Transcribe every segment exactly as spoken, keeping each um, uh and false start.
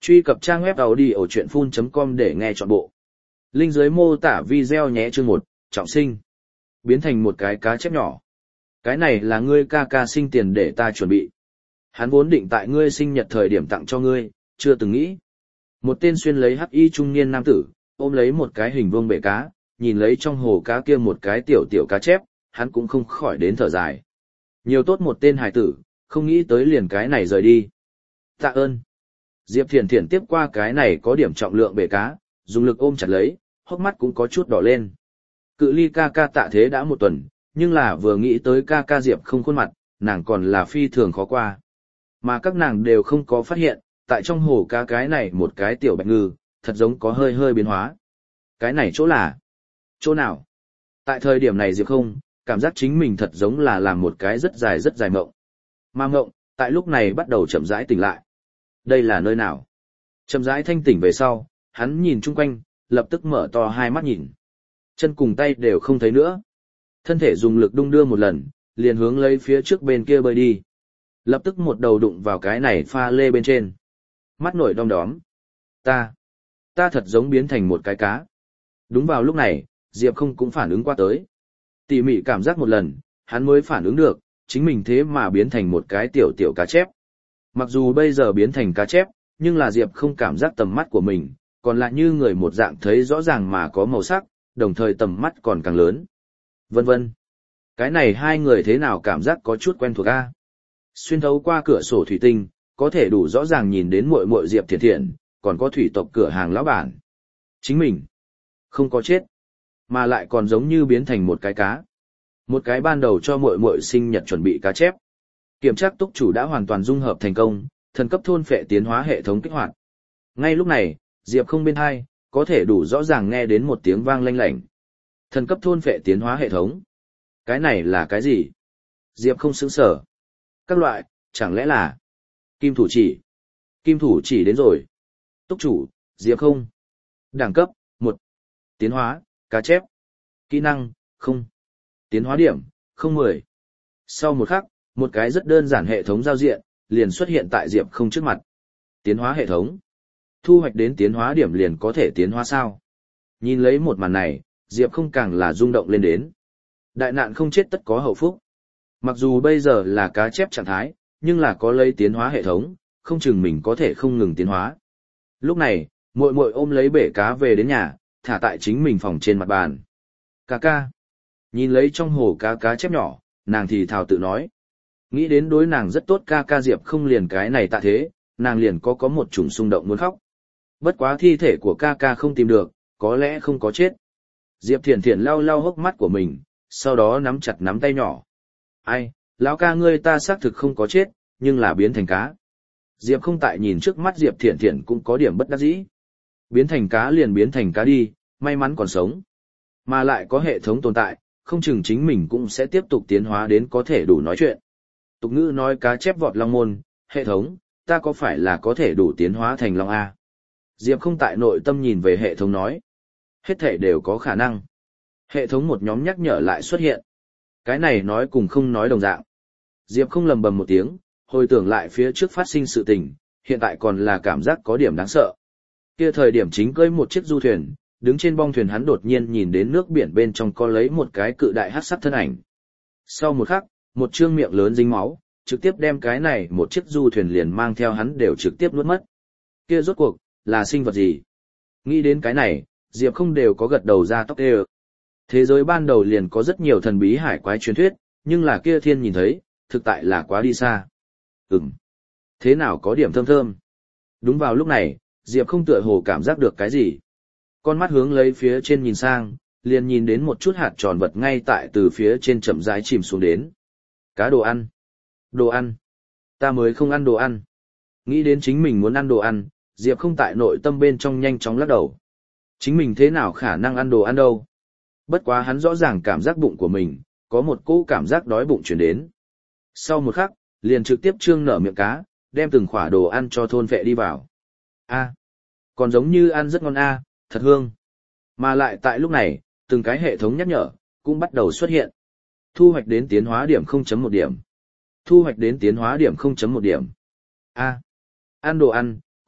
Truy cập trang web audiochuyenphun chấm com để nghe trọn bộ. Link dưới mô tả video nhé. Chương một, trọng sinh. Biến thành một cái cá chép nhỏ. Cái này là ngươi ca ca sinh tiền để ta chuẩn bị. Hắn vốn định tại ngươi sinh nhật thời điểm tặng cho ngươi, chưa từng nghĩ. Một tên xuyên lấy hắc y trung niên nam tử, ôm lấy một cái hình vuông bể cá, nhìn lấy trong hồ cá kia một cái tiểu tiểu cá chép, hắn cũng không khỏi đến thở dài. Nhiều tốt một tên hài tử, không nghĩ tới liền cái này rời đi. Tạ ơn. Diệp Thiển Thiển tiếp qua cái này có điểm trọng lượng bể cá, dùng lực ôm chặt lấy, hốc mắt cũng có chút đỏ lên. Cự ly ca ca Tạ Thế đã một tuần, nhưng là vừa nghĩ tới ca ca Diệp không khuôn mặt, nàng còn là phi thường khó qua. Mà các nàng đều không có phát hiện, tại trong hồ cá cái này một cái tiểu bạch ngư, thật giống có hơi hơi biến hóa. Cái này chỗ là? Chỗ nào? Tại thời điểm này Diệp không, cảm giác chính mình thật giống là làm một cái rất dài rất dài mộng. Mà mộng, tại lúc này bắt đầu chậm rãi tỉnh lại. Đây là nơi nào? Chậm rãi thanh tỉnh về sau, hắn nhìn chung quanh, lập tức mở to hai mắt nhìn. Chân cùng tay đều không thấy nữa. Thân thể dùng lực đung đưa một lần, liền hướng lấy phía trước bên kia bơi đi. Lập tức một đầu đụng vào cái này pha lê bên trên. Mắt nổi đom đóm. Ta, ta thật giống biến thành một cái cá. Đúng vào lúc này, Diệp không cũng phản ứng qua tới. Tỉ mỉ cảm giác một lần, hắn mới phản ứng được, chính mình thế mà biến thành một cái tiểu tiểu cá chép. Mặc dù bây giờ biến thành cá chép, nhưng là Diệp không cảm giác tầm mắt của mình, còn lại như người một dạng thấy rõ ràng mà có màu sắc, đồng thời tầm mắt còn càng lớn. Vân vân. Cái này hai người thế nào cảm giác có chút quen thuộc a? Xuyên thấu qua cửa sổ thủy tinh, có thể đủ rõ ràng nhìn đến muội muội Diệp Thiển Thiển, còn có thủy tộc cửa hàng lão bản. Chính mình không có chết, mà lại còn giống như biến thành một cái cá. Một cái ban đầu cho muội muội sinh nhật chuẩn bị cá chép. Kiểm tra túc chủ đã hoàn toàn dung hợp thành công, thần cấp thôn phệ tiến hóa hệ thống kích hoạt. Ngay lúc này, Diệp không bên hai, có thể đủ rõ ràng nghe đến một tiếng vang lanh lảnh. Thần cấp thôn phệ tiến hóa hệ thống. Cái này là cái gì? Diệp không sững sở. Các loại, chẳng lẽ là kim thủ chỉ? Kim thủ chỉ đến rồi. Túc chủ, Diệp không. Đẳng cấp, một. Tiến hóa, cá chép. Kỹ năng, không. Tiến hóa điểm, không mười. Sau một khắc, một cái rất đơn giản hệ thống giao diện, liền xuất hiện tại Diệp không trước mặt. Tiến hóa hệ thống. Thu hoạch đến tiến hóa điểm liền có thể tiến hóa sao? Nhìn lấy một màn này, Diệp không càng là rung động lên đến. Đại nạn không chết tất có hậu phúc. Mặc dù bây giờ là cá chép trạng thái, nhưng là có lấy tiến hóa hệ thống, không chừng mình có thể không ngừng tiến hóa. Lúc này, muội muội ôm lấy bể cá về đến nhà, thả tại chính mình phòng trên mặt bàn. Ca ca. Nhìn lấy trong hồ cá cá chép nhỏ, nàng thì thào tự nói. Nghĩ đến đối nàng rất tốt ca ca Diệp không liền cái này Tạ Thế, nàng liền có có một chủng xung động muốn khóc. Bất quá thi thể của ca ca không tìm được, có lẽ không có chết. Diệp Thiển Thiển lau lau hốc mắt của mình, sau đó nắm chặt nắm tay nhỏ. Ai, lão ca ngươi ta xác thực không có chết, nhưng là biến thành cá. Diệp không tại nhìn trước mắt Diệp Thiển Thiển cũng có điểm bất đắc dĩ. Biến thành cá liền biến thành cá đi, may mắn còn sống. Mà lại có hệ thống tồn tại, không chừng chính mình cũng sẽ tiếp tục tiến hóa đến có thể đủ nói chuyện. Tục ngữ nói cá chép vọt long môn, hệ thống, ta có phải là có thể đủ tiến hóa thành long A? Diệp không tại nội tâm nhìn về hệ thống nói. Hết thể đều có khả năng. Hệ thống một nhóm nhắc nhở lại xuất hiện. Cái này nói cùng không nói đồng dạng. Diệp không lầm bầm một tiếng, hồi tưởng lại phía trước phát sinh sự tình, hiện tại còn là cảm giác có điểm đáng sợ. Kia thời điểm chính cưỡi một chiếc du thuyền, đứng trên bong thuyền hắn đột nhiên nhìn đến nước biển bên trong có lấy một cái cự đại hắc sắc thân ảnh. Sau một khắc, một trương miệng lớn dính máu, trực tiếp đem cái này một chiếc du thuyền liền mang theo hắn đều trực tiếp nuốt mất. Kia rốt cuộc, là sinh vật gì? Nghĩ đến cái này, Diệp không đều có gật đầu ra tóc đê. Thế giới ban đầu liền có rất nhiều thần bí hải quái truyền thuyết, nhưng là kia thiên nhìn thấy, thực tại là quá đi xa. Ừm. Thế nào có điểm thơm thơm? Đúng vào lúc này, Diệp không tựa hồ cảm giác được cái gì. Con mắt hướng lấy phía trên nhìn sang, liền nhìn đến một chút hạt tròn vật ngay tại từ phía trên chậm rãi chìm xuống đến. Cá đồ ăn. Đồ ăn. Ta mới không ăn đồ ăn. Nghĩ đến chính mình muốn ăn đồ ăn, Diệp không tại nội tâm bên trong nhanh chóng lắc đầu. Chính mình thế nào khả năng ăn đồ ăn đâu. Bất quá hắn rõ ràng cảm giác bụng của mình, có một cỗ cảm giác đói bụng chuyển đến. Sau một khắc, liền trực tiếp trương nở miệng cá, đem từng khỏa đồ ăn cho thôn vệ đi vào. A, còn giống như ăn rất ngon a, thật hương. Mà lại tại lúc này, từng cái hệ thống nhắc nhở, cũng bắt đầu xuất hiện. Thu hoạch đến tiến hóa điểm không chấm một điểm. Thu hoạch đến tiến hóa điểm không chấm một điểm. A, ăn đồ ăn,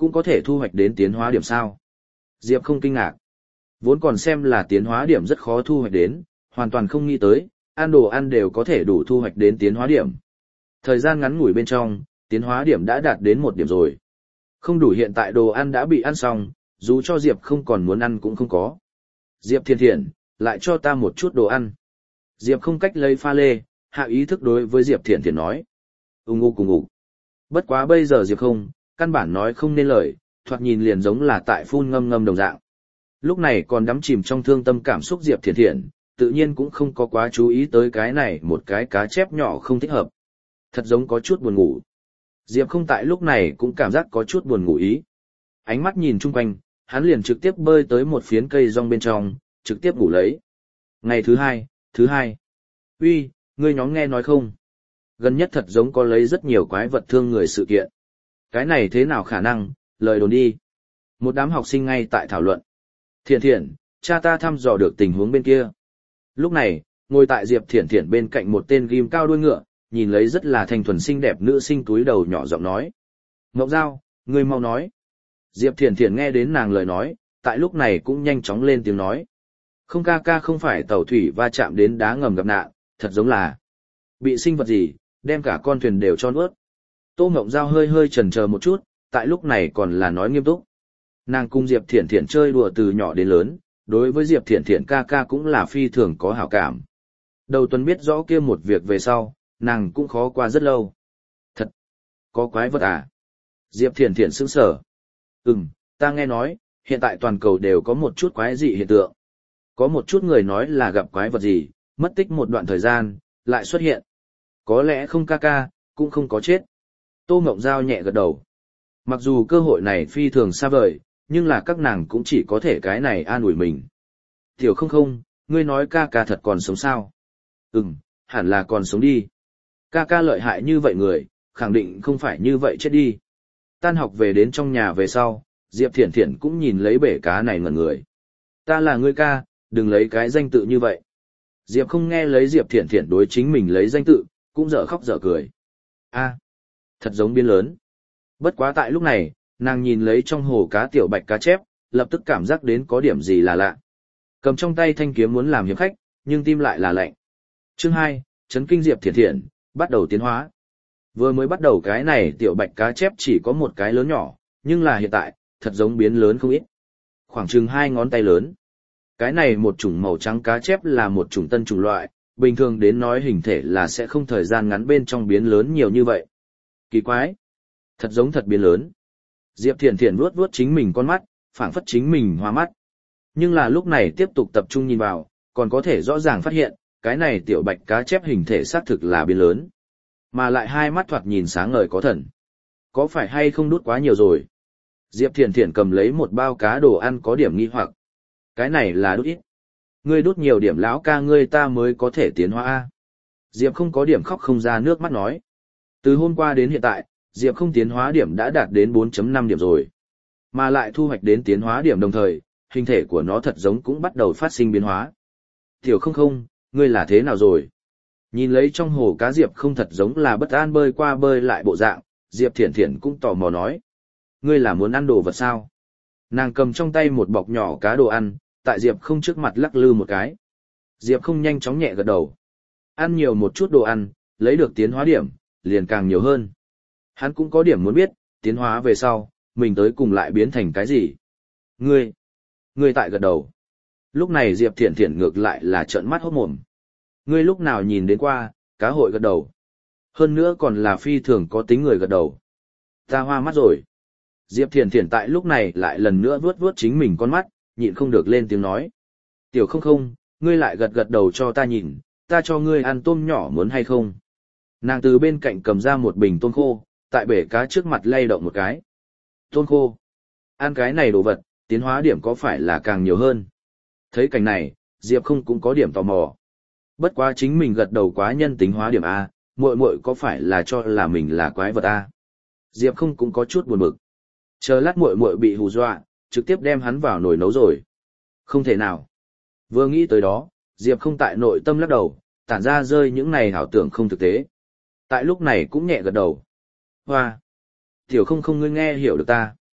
cũng có thể thu hoạch đến tiến hóa điểm sao? Diệp không kinh ngạc. Vốn còn xem là tiến hóa điểm rất khó thu hoạch đến, hoàn toàn không nghĩ tới, ăn đồ ăn đều có thể đủ thu hoạch đến tiến hóa điểm. Thời gian ngắn ngủi bên trong, tiến hóa điểm đã đạt đến một điểm rồi. Không đủ hiện tại đồ ăn đã bị ăn xong, dù cho Diệp không còn muốn ăn cũng không có. Diệp Thiện Thiện, lại cho ta một chút đồ ăn. Diệp không cách lấy pha lê, hạ ý thức đối với Diệp Thiện Thiện nói. Ung ngu cùng ngủ. Bất quá bây giờ Diệp không, căn bản nói không nên lời, thoạt nhìn liền giống là tại phun ngâm ngâm đồng dạng. Lúc này còn đắm chìm trong thương tâm cảm xúc Diệp Thiện Thiện, tự nhiên cũng không có quá chú ý tới cái này một cái cá chép nhỏ không thích hợp. Thật giống có chút buồn ngủ. Diệp không tại lúc này cũng cảm giác có chút buồn ngủ ý. Ánh mắt nhìn chung quanh, hắn liền trực tiếp bơi tới một phiến cây rong bên trong, trực tiếp ngủ lấy. Ngày thứ hai, thứ hai. Uy, ngươi nhóm nghe nói không? Gần nhất thật giống có lấy rất nhiều quái vật thương người sự kiện. Cái này thế nào khả năng, lời đồn đi. Một đám học sinh ngay tại thảo luận. Thiện Thiện, cha ta thăm dò được tình huống bên kia. Lúc này, ngồi tại Diệp Thiện Thiện bên cạnh một tên ghim cao đuôi ngựa, nhìn lấy rất là thanh thuần xinh đẹp nữ sinh túi đầu nhỏ giọng nói. Ngọc Giao, ngươi mau nói. Diệp Thiện Thiện nghe đến nàng lời nói, tại lúc này cũng nhanh chóng lên tiếng nói. Không ca ca không phải tàu thủy va chạm đến đá ngầm gặp nạn, thật giống là bị sinh vật gì, đem cả con thuyền đều cho nuốt. Tô Ngọc Giao hơi hơi chần chờ một chút, tại lúc này còn là nói nghiêm túc. Nàng cùng Diệp Thiện Thiện chơi đùa từ nhỏ đến lớn, đối với Diệp Thiện Thiện ca ca cũng là phi thường có hảo cảm. Đầu tuần biết rõ kia một việc về sau, nàng cũng khó qua rất lâu. Thật, có quái vật à? Diệp Thiện Thiện sững sờ. Ừm, ta nghe nói, hiện tại toàn cầu đều có một chút quái dị hiện tượng. Có một chút người nói là gặp quái vật gì, mất tích một đoạn thời gian, lại xuất hiện. Có lẽ không ca ca, cũng không có chết. Tô Ngộng Giao nhẹ gật đầu. Mặc dù cơ hội này phi thường xa vời, nhưng là các nàng cũng chỉ có thể cái này an ủi mình. Tiểu không không, ngươi nói ca ca thật còn sống sao? Ừm, hẳn là còn sống đi. Ca ca lợi hại như vậy người, khẳng định không phải như vậy chết đi. Tan học về đến trong nhà về sau, Diệp Thiện Thiện cũng nhìn lấy bể cá này ngẩn người. Ta là ngươi ca, đừng lấy cái danh tự như vậy. Diệp không nghe lấy Diệp Thiện Thiện đối chính mình lấy danh tự, cũng dở khóc dở cười. A, thật giống biến lớn. Bất quá tại lúc này, nàng nhìn lấy trong hồ cá tiểu bạch cá chép, lập tức cảm giác đến có điểm gì là lạ. Cầm trong tay thanh kiếm muốn làm hiệp khách, nhưng tim lại là lạnh. Chương hai, chấn kinh Diệp Thiện Thiện, bắt đầu tiến hóa. Vừa mới bắt đầu cái này tiểu bạch cá chép chỉ có một cái lớn nhỏ, nhưng là hiện tại, thật giống biến lớn không ít. Khoảng chừng hai ngón tay lớn. Cái này một chủng màu trắng cá chép là một chủng tân chủng loại, bình thường đến nói hình thể là sẽ không thời gian ngắn bên trong biến lớn nhiều như vậy. Kỳ quái. Thật giống thật biến lớn. Diệp Thiện Thiện vuốt vuốt chính mình con mắt, phảng phất chính mình hoa mắt. Nhưng là lúc này tiếp tục tập trung nhìn vào, còn có thể rõ ràng phát hiện, cái này tiểu bạch cá chép hình thể xác thực là biến lớn. Mà lại hai mắt thoạt nhìn sáng ngời có thần. Có phải hay không đút quá nhiều rồi? Diệp Thiện Thiện cầm lấy một bao cá đồ ăn có điểm nghi hoặc. Cái này là đút ít. Ngươi đút nhiều điểm lão ca ngươi ta mới có thể tiến hóa A. Diệp không có điểm khóc không ra nước mắt nói. Từ hôm qua đến hiện tại, Diệp không tiến hóa điểm đã đạt đến bốn chấm năm điểm rồi. Mà lại thu hoạch đến tiến hóa điểm đồng thời, hình thể của nó thật giống cũng bắt đầu phát sinh biến hóa. Tiểu không không, ngươi là thế nào rồi? Nhìn lấy trong hồ cá Diệp không thật giống là bất an bơi qua bơi lại bộ dạng, Diệp Thiện Thiện cũng tò mò nói. Ngươi là muốn ăn đồ vật sao? Nàng cầm trong tay một bọc nhỏ cá đồ ăn, tại Diệp không trước mặt lắc lư một cái. Diệp không nhanh chóng nhẹ gật đầu. Ăn nhiều một chút đồ ăn, lấy được tiến hóa điểm, liền càng nhiều hơn. Hắn cũng có điểm muốn biết, tiến hóa về sau, mình tới cùng lại biến thành cái gì? Ngươi, ngươi tại gật đầu. Lúc này Diệp Thiện Thiện ngược lại là trợn mắt hốt mồm. Ngươi lúc nào nhìn đến qua, cá hội gật đầu. Hơn nữa còn là phi thường có tính người gật đầu. Ta hoa mắt rồi. Diệp Thiện Thiện tại lúc này lại lần nữa vuốt vuốt chính mình con mắt, nhịn không được lên tiếng nói. Tiểu không không, ngươi lại gật gật đầu cho ta nhìn, ta cho ngươi ăn tôm nhỏ muốn hay không? Nàng từ bên cạnh cầm ra một bình tôm khô, tại bể cá trước mặt lay động một cái. Tôm khô. Ăn cái này đồ vật, tiến hóa điểm có phải là càng nhiều hơn? Thấy cảnh này, Diệp không cũng có điểm tò mò. Bất quá chính mình gật đầu quá nhân tính hóa điểm A, muội muội có phải là cho là mình là quái vật A? Diệp không cũng có chút buồn bực. Chờ lát muội muội bị hù dọa, trực tiếp đem hắn vào nồi nấu rồi. Không thể nào. Vừa nghĩ tới đó, Diệp không tại nội tâm lắc đầu, tản ra rơi những này ảo tưởng không thực tế. Tại lúc này cũng nhẹ gật đầu. Hoa! Tiểu không không ngươi nghe hiểu được ta.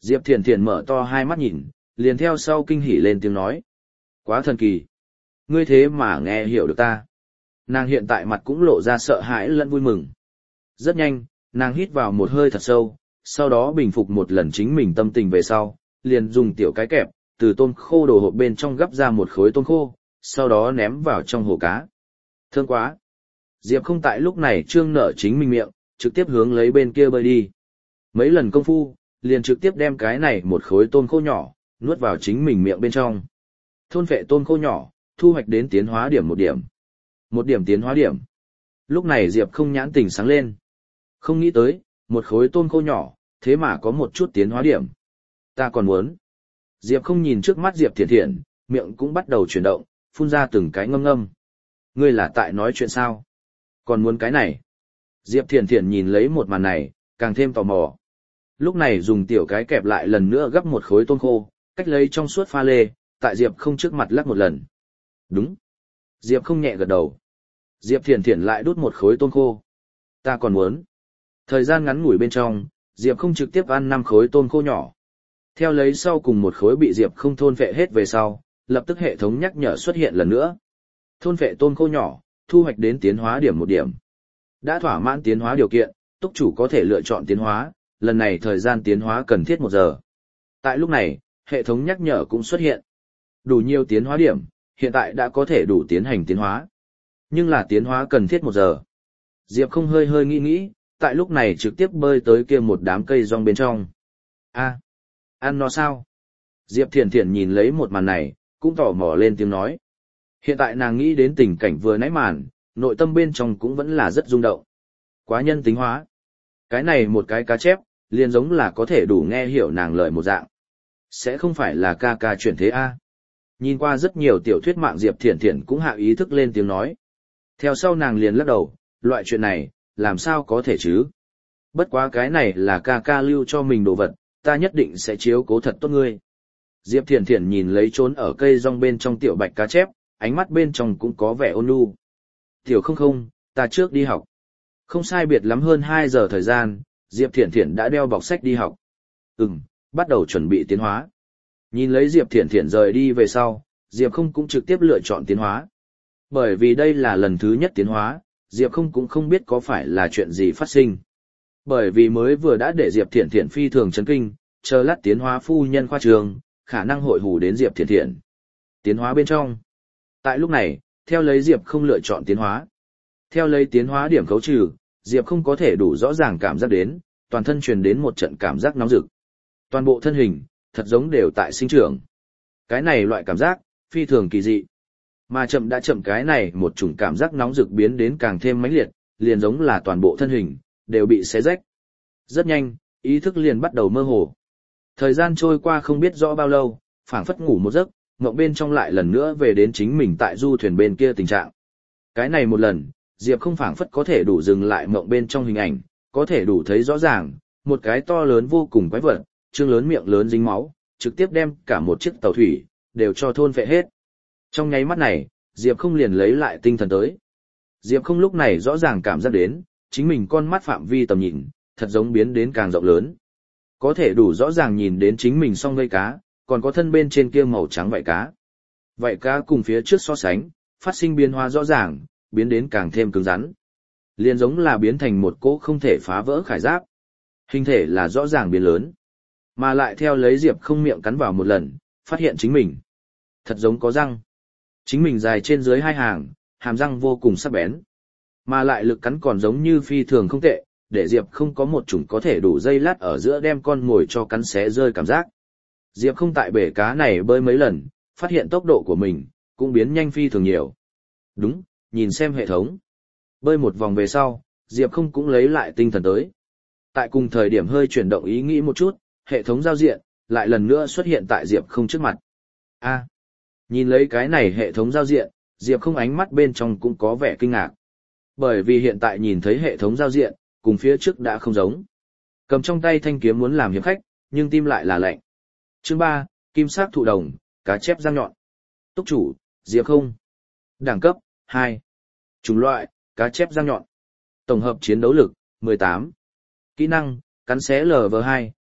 Diệp Thiển Thiển mở to hai mắt nhìn, liền theo sau kinh hỉ lên tiếng nói. Quá thần kỳ. Ngươi thế mà nghe hiểu được ta. Nàng hiện tại mặt cũng lộ ra sợ hãi lẫn vui mừng. Rất nhanh, nàng hít vào một hơi thật sâu, sau đó bình phục một lần chính mình tâm tình về sau, liền dùng tiểu cái kẹp, từ tôm khô đồ hộp bên trong gấp ra một khối tôm khô, sau đó ném vào trong hồ cá. Thương quá. Diệp không tại lúc này trương nở chính mình miệng, trực tiếp hướng lấy bên kia bơi đi. Mấy lần công phu, liền trực tiếp đem cái này một khối tôm khô nhỏ, nuốt vào chính mình miệng bên trong. Thôn phệ tôm khô nhỏ, thu hoạch đến tiến hóa điểm một điểm. Một điểm tiến hóa điểm. Lúc này Diệp không nhãn tình sáng lên. Không nghĩ tới, một khối tôm khô nhỏ, thế mà có một chút tiến hóa điểm. Ta còn muốn. Diệp không nhìn trước mắt Diệp Thiển Thiển, miệng cũng bắt đầu chuyển động, phun ra từng cái ngâm ngâm. Ngươi là tại nói chuyện sao? Còn muốn cái này? Diệp Thiển Thiển nhìn lấy một màn này, càng thêm tò mò. Lúc này dùng tiểu cái kẹp lại lần nữa gấp một khối tôm khô, cách lấy trong suốt pha lê, tại Diệp không trước mặt lắc một lần. Đúng. Diệp không nhẹ gật đầu. Diệp Thiển Thiển lại đút một khối tôm khô. Ta còn muốn. Thời gian ngắn ngủi bên trong, Diệp không trực tiếp ăn năm khối tôm khô nhỏ. Theo lấy sau cùng một khối bị Diệp không thôn phệ hết về sau, lập tức hệ thống nhắc nhở xuất hiện lần nữa. Thôn phệ tôm khô nhỏ, thu hoạch đến tiến hóa điểm một điểm. Đã thỏa mãn tiến hóa điều kiện, túc chủ có thể lựa chọn tiến hóa, lần này thời gian tiến hóa cần thiết một giờ. Tại lúc này, hệ thống nhắc nhở cũng xuất hiện. Đủ nhiều tiến hóa điểm, hiện tại đã có thể đủ tiến hành tiến hóa. Nhưng là tiến hóa cần thiết một giờ. Diệp không hơi hơi nghĩ nghĩ, tại lúc này trực tiếp bơi tới kia một đám cây rong bên trong. A, ăn nó sao? Diệp Thiển Thiển nhìn lấy một màn này, cũng tò mò lên tiếng nói. Hiện tại nàng nghĩ đến tình cảnh vừa nãy màn, nội tâm bên trong cũng vẫn là rất rung động. Quá nhân tính hóa. Cái này một cái cá chép, liền giống là có thể đủ nghe hiểu nàng lời một dạng. Sẽ không phải là ca ca chuyển thế A. Nhìn qua rất nhiều tiểu thuyết mạng Diệp Thiển Thiển cũng hạ ý thức lên tiếng nói. Theo sau nàng liền lắc đầu, loại chuyện này, làm sao có thể chứ? Bất quá cái này là ca ca lưu cho mình đồ vật, ta nhất định sẽ chiếu cố thật tốt ngươi. Diệp Thiển Thiển nhìn lấy trốn ở cây rong bên trong tiểu bạch cá chép, ánh mắt bên trong cũng có vẻ ôn nhu. Tiểu không không, ta trước đi học. Không sai biệt lắm hơn hai giờ thời gian, Diệp Thiển Thiển đã đeo bọc sách đi học. Ừm, bắt đầu chuẩn bị tiến hóa. Nhìn lấy Diệp Thiển Thiển rời đi về sau, Diệp không cũng trực tiếp lựa chọn tiến hóa. Bởi vì đây là lần thứ nhất tiến hóa, Diệp không cũng không biết có phải là chuyện gì phát sinh. Bởi vì mới vừa đã để Diệp Thiển Thiển phi thường chấn kinh, chờ lát tiến hóa phu nhân khoa trường, khả năng hội hù đến Diệp Thiển Thiển. Tiến hóa bên trong. Tại lúc này, theo lấy Diệp không lựa chọn tiến hóa. Theo lấy tiến hóa điểm khấu trừ, Diệp không có thể đủ rõ ràng cảm giác đến, toàn thân truyền đến một trận cảm giác nóng rực. Toàn bộ thân hình, thật giống đều tại sinh trưởng. Cái này loại cảm giác, phi thường kỳ dị. Mà chậm đã chậm cái này một chủng cảm giác nóng rực biến đến càng thêm mãnh liệt, liền giống là toàn bộ thân hình, đều bị xé rách. Rất nhanh, ý thức liền bắt đầu mơ hồ. Thời gian trôi qua không biết rõ bao lâu, phảng phất ngủ một giấc, mộng bên trong lại lần nữa về đến chính mình tại du thuyền bên kia tình trạng. Cái này một lần, Diệp không phảng phất có thể đủ dừng lại mộng bên trong hình ảnh, có thể đủ thấy rõ ràng, một cái to lớn vô cùng quái vật, trương lớn miệng lớn dính máu, trực tiếp đem cả một chiếc tàu thủy, đều cho thôn phệ hết. Trong nháy mắt này, Diệp không liền lấy lại tinh thần tới. Diệp không lúc này rõ ràng cảm giác đến, chính mình con mắt phạm vi tầm nhìn, thật giống biến đến càng rộng lớn. Có thể đủ rõ ràng nhìn đến chính mình song vây cá, còn có thân bên trên kia màu trắng vảy cá. Vảy cá cùng phía trước so sánh, phát sinh biến hóa rõ ràng, biến đến càng thêm cứng rắn. Liền giống là biến thành một cỗ không thể phá vỡ khải giáp. Hình thể là rõ ràng biến lớn. Mà lại theo lấy Diệp không miệng cắn vào một lần, phát hiện chính mình. Thật giống có răng. Chính mình dài trên dưới hai hàng, hàm răng vô cùng sắc bén. Mà lại lực cắn còn giống như phi thường không tệ, để Diệp không có một chủng có thể đủ dây lát ở giữa đem con ngồi cho cắn xé rơi cảm giác. Diệp không tại bể cá này bơi mấy lần, phát hiện tốc độ của mình, cũng biến nhanh phi thường nhiều. Đúng, nhìn xem hệ thống. Bơi một vòng về sau, Diệp không cũng lấy lại tinh thần tới. Tại cùng thời điểm hơi chuyển động ý nghĩ một chút, hệ thống giao diện, lại lần nữa xuất hiện tại Diệp không trước mặt. A, nhìn lấy cái này hệ thống giao diện, Diệp không ánh mắt bên trong cũng có vẻ kinh ngạc. Bởi vì hiện tại nhìn thấy hệ thống giao diện, cùng phía trước đã không giống. Cầm trong tay thanh kiếm muốn làm hiệp khách, nhưng tim lại là lạnh. Chương ba, Kim sắc thụ đồng, cá chép răng nhọn. Túc chủ, Diệp không. Đẳng cấp, hai. Chủng loại, cá chép răng nhọn. Tổng hợp chiến đấu lực, mười tám. Kỹ năng, cắn xé lv hai,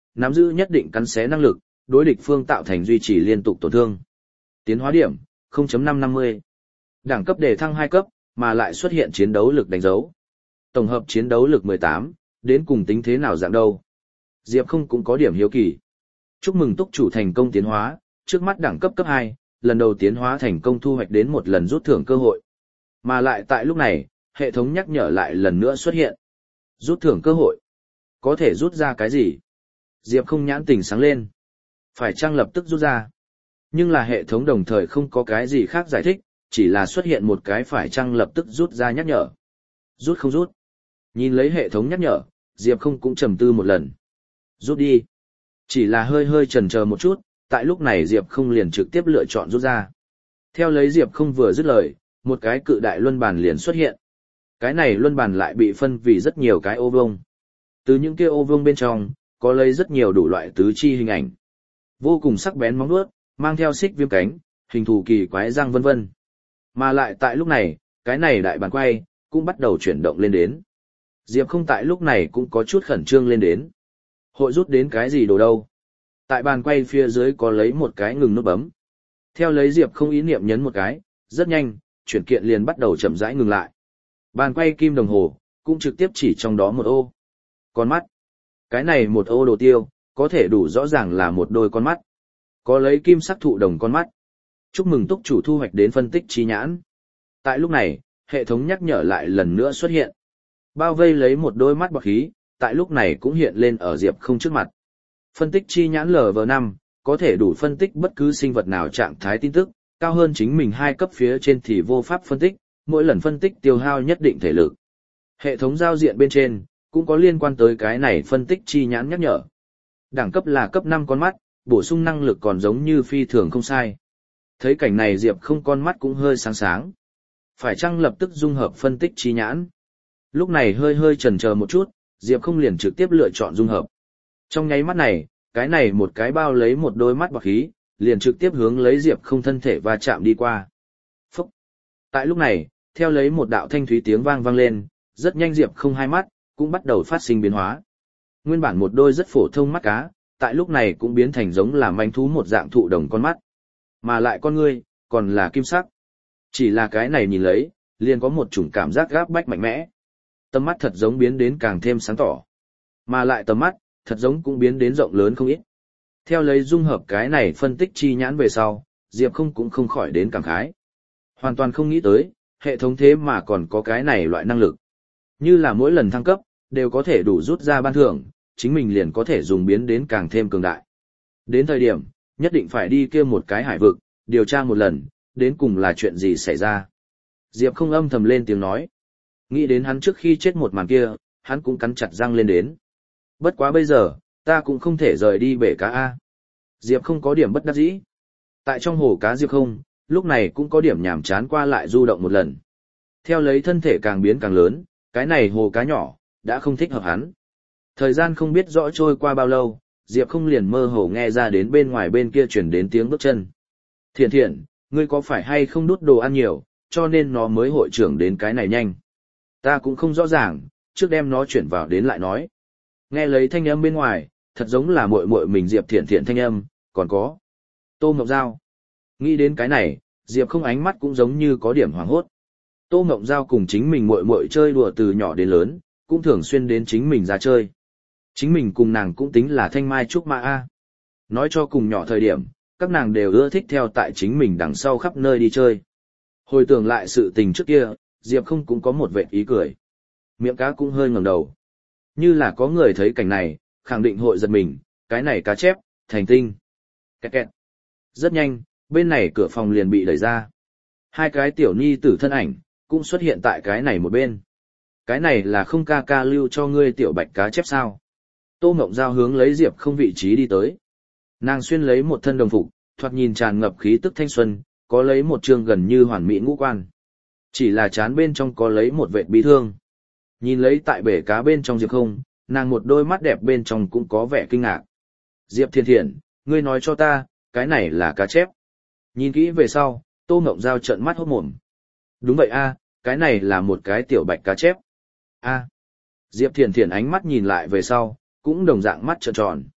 nắm giữ nhất định cắn xé năng lực, đối địch phương tạo thành duy trì liên tục tổn thương. Tiến hóa điểm, không phẩy năm năm mươi. Đẳng cấp đề thăng hai cấp, mà lại xuất hiện chiến đấu lực đánh dấu. Tổng hợp chiến đấu lực mười tám, đến cùng tính thế nào dạng đâu. Diệp không cũng có điểm hiếu kỳ. Chúc mừng túc chủ thành công tiến hóa, trước mắt đẳng cấp cấp hai, lần đầu tiến hóa thành công thu hoạch đến một lần rút thưởng cơ hội. Mà lại tại lúc này, hệ thống nhắc nhở lại lần nữa xuất hiện. Rút thưởng cơ hội. Có thể rút ra cái gì? Diệp không nhãn tình sáng lên. Phải chăng lập tức rút ra? Nhưng là hệ thống đồng thời không có cái gì khác giải thích, chỉ là xuất hiện một cái phải chăng lập tức rút ra nhắc nhở. Rút không rút? Nhìn lấy hệ thống nhắc nhở, Diệp không cũng trầm tư một lần. Rút đi. Chỉ là hơi hơi chần chờ một chút, tại lúc này Diệp không liền trực tiếp lựa chọn rút ra. Theo lấy Diệp không vừa dứt lời, một cái cự đại luân bàn liền xuất hiện. Cái này luân bàn lại bị phân vì rất nhiều cái ô vuông. Từ những kia ô vuông bên trong, có lấy rất nhiều đủ loại tứ chi hình ảnh. Vô cùng sắc bén móng vuốt, mang theo xích viêm cánh, hình thù kỳ quái răng vân vân. Mà lại tại lúc này, cái này đại bàn quay, cũng bắt đầu chuyển động lên đến. Diệp không tại lúc này cũng có chút khẩn trương lên đến. Hội rút đến cái gì đồ đâu. Tại bàn quay phía dưới có lấy một cái ngừng nút bấm. Theo lấy Diệp không ý niệm nhấn một cái, rất nhanh, chuyển kiện liền bắt đầu chậm rãi ngừng lại. Bàn quay kim đồng hồ, cũng trực tiếp chỉ trong đó một ô. Con mắt. Cái này một ô đồ tiêu, có thể đủ rõ ràng là một đôi con mắt. Có lấy kim sắc thụ đồng con mắt. Chúc mừng túc chủ thu hoạch đến phân tích trí nhãn. Tại lúc này, hệ thống nhắc nhở lại lần nữa xuất hiện. Bao vây lấy một đôi mắt bọt khí, tại lúc này cũng hiện lên ở Diệp không trước mặt. Phân tích chi nhãn L V năm, có thể đủ phân tích bất cứ sinh vật nào trạng thái tin tức, cao hơn chính mình hai cấp phía trên thì vô pháp phân tích, mỗi lần phân tích tiêu hao nhất định thể lực. Hệ thống giao diện bên trên, cũng có liên quan tới cái này phân tích chi nhãn nhắc nhở. Đẳng cấp là cấp năm con mắt, bổ sung năng lực còn giống như phi thường không sai. Thấy cảnh này Diệp không con mắt cũng hơi sáng sáng. Phải chăng lập tức dung hợp phân tích chi nhãn? Lúc này hơi hơi chần chờ một chút, Diệp không liền trực tiếp lựa chọn dung hợp. Trong nháy mắt này, cái này một cái bao lấy một đôi mắt bạc khí, liền trực tiếp hướng lấy Diệp không thân thể và chạm đi qua. Phúc! Tại lúc này, theo lấy một đạo thanh thúy tiếng vang vang lên, rất nhanh Diệp không hai mắt, cũng bắt đầu phát sinh biến hóa. Nguyên bản một đôi rất phổ thông mắt cá, tại lúc này cũng biến thành giống là manh thú một dạng thụ đồng con mắt. Mà lại con ngươi, còn là kim sắc. Chỉ là cái này nhìn lấy, liền có một chủng cảm giác gáp bách mạnh mẽ. Tầm mắt thật giống biến đến càng thêm sáng tỏ. Mà lại tầm mắt, thật giống cũng biến đến rộng lớn không ít. Theo lấy dung hợp cái này phân tích chi nhãn về sau, Diệp không cũng không khỏi đến cảm khái. Hoàn toàn không nghĩ tới, hệ thống thế mà còn có cái này loại năng lực. Như là mỗi lần thăng cấp, đều có thể đủ rút ra ban thưởng, chính mình liền có thể dùng biến đến càng thêm cường đại. Đến thời điểm, nhất định phải đi kia một cái hải vực, điều tra một lần, đến cùng là chuyện gì xảy ra. Diệp không âm thầm lên tiếng nói. Nghĩ đến hắn trước khi chết một màn kia, hắn cũng cắn chặt răng lên đến. Bất quá bây giờ, ta cũng không thể rời đi bể cá A. Diệp không có điểm bất đắc dĩ. Tại trong hồ cá Diệp không, lúc này cũng có điểm nhàm chán qua lại du động một lần. Theo lấy thân thể càng biến càng lớn, cái này hồ cá nhỏ, đã không thích hợp hắn. Thời gian không biết rõ trôi qua bao lâu, Diệp không liền mơ hồ nghe ra đến bên ngoài bên kia chuyển đến tiếng bước chân. Thiện thiện, ngươi có phải hay không đút đồ ăn nhiều, cho nên nó mới hội trưởng đến cái này nhanh. Ta cũng không rõ ràng, trước đem nó chuyển vào đến lại nói. Nghe lấy thanh âm bên ngoài, thật giống là muội muội mình Diệp Thiện Thiện thanh âm, còn có Tô Ngọc Giao. Nghĩ đến cái này, Diệp không ánh mắt cũng giống như có điểm hoảng hốt. Tô Ngọc Giao cùng chính mình muội muội chơi đùa từ nhỏ đến lớn, cũng thường xuyên đến chính mình ra chơi. Chính mình cùng nàng cũng tính là thanh mai trúc mã a. Nói cho cùng nhỏ thời điểm, các nàng đều ưa thích theo tại chính mình đằng sau khắp nơi đi chơi. Hồi tưởng lại sự tình trước kia, Diệp không cũng có một vệt ý cười. Miệng cá cũng hơi ngẩng đầu. Như là có người thấy cảnh này, khẳng định hội giật mình, cái này cá chép, thành tinh. Kẹt kẹt. Rất nhanh, bên này cửa phòng liền bị đẩy ra. Hai cái tiểu nhi tử thân ảnh, cũng xuất hiện tại cái này một bên. Cái này là không ca ca lưu cho ngươi tiểu bạch cá chép sao. Tô Ngộng Giao hướng lấy Diệp không vị trí đi tới. Nàng xuyên lấy một thân đồng phục, thoạt nhìn tràn ngập khí tức thanh xuân, có lấy một trương gần như hoàn mỹ ngũ quan. Chỉ là trán bên trong có lấy một vệt bi thương. Nhìn lấy tại bể cá bên trong Diệp không, nàng một đôi mắt đẹp bên trong cũng có vẻ kinh ngạc. Diệp Thiên Thiện, ngươi nói cho ta, cái này là cá chép. Nhìn kỹ về sau, Tô Ngộng Giao trợn mắt hốt mồm. Đúng vậy a, cái này là một cái tiểu bạch cá chép. A. Diệp Thiện Thiện ánh mắt nhìn lại về sau, cũng đồng dạng mắt trợn tròn.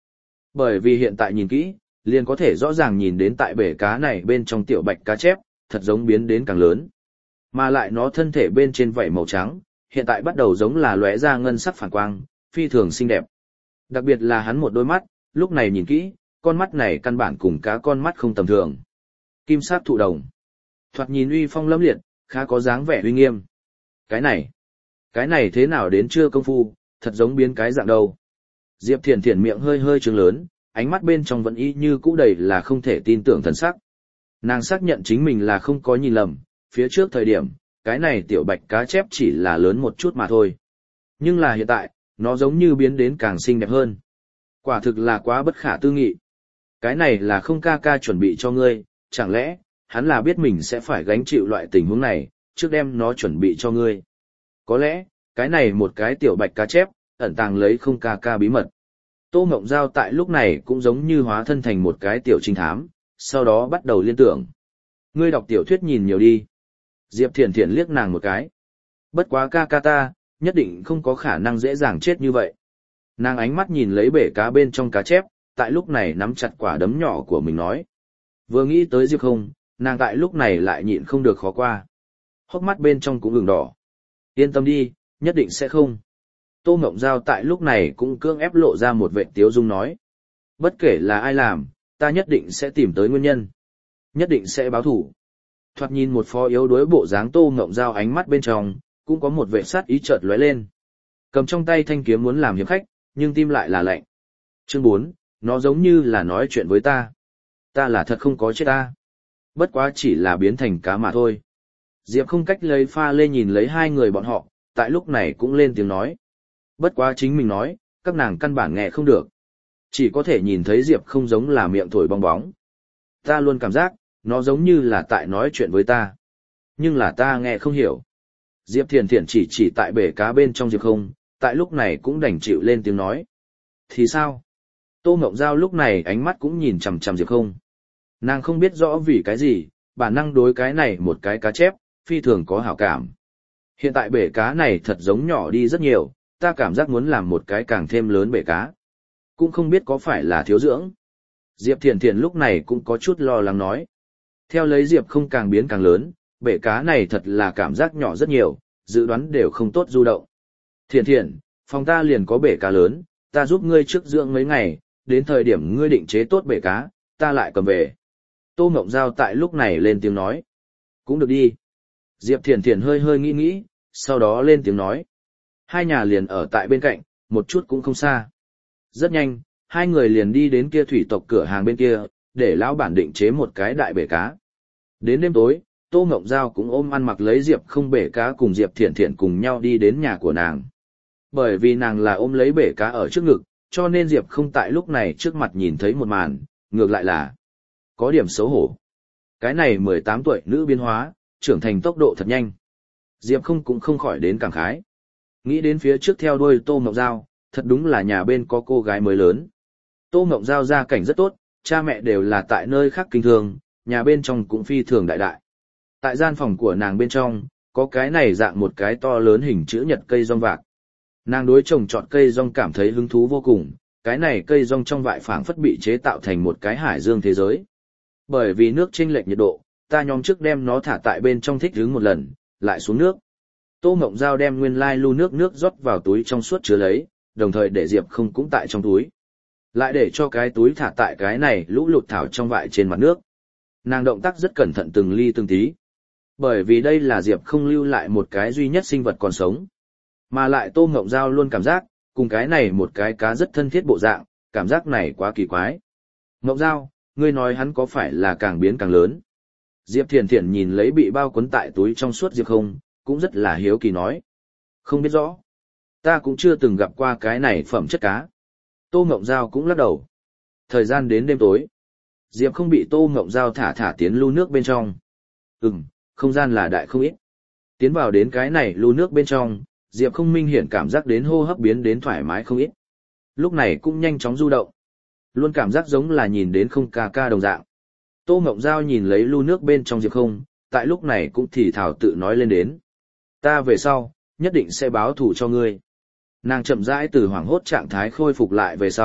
Bởi vì hiện tại nhìn kỹ, liền có thể rõ ràng nhìn đến tại bể cá này bên trong tiểu bạch cá chép, thật giống biến đến càng lớn. Mà lại nó thân thể bên trên vảy màu trắng, hiện tại bắt đầu giống là lóe ra ngân sắc phản quang, phi thường xinh đẹp. Đặc biệt là hắn một đôi mắt, lúc này nhìn kỹ, con mắt này căn bản cùng cá con mắt không tầm thường. Kim sắc thụ đồng. Thoạt nhìn uy phong lẫm liệt, khá có dáng vẻ uy nghiêm. Cái này, cái này thế nào đến chưa công phu, thật giống biến cái dạng đâu. Diệp Thiển Thiển miệng hơi hơi trừng lớn, ánh mắt bên trong vẫn y như cũ đầy là không thể tin tưởng thần sắc. Nàng xác nhận chính mình là không có nhìn lầm, phía trước thời điểm, cái này tiểu bạch cá chép chỉ là lớn một chút mà thôi. Nhưng là hiện tại, nó giống như biến đến càng xinh đẹp hơn. Quả thực là quá bất khả tư nghị. Cái này là không ca ca chuẩn bị cho ngươi, chẳng lẽ, hắn là biết mình sẽ phải gánh chịu loại tình huống này, trước đem nó chuẩn bị cho ngươi. Có lẽ, cái này một cái tiểu bạch cá chép, ẩn tàng lấy không ca ca bí mật. Tô Ngộng Giao tại lúc này cũng giống như hóa thân thành một cái tiểu trinh thám, sau đó bắt đầu liên tưởng. Ngươi đọc tiểu thuyết nhìn nhiều đi. Diệp Thiển Thiển liếc nàng một cái. Bất quá ca ca ta, nhất định không có khả năng dễ dàng chết như vậy. Nàng ánh mắt nhìn lấy bể cá bên trong cá chép, tại lúc này nắm chặt quả đấm nhỏ của mình nói. Vừa nghĩ tới Diệp không, nàng tại lúc này lại nhịn không được khó qua. Hốc mắt bên trong cũng ửng đỏ. Yên tâm đi, nhất định sẽ không. Tô Ngộng Giao tại lúc này cũng cưỡng ép lộ ra một vệ tiếu dung nói. Bất kể là ai làm, ta nhất định sẽ tìm tới nguyên nhân. Nhất định sẽ báo thủ. Thoạt nhìn một phó yếu đuối bộ dáng Tô Ngộng Giao ánh mắt bên trong, cũng có một vệ sát ý chợt lóe lên. Cầm trong tay thanh kiếm muốn làm hiệp khách, nhưng tim lại là lạnh. Chương bốn, nó giống như là nói chuyện với ta. Ta là thật không có chết ta. Bất quá chỉ là biến thành cá mà thôi. Diệp không cách lấy pha lê nhìn lấy hai người bọn họ, tại lúc này cũng lên tiếng nói. Bất quá chính mình nói, các nàng căn bản nghe không được. Chỉ có thể nhìn thấy Diệp không giống là miệng thổi bong bóng. Ta luôn cảm giác, nó giống như là tại nói chuyện với ta. Nhưng là ta nghe không hiểu. Diệp Thiển Thiển chỉ chỉ tại bể cá bên trong Diệp không, tại lúc này cũng đành chịu lên tiếng nói. Thì sao? Tô Ngộng Giao lúc này ánh mắt cũng nhìn chằm chằm Diệp không. Nàng không biết rõ vì cái gì, bản năng đối cái này một cái cá chép, phi thường có hảo cảm. Hiện tại bể cá này thật giống nhỏ đi rất nhiều, ta cảm giác muốn làm một cái càng thêm lớn bể cá. Cũng không biết có phải là thiếu dưỡng. Diệp Thiển Thiển lúc này cũng có chút lo lắng nói. Theo lấy Diệp không càng biến càng lớn, bể cá này thật là cảm giác nhỏ rất nhiều, dự đoán đều không tốt du động. Thiển Thiển, phòng ta liền có bể cá lớn, ta giúp ngươi trước dưỡng mấy ngày, đến thời điểm ngươi định chế tốt bể cá, ta lại cầm về. Tô Ngộng Giao tại lúc này lên tiếng nói. Cũng được đi. Diệp Thiển Thiển hơi hơi nghĩ nghĩ, sau đó lên tiếng nói. Hai nhà liền ở tại bên cạnh, một chút cũng không xa. Rất nhanh, hai người liền đi đến kia thủy tộc cửa hàng bên kia, để lão bản định chế một cái đại bể cá. Đến đêm tối, Tô Ngộng Giao cũng ôm ăn mặc lấy Diệp không bể cá cùng Diệp Thiển Thiển cùng nhau đi đến nhà của nàng. Bởi vì nàng là ôm lấy bể cá ở trước ngực, cho nên Diệp không tại lúc này trước mặt nhìn thấy một màn, ngược lại là có điểm xấu hổ. Cái này mười tám tuổi nữ biến hóa, trưởng thành tốc độ thật nhanh. Diệp không cũng không khỏi đến cảm khái. Nghĩ đến phía trước theo đuôi Tô Ngộng Giao, thật đúng là nhà bên có cô gái mới lớn. Tô Ngộng Giao gia cảnh rất tốt, cha mẹ đều là tại nơi khác kinh thường, nhà bên trong cũng phi thường đại đại. Tại gian phòng của nàng bên trong, có cái này dạng một cái to lớn hình chữ nhật cây rong vạc. Nàng đối trồng trọt cây rong cảm thấy hứng thú vô cùng, cái này cây rong trong vại phảng phất bị chế tạo thành một cái hải dương thế giới. Bởi vì nước chênh lệch nhiệt độ, ta nhóm trước đem nó thả tại bên trong thích ứng một lần, lại xuống nước. Tô Ngộng Giao đem nguyên lai lu nước nước rót vào túi trong suốt chứa lấy, đồng thời để Diệp không cũng tại trong túi. Lại để cho cái túi thả tại cái này lũ lụt thảo trong vại trên mặt nước. Nàng động tác rất cẩn thận từng ly từng tí. Bởi vì đây là Diệp không lưu lại một cái duy nhất sinh vật còn sống. Mà lại Tô Ngộng Giao luôn cảm giác, cùng cái này một cái cá rất thân thiết bộ dạng, cảm giác này quá kỳ quái. Ngộng Giao, ngươi nói hắn có phải là càng biến càng lớn? Diệp Thiển Thiển nhìn lấy bị bao cuốn tại túi trong suốt Diệp không, cũng rất là hiếu kỳ nói. Không biết rõ. Ta cũng chưa từng gặp qua cái này phẩm chất cá. Tô Ngộng Giao cũng lắc đầu. Thời gian đến đêm tối. Diệp không bị Tô Ngộng Giao thả thả tiến lu nước bên trong. Ừm, không gian là đại không ít. Tiến vào đến cái này lu nước bên trong, Diệp không minh hiển cảm giác đến hô hấp biến đến thoải mái không ít. Lúc này cũng nhanh chóng du động. Luôn cảm giác giống là nhìn đến không ca ca đồng dạng. Tô Ngộng Giao nhìn lấy lu nước bên trong Diệp không, tại lúc này cũng thì thảo tự nói lên đến. Ta về sau, nhất định sẽ báo thù cho ngươi. Nàng chậm rãi từ hoảng hốt trạng thái khôi phục lại về sau,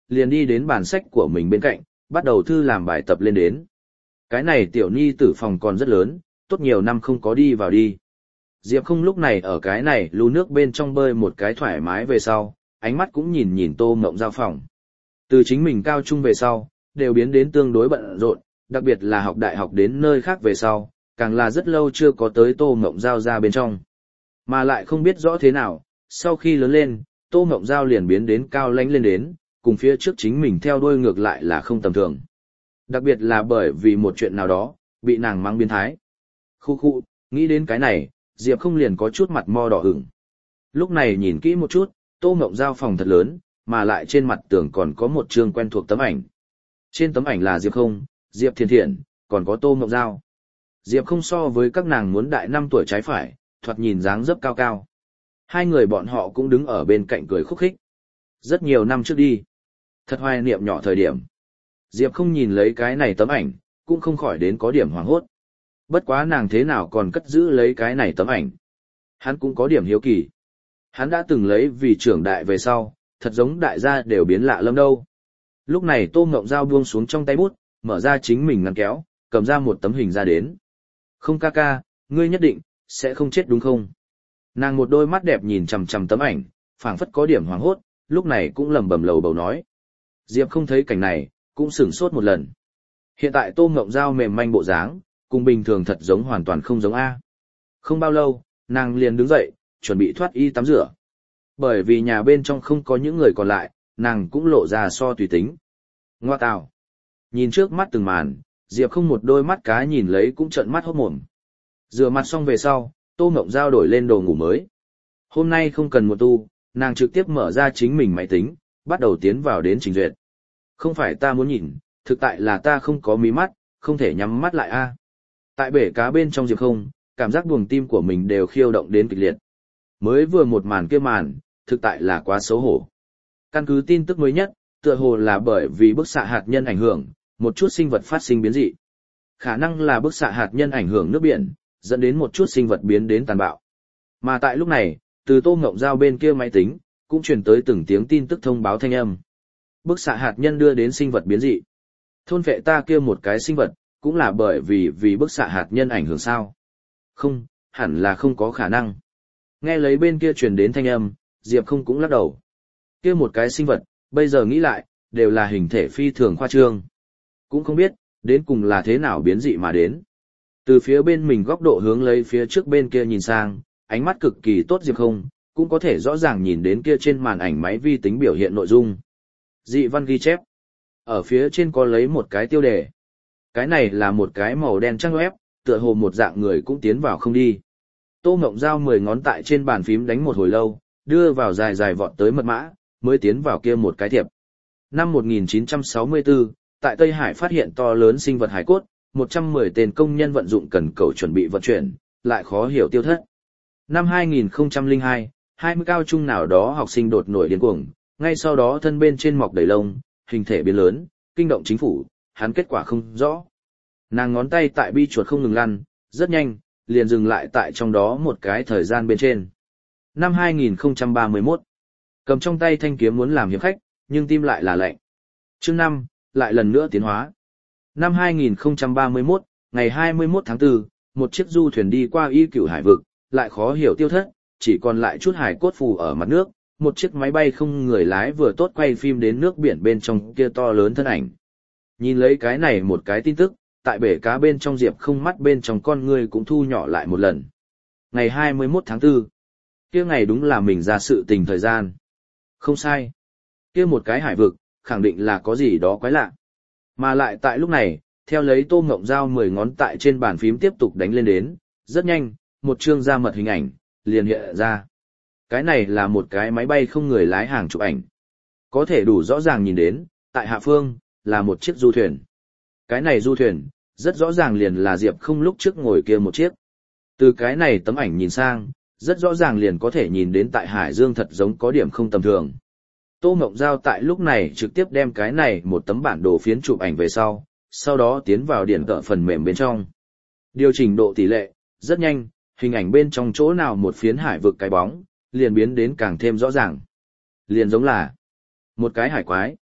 liền đi đến bàn sách của mình bên cạnh, bắt đầu thư làm bài tập lên đến. Cái này tiểu nhi tử phòng còn rất lớn, tốt nhiều năm không có đi vào đi. Diệp không lúc này ở cái này lưu nước bên trong bơi một cái thoải mái về sau, ánh mắt cũng nhìn nhìn Tô Mộng Giao phòng. Từ chính mình cao trung về sau, đều biến đến tương đối bận rộn, đặc biệt là học đại học đến nơi khác về sau, càng là rất lâu chưa có tới Tô Mộng Giao ra bên trong. Mà lại không biết rõ thế nào, sau khi lớn lên, Tô Mộng Giao liền biến đến cao lãnh lên đến, cùng phía trước chính mình theo đuôi ngược lại là không tầm thường. Đặc biệt là bởi vì một chuyện nào đó, bị nàng mắng biến thái. Khu khu, nghĩ đến cái này, Diệp không liền có chút mặt mo đỏ ửng. Lúc này nhìn kỹ một chút, Tô Mộng Giao phòng thật lớn, mà lại trên mặt tường còn có một chương quen thuộc tấm ảnh. Trên tấm ảnh là Diệp không, Diệp Thiền Thiện, còn có Tô Mộng Giao. Diệp không so với các nàng muốn đại năm tuổi trái phải, thoạt nhìn dáng dấp cao cao. Hai người bọn họ cũng đứng ở bên cạnh cười khúc khích. Rất nhiều năm trước đi. Thật hoài niệm nhỏ thời điểm. Diệp không nhìn lấy cái này tấm ảnh, cũng không khỏi đến có điểm hoảng hốt. Bất quá nàng thế nào còn cất giữ lấy cái này tấm ảnh. Hắn cũng có điểm hiếu kỳ. Hắn đã từng lấy vì trưởng đại về sau, thật giống đại gia đều biến lạ lắm đâu. Lúc này Tô Mộng Giao buông xuống trong tay bút, mở ra chính mình ngăn kéo, cầm ra một tấm hình ra đến. Không ca ca, ngươi nhất định, sẽ không chết đúng không? Nàng một đôi mắt đẹp nhìn chằm chằm tấm ảnh, phảng phất có điểm hoảng hốt, lúc này cũng lẩm bẩm lầu bầu nói. Diệp không thấy cảnh này, cũng sửng sốt một lần. Hiện tại Tô Mộng Giao mềm manh bộ dáng, cùng bình thường thật giống hoàn toàn không giống A. Không bao lâu, nàng liền đứng dậy, chuẩn bị thoát y tắm rửa. Bởi vì nhà bên trong không có những người còn lại, nàng cũng lộ ra so tùy tính. Ngoa tào. Nhìn trước mắt từng màn, Diệp không một đôi mắt cá nhìn lấy cũng trợn mắt hốt mồm. Rửa mặt xong về sau, Tô Mộng Giao đổi lên đồ ngủ mới. Hôm nay không cần một tu, nàng trực tiếp mở ra chính mình máy tính, bắt đầu tiến vào đến trình duyệt. Không phải ta muốn nhìn, thực tại là ta không có mí mắt, không thể nhắm mắt lại a. Tại bể cá bên trong Diệp không, cảm giác buồng tim của mình đều khiêu động đến kịch liệt. Mới vừa một màn kia màn, thực tại là quá xấu hổ. Căn cứ tin tức mới nhất, tựa hồ là bởi vì bức xạ hạt nhân ảnh hưởng, một chút sinh vật phát sinh biến dị. Khả năng là bức xạ hạt nhân ảnh hưởng nước biển, dẫn đến một chút sinh vật biến đến tàn bạo. Mà tại lúc này, từ Tô Mộng Giao bên kia máy tính, cũng truyền tới từng tiếng tin tức thông báo thanh âm. Bức xạ hạt nhân đưa đến sinh vật biến dị. Thôn vệ ta kia một cái sinh vật, cũng là bởi vì vì bức xạ hạt nhân ảnh hưởng sao? Không, hẳn là không có khả năng. Nghe lấy bên kia truyền đến thanh âm, Diệp không cũng lắc đầu. Kia một cái sinh vật, bây giờ nghĩ lại, đều là hình thể phi thường khoa trương. Cũng không biết, đến cùng là thế nào biến dị mà đến. Từ phía bên mình góc độ hướng lấy phía trước bên kia nhìn sang, ánh mắt cực kỳ tốt Diệp không, cũng có thể rõ ràng nhìn đến kia trên màn ảnh máy vi tính biểu hiện nội dung. Dị văn ghi chép. Ở phía trên có lấy một cái tiêu đề. Cái này là một cái màu đen trang web, tựa hồ một dạng người cũng tiến vào không đi. Tô Mộng Giao mười ngón tại trên bàn phím đánh một hồi lâu, đưa vào dài dài vọt tới mật mã, mới tiến vào kia một cái thiệp. Năm một nghìn chín trăm sáu mươi tư, tại Tây Hải phát hiện to lớn sinh vật hải cốt, một trăm mười tên công nhân vận dụng cần cầu chuẩn bị vận chuyển, lại khó hiểu tiêu thất. Năm hai nghìn không trăm lẻ hai, hai mươi cao trung nào đó học sinh đột nổi điên cuồng, ngay sau đó thân bên trên mọc đầy lông, hình thể biến lớn, kinh động chính phủ, hắn kết quả không rõ. Nàng ngón tay tại bi chuột không ngừng lăn, rất nhanh, liền dừng lại tại trong đó một cái thời gian bên trên. Năm hai nghìn không trăm ba mươi mốt, cầm trong tay thanh kiếm muốn làm hiệp khách, nhưng tim lại là lạnh. Chương năm, lại lần nữa tiến hóa. Năm hai nghìn không trăm ba mươi mốt, ngày hai mươi mốt tháng tư, một chiếc du thuyền đi qua Y Cửu Hải vực, lại khó hiểu tiêu thất, chỉ còn lại chút hải cốt phù ở mặt nước, một chiếc máy bay không người lái vừa tốt quay phim đến nước biển bên trong kia to lớn thân ảnh. Nhìn lấy cái này một cái tin tức, tại bể cá bên trong Diệp không mắt bên trong con người cũng thu nhỏ lại một lần. Ngày hai mươi mốt tháng tư, kia ngày đúng là mình ra sự tình thời gian. Không sai. Kia một cái hải vực, khẳng định là có gì đó quái lạ. Mà lại tại lúc này, theo lấy Tô Mộng Giao mười ngón tại trên bàn phím tiếp tục đánh lên đến, rất nhanh, một chương ra mật hình ảnh, liền hiện ra. Cái này là một cái máy bay không người lái hàng chụp ảnh. Có thể đủ rõ ràng nhìn đến, tại hạ phương, là một chiếc du thuyền. Cái này du thuyền, rất rõ ràng liền là Diệp không lúc trước ngồi kia một chiếc. Từ cái này tấm ảnh nhìn sang, rất rõ ràng liền có thể nhìn đến tại Hải Dương thật giống có điểm không tầm thường. Tô Mộng Giao tại lúc này trực tiếp đem cái này một tấm bản đồ phiến chụp ảnh về sau, sau đó tiến vào điển tợ phần mềm bên trong. Điều chỉnh độ tỷ lệ, rất nhanh, hình ảnh bên trong chỗ nào một phiến hải vực cái bóng, liền biến đến càng thêm rõ ràng. Liền giống là một cái hải quái.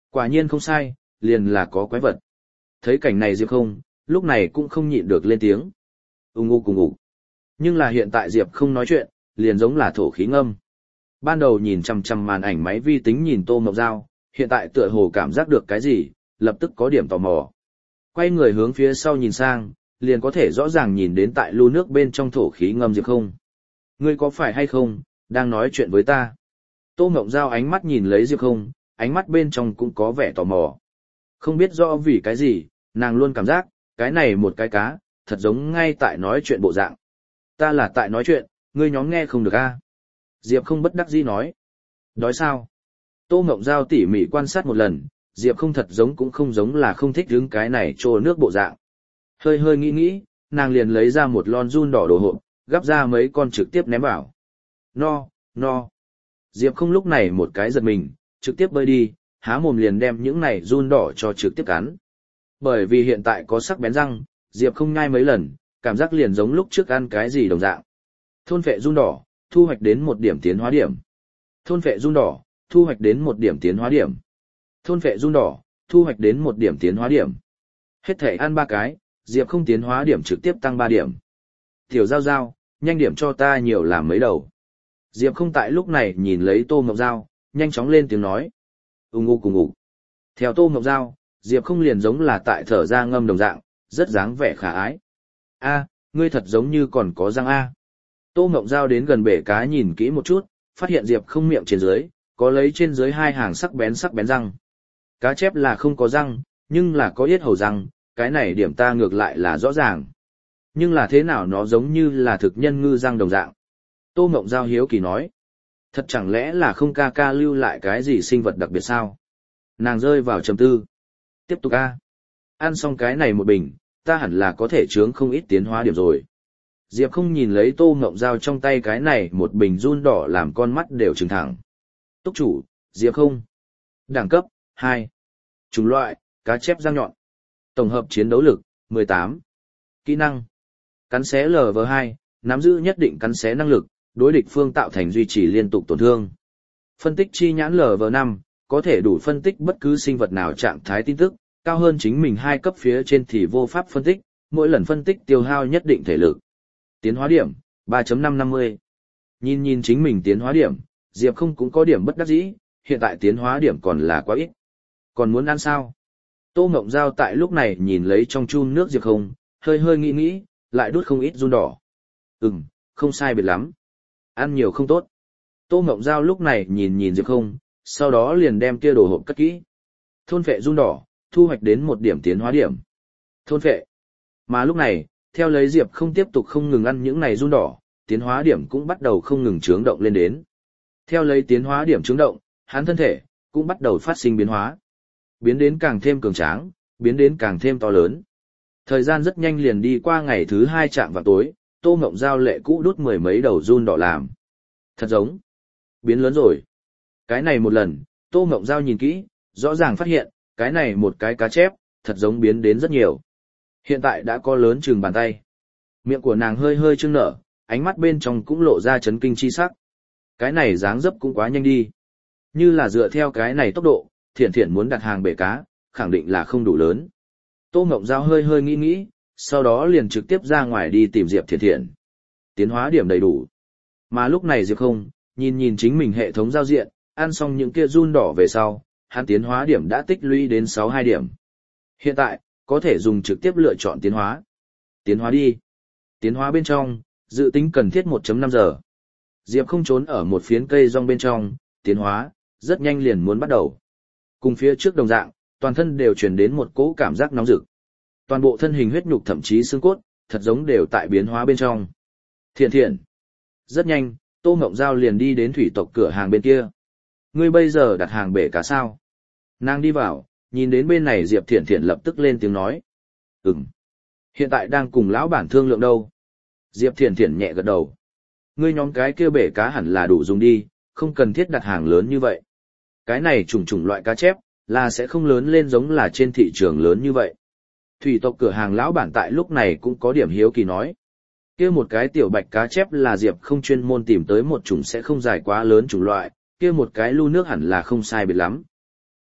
Quả nhiên không sai, liền là có quái vật. Thấy cảnh này Diệp không, lúc này cũng không nhịn được lên tiếng. Ung ung cùng ngủ. Nhưng là hiện tại Diệp không nói chuyện, liền giống là thổ khí ngâm. Ban đầu nhìn chằm chằm màn ảnh máy vi tính nhìn Tô Mộng Giao, hiện tại tựa hồ cảm giác được cái gì, lập tức có điểm tò mò. Quay người hướng phía sau nhìn sang, liền có thể rõ ràng nhìn đến tại lu nước bên trong thổ khí ngâm Diệp không. Ngươi có phải hay không, đang nói chuyện với ta? Tô Mộng Giao ánh mắt nhìn lấy Diệp không, ánh mắt bên trong cũng có vẻ tò mò. Không biết rõ vì cái gì, nàng luôn cảm giác, cái này một cái cá, thật giống ngay tại nói chuyện bộ dạng. Ta là tại nói chuyện, ngươi nhóm nghe không được a? À? Diệp không bất đắc dĩ nói. Đói sao? Tô Mộng Giao tỉ mỉ quan sát một lần, Diệp không thật giống cũng không giống là không thích đứng cái này trô nước bộ dạng. Hơi hơi nghĩ nghĩ, nàng liền lấy ra một lon giun đỏ đồ hộp, gắp ra mấy con trực tiếp ném vào. No, no. Diệp không lúc này một cái giật mình, trực tiếp bơi đi, há mồm liền đem những này giun đỏ cho trực tiếp cắn. Bởi vì hiện tại có sắc bén răng, Diệp không nhai mấy lần, cảm giác liền giống lúc trước ăn cái gì đồng dạng. Thôn phệ giun đỏ, thu hoạch đến một điểm tiến hóa điểm. Thôn phệ giun đỏ, thu hoạch đến một điểm tiến hóa điểm. Thôn phệ giun đỏ, thu hoạch đến một điểm tiến hóa điểm. Hết thể ăn ba cái, Diệp không tiến hóa điểm trực tiếp tăng ba điểm. Tiểu Giao Giao, nhanh điểm cho ta nhiều làm mấy đầu. Diệp không tại lúc này nhìn lấy Tô Mộng Giao, nhanh chóng lên tiếng nói. Ung ngu cùng ngủ. Theo Tô Mộng Giao, Diệp không liền giống là tại thở ra ngâm đồng dạng, rất dáng vẻ khả ái. A, ngươi thật giống như còn có răng A. Tô Mộng Giao đến gần bể cá nhìn kỹ một chút, phát hiện Diệp không miệng trên dưới, có lấy trên dưới hai hàng sắc bén sắc bén răng. Cá chép là không có răng, nhưng là có yết hầu răng, cái này điểm ta ngược lại là rõ ràng. Nhưng là thế nào nó giống như là thực nhân ngư răng đồng dạng. Tô Mộng Giao hiếu kỳ nói. Thật chẳng lẽ là không ca ca lưu lại cái gì sinh vật đặc biệt sao? Nàng rơi vào trầm tư. Tiếp tục a. Ăn xong cái này một bình, ta hẳn là có thể chướng không ít tiến hóa điểm rồi. Diệp không nhìn lấy Tô Mộng Giao trong tay cái này một bình giun đỏ làm con mắt đều trừng thẳng. Túc chủ, Diệp không. Đẳng cấp, hai. Chủng loại, cá chép răng nhọn. Tổng hợp chiến đấu lực, mười tám. Kỹ năng. Cắn xé lờ vê hai, nắm giữ nhất định cắn xé năng lực, đối địch phương tạo thành duy trì liên tục tổn thương. Phân tích chi nhãn lờ vê năm, có thể đủ phân tích bất cứ sinh vật nào trạng thái tin tức, cao hơn chính mình hai cấp phía trên thì vô pháp phân tích, mỗi lần phân tích tiêu hao nhất định thể lực. Tiến hóa điểm, ba phẩy năm năm mươi. Nhìn nhìn chính mình tiến hóa điểm, Diệp không cũng có điểm bất đắc dĩ, hiện tại tiến hóa điểm còn là quá ít. Còn muốn ăn sao? Tô Mộng Giao tại lúc này nhìn lấy trong chun nước Diệp không, hơi hơi nghĩ nghĩ, lại đút không ít giun đỏ. Ừm, không sai biệt lắm. Ăn nhiều không tốt. Tô Mộng Giao lúc này nhìn nhìn Diệp không, sau đó liền đem kia đồ hộp cất kỹ. Thôn phệ giun đỏ, thu hoạch đến một điểm tiến hóa điểm. Thôn phệ. Mà lúc này, theo lấy Diệp không tiếp tục không ngừng ăn những này giun đỏ, tiến hóa điểm cũng bắt đầu không ngừng trướng động lên đến. Theo lấy tiến hóa điểm trướng động, hắn thân thể cũng bắt đầu phát sinh biến hóa. Biến đến càng thêm cường tráng, biến đến càng thêm to lớn. Thời gian rất nhanh liền đi qua ngày thứ hai chạm vào tối, Tô Mộng Giao lệ cũ đút mười mấy đầu giun đỏ làm. Thật giống. Biến lớn rồi. Cái này một lần, Tô Mộng Giao nhìn kỹ, rõ ràng phát hiện, cái này một cái cá chép, thật giống biến đến rất nhiều. Hiện tại đã có lớn chừng bàn tay. Miệng của nàng hơi hơi trương nở, ánh mắt bên trong cũng lộ ra chấn kinh chi sắc. Cái này dáng dấp cũng quá nhanh đi. Như là dựa theo cái này tốc độ, Thiển Thiển muốn đặt hàng bể cá, khẳng định là không đủ lớn. Tô Mộng Giao hơi hơi nghĩ nghĩ, sau đó liền trực tiếp ra ngoài đi tìm Diệp Thiển Thiển. Tiến hóa điểm đầy đủ. Mà lúc này Diệp không, nhìn nhìn chính mình hệ thống giao diện, ăn xong những kia giun đỏ về sau, hắn tiến hóa điểm đã tích lũy đến sáu mươi hai điểm. Hiện tại, có thể dùng trực tiếp lựa chọn tiến hóa. Tiến hóa đi. Tiến hóa bên trong, dự tính cần thiết một phẩy năm giờ. Diệp không trốn ở một phiến cây rong bên trong, tiến hóa, rất nhanh liền muốn bắt đầu. Cùng phía trước đồng dạng, toàn thân đều truyền đến một cỗ cảm giác nóng rực. Toàn bộ thân hình huyết nhục thậm chí xương cốt, thật giống đều tại biến hóa bên trong. Thiện thiện. Rất nhanh, Tô Mộng Giao liền đi đến thủy tộc cửa hàng bên kia. Ngươi bây giờ đặt hàng bể cá sao? Nàng đi vào, nhìn đến bên này Diệp Thiện Thiện lập tức lên tiếng nói. Ừm. Hiện tại đang cùng lão bản thương lượng đâu? Diệp Thiện Thiện nhẹ gật đầu. Ngươi nhóm cái kia bể cá hẳn là đủ dùng đi, không cần thiết đặt hàng lớn như vậy. Cái này trùng trùng loại cá chép, là sẽ không lớn lên giống là trên thị trường lớn như vậy. Thủy tộc cửa hàng lão bản tại lúc này cũng có điểm hiếu kỳ nói. Kia một cái tiểu bạch cá chép là Diệp không chuyên môn tìm tới một chủng sẽ không dài quá lớn chủng loại, kia một cái lu nước hẳn là không sai biệt lắm.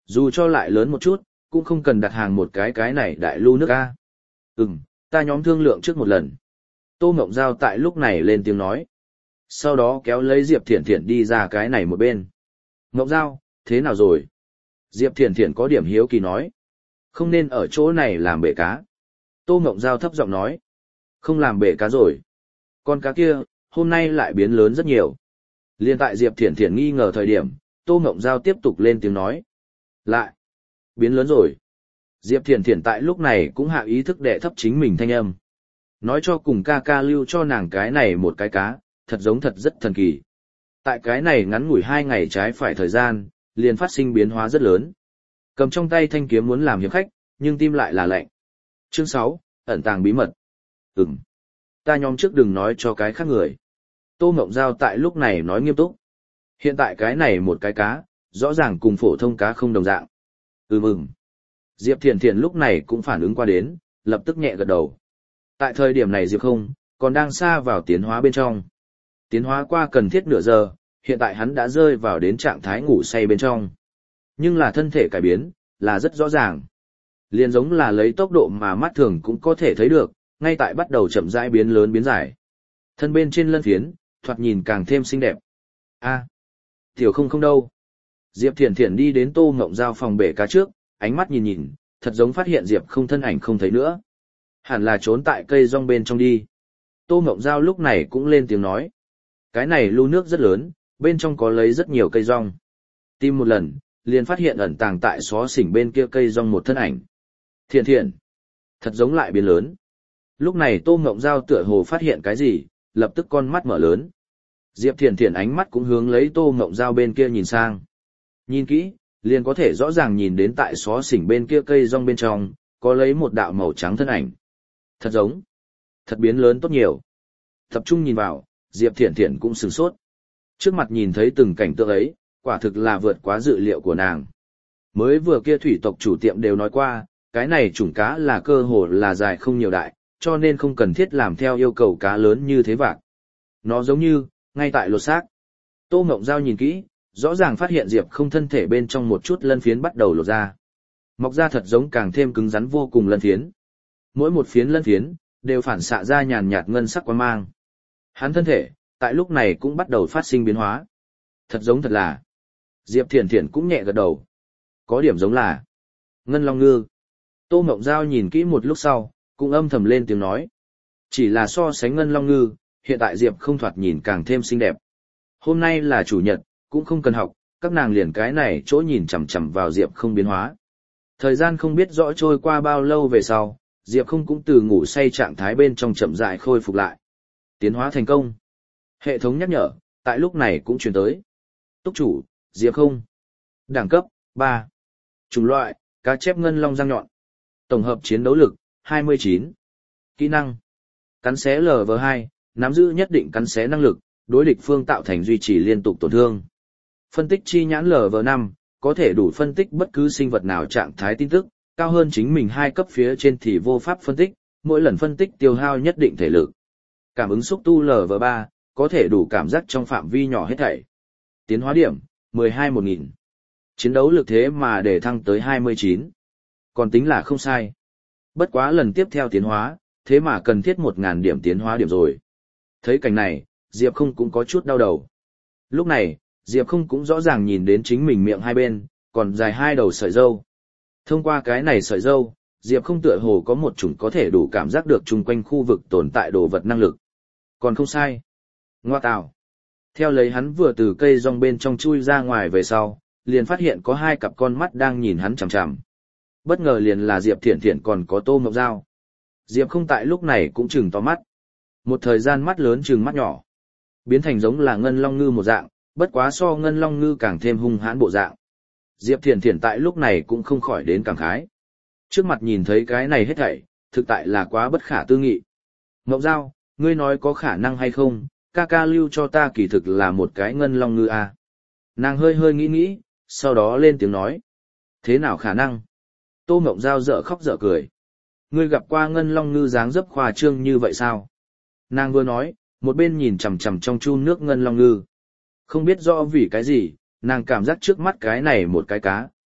Dù cho lại lớn một chút, cũng không cần đặt hàng một cái cái này đại lưu nước a. Ừm, ta nhóm thương lượng trước một lần. Tô Ngộng Giao tại lúc này lên tiếng nói. Sau đó kéo lấy Diệp Thiển Thiển đi ra cái này một bên. Ngộng Giao, thế nào rồi? Diệp Thiển Thiển có điểm hiếu kỳ nói. Không nên ở chỗ này làm bể cá. Tô Ngộng Giao thấp giọng nói. Không làm bể cá rồi. Con cá kia, hôm nay lại biến lớn rất nhiều. Liên tại Diệp Thiển Thiển nghi ngờ thời điểm, Tô Ngộng Giao tiếp tục lên tiếng nói. Lại, biến lớn rồi. Diệp Thiển Thiển tại lúc này cũng hạ ý thức đệ thấp chính mình thanh âm. Nói cho cùng ca ca lưu cho nàng cái này một cái cá, thật giống thật rất thần kỳ. Tại cái này ngắn ngủi hai ngày trái phải thời gian, liền phát sinh biến hóa rất lớn. Cầm trong tay thanh kiếm muốn làm hiệp khách, nhưng tim lại là lạnh. Chương sáu, ẩn tàng bí mật. Ừm. Ta nhóm trước đừng nói cho cái khác người. Tô Ngộng Giao tại lúc này nói nghiêm túc. Hiện tại cái này một cái cá, rõ ràng cùng phổ thông cá không đồng dạng. Ừm ừm. Diệp Thiển Thiển lúc này cũng phản ứng qua đến, lập tức nhẹ gật đầu. Tại thời điểm này Diệp không, còn đang xa vào tiến hóa bên trong. Tiến hóa qua cần thiết nửa giờ, hiện tại hắn đã rơi vào đến trạng thái ngủ say bên trong. Nhưng là thân thể cải biến, là rất rõ ràng. Liền giống là lấy tốc độ mà mắt thường cũng có thể thấy được, ngay tại bắt đầu chậm rãi biến lớn biến dài. Thân bên trên lân phiến, thoạt nhìn càng thêm xinh đẹp. A, tiểu không không đâu. Diệp Thiển Thiển đi đến Tô Ngộng Giao phòng bể cá trước, ánh mắt nhìn nhìn, thật giống phát hiện Diệp không thân ảnh không thấy nữa. Hẳn là trốn tại cây rong bên trong đi. Tô Ngộng Giao lúc này cũng lên tiếng nói. Cái này lưu nước rất lớn, bên trong có lấy rất nhiều cây rong. Tìm một lần, liền phát hiện ẩn tàng tại xó xỉnh bên kia cây rong một thân ảnh. Thiện thiện, thật giống lại biến lớn. Lúc này Tô Ngộng Giao tựa hồ phát hiện cái gì, lập tức con mắt mở lớn. Diệp Thiện Thiện ánh mắt cũng hướng lấy Tô Ngộng Giao bên kia nhìn sang. Nhìn kỹ, liền có thể rõ ràng nhìn đến tại xó xỉnh bên kia cây rong bên trong, có lấy một đạo màu trắng thân ảnh. Thật giống, thật biến lớn tốt nhiều. Tập trung nhìn vào, Diệp Thiện Thiện cũng sửng sốt. Trước mặt nhìn thấy từng cảnh tượng ấy, quả thực là vượt quá dự liệu của nàng. Mới vừa kia thủy tộc chủ tiệm đều nói qua, cái này chủng cá là cơ hồ là dài không nhiều đại, cho nên không cần thiết làm theo yêu cầu cá lớn như thế vạc. Nó giống như, ngay tại lột xác. Tô Ngộng Giao nhìn kỹ, rõ ràng phát hiện Diệp không thân thể bên trong một chút lân phiến bắt đầu lột ra. Mọc ra thật giống càng thêm cứng rắn vô cùng lân phiến. Mỗi một phiến lân phiến, đều phản xạ ra nhàn nhạt ngân sắc quang mang. Hắn thân thể, tại lúc này cũng bắt đầu phát sinh biến hóa. Thật giống thật là. Diệp Thiển Thiển cũng nhẹ gật đầu. Có điểm giống là Ngân Long Ngư. Tô Ngộng Giao nhìn kỹ một lúc sau, cũng âm thầm lên tiếng nói. Chỉ là so sánh Ngân Long Ngư, hiện tại Diệp không thoạt nhìn càng thêm xinh đẹp. Hôm nay là chủ nhật, cũng không cần học, các nàng liền cái này chỗ nhìn chằm chằm vào Diệp không biến hóa. Thời gian không biết rõ trôi qua bao lâu về sau, Diệp không cũng từ ngủ say trạng thái bên trong chậm rãi khôi phục lại. Tiến hóa thành công. Hệ thống nhắc nhở, tại lúc này cũng truyền tới. Túc chủ, Diệp không. Đẳng cấp, ba. Chủng loại, cá chép ngân long răng nhọn. Tổng hợp chiến đấu lực, hai mươi chín. Kỹ năng. Cắn xé L V hai, nắm giữ nhất định cắn xé năng lực, đối địch phương tạo thành duy trì liên tục tổn thương. Phân tích chi nhãn L V năm, có thể đủ phân tích bất cứ sinh vật nào trạng thái tin tức, cao hơn chính mình hai cấp phía trên thì vô pháp phân tích, mỗi lần phân tích tiêu hao nhất định thể lực. Cảm ứng xúc tu L V ba, có thể đủ cảm giác trong phạm vi nhỏ hết thảy. Tiến hóa điểm, mười hai một nghìn. Chiến đấu lực thế mà để thăng tới hai mươi chín. Còn tính là không sai. Bất quá lần tiếp theo tiến hóa, thế mà cần thiết một nghìn điểm tiến hóa điểm rồi. Thấy cảnh này, Diệp không cũng có chút đau đầu. Lúc này, Diệp không cũng rõ ràng nhìn đến chính mình miệng hai bên, còn dài hai đầu sợi râu. Thông qua cái này sợi râu, Diệp không tựa hồ có một chủng có thể đủ cảm giác được chung quanh khu vực tồn tại đồ vật năng lực. Còn không sai. Ngoa tào. Theo lấy hắn vừa từ cây rong bên trong chui ra ngoài về sau, liền phát hiện có hai cặp con mắt đang nhìn hắn chằm chằm. Bất ngờ liền là Diệp Thiển Thiển còn có Tô Ngộng Giao. Diệp không tại lúc này cũng chừng to mắt. Một thời gian mắt lớn chừng mắt nhỏ. Biến thành giống là Ngân Long Ngư một dạng, bất quá so Ngân Long Ngư càng thêm hung hãn bộ dạng. Diệp Thiển Thiển tại lúc này cũng không khỏi đến cảm khái. Trước mặt nhìn thấy cái này hết thảy, thực tại là quá bất khả tư nghị. Ngộng Giao, ngươi nói có khả năng hay không, ca ca lưu cho ta kỳ thực là một cái Ngân Long Ngư à. Nàng hơi hơi nghĩ nghĩ, sau đó lên tiếng nói. Thế nào khả năng? Tô Ngộng Giao dở khóc dở cười. Ngươi gặp qua Ngân Long Ngư dáng dấp khoa trương như vậy sao? Nàng vừa nói, một bên nhìn chằm chằm trong chu nước Ngân Long Ngư. Không biết rõ vì cái gì, nàng cảm giác trước mắt cái này một cái cá,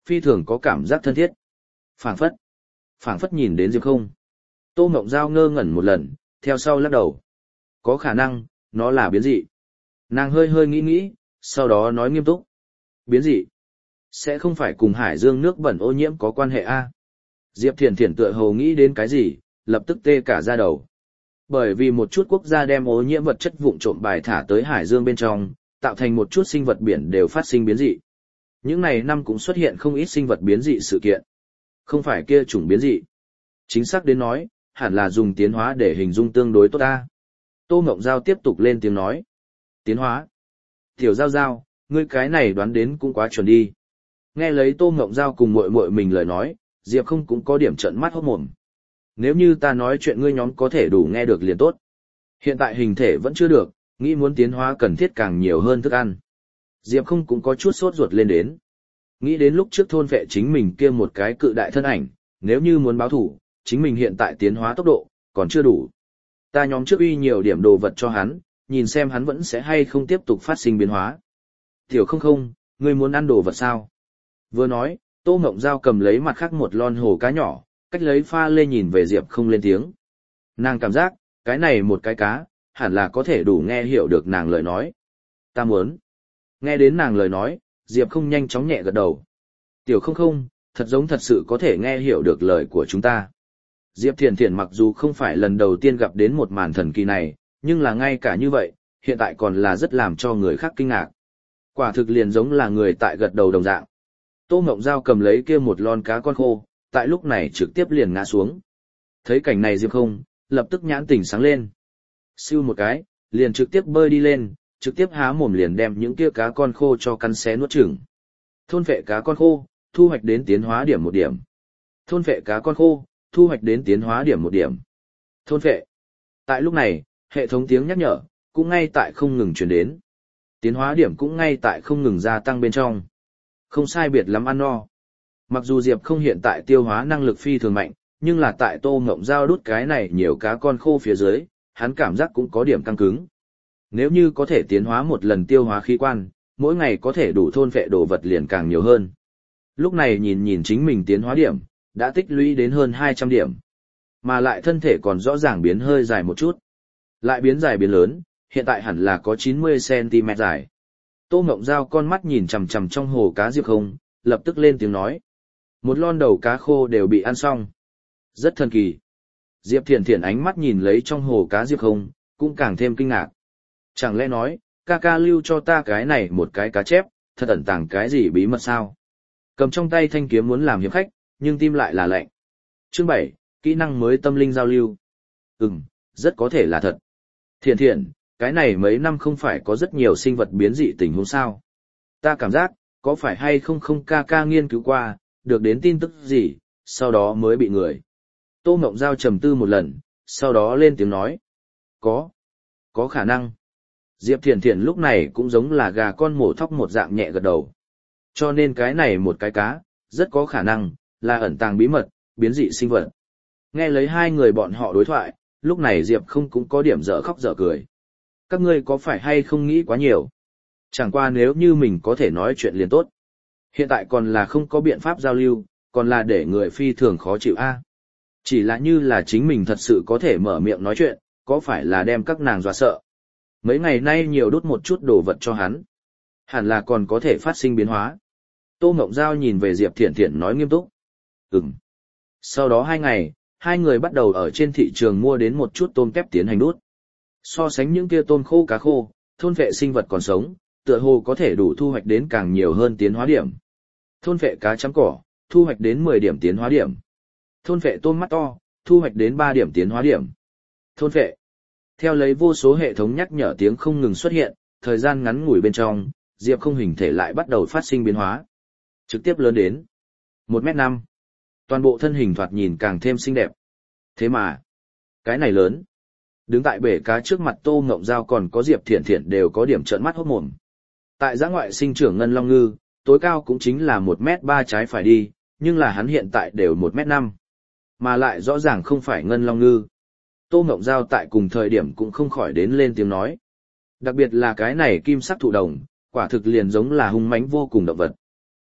phi thường có cảm giác thân thiết. Phảng phất, phảng phất nhìn đến Diệp không. Tô Ngộng Giao ngơ ngẩn một lần, theo sau lắc đầu. Có khả năng, nó là biến dị. Nàng hơi hơi nghĩ nghĩ, sau đó nói nghiêm túc. Biến dị? Sẽ không phải cùng hải dương nước bẩn ô nhiễm có quan hệ a? Diệp Thiển Thiển tựa hồ nghĩ đến cái gì, lập tức tê cả da đầu. Bởi vì một chút quốc gia đem ô nhiễm vật chất vụn trộm bài thả tới hải dương bên trong, tạo thành một chút sinh vật biển đều phát sinh biến dị. Những này năm cũng xuất hiện không ít sinh vật biến dị sự kiện. Không phải kia chủng biến dị. Chính xác đến nói, hẳn là dùng tiến hóa để hình dung tương đối tốt ta. Tô Ngộng Giao tiếp tục lên tiếng nói. Tiến hóa. Tiểu Giao Giao, ngươi cái này đoán đến cũng quá chuẩn đi. Nghe lấy Tô Ngộng Giao cùng muội muội mình lời nói, Diệp không cũng có điểm trợn mắt hốt mồm. Nếu như ta nói chuyện ngươi nhóm có thể đủ nghe được liền tốt. Hiện tại hình thể vẫn chưa được, nghĩ muốn tiến hóa cần thiết càng nhiều hơn thức ăn. Diệp không cũng có chút sốt ruột lên đến. Nghĩ đến lúc trước thôn vệ chính mình kia một cái cự đại thân ảnh, nếu như muốn báo thủ, chính mình hiện tại tiến hóa tốc độ, còn chưa đủ. Ta nhóm trước uy nhiều điểm đồ vật cho hắn, nhìn xem hắn vẫn sẽ hay không tiếp tục phát sinh biến hóa. Tiểu không không, ngươi muốn ăn đồ vật sao? Vừa nói, Tô Ngộng Giao cầm lấy mặt khác một lon hồ cá nhỏ, cách lấy pha lê nhìn về Diệp không lên tiếng. Nàng cảm giác, cái này một cái cá, hẳn là có thể đủ nghe hiểu được nàng lời nói. Ta muốn. Nghe đến nàng lời nói, Diệp không nhanh chóng nhẹ gật đầu. Tiểu không không, thật giống thật sự có thể nghe hiểu được lời của chúng ta. Diệp Thiển Thiển mặc dù không phải lần đầu tiên gặp đến một màn thần kỳ này, nhưng là ngay cả như vậy, hiện tại còn là rất làm cho người khác kinh ngạc. Quả thực liền giống là người tại gật đầu đồng dạng. Tô Ngộng Giao cầm lấy kia một lon cá con khô, tại lúc này trực tiếp liền ngã xuống. Thấy cảnh này Diệp không, lập tức nhãn tỉnh sáng lên. Siêu một cái, liền trực tiếp bơi đi lên, trực tiếp há mồm liền đem những kia cá con khô cho cắn xé nuốt chửng. Thôn phệ cá con khô, thu hoạch đến tiến hóa điểm một điểm. Thôn phệ cá con khô, thu hoạch đến tiến hóa điểm một điểm. Thôn phệ. Tại lúc này, hệ thống tiếng nhắc nhở, cũng ngay tại không ngừng truyền đến. Tiến hóa điểm cũng ngay tại không ngừng gia tăng bên trong. Không sai biệt lắm ăn no. Mặc dù Diệp không hiện tại tiêu hóa năng lực phi thường mạnh, nhưng là tại Tô Ngộng Giao đút cái này nhiều cá con khô phía dưới, hắn cảm giác cũng có điểm căng cứng. Nếu như có thể tiến hóa một lần tiêu hóa khí quan, mỗi ngày có thể đủ thôn phệ đồ vật liền càng nhiều hơn. Lúc này nhìn nhìn chính mình tiến hóa điểm, đã tích lũy đến hơn hai trăm điểm. Mà lại thân thể còn rõ ràng biến hơi dài một chút. Lại biến dài biến lớn, hiện tại hẳn là có chín mươi xăng-ti-mét dài. Tô Ngộng Giao con mắt nhìn chằm chằm trong hồ cá Diệp không, lập tức lên tiếng nói. Một lon đầu cá khô đều bị ăn xong. Rất thần kỳ. Diệp Thiển Thiển ánh mắt nhìn lấy trong hồ cá Diệp không, cũng càng thêm kinh ngạc. Chẳng lẽ nói, ca ca lưu cho ta cái này một cái cá chép, thật ẩn tàng cái gì bí mật sao? Cầm trong tay thanh kiếm muốn làm hiệp khách, nhưng tim lại là lạnh. Chương bảy, kỹ năng mới tâm linh giao lưu. Ừm, rất có thể là thật. Thiện thiện, cái này mấy năm không phải có rất nhiều sinh vật biến dị tình huống sao? Ta cảm giác, có phải hay không không ca ca nghiên cứu qua, được đến tin tức gì, sau đó mới bị người. Tô Ngộng Giao trầm tư một lần, sau đó lên tiếng nói. Có, có khả năng. Diệp Thiển Thiển lúc này cũng giống là gà con mổ thóc một dạng nhẹ gật đầu. Cho nên cái này một cái cá, rất có khả năng, là ẩn tàng bí mật, biến dị sinh vật. Nghe lấy hai người bọn họ đối thoại, lúc này Diệp không cũng có điểm dở khóc dở cười. Các ngươi có phải hay không nghĩ quá nhiều? Chẳng qua nếu như mình có thể nói chuyện liền tốt. Hiện tại còn là không có biện pháp giao lưu, còn là để người phi thường khó chịu a. Chỉ là như là chính mình thật sự có thể mở miệng nói chuyện, có phải là đem các nàng dọa sợ. Mấy ngày nay nhiều đút một chút đồ vật cho hắn. Hẳn là còn có thể phát sinh biến hóa. Tô Ngộng Giao nhìn về Diệp Thiển Thiển nói nghiêm túc. Ừm. Sau đó hai ngày, hai người bắt đầu ở trên thị trường mua đến một chút tôm tép tiến hành đút. So sánh những kia tôm khô cá khô, thôn vệ sinh vật còn sống, tựa hồ có thể đủ thu hoạch đến càng nhiều hơn tiến hóa điểm. Thôn vệ cá chấm cỏ, thu hoạch đến mười điểm tiến hóa điểm. Thôn vệ tôm mắt to, thu hoạch đến ba điểm tiến hóa điểm. Thôn vệ. Theo lấy vô số hệ thống nhắc nhở tiếng không ngừng xuất hiện, thời gian ngắn ngủi bên trong, Diệp không hình thể lại bắt đầu phát sinh biến hóa. Trực tiếp lớn đến một mét năm. Toàn bộ thân hình thoạt nhìn càng thêm xinh đẹp. Thế mà, cái này lớn. Đứng tại bể cá trước mặt Tô Ngộng Giao còn có Diệp Thiển Thiển đều có điểm trợn mắt hốt mồm. Tại giã ngoại sinh trưởng ngân long ngư, tối cao cũng chính là một mét ba trái phải đi, nhưng là hắn hiện tại đều một mét năm. Mà lại rõ ràng không phải ngân long ngư. Tô Ngộng Giao tại cùng thời điểm cũng không khỏi đến lên tiếng nói. Đặc biệt là cái này kim sắc thụ đồng, quả thực liền giống là hung mãnh vô cùng động vật.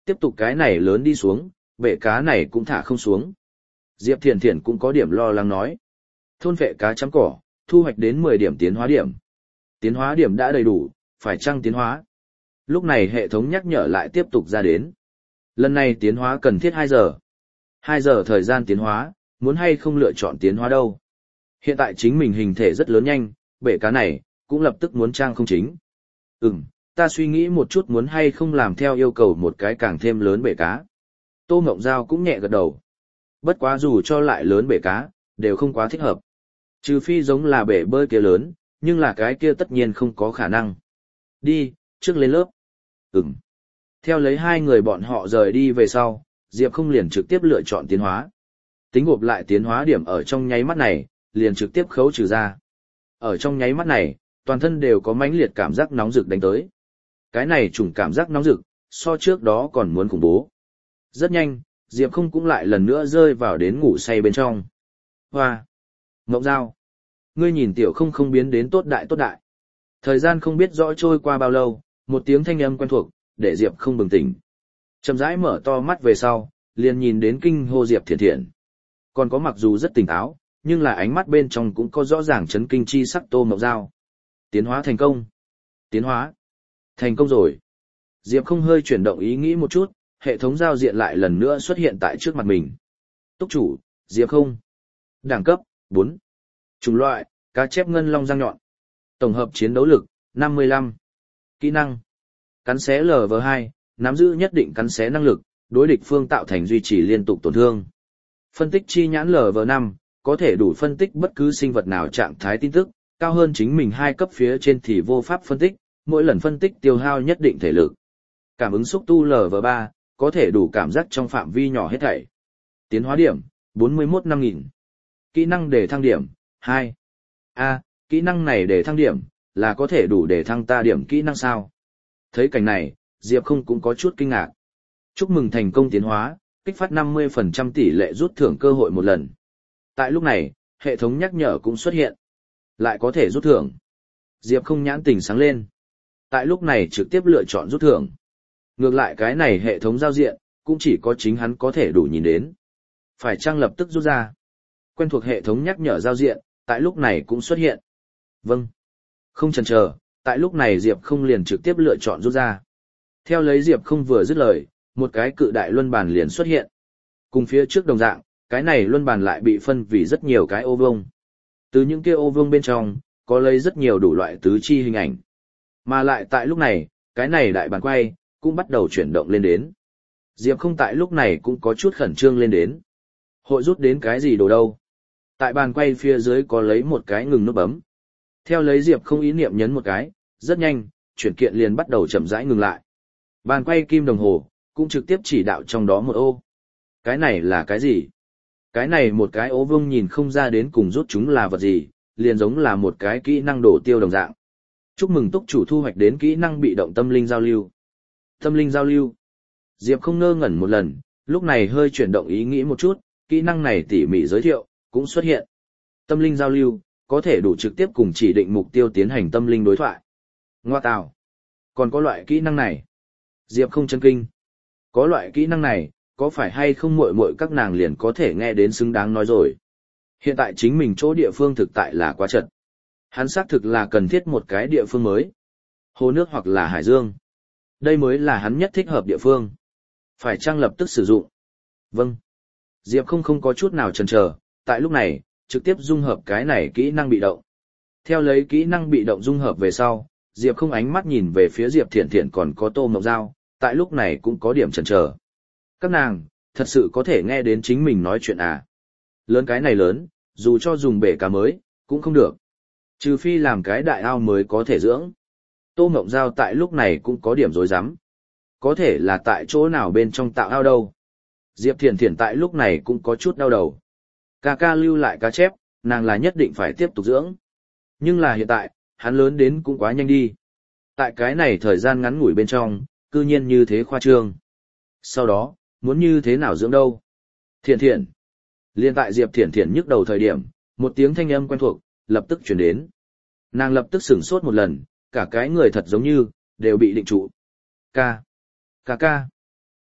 Tiếp tục cái này lớn đi xuống, bể cá này cũng thả không xuống. Diệp Thiển Thiển cũng có điểm lo lắng nói. Thôn vệ cá chấm cỏ, thu hoạch đến mười điểm tiến hóa điểm. Tiến hóa điểm đã đầy đủ, phải chăng tiến hóa? Lúc này hệ thống nhắc nhở lại tiếp tục ra đến. Lần này tiến hóa cần thiết hai giờ. hai giờ thời gian tiến hóa, muốn hay không lựa chọn tiến hóa đâu. Hiện tại chính mình hình thể rất lớn nhanh, bể cá này, cũng lập tức muốn trang không chính. Ừm, ta suy nghĩ một chút muốn hay không làm theo yêu cầu một cái càng thêm lớn bể cá. Tô Mộng Giao cũng nhẹ gật đầu. Bất quá dù cho lại lớn bể cá, đều không quá thích hợp. Trừ phi giống là bể bơi kia lớn, nhưng là cái kia tất nhiên không có khả năng. Đi, trước lên lớp. Ừm. Theo lấy hai người bọn họ rời đi về sau, Diệp không liền trực tiếp lựa chọn tiến hóa. Tính gộp lại tiến hóa điểm ở trong nháy mắt này, liền trực tiếp khấu trừ ra. Ở trong nháy mắt này, toàn thân đều có mãnh liệt cảm giác nóng rực đánh tới. Cái này trùng cảm giác nóng rực, so trước đó còn muốn khủng bố. Rất nhanh, Diệp không cũng lại lần nữa rơi vào đến ngủ say bên trong. Hoa! Mộng Giao! Ngươi nhìn tiểu không không biến đến tốt đại tốt đại. Thời gian không biết rõ trôi qua bao lâu, một tiếng thanh âm quen thuộc, để Diệp không bừng tỉnh. Chậm rãi mở to mắt về sau, liền nhìn đến kinh hô Diệp Thiển Thiển. Còn có mặc dù rất tỉnh táo, nhưng là ánh mắt bên trong cũng có rõ ràng chấn kinh chi sắc Tô Mộng Giao. Tiến hóa thành công. Tiến hóa. Thành công rồi. Diệp không hơi chuyển động ý nghĩ một chút, hệ thống giao diện lại lần nữa xuất hiện tại trước mặt mình. Túc chủ, Diệp không. Đẳng cấp, bốn. Chủng loại, cá chép ngân long răng nhọn. Tổng hợp chiến đấu lực, năm mươi lăm. Kỹ năng. Cắn xé L V hai, nắm giữ nhất định cắn xé năng lực, đối địch phương tạo thành duy trì liên tục tổn thương. Phân tích chi nhãn L V năm, có thể đủ phân tích bất cứ sinh vật nào trạng thái tin tức, cao hơn chính mình hai cấp phía trên thì vô pháp phân tích, mỗi lần phân tích tiêu hao nhất định thể lực. Cảm ứng xúc tu L V ba, có thể đủ cảm giác trong phạm vi nhỏ hết thảy. Tiến hóa điểm, bốn mươi mốt năm nghìn. Kỹ năng để thăng điểm, hai. A, kỹ năng này để thăng điểm, là có thể đủ để thăng ta điểm kỹ năng sao? Thấy cảnh này, Diệp không cũng có chút kinh ngạc. Chúc mừng thành công tiến hóa, kích phát năm mươi phần trăm tỷ lệ rút thưởng cơ hội một lần. Tại lúc này, hệ thống nhắc nhở cũng xuất hiện. Lại có thể rút thưởng. Diệp không nhãn tình sáng lên. Tại lúc này trực tiếp lựa chọn rút thưởng. Ngược lại cái này hệ thống giao diện, cũng chỉ có chính hắn có thể đủ nhìn đến. Phải chăng lập tức rút ra. Quen thuộc hệ thống nhắc nhở giao diện, tại lúc này cũng xuất hiện. Vâng. Không chần chờ, tại lúc này Diệp không liền trực tiếp lựa chọn rút ra. Theo lấy Diệp không vừa dứt lời, một cái cự đại luân bàn liền xuất hiện. Cùng phía trước đồng dạng, cái này luân bàn lại bị phân vì rất nhiều cái ô vuông. Từ những kia ô vuông bên trong, có lấy rất nhiều đủ loại tứ chi hình ảnh. Mà lại tại lúc này, cái này đại bàn quay, cũng bắt đầu chuyển động lên đến. Diệp không tại lúc này cũng có chút khẩn trương lên đến. Hội rút đến cái gì đồ đâu. Tại bàn quay phía dưới có lấy một cái ngừng nút bấm. Theo lấy Diệp không ý niệm nhấn một cái, rất nhanh, chuyển kiện liền bắt đầu chậm rãi ngừng lại. Bàn quay kim đồng hồ, cũng trực tiếp chỉ đạo trong đó một ô. Cái này là cái gì? Cái này một cái ố vuông nhìn không ra đến cùng rút chúng là vật gì, liền giống là một cái kỹ năng đổ tiêu đồng dạng. Chúc mừng túc chủ thu hoạch đến kỹ năng bị động tâm linh giao lưu. Tâm linh giao lưu. Diệp không ngơ ngẩn một lần, lúc này hơi chuyển động ý nghĩ một chút, kỹ năng này tỉ mỉ giới thiệu, cũng xuất hiện. Tâm linh giao lưu, có thể đủ trực tiếp cùng chỉ định mục tiêu tiến hành tâm linh đối thoại. Ngoa tào. Còn có loại kỹ năng này. Diệp không chấn kinh. Có loại kỹ năng này, có phải hay không muội muội các nàng liền có thể nghe đến xứng đáng nói rồi. Hiện tại chính mình chỗ địa phương thực tại là quá chật. Hắn xác thực là cần thiết một cái địa phương mới. Hồ nước hoặc là hải dương. Đây mới là hắn nhất thích hợp địa phương. Phải chăng lập tức sử dụng? Vâng. Diệp không không có chút nào chần chờ, tại lúc này, trực tiếp dung hợp cái này kỹ năng bị động. Theo lấy kỹ năng bị động dung hợp về sau, Diệp không ánh mắt nhìn về phía Diệp Thiển Thiển còn có Tô Mộng Giao, tại lúc này cũng có điểm chần chờ. Các nàng, thật sự có thể nghe đến chính mình nói chuyện à? Lớn cái này lớn, dù cho dùng bể cá mới, cũng không được. Trừ phi làm cái đại ao mới có thể dưỡng. Tô Mộng Giao tại lúc này cũng có điểm rối rắm. Có thể là tại chỗ nào bên trong tạo ao đâu. Diệp Thiển Thiển tại lúc này cũng có chút đau đầu. Ca ca lưu lại cá chép, nàng là nhất định phải tiếp tục dưỡng. Nhưng là hiện tại, hắn lớn đến cũng quá nhanh đi. Tại cái này thời gian ngắn ngủi bên trong, cư nhiên như thế khoa trương. Sau đó, muốn như thế nào dưỡng đâu? Thiển Thiển. Liên tại Diệp Thiển Thiển nhức đầu thời điểm, một tiếng thanh âm quen thuộc, lập tức chuyển đến. Nàng lập tức sửng sốt một lần, cả cái người thật giống như, đều bị định trụ. Ca. Ca ca.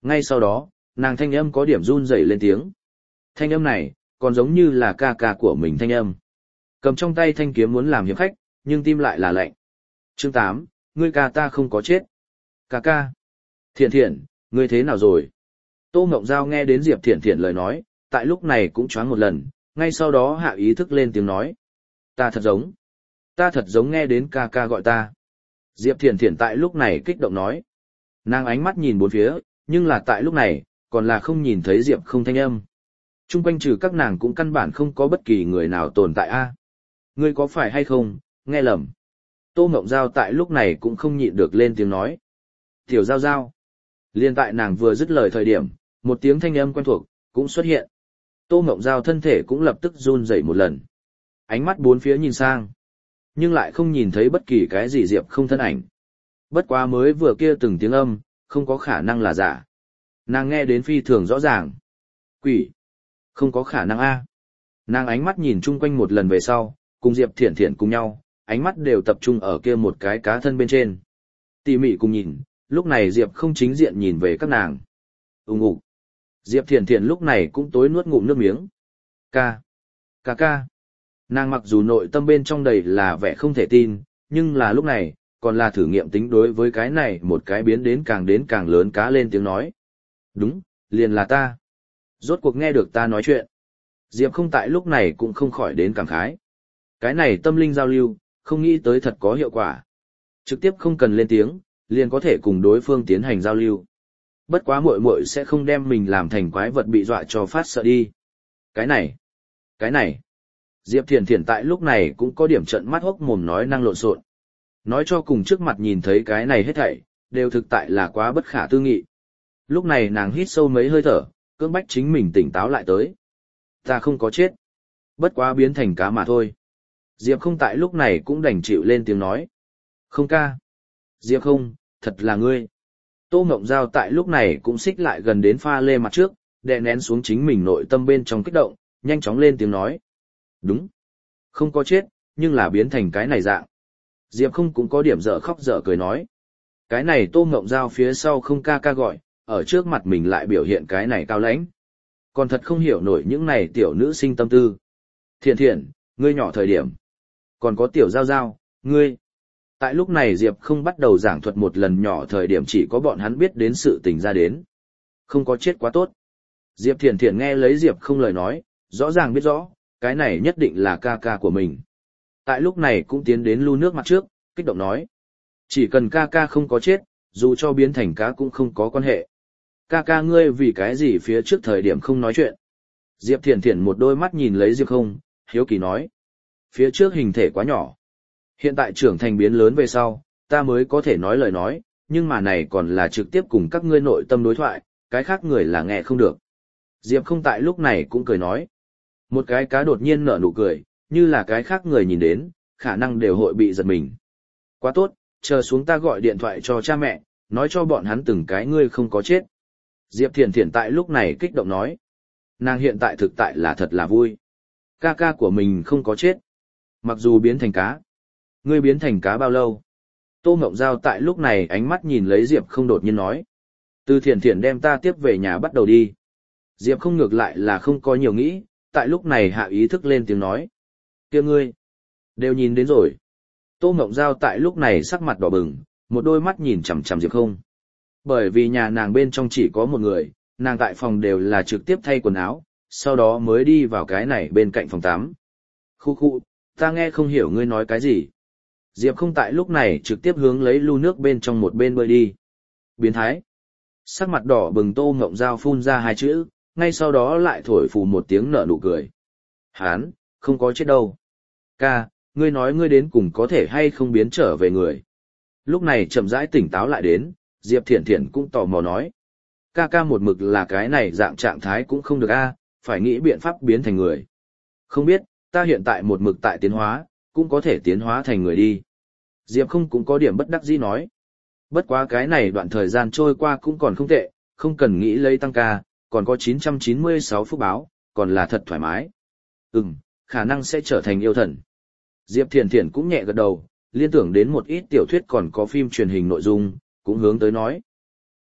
Ngay sau đó, nàng thanh âm có điểm run rẩy lên tiếng. Thanh âm này, còn giống như là ca ca của mình thanh âm. Cầm trong tay thanh kiếm muốn làm hiệp khách, nhưng tim lại là lạnh. Chương tám, ngươi ca ta không có chết. Ca ca. Thiện thiện, ngươi thế nào rồi? Tô Ngộng Giao nghe đến Diệp Thiện Thiện lời nói, tại lúc này cũng choáng một lần, ngay sau đó hạ ý thức lên tiếng nói. Ta thật giống. Ta thật giống nghe đến ca ca gọi ta. Diệp Thiện Thiện tại lúc này kích động nói. Nàng ánh mắt nhìn bốn phía, nhưng là tại lúc này, còn là không nhìn thấy Diệp không thanh âm. Trung quanh trừ các nàng cũng căn bản không có bất kỳ người nào tồn tại a. Ngươi có phải hay không, nghe lầm. Tô Ngộng Giao tại lúc này cũng không nhịn được lên tiếng nói. Tiểu Giao Giao. Liên tại nàng vừa dứt lời thời điểm, một tiếng thanh âm quen thuộc, cũng xuất hiện. Tô Ngộng Giao thân thể cũng lập tức run rẩy một lần. Ánh mắt bốn phía nhìn sang. Nhưng lại không nhìn thấy bất kỳ cái gì Diệp không thân ảnh. Bất quá mới vừa kia từng tiếng âm, không có khả năng là giả. Nàng nghe đến phi thường rõ ràng. Quỷ. Không có khả năng a. Nàng ánh mắt nhìn chung quanh một lần về sau, cùng Diệp Thiển Thiển cùng nhau, ánh mắt đều tập trung ở kia một cái cá thân bên trên. Tỉ mỉ cùng nhìn, lúc này Diệp không chính diện nhìn về các nàng. Úng ục. Diệp Thiển Thiển lúc này cũng tối nuốt ngụm nước miếng. Ca. Ca ca. Nàng mặc dù nội tâm bên trong đầy là vẻ không thể tin, nhưng là lúc này, còn là thử nghiệm tính đối với cái này một cái biến đến càng đến càng lớn cá lên tiếng nói. Đúng, liền là ta. Rốt cuộc nghe được ta nói chuyện. Diệp không tại lúc này cũng không khỏi đến cảm khái. Cái này tâm linh giao lưu, không nghĩ tới thật có hiệu quả. Trực tiếp không cần lên tiếng, liền có thể cùng đối phương tiến hành giao lưu. Bất quá muội muội sẽ không đem mình làm thành quái vật bị dọa cho phát sợ đi. Cái này, cái này. Diệp Thiển Thiển tại lúc này cũng có điểm trận mắt hốc mồm nói năng lộn xộn. Nói cho cùng trước mặt nhìn thấy cái này hết thảy, đều thực tại là quá bất khả tư nghị. Lúc này nàng hít sâu mấy hơi thở, cưỡng bách chính mình tỉnh táo lại tới. Ta không có chết. Bất quá biến thành cá mà thôi. Diệp không tại lúc này cũng đành chịu lên tiếng nói. Không ca. Diệp không, thật là ngươi. Tô Ngộng Giao tại lúc này cũng xích lại gần đến pha lê mặt trước, đè nén xuống chính mình nội tâm bên trong kích động, nhanh chóng lên tiếng nói. Đúng. Không có chết, nhưng là biến thành cái này dạng. Diệp không cũng có điểm dở khóc dở cười nói. Cái này Tô Ngộng Giao phía sau không ca ca gọi, ở trước mặt mình lại biểu hiện cái này cao lãnh. Còn thật không hiểu nổi những này tiểu nữ sinh tâm tư. Thiện thiện, ngươi nhỏ thời điểm. Còn có tiểu Giao Giao, ngươi. Tại lúc này Diệp không bắt đầu giảng thuật một lần nhỏ thời điểm chỉ có bọn hắn biết đến sự tình ra đến. Không có chết quá tốt. Diệp Thiển Thiển nghe lấy Diệp không lời nói, rõ ràng biết rõ, cái này nhất định là ca ca của mình. Tại lúc này cũng tiến đến lu nước mặt trước, kích động nói. Chỉ cần ca ca không có chết, dù cho biến thành cá cũng không có quan hệ. Ca ca ngươi vì cái gì phía trước thời điểm không nói chuyện. Diệp Thiển Thiển một đôi mắt nhìn lấy Diệp không, hiếu kỳ nói. Phía trước hình thể quá nhỏ. Hiện tại trưởng thành biến lớn về sau, ta mới có thể nói lời nói, nhưng mà này còn là trực tiếp cùng các ngươi nội tâm đối thoại, cái khác người là nghe không được. Diệp không tại lúc này cũng cười nói. Một cái cá đột nhiên nở nụ cười, như là cái khác người nhìn đến, khả năng đều hội bị giật mình. Quá tốt, chờ xuống ta gọi điện thoại cho cha mẹ, nói cho bọn hắn từng cái ngươi không có chết. Diệp Thiển Thiển tại lúc này kích động nói. Nàng hiện tại thực tại là thật là vui. Ca ca của mình không có chết. Mặc dù biến thành cá. Ngươi biến thành cá bao lâu? Tô Ngộng Giao tại lúc này ánh mắt nhìn lấy Diệp không đột nhiên nói. Từ Thiển Thiển đem ta tiếp về nhà bắt đầu đi. Diệp không ngược lại là không có nhiều nghĩ, tại lúc này hạ ý thức lên tiếng nói. Kia ngươi, đều nhìn đến rồi. Tô Ngộng Giao tại lúc này sắc mặt đỏ bừng, một đôi mắt nhìn chằm chằm Diệp không. Bởi vì nhà nàng bên trong chỉ có một người, nàng tại phòng đều là trực tiếp thay quần áo, sau đó mới đi vào cái này bên cạnh phòng tắm. Khu khu, ta nghe không hiểu ngươi nói cái gì. Diệp không tại lúc này trực tiếp hướng lấy lu nước bên trong một bên bơi đi. Biến thái. Sắc mặt đỏ bừng Tô Ngộng Giao phun ra hai chữ, ngay sau đó lại thổi phù một tiếng nở nụ cười. Hán, không có chết đâu. Ca, ngươi nói ngươi đến cùng có thể hay không biến trở về người. Lúc này chậm rãi tỉnh táo lại đến, Diệp Thiển Thiển cũng tò mò nói. Ca ca một mực là cái này dạng trạng thái cũng không được a, phải nghĩ biện pháp biến thành người. Không biết, ta hiện tại một mực tại tiến hóa, cũng có thể tiến hóa thành người đi. Diệp không cũng có điểm bất đắc dĩ nói. Bất quá cái này đoạn thời gian trôi qua cũng còn không tệ, không cần nghĩ lấy tăng ca, còn có chín trăm chín mươi sáu phúc báo, còn là thật thoải mái. Ừm, khả năng sẽ trở thành yêu thần. Diệp Thiển Thiển cũng nhẹ gật đầu, liên tưởng đến một ít tiểu thuyết còn có phim truyền hình nội dung, cũng hướng tới nói.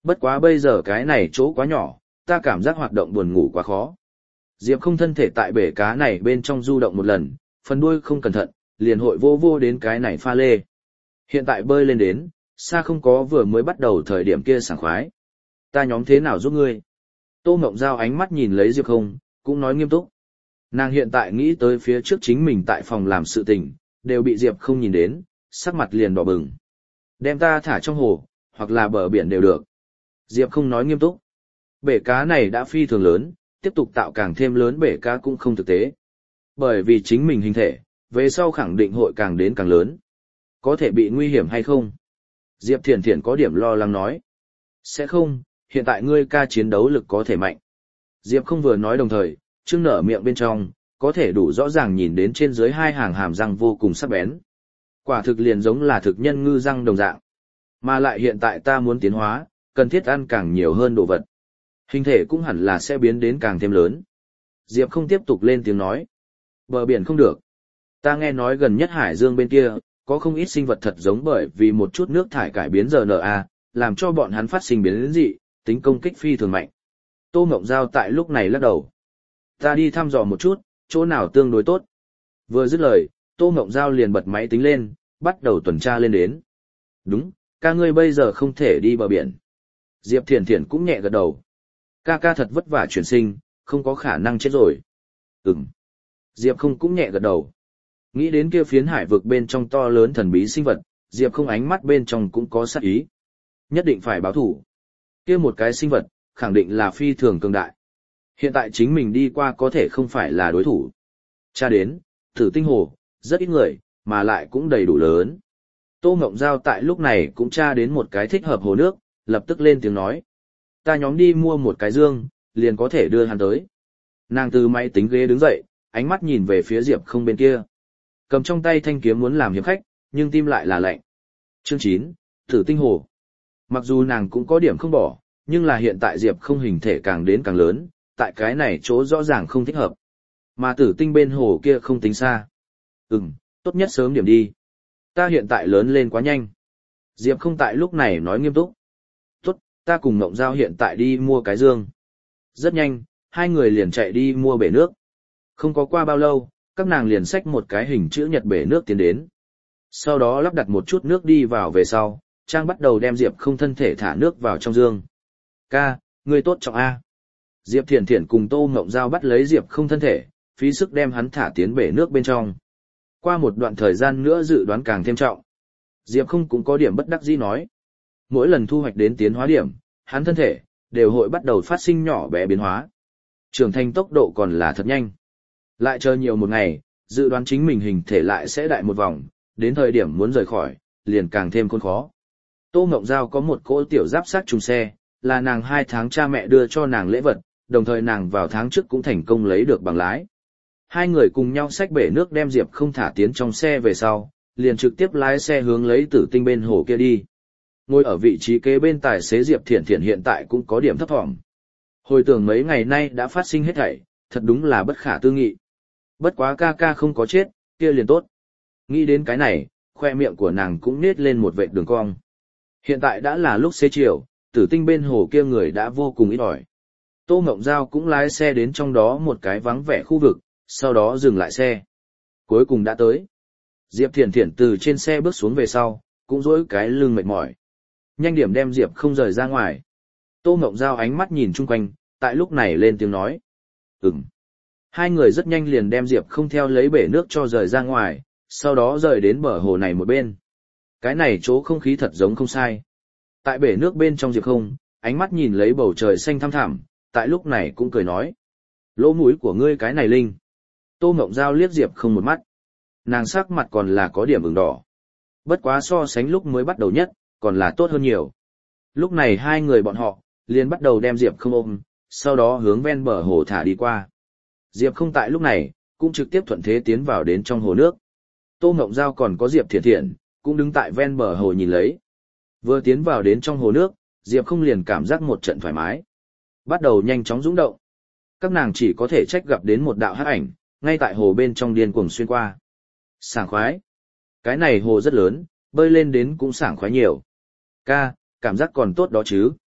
Bất quá bây giờ cái này chỗ quá nhỏ, ta cảm giác hoạt động buồn ngủ quá khó. Diệp không thân thể tại bể cá này bên trong du động một lần, phần đuôi không cẩn thận, liền hội vô vô đến cái này pha lê. Hiện tại bơi lên đến, xa không có vừa mới bắt đầu thời điểm kia sảng khoái. Ta nhóm thế nào giúp ngươi? Tô Ngộng Giao ánh mắt nhìn lấy Diệp không, cũng nói nghiêm túc. Nàng hiện tại nghĩ tới phía trước chính mình tại phòng làm sự tình, đều bị Diệp không nhìn đến, sắc mặt liền đỏ bừng. Đem ta thả trong hồ, hoặc là bờ biển đều được. Diệp không nói nghiêm túc. Bể cá này đã phi thường lớn, tiếp tục tạo càng thêm lớn bể cá cũng không thực tế. Bởi vì chính mình hình thể, về sau khẳng định hội càng đến càng lớn. Có thể bị nguy hiểm hay không? Diệp Thiển Thiển có điểm lo lắng nói. Sẽ không, hiện tại ngươi ca chiến đấu lực có thể mạnh. Diệp không vừa nói đồng thời, trương nở miệng bên trong, có thể đủ rõ ràng nhìn đến trên dưới hai hàng hàm răng vô cùng sắc bén. Quả thực liền giống là thực nhân ngư răng đồng dạng. Mà lại hiện tại ta muốn tiến hóa, cần thiết ăn càng nhiều hơn đồ vật. Hình thể cũng hẳn là sẽ biến đến càng thêm lớn. Diệp không tiếp tục lên tiếng nói. Bờ biển không được. Ta nghe nói gần nhất hải dương bên kia, có không ít sinh vật thật giống bởi vì một chút nước thải cải biến rờ en a, làm cho bọn hắn phát sinh biến đến dị, tính công kích phi thường mạnh. Tô Ngộng Giao tại lúc này lắc đầu. Ta đi thăm dò một chút, chỗ nào tương đối tốt. Vừa dứt lời, Tô Ngộng Giao liền bật máy tính lên, bắt đầu tuần tra lên đến. Đúng, ca ngươi bây giờ không thể đi bờ biển. Diệp Thiển Thiển cũng nhẹ gật đầu. Ca ca thật vất vả chuyển sinh, không có khả năng chết rồi. Ừm. Diệp không cũng nhẹ gật đầu. Nghĩ đến kia phiến hải vực bên trong to lớn thần bí sinh vật, Diệp không ánh mắt bên trong cũng có sát ý. Nhất định phải báo thủ. Kia một cái sinh vật, khẳng định là phi thường cường đại. Hiện tại chính mình đi qua có thể không phải là đối thủ. Cha đến, Tử Tinh Hồ, rất ít người, mà lại cũng đầy đủ lớn. Tô Ngộng Giao tại lúc này cũng tra đến một cái thích hợp hồ nước, lập tức lên tiếng nói. Ta nhóm đi mua một cái dương, liền có thể đưa hắn tới. Nàng từ máy tính ghế đứng dậy, ánh mắt nhìn về phía Diệp không bên kia. Cầm trong tay thanh kiếm muốn làm hiệp khách, nhưng tim lại là lạnh. Chương chín, Tử Tinh Hồ. Mặc dù nàng cũng có điểm không bỏ, nhưng là hiện tại Diệp không hình thể càng đến càng lớn, tại cái này chỗ rõ ràng không thích hợp. Mà tử tinh bên hồ kia không tính xa. Ừm, tốt nhất sớm điểm đi. Ta hiện tại lớn lên quá nhanh. Diệp không tại lúc này nói nghiêm túc. Tốt, ta cùng Ngộng Giao hiện tại đi mua cái dương. Rất nhanh, hai người liền chạy đi mua bể nước. Không có qua bao lâu, các nàng liền xách một cái hình chữ nhật bể nước tiến đến. Sau đó lắp đặt một chút nước đi vào về sau, Trang bắt đầu đem Diệp không thân thể thả nước vào trong dương. Ca, ngươi tốt trọng A. Diệp Thiển Thiển cùng Tô Ngộng Giao bắt lấy Diệp không thân thể, phí sức đem hắn thả tiến bể nước bên trong. Qua một đoạn thời gian nữa dự đoán càng thêm trọng. Diệp không cũng có điểm bất đắc dĩ nói. Mỗi lần thu hoạch đến tiến hóa điểm, hắn thân thể, đều hội bắt đầu phát sinh nhỏ bé biến hóa. Trưởng thành tốc độ còn là thật nhanh. Lại chờ nhiều một ngày, dự đoán chính mình hình thể lại sẽ đại một vòng, đến thời điểm muốn rời khỏi, liền càng thêm khốn khó. Tô Ngộng Giao có một cỗ tiểu giáp sát trùng xe, là nàng hai tháng cha mẹ đưa cho nàng lễ vật, đồng thời nàng vào tháng trước cũng thành công lấy được bằng lái. Hai người cùng nhau xách bể nước đem Diệp không thả tiến trong xe về sau, liền trực tiếp lái xe hướng lấy tử tinh bên hồ kia đi. Ngồi ở vị trí kế bên tài xế Diệp Thiển Thiển hiện tại cũng có điểm thấp thỏm. Hồi tưởng mấy ngày nay đã phát sinh hết thảy, thật đúng là bất khả tư nghị. Bất quá ca ca không có chết, kia liền tốt. Nghĩ đến cái này, khoe miệng của nàng cũng nết lên một vệt đường cong. Hiện tại đã là lúc xế chiều, tử tinh bên hồ kia người đã vô cùng ít ỏi. Tô Ngộng Giao cũng lái xe đến trong đó một cái vắng vẻ khu vực, sau đó dừng lại xe. Cuối cùng đã tới. Diệp Thiển Thiển từ trên xe bước xuống về sau, cũng dỗi cái lưng mệt mỏi. Nhanh điểm đem Diệp không rời ra ngoài. Tô Ngộng Giao ánh mắt nhìn chung quanh, tại lúc này lên tiếng nói. Ừm. Hai người rất nhanh liền đem Diệp không theo lấy bể nước cho rời ra ngoài, sau đó rời đến bờ hồ này một bên. Cái này chỗ không khí thật giống không sai. Tại bể nước bên trong Diệp không, ánh mắt nhìn lấy bầu trời xanh thăm thẳm, tại lúc này cũng cười nói. Lỗ mũi của ngươi cái này linh. Tô Ngộng Giao liếc Diệp không một mắt. Nàng sắc mặt còn là có điểm ửng đỏ. Bất quá so sánh lúc mới bắt đầu nhất, còn là tốt hơn nhiều. Lúc này hai người bọn họ, liền bắt đầu đem Diệp không ôm, sau đó hướng ven bờ hồ thả đi qua. Diệp không tại lúc này, cũng trực tiếp thuận thế tiến vào đến trong hồ nước. Tô Ngộng Giao còn có Diệp Thiển Thiển, cũng đứng tại ven bờ hồ nhìn lấy. Vừa tiến vào đến trong hồ nước, Diệp không liền cảm giác một trận thoải mái. Bắt đầu nhanh chóng dũng động. Các nàng chỉ có thể trách gặp đến một đạo hắc ảnh, ngay tại hồ bên trong điên cuồng xuyên qua. Sảng khoái. Cái này hồ rất lớn, bơi lên đến cũng sảng khoái nhiều. Ca, cảm giác còn tốt đó chứ.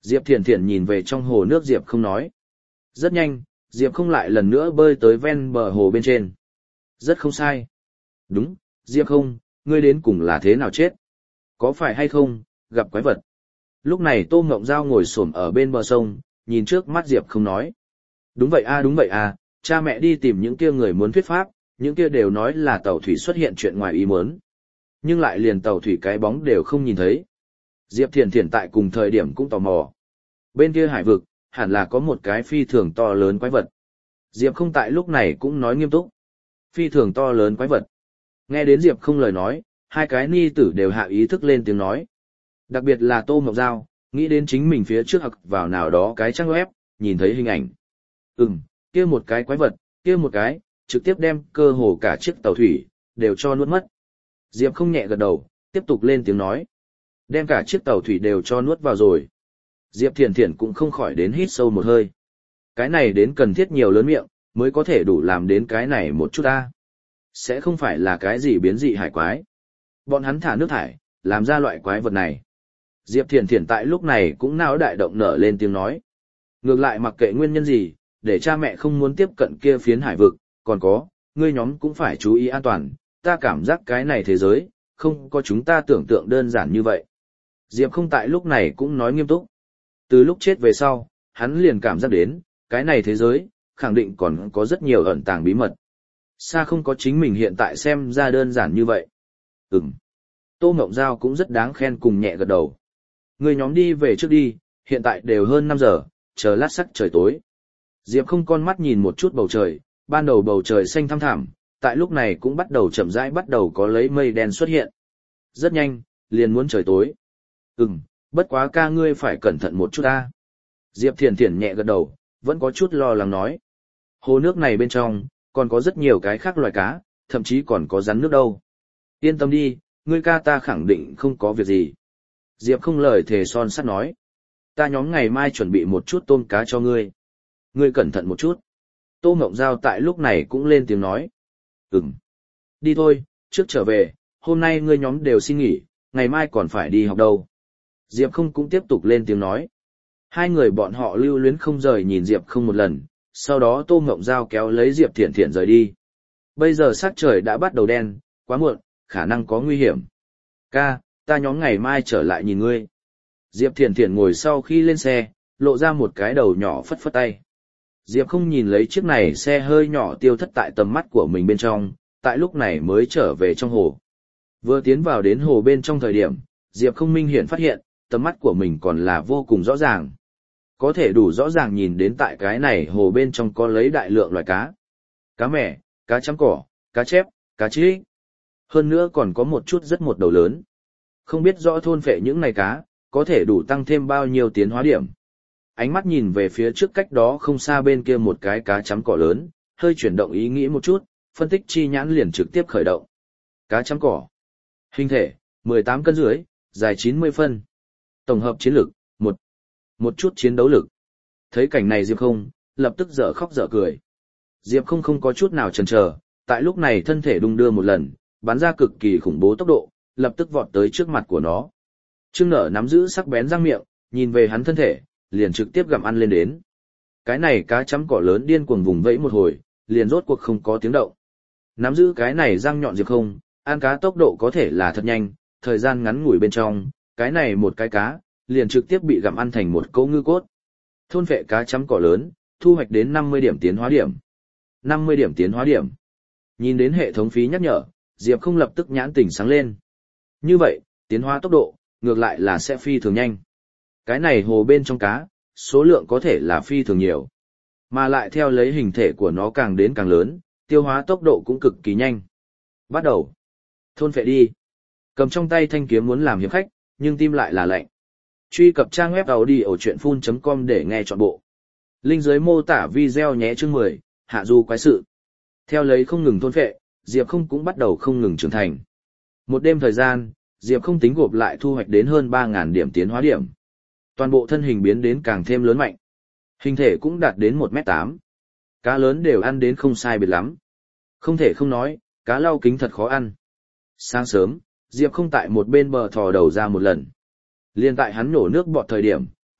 Diệp Thiển Thiển nhìn về trong hồ nước Diệp không nói. Rất nhanh, Diệp không lại lần nữa bơi tới ven bờ hồ bên trên. Rất không sai. Đúng, Diệp không, ngươi đến cùng là thế nào chết? Có phải hay không, gặp quái vật? Lúc này Tô Ngộng Giao ngồi xổm ở bên bờ sông, nhìn trước mắt Diệp không nói. Đúng vậy a đúng vậy a, cha mẹ đi tìm những kia người muốn thuyết pháp, những kia đều nói là tàu thủy xuất hiện chuyện ngoài ý muốn. Nhưng lại liền tàu thủy cái bóng đều không nhìn thấy. Diệp Thiển Thiển tại cùng thời điểm cũng tò mò. Bên kia hải vực, hẳn là có một cái phi thường to lớn quái vật. Diệp không tại lúc này cũng nói nghiêm túc. Phi thường to lớn quái vật. Nghe đến Diệp không lời nói, hai cái ni tử đều hạ ý thức lên tiếng nói. Đặc biệt là Tô Ngọc Giao, nghĩ đến chính mình phía trước học vào nào đó cái trang web, nhìn thấy hình ảnh. Ừm, kia một cái quái vật, kia một cái, trực tiếp đem cơ hồ cả chiếc tàu thủy, đều cho nuốt mất. Diệp không nhẹ gật đầu, tiếp tục lên tiếng nói. Đem cả chiếc tàu thủy đều cho nuốt vào rồi. Diệp Thiển Thiển cũng không khỏi đến hít sâu một hơi. Cái này đến cần thiết nhiều lớn miệng, mới có thể đủ làm đến cái này một chút ta. Sẽ không phải là cái gì biến dị hải quái. Bọn hắn thả nước thải, làm ra loại quái vật này. Diệp Thiển Thiển tại lúc này cũng não đại động nở lên tiếng nói. Ngược lại mặc kệ nguyên nhân gì, để cha mẹ không muốn tiếp cận kia phiến hải vực, còn có, ngươi nhóm cũng phải chú ý an toàn, ta cảm giác cái này thế giới, không có chúng ta tưởng tượng đơn giản như vậy. Diệp không tại lúc này cũng nói nghiêm túc. Từ lúc chết về sau, hắn liền cảm giác đến, cái này thế giới, khẳng định còn có rất nhiều ẩn tàng bí mật. Xa không có chính mình hiện tại xem ra đơn giản như vậy. Ừm. Tô Ngộng Giao cũng rất đáng khen cùng nhẹ gật đầu. Người nhóm đi về trước đi, hiện tại đều hơn năm giờ, chờ lát sắc trời tối. Diệp không con mắt nhìn một chút bầu trời, ban đầu bầu trời xanh thăm thẳm, tại lúc này cũng bắt đầu chậm rãi bắt đầu có lấy mây đen xuất hiện. Rất nhanh, liền muốn trời tối. Ừm, bất quá ca ngươi phải cẩn thận một chút ta. Diệp Thiển Thiển nhẹ gật đầu, vẫn có chút lo lắng nói. Hồ nước này bên trong, còn có rất nhiều cái khác loài cá, thậm chí còn có rắn nước đâu. Yên tâm đi, ngươi ca ta khẳng định không có việc gì. Diệp không lời thề son sắt nói. Ta nhóm ngày mai chuẩn bị một chút tôm cá cho ngươi. Ngươi cẩn thận một chút. Tô Ngộng Giao tại lúc này cũng lên tiếng nói. Ừm. Đi thôi, trước trở về, hôm nay ngươi nhóm đều xin nghỉ, ngày mai còn phải đi học đâu. Diệp không cũng tiếp tục lên tiếng nói. Hai người bọn họ lưu luyến không rời nhìn Diệp không một lần, sau đó Tô Ngộng Giao kéo lấy Diệp Thiển Thiển rời đi. Bây giờ sắc trời đã bắt đầu đen, quá muộn, khả năng có nguy hiểm. Ca, ta nhóm ngày mai trở lại nhìn ngươi. Diệp Thiển Thiển ngồi sau khi lên xe, lộ ra một cái đầu nhỏ phất phất tay. Diệp không nhìn lấy chiếc này xe hơi nhỏ tiêu thất tại tầm mắt của mình bên trong, tại lúc này mới trở về trong hồ. Vừa tiến vào đến hồ bên trong thời điểm, Diệp không minh hiện phát hiện, tầm mắt của mình còn là vô cùng rõ ràng. Có thể đủ rõ ràng nhìn đến tại cái này hồ bên trong có lấy đại lượng loài cá. Cá mẻ, cá chấm cỏ, cá chép, cá trích. Hơn nữa còn có một chút rất một đầu lớn. Không biết rõ thôn phệ những này cá, có thể đủ tăng thêm bao nhiêu tiến hóa điểm. Ánh mắt nhìn về phía trước cách đó không xa bên kia một cái cá chấm cỏ lớn, hơi chuyển động ý nghĩ một chút, phân tích chi nhãn liền trực tiếp khởi động. Cá chấm cỏ. Hình thể, mười tám cân rưỡi, dài chín mươi phân. Tổng hợp chiến lực, một. Một chút chiến đấu lực. Thấy cảnh này Diệp không, lập tức dở khóc dở cười. Diệp không không có chút nào chần chờ, tại lúc này thân thể đung đưa một lần, bắn ra cực kỳ khủng bố tốc độ, lập tức vọt tới trước mặt của nó. Trương Nở nắm giữ sắc bén răng miệng, nhìn về hắn thân thể, liền trực tiếp gặm ăn lên đến. Cái này cá chấm cỏ lớn điên cuồng vùng vẫy một hồi, liền rốt cuộc không có tiếng động. Nắm giữ cái này răng nhọn Diệp không, ăn cá tốc độ có thể là thật nhanh, thời gian ngắn ngủi bên trong, cái này một cái cá, liền trực tiếp bị gặm ăn thành một cỗ ngư cốt. Thôn phệ cá chấm cỏ lớn, thu hoạch đến năm mươi điểm tiến hóa điểm. năm mươi điểm tiến hóa điểm. Nhìn đến hệ thống phí nhắc nhở, Diệp không lập tức nhãn tỉnh sáng lên. Như vậy, tiến hóa tốc độ, ngược lại là sẽ phi thường nhanh. Cái này hồ bên trong cá, số lượng có thể là phi thường nhiều. Mà lại theo lấy hình thể của nó càng đến càng lớn, tiêu hóa tốc độ cũng cực kỳ nhanh. Bắt đầu. Thôn phệ đi. Cầm trong tay thanh kiếm muốn làm hiệp khách, nhưng tim lại là lạnh. Truy cập trang web audiochuyenphun chấm com để nghe trọn bộ. Link dưới mô tả video nhé chương mười, hạ du quái sự. Theo lấy không ngừng thôn phệ, Diệp không cũng bắt đầu không ngừng trưởng thành. Một đêm thời gian, Diệp không tính gộp lại thu hoạch đến hơn ba nghìn điểm tiến hóa điểm. Toàn bộ thân hình biến đến càng thêm lớn mạnh. Hình thể cũng đạt đến một mét tám. Cá lớn đều ăn đến không sai biệt lắm. Không thể không nói, cá lau kính thật khó ăn. Sáng sớm, Diệp không tại một bên bờ thò đầu ra một lần. Liên tại hắn nổ nước bọt thời điểm,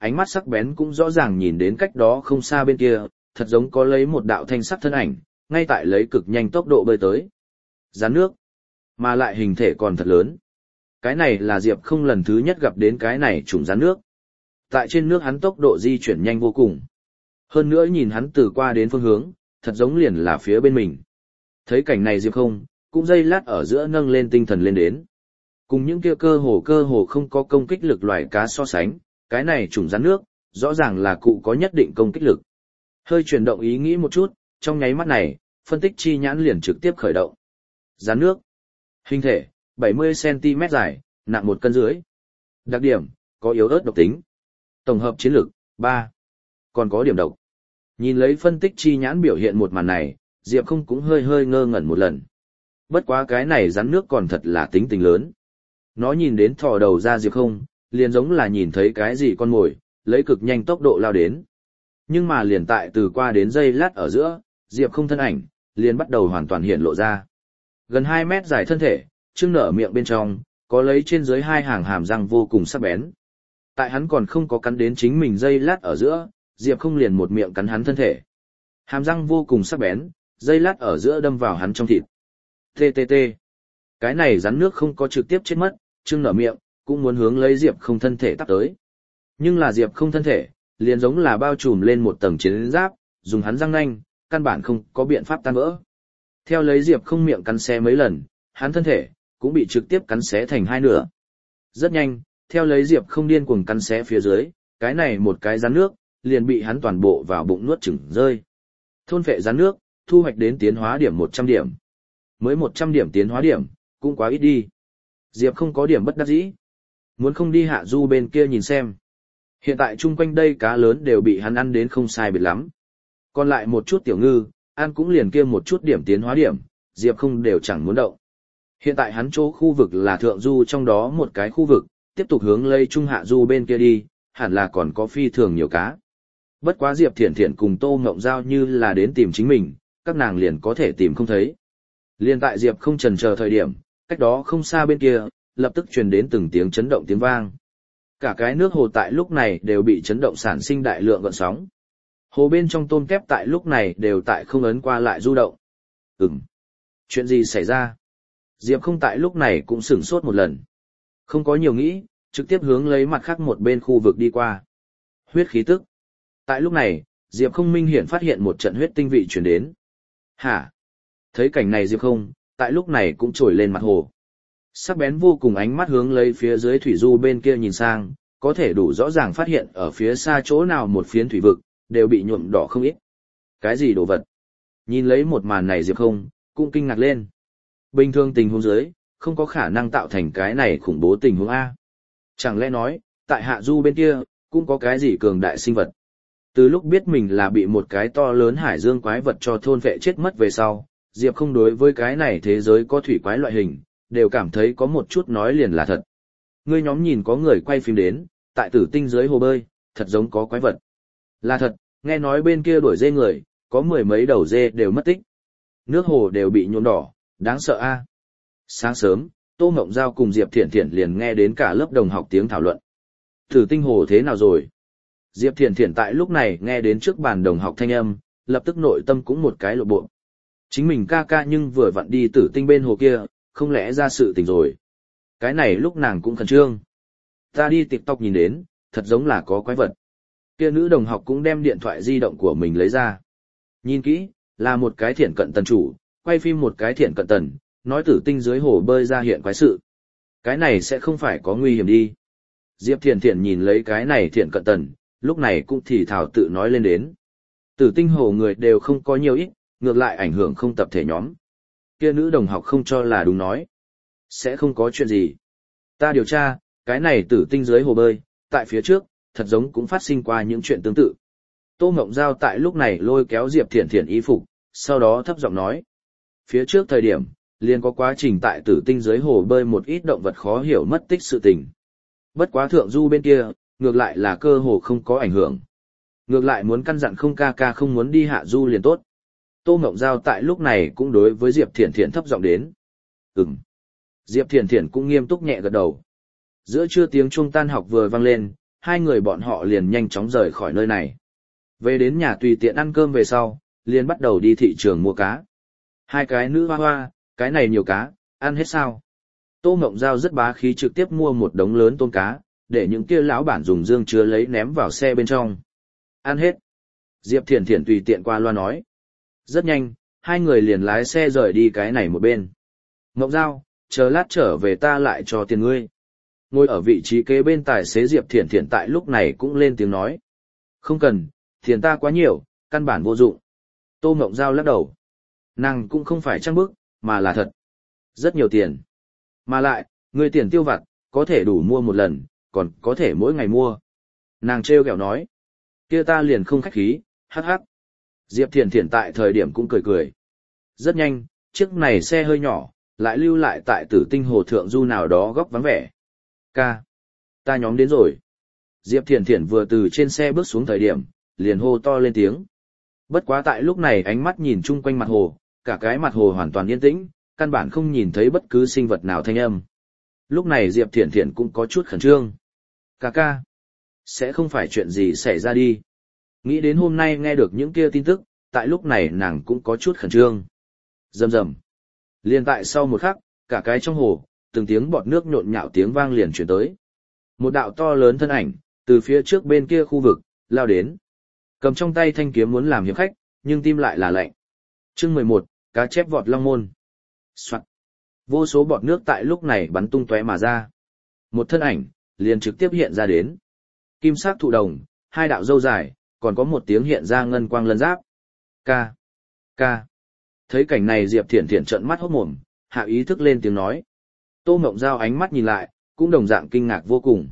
ánh mắt sắc bén cũng rõ ràng nhìn đến cách đó không xa bên kia, thật giống có lấy một đạo thanh sắc thân ảnh, ngay tại lấy cực nhanh tốc độ bơi tới. Rắn nước, mà lại hình thể còn thật lớn. Cái này là Diệp không lần thứ nhất gặp đến cái này trùng rắn nước. Tại trên nước hắn tốc độ di chuyển nhanh vô cùng. Hơn nữa nhìn hắn từ qua đến phương hướng, thật giống liền là phía bên mình. Thấy cảnh này Diệp không, cũng dây lát ở giữa nâng lên tinh thần lên đến. Cùng những kia cơ hồ cơ hồ không có công kích lực loài cá so sánh, cái này trùng rắn nước, rõ ràng là cụ có nhất định công kích lực. Hơi chuyển động ý nghĩ một chút, trong nháy mắt này, phân tích chi nhãn liền trực tiếp khởi động. Rắn nước, hình thể, bảy mươi xăng ti mét dài, nặng một cân rưỡi. Đặc điểm, có yếu ớt độc tính. Tổng hợp chiến lược, ba. Còn có điểm độc. Nhìn lấy phân tích chi nhãn biểu hiện một màn này, Diệp không cũng hơi hơi ngơ ngẩn một lần. Bất quá cái này rắn nước còn thật là tính tình lớn. Nó nhìn đến thò đầu ra Diệp không, liền giống là nhìn thấy cái gì con mồi, lấy cực nhanh tốc độ lao đến. Nhưng mà liền tại từ qua đến giây lát ở giữa, Diệp không thân ảnh, liền bắt đầu hoàn toàn hiện lộ ra. Gần hai mét dài thân thể, trưng nở miệng bên trong, có lấy trên dưới hai hàng hàm răng vô cùng sắc bén. Tại hắn còn không có cắn đến chính mình giây lát ở giữa, Diệp không liền một miệng cắn hắn thân thể. Hàm răng vô cùng sắc bén, giây lát ở giữa đâm vào hắn trong thịt. tê tê tê. Cái này rắn nước không có trực tiếp chết mất, trưng nở miệng, cũng muốn hướng lấy Diệp không thân thể tắp tới. Nhưng là Diệp không thân thể, liền giống là bao trùm lên một tầng chiến giáp, dùng hắn răng nanh, căn bản không có biện pháp tan vỡ. Theo lấy Diệp không miệng cắn xé mấy lần, hắn thân thể, cũng bị trực tiếp cắn xé thành hai nửa. Rất nhanh, theo lấy Diệp không điên cuồng cắn xé phía dưới, cái này một cái rắn nước, liền bị hắn toàn bộ vào bụng nuốt chửng rơi. Thôn phệ rắn nước, thu hoạch đến tiến hóa điểm một trăm điểm. Mới một trăm điểm tiến hóa điểm, cũng quá ít đi. Diệp không có điểm bất đắc dĩ. Muốn không đi hạ du bên kia nhìn xem. Hiện tại chung quanh đây cá lớn đều bị hắn ăn đến không sai biệt lắm. Còn lại một chút tiểu ngư, ăn cũng liền kia một chút điểm tiến hóa điểm, Diệp không đều chẳng muốn động. Hiện tại hắn chỗ khu vực là thượng du trong đó một cái khu vực, tiếp tục hướng lấy trung hạ du bên kia đi, hẳn là còn có phi thường nhiều cá. Bất quá Diệp Thiển Thiển cùng Tô Ngộng Giao như là đến tìm chính mình, các nàng liền có thể tìm không thấy. Liên tại Diệp không chần chờ thời điểm, cách đó không xa bên kia, lập tức truyền đến từng tiếng chấn động tiếng vang. Cả cái nước hồ tại lúc này đều bị chấn động sản sinh đại lượng gợn sóng. Hồ bên trong tôm kép tại lúc này đều tại không ấn qua lại du động. Ừm. Chuyện gì xảy ra? Diệp không tại lúc này cũng sửng sốt một lần. Không có nhiều nghĩ, trực tiếp hướng lấy mặt khác một bên khu vực đi qua. Huyết khí tức. Tại lúc này, Diệp không minh hiển phát hiện một trận huyết tinh vị chuyển đến. Hả? Thấy cảnh này Diệp không, tại lúc này cũng trồi lên mặt hồ. Sắc bén vô cùng ánh mắt hướng lấy phía dưới thủy du bên kia nhìn sang, có thể đủ rõ ràng phát hiện ở phía xa chỗ nào một phiến thủy vực, đều bị nhuộm đỏ không ít. Cái gì đồ vật? Nhìn lấy một màn này Diệp không, cũng kinh ngạc lên. Bình thường tình huống dưới, không có khả năng tạo thành cái này khủng bố tình huống A. Chẳng lẽ nói, tại hạ du bên kia, cũng có cái gì cường đại sinh vật. Từ lúc biết mình là bị một cái to lớn hải dương quái vật cho thôn vệ chết mất về sau, Diệp không đối với cái này thế giới có thủy quái loại hình, đều cảm thấy có một chút nói liền là thật. Ngươi nhóm nhìn có người quay phim đến, tại tử tinh dưới hồ bơi, thật giống có quái vật. Là thật, nghe nói bên kia đuổi dê người, có mười mấy đầu dê đều mất tích. Nước hồ đều bị nhuộm đỏ, đáng sợ a. Sáng sớm, Tô Ngộng Giao cùng Diệp Thiển Thiển liền nghe đến cả lớp đồng học tiếng thảo luận. Tử tinh hồ thế nào rồi? Diệp Thiển Thiển tại lúc này nghe đến trước bàn đồng học thanh âm, lập tức nội tâm cũng một cái lộ bộ. Chính mình ca ca nhưng vừa vặn đi tử tinh bên hồ kia, không lẽ ra sự tình rồi. Cái này lúc nàng cũng khẩn trương. Ta đi TikTok nhìn đến, thật giống là có quái vật. Kia nữ đồng học cũng đem điện thoại di động của mình lấy ra. Nhìn kỹ, là một cái thiện cận tần chủ, quay phim một cái thiện cận tần, nói tử tinh dưới hồ bơi ra hiện quái sự. Cái này sẽ không phải có nguy hiểm đi. Diệp Thiển Thiển nhìn lấy cái này thiện cận tần, lúc này cũng thì thảo tự nói lên đến. Tử tinh hồ người đều không có nhiều ít, ngược lại ảnh hưởng không tập thể nhóm. Kia nữ đồng học không cho là đúng nói. Sẽ không có chuyện gì. Ta điều tra, cái này tử tinh dưới hồ bơi, tại phía trước, thật giống cũng phát sinh qua những chuyện tương tự. Tô Ngộng Giao tại lúc này lôi kéo Diệp Thiển Thiển y phục, sau đó thấp giọng nói. Phía trước thời điểm, liền có quá trình tại tử tinh dưới hồ bơi một ít động vật khó hiểu mất tích sự tình. Bất quá thượng du bên kia, ngược lại là cơ hồ không có ảnh hưởng. Ngược lại muốn căn dặn không ca ca không muốn đi hạ du liền tốt. Tô Ngộng Giao tại lúc này cũng đối với Diệp Thiển Thiển thấp giọng đến. Ừm. Diệp Thiển Thiển cũng nghiêm túc nhẹ gật đầu. Giữa trưa tiếng chuông tan học vừa vang lên, hai người bọn họ liền nhanh chóng rời khỏi nơi này. Về đến nhà tùy tiện ăn cơm về sau, liền bắt đầu đi thị trường mua cá. Hai cái nữ hoa hoa, cái này nhiều cá, ăn hết sao? Tô Ngộng Giao rất bá khí trực tiếp mua một đống lớn tôm cá, để những kia lão bản dùng dương chứa lấy ném vào xe bên trong. Ăn hết. Diệp Thiển Thiển tùy tiện qua loa nói. Rất nhanh, hai người liền lái xe rời đi cái này một bên. Ngộng Giao, chờ lát trở về ta lại cho tiền ngươi. Ngồi ở vị trí kế bên tài xế Diệp Thiển Thiển tại lúc này cũng lên tiếng nói. Không cần, tiền ta quá nhiều, căn bản vô dụng. Tô Ngộng Giao lắc đầu. Nàng cũng không phải trăng bức, mà là thật. Rất nhiều tiền. Mà lại, người tiền tiêu vặt, có thể đủ mua một lần, còn có thể mỗi ngày mua. Nàng trêu ghẹo nói. Kia ta liền không khách khí, hắc hắc. Diệp Thiển Thiển tại thời điểm cũng cười cười. Rất nhanh, chiếc này xe hơi nhỏ, lại lưu lại tại Tử Tinh Hồ Thượng Du nào đó góc vắng vẻ. Ca. Ta nhóm đến rồi. Diệp Thiển Thiển vừa từ trên xe bước xuống thời điểm, liền hô to lên tiếng. Bất quá tại lúc này ánh mắt nhìn chung quanh mặt hồ, cả cái mặt hồ hoàn toàn yên tĩnh, căn bản không nhìn thấy bất cứ sinh vật nào thanh âm. Lúc này Diệp Thiển Thiển cũng có chút khẩn trương. Ca ca. Sẽ không phải chuyện gì xảy ra đi. Nghĩ đến hôm nay nghe được những kia tin tức, tại lúc này nàng cũng có chút khẩn trương. Rầm rầm. Liền tại sau một khắc, cả cái trong hồ, từng tiếng bọt nước nhộn nhạo tiếng vang liền chuyển tới. Một đạo to lớn thân ảnh, từ phía trước bên kia khu vực, lao đến. Cầm trong tay thanh kiếm muốn làm hiệp khách, nhưng tim lại là lạnh. Chương mười một, cá chép vọt long môn. Soạt. Vô số bọt nước tại lúc này bắn tung tóe mà ra. Một thân ảnh, liền trực tiếp hiện ra đến. Kim sắc thụ đồng, hai đạo râu dài, còn có một tiếng hiện ra ngân quang lân giáp. Ca. Ca. Thấy cảnh này Diệp Thiển Thiển trợn mắt hốt mồm, hạ ý thức lên tiếng nói. Tô Ngộng Giao ánh mắt nhìn lại, cũng đồng dạng kinh ngạc vô cùng.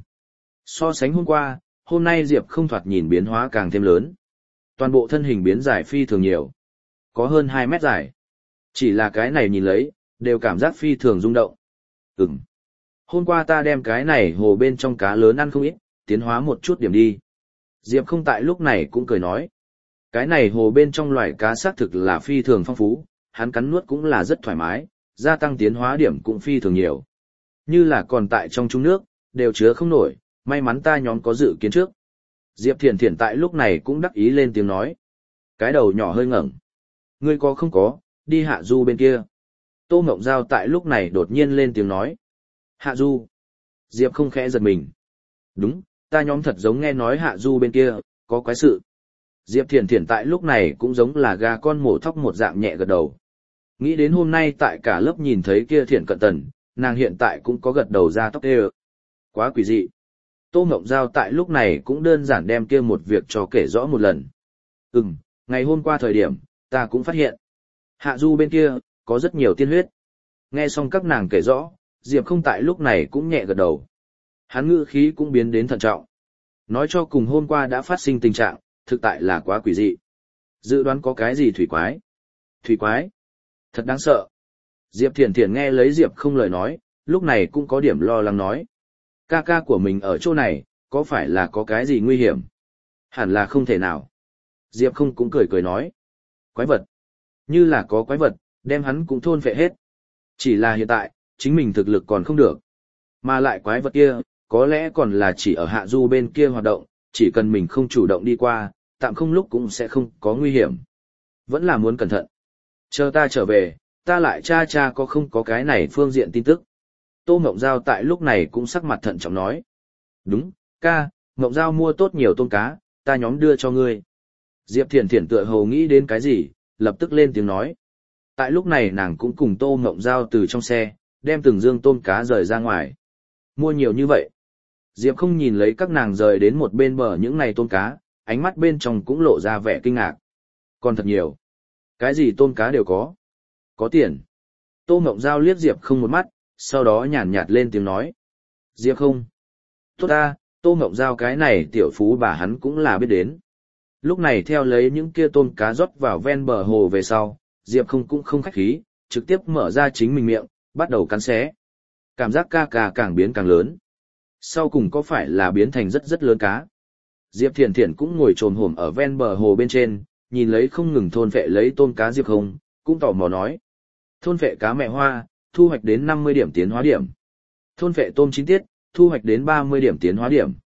So sánh hôm qua, hôm nay Diệp không thoạt nhìn biến hóa càng thêm lớn. Toàn bộ thân hình biến dài phi thường nhiều. Có hơn hai mét dài. Chỉ là cái này nhìn lấy, đều cảm giác phi thường rung động. Ừm. Hôm qua ta đem cái này hồ bên trong cá lớn ăn không ít, tiến hóa một chút điểm đi. Diệp không tại lúc này cũng cười nói. Cái này hồ bên trong loài cá xác thực là phi thường phong phú, hắn cắn nuốt cũng là rất thoải mái, gia tăng tiến hóa điểm cũng phi thường nhiều. Như là còn tại trong trung nước, đều chứa không nổi, may mắn ta nhóm có dự kiến trước. Diệp Thiển Thiển tại lúc này cũng đắc ý lên tiếng nói. Cái đầu nhỏ hơi ngẩng. Ngươi có không có, đi hạ du bên kia. Tô Ngộng Giao tại lúc này đột nhiên lên tiếng nói. Hạ du. Diệp không khẽ giật mình. Đúng, ta nhóm thật giống nghe nói hạ du bên kia, có quái sự. Diệp Thiển Thiển tại lúc này cũng giống là gà con mổ thóc một dạng nhẹ gật đầu. Nghĩ đến hôm nay tại cả lớp nhìn thấy kia Thiển Cận Tần, nàng hiện tại cũng có gật đầu ra tóc đê. Quá quỷ dị. Tô Ngộng Giao tại lúc này cũng đơn giản đem kia một việc cho kể rõ một lần. Ừm, ngày hôm qua thời điểm, ta cũng phát hiện. Hạ du bên kia, có rất nhiều tiên huyết. Nghe xong các nàng kể rõ, Diệp không tại lúc này cũng nhẹ gật đầu. Hắn ngữ khí cũng biến đến thận trọng. Nói cho cùng hôm qua đã phát sinh tình trạng, thực tại là quá quỷ dị. Dự đoán có cái gì thủy quái? Thủy quái? Thật đáng sợ. Diệp Thiển Thiển nghe lấy Diệp không lời nói, lúc này cũng có điểm lo lắng nói. Ca ca của mình ở chỗ này, có phải là có cái gì nguy hiểm? Hẳn là không thể nào. Diệp không cũng cười cười nói. Quái vật. Như là có quái vật, đem hắn cũng thôn phệ hết. Chỉ là hiện tại, chính mình thực lực còn không được. Mà lại quái vật kia, có lẽ còn là chỉ ở hạ du bên kia hoạt động, chỉ cần mình không chủ động đi qua, tạm không lúc cũng sẽ không có nguy hiểm. Vẫn là muốn cẩn thận. Chờ ta trở về, ta lại tra tra có không có cái này phương diện tin tức. Tô Ngộng Giao tại lúc này cũng sắc mặt thận trọng nói. Đúng, ca, Ngộng Giao mua tốt nhiều tôm cá, ta nhóm đưa cho ngươi. Diệp Thiển Thiển tựa hồ nghĩ đến cái gì, lập tức lên tiếng nói. Tại lúc này nàng cũng cùng Tô Ngộng Giao từ trong xe, đem từng dương tôm cá rời ra ngoài. Mua nhiều như vậy. Diệp không nhìn lấy các nàng rời đến một bên bờ những này tôm cá, ánh mắt bên trong cũng lộ ra vẻ kinh ngạc. Còn thật nhiều. Cái gì tôm cá đều có. Có tiền. Tô Ngộng Giao liếc Diệp không một mắt, sau đó nhàn nhạt lên tiếng nói. Diệp không. Tốt ta, Tô Ngộng Giao cái này tiểu phú bà hắn cũng là biết đến. Lúc này theo lấy những kia tôm cá rót vào ven bờ hồ về sau, Diệp không cũng không khách khí, trực tiếp mở ra chính mình miệng, bắt đầu cắn xé. Cảm giác ca ca càng biến càng lớn. Sau cùng có phải là biến thành rất rất lớn cá. Diệp Thiển Thiển cũng ngồi trồm hổm ở ven bờ hồ bên trên, nhìn lấy không ngừng thôn phệ lấy tôm cá Diệp không, cũng tò mò nói. Thôn phệ cá mẹ hoa, thu hoạch đến năm mươi điểm tiến hóa điểm. Thôn phệ tôm chín tiết, thu hoạch đến ba mươi điểm tiến hóa điểm.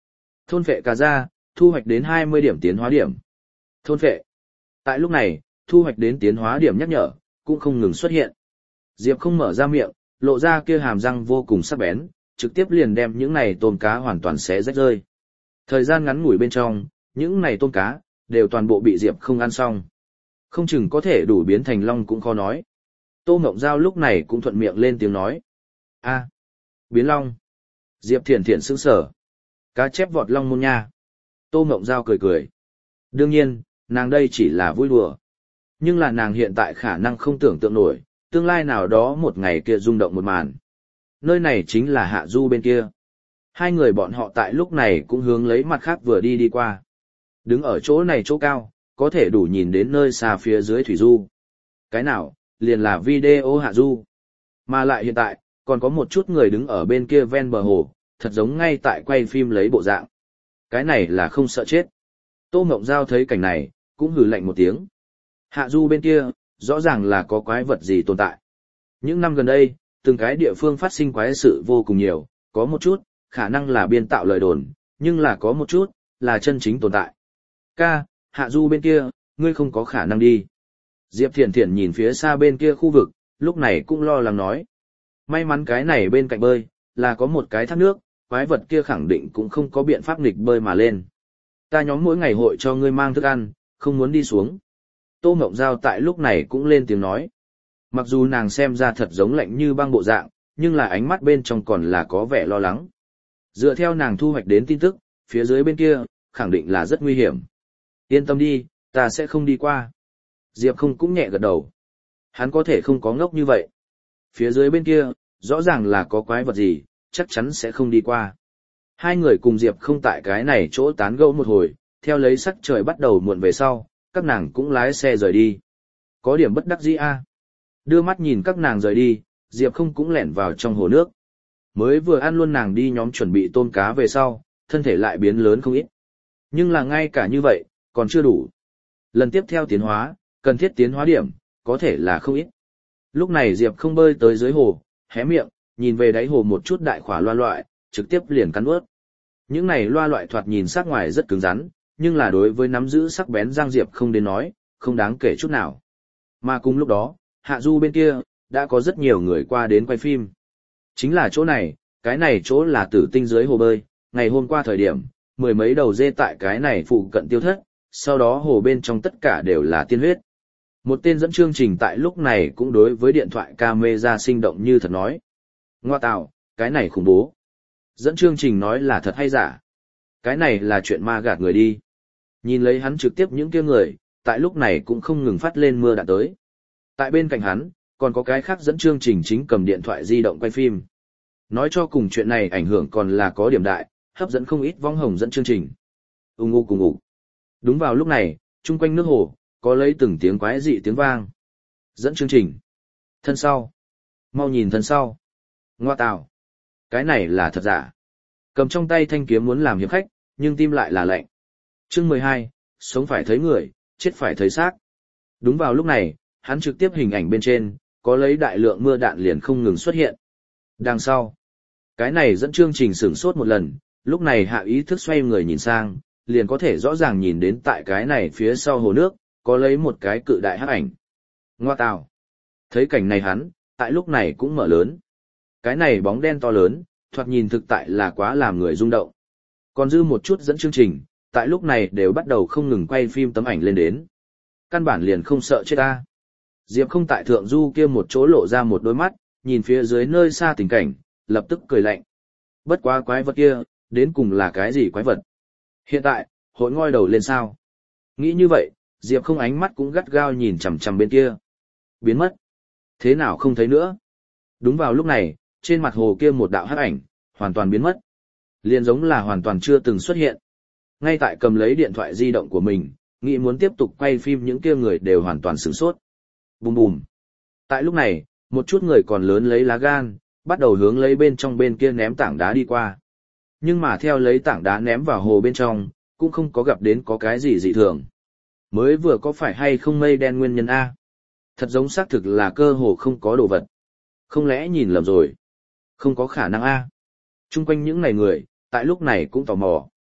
Thôn phệ cà ra, thu hoạch đến hai mươi điểm tiến hóa điểm. Thôn phệ. Tại lúc này, thu hoạch đến tiến hóa điểm nhắc nhở, cũng không ngừng xuất hiện. Diệp không mở ra miệng, lộ ra kia hàm răng vô cùng sắc bén, trực tiếp liền đem những này tôm cá hoàn toàn xé rách rơi. Thời gian ngắn ngủi bên trong, những này tôm cá, đều toàn bộ bị Diệp không ăn xong. Không chừng có thể đủ biến thành long cũng khó nói. Tô Ngộng Giao lúc này cũng thuận miệng lên tiếng nói. A, biến long. Diệp Thiển Thiển sững sở. Cá chép vọt long môn nha. Tô Ngộng Giao cười cười. Đương nhiên, nàng đây chỉ là vui đùa. Nhưng là nàng hiện tại khả năng không tưởng tượng nổi, tương lai nào đó một ngày kia rung động một màn. Nơi này chính là Hạ Du bên kia. Hai người bọn họ tại lúc này cũng hướng lấy mặt khác vừa đi đi qua. Đứng ở chỗ này chỗ cao, có thể đủ nhìn đến nơi xa phía dưới thủy du. Cái nào, liền là video Hạ Du. Mà lại hiện tại, còn có một chút người đứng ở bên kia ven bờ hồ, thật giống ngay tại quay phim lấy bộ dạng. Cái này là không sợ chết. Tô Ngộng Giao thấy cảnh này, cũng hừ lạnh một tiếng. Hạ Du bên kia, rõ ràng là có quái vật gì tồn tại. Những năm gần đây, từng cái địa phương phát sinh quái sự vô cùng nhiều, có một chút, khả năng là biên tạo lời đồn, nhưng là có một chút, là chân chính tồn tại. Ca, Hạ Du bên kia, ngươi không có khả năng đi. Diệp Thiển Thiển nhìn phía xa bên kia khu vực, lúc này cũng lo lắng nói. May mắn cái này bên cạnh bơi, là có một cái thác nước, quái vật kia khẳng định cũng không có biện pháp nghịch bơi mà lên. Ta nhóm mỗi ngày hội cho ngươi mang thức ăn, không muốn đi xuống. Tô Ngộng Giao tại lúc này cũng lên tiếng nói. Mặc dù nàng xem ra thật giống lạnh như băng bộ dạng, nhưng là ánh mắt bên trong còn là có vẻ lo lắng. Dựa theo nàng thu hoạch đến tin tức, phía dưới bên kia, khẳng định là rất nguy hiểm. Yên tâm đi, ta sẽ không đi qua. Diệp không cũng nhẹ gật đầu. Hắn có thể không có ngốc như vậy. Phía dưới bên kia, rõ ràng là có quái vật gì, chắc chắn sẽ không đi qua. Hai người cùng Diệp không tại cái này chỗ tán gẫu một hồi, theo lấy sắc trời bắt đầu muộn về sau, các nàng cũng lái xe rời đi. Có điểm bất đắc dĩ a. Đưa mắt nhìn các nàng rời đi, Diệp không cũng lẻn vào trong hồ nước. Mới vừa ăn luôn nàng đi nhóm chuẩn bị tôm cá về sau, thân thể lại biến lớn không ít. Nhưng là ngay cả như vậy, còn chưa đủ. Lần tiếp theo tiến hóa, cần thiết tiến hóa điểm, có thể là không ít. Lúc này Diệp không bơi tới dưới hồ, hé miệng, nhìn về đáy hồ một chút đại khỏa loa loại, trực tiếp liền cắn ướt. Những này loa loại thoạt nhìn sắc ngoài rất cứng rắn, nhưng là đối với nắm giữ sắc bén Giang Diệp không đến nói, không đáng kể chút nào. Mà cùng lúc đó, Hạ Du bên kia, đã có rất nhiều người qua đến quay phim. Chính là chỗ này, cái này chỗ là tử tinh dưới hồ bơi, ngày hôm qua thời điểm, mười mấy đầu dê tại cái này phụ cận tiêu thất, sau đó hồ bên trong tất cả đều là tiên huyết. Một tên dẫn chương trình tại lúc này cũng đối với điện thoại camera sinh động như thật nói. Ngoa tạo, cái này khủng bố. Dẫn chương trình nói là thật hay giả? Cái này là chuyện ma gạt người đi. Nhìn lấy hắn trực tiếp những kia người, tại lúc này cũng không ngừng phát lên mưa đạn tới. Tại bên cạnh hắn, còn có cái khác dẫn chương trình chính cầm điện thoại di động quay phim. Nói cho cùng chuyện này ảnh hưởng còn là có điểm đại, hấp dẫn không ít vong hồng dẫn chương trình. Ung ngu cùng ngủ. Đúng vào lúc này, chung quanh nước hồ, có lấy từng tiếng quái dị tiếng vang. Dẫn chương trình. Thân sau. Mau nhìn thân sau. Ngoa tào. Cái này là thật giả. Cầm trong tay thanh kiếm muốn làm hiệp khách, nhưng tim lại là lạnh. Chương mười hai, sống phải thấy người, chết phải thấy xác. Đúng vào lúc này, hắn trực tiếp hình ảnh bên trên, có lấy đại lượng mưa đạn liền không ngừng xuất hiện. Đằng sau, cái này dẫn chương trình sửng sốt một lần, lúc này hạ ý thức xoay người nhìn sang, liền có thể rõ ràng nhìn đến tại cái này phía sau hồ nước, có lấy một cái cự đại hắc ảnh. Ngoa tào. Thấy cảnh này hắn, tại lúc này cũng mở lớn. Cái này bóng đen to lớn, thoạt nhìn thực tại là quá làm người rung động. Còn dư một chút dẫn chương trình, tại lúc này đều bắt đầu không ngừng quay phim tấm ảnh lên đến. Căn bản liền không sợ chết ta. Diệp không tại thượng du kia một chỗ lộ ra một đôi mắt, nhìn phía dưới nơi xa tình cảnh, lập tức cười lạnh. Bất quá quái vật kia, đến cùng là cái gì quái vật? Hiện tại, hội ngoi đầu lên sao? Nghĩ như vậy, Diệp không ánh mắt cũng gắt gao nhìn chằm chằm bên kia. Biến mất. Thế nào không thấy nữa? Đúng vào lúc này, trên mặt hồ kia một đạo hắc ảnh, hoàn toàn biến mất. Liền giống là hoàn toàn chưa từng xuất hiện. Ngay tại cầm lấy điện thoại di động của mình, nghĩ muốn tiếp tục quay phim những kia người đều hoàn toàn sửng sốt. Bùm bùm. Tại lúc này, một chút người còn lớn lấy lá gan, bắt đầu hướng lấy bên trong bên kia ném tảng đá đi qua. Nhưng mà theo lấy tảng đá ném vào hồ bên trong, cũng không có gặp đến có cái gì dị thường. Mới vừa có phải hay không mây đen nguyên nhân A? Thật giống xác thực là cơ hồ không có đồ vật. Không lẽ nhìn lầm rồi? Không có khả năng A. Trung quanh những này người, tại lúc này cũng tò mò.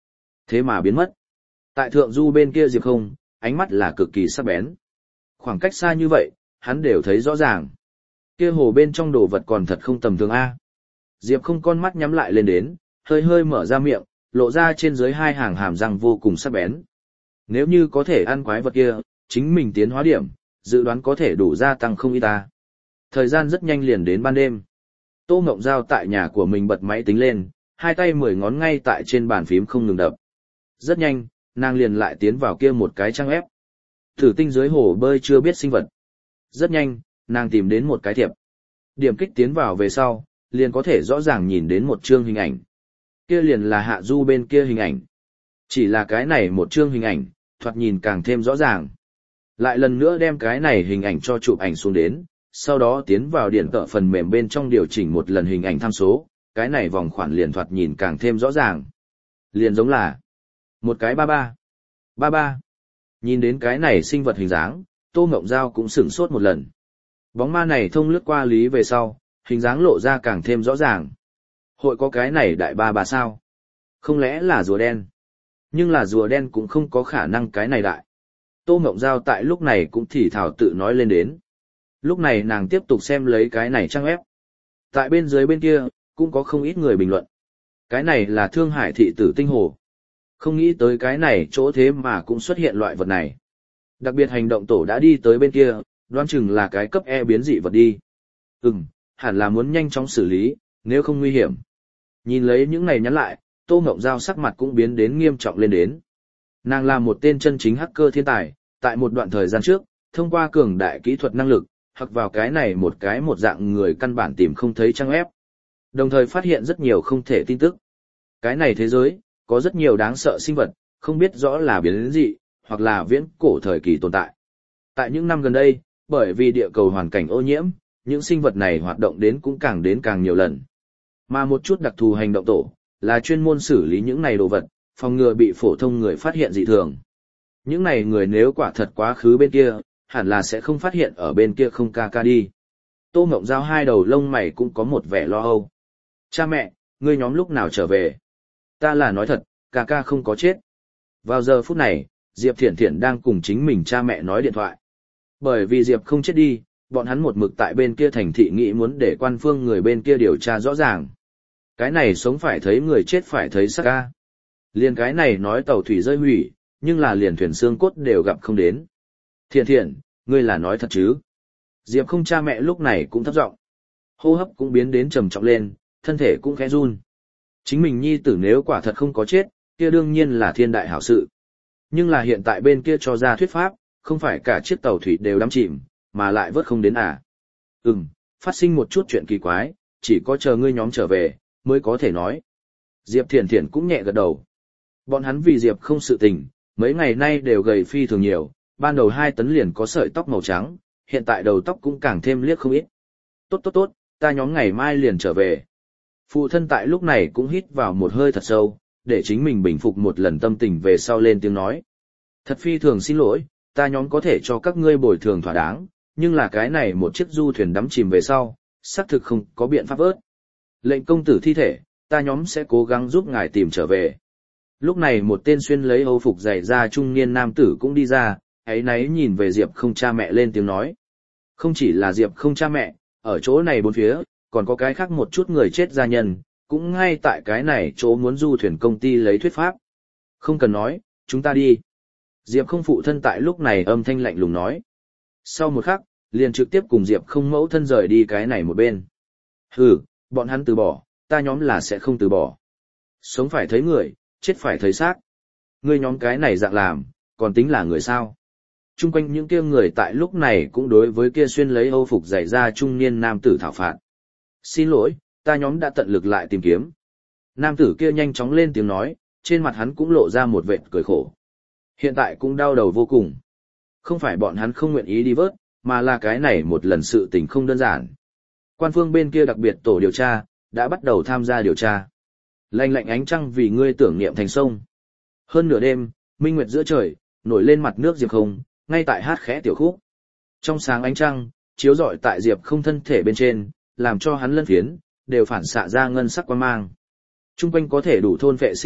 Thế mà biến mất. Tại thượng du bên kia Diệp không, ánh mắt là cực kỳ sắc bén. Khoảng cách xa như vậy, hắn đều thấy rõ ràng. Kia hồ bên trong đồ vật còn thật không tầm thường A. Diệp không con mắt nhắm lại lên đến, hơi hơi mở ra miệng, lộ ra trên dưới hai hàng hàm răng vô cùng sắc bén. Nếu như có thể ăn quái vật kia, chính mình tiến hóa điểm, dự đoán có thể đủ gia tăng không ít ta. Thời gian rất nhanh liền đến ban đêm. Tô Ngộng Giao tại nhà của mình bật máy tính lên, hai tay mười ngón ngay tại trên bàn phím không ngừng đập. Rất nhanh, nàng liền lại tiến vào kia một cái trang ép. Thử tinh dưới hồ bơi chưa biết sinh vật. Rất nhanh, nàng tìm đến một cái thiệp. Điểm kích tiến vào về sau, liền có thể rõ ràng nhìn đến một chương hình ảnh. Kia liền là hạ du bên kia hình ảnh. Chỉ là cái này một chương hình ảnh, thoạt nhìn càng thêm rõ ràng. Lại lần nữa đem cái này hình ảnh cho chụp ảnh xuống đến, sau đó tiến vào điện tợ phần mềm bên trong điều chỉnh một lần hình ảnh tham số, cái này vòng khoản liền thoạt nhìn càng thêm rõ ràng. Liền giống là một cái ba ba. Ba ba. Nhìn đến cái này sinh vật hình dáng, Tô Ngộng Giao cũng sửng sốt một lần. Bóng ma này thông lướt qua lý về sau, hình dáng lộ ra càng thêm rõ ràng. Hội có cái này đại ba ba sao? Không lẽ là rùa đen? Nhưng là rùa đen cũng không có khả năng cái này đại. Tô Ngộng Giao tại lúc này cũng thì thảo tự nói lên đến. Lúc này nàng tiếp tục xem lấy cái này trang ép. Tại bên dưới bên kia, cũng có không ít người bình luận. Cái này là Thương Hải thị tử tinh hồ. Không nghĩ tới cái này chỗ thế mà cũng xuất hiện loại vật này. Đặc biệt hành động tổ đã đi tới bên kia, đoán chừng là cái cấp E biến dị vật đi. Ừm, hẳn là muốn nhanh chóng xử lý, nếu không nguy hiểm. Nhìn lấy những này nhắn lại, Tô Ngộng Giao sắc mặt cũng biến đến nghiêm trọng lên đến. Nàng là một tên chân chính hacker thiên tài, tại một đoạn thời gian trước, thông qua cường đại kỹ thuật năng lực, hoặc vào cái này một cái một dạng người căn bản tìm không thấy trang ép. Đồng thời phát hiện rất nhiều không thể tin tức. Cái này thế giới, có rất nhiều đáng sợ sinh vật, không biết rõ là biến dị, hoặc là viễn cổ thời kỳ tồn tại. Tại những năm gần đây, bởi vì địa cầu hoàn cảnh ô nhiễm, những sinh vật này hoạt động đến cũng càng đến càng nhiều lần. Mà một chút đặc thù hành động tổ, là chuyên môn xử lý những này đồ vật, phòng ngừa bị phổ thông người phát hiện dị thường. Những này người nếu quả thật quá khứ bên kia, hẳn là sẽ không phát hiện ở bên kia không ca ca đi. Tô Ngộng Giao hai đầu lông mày cũng có một vẻ lo âu. Cha mẹ, ngươi nhóm lúc nào trở về? Ta là nói thật, ca ca không có chết. Vào giờ phút này, Diệp Thiển Thiển đang cùng chính mình cha mẹ nói điện thoại. Bởi vì Diệp không chết đi, bọn hắn một mực tại bên kia thành thị nghĩ muốn để quan phương người bên kia điều tra rõ ràng. Cái này sống phải thấy người chết phải thấy xác ca. Liền cái này nói tàu thủy rơi hủy, nhưng là liền thuyền xương cốt đều gặp không đến. Thiện thiện, ngươi là nói thật chứ? Diệp không cha mẹ lúc này cũng thấp giọng, hô hấp cũng biến đến trầm trọng lên, thân thể cũng khẽ run. Chính mình nhi tử nếu quả thật không có chết, kia đương nhiên là thiên đại hảo sự. Nhưng là hiện tại bên kia cho ra thuyết pháp, không phải cả chiếc tàu thủy đều đắm chìm, mà lại vớt không đến à. Ừm, phát sinh một chút chuyện kỳ quái, chỉ có chờ ngươi nhóm trở về, mới có thể nói. Diệp Thiển Thiển cũng nhẹ gật đầu. Bọn hắn vì Diệp không sự tình, mấy ngày nay đều gầy phi thường nhiều, ban đầu hai tấn liền có sợi tóc màu trắng, hiện tại đầu tóc cũng càng thêm liếc không ít. Tốt tốt tốt, ta nhóm ngày mai liền trở về. Phụ thân tại lúc này cũng hít vào một hơi thật sâu, để chính mình bình phục một lần tâm tình về sau lên tiếng nói. Thật phi thường xin lỗi, ta nhóm có thể cho các ngươi bồi thường thỏa đáng, nhưng là cái này một chiếc du thuyền đắm chìm về sau, xác thực không có biện pháp vớt. Lệnh công tử thi thể, ta nhóm sẽ cố gắng giúp ngài tìm trở về. Lúc này một tên xuyên lấy âu phục dày da trung niên nam tử cũng đi ra, ấy nấy nhìn về Diệp không cha mẹ lên tiếng nói. Không chỉ là Diệp không cha mẹ, ở chỗ này bốn phía, còn có cái khác một chút người chết gia nhân, cũng ngay tại cái này chỗ muốn du thuyền công ty lấy thuyết pháp. Không cần nói, chúng ta đi. Diệp không phụ thân tại lúc này âm thanh lạnh lùng nói. Sau một khắc, liền trực tiếp cùng Diệp không mẫu thân rời đi cái này một bên. Hừ, bọn hắn từ bỏ, ta nhóm là sẽ không từ bỏ. Sống phải thấy người, chết phải thấy xác. Ngươi nhóm cái này dạng làm, còn tính là người sao? Trung quanh những kia người tại lúc này cũng đối với kia xuyên lấy âu phục dày da trung niên nam tử thảo phạt. Xin lỗi, ta nhóm đã tận lực lại tìm kiếm. Nam tử kia nhanh chóng lên tiếng nói, trên mặt hắn cũng lộ ra một vệt cười khổ. Hiện tại cũng đau đầu vô cùng. Không phải bọn hắn không nguyện ý đi vớt, mà là cái này một lần sự tình không đơn giản. Quan phương bên kia đặc biệt tổ điều tra, đã bắt đầu tham gia điều tra. Lạnh lạnh ánh trăng vì ngươi tưởng niệm thành sông. Hơn nửa đêm, minh nguyệt giữa trời, nổi lên mặt nước Diệp không, ngay tại hát khẽ tiểu khúc. Trong sáng ánh trăng, chiếu rọi tại Diệp không thân thể bên trên, làm cho hắn lân phiến, đều phản xạ ra ngân sắc quang mang. Trung quanh có thể đủ thôn vệ sinh vật,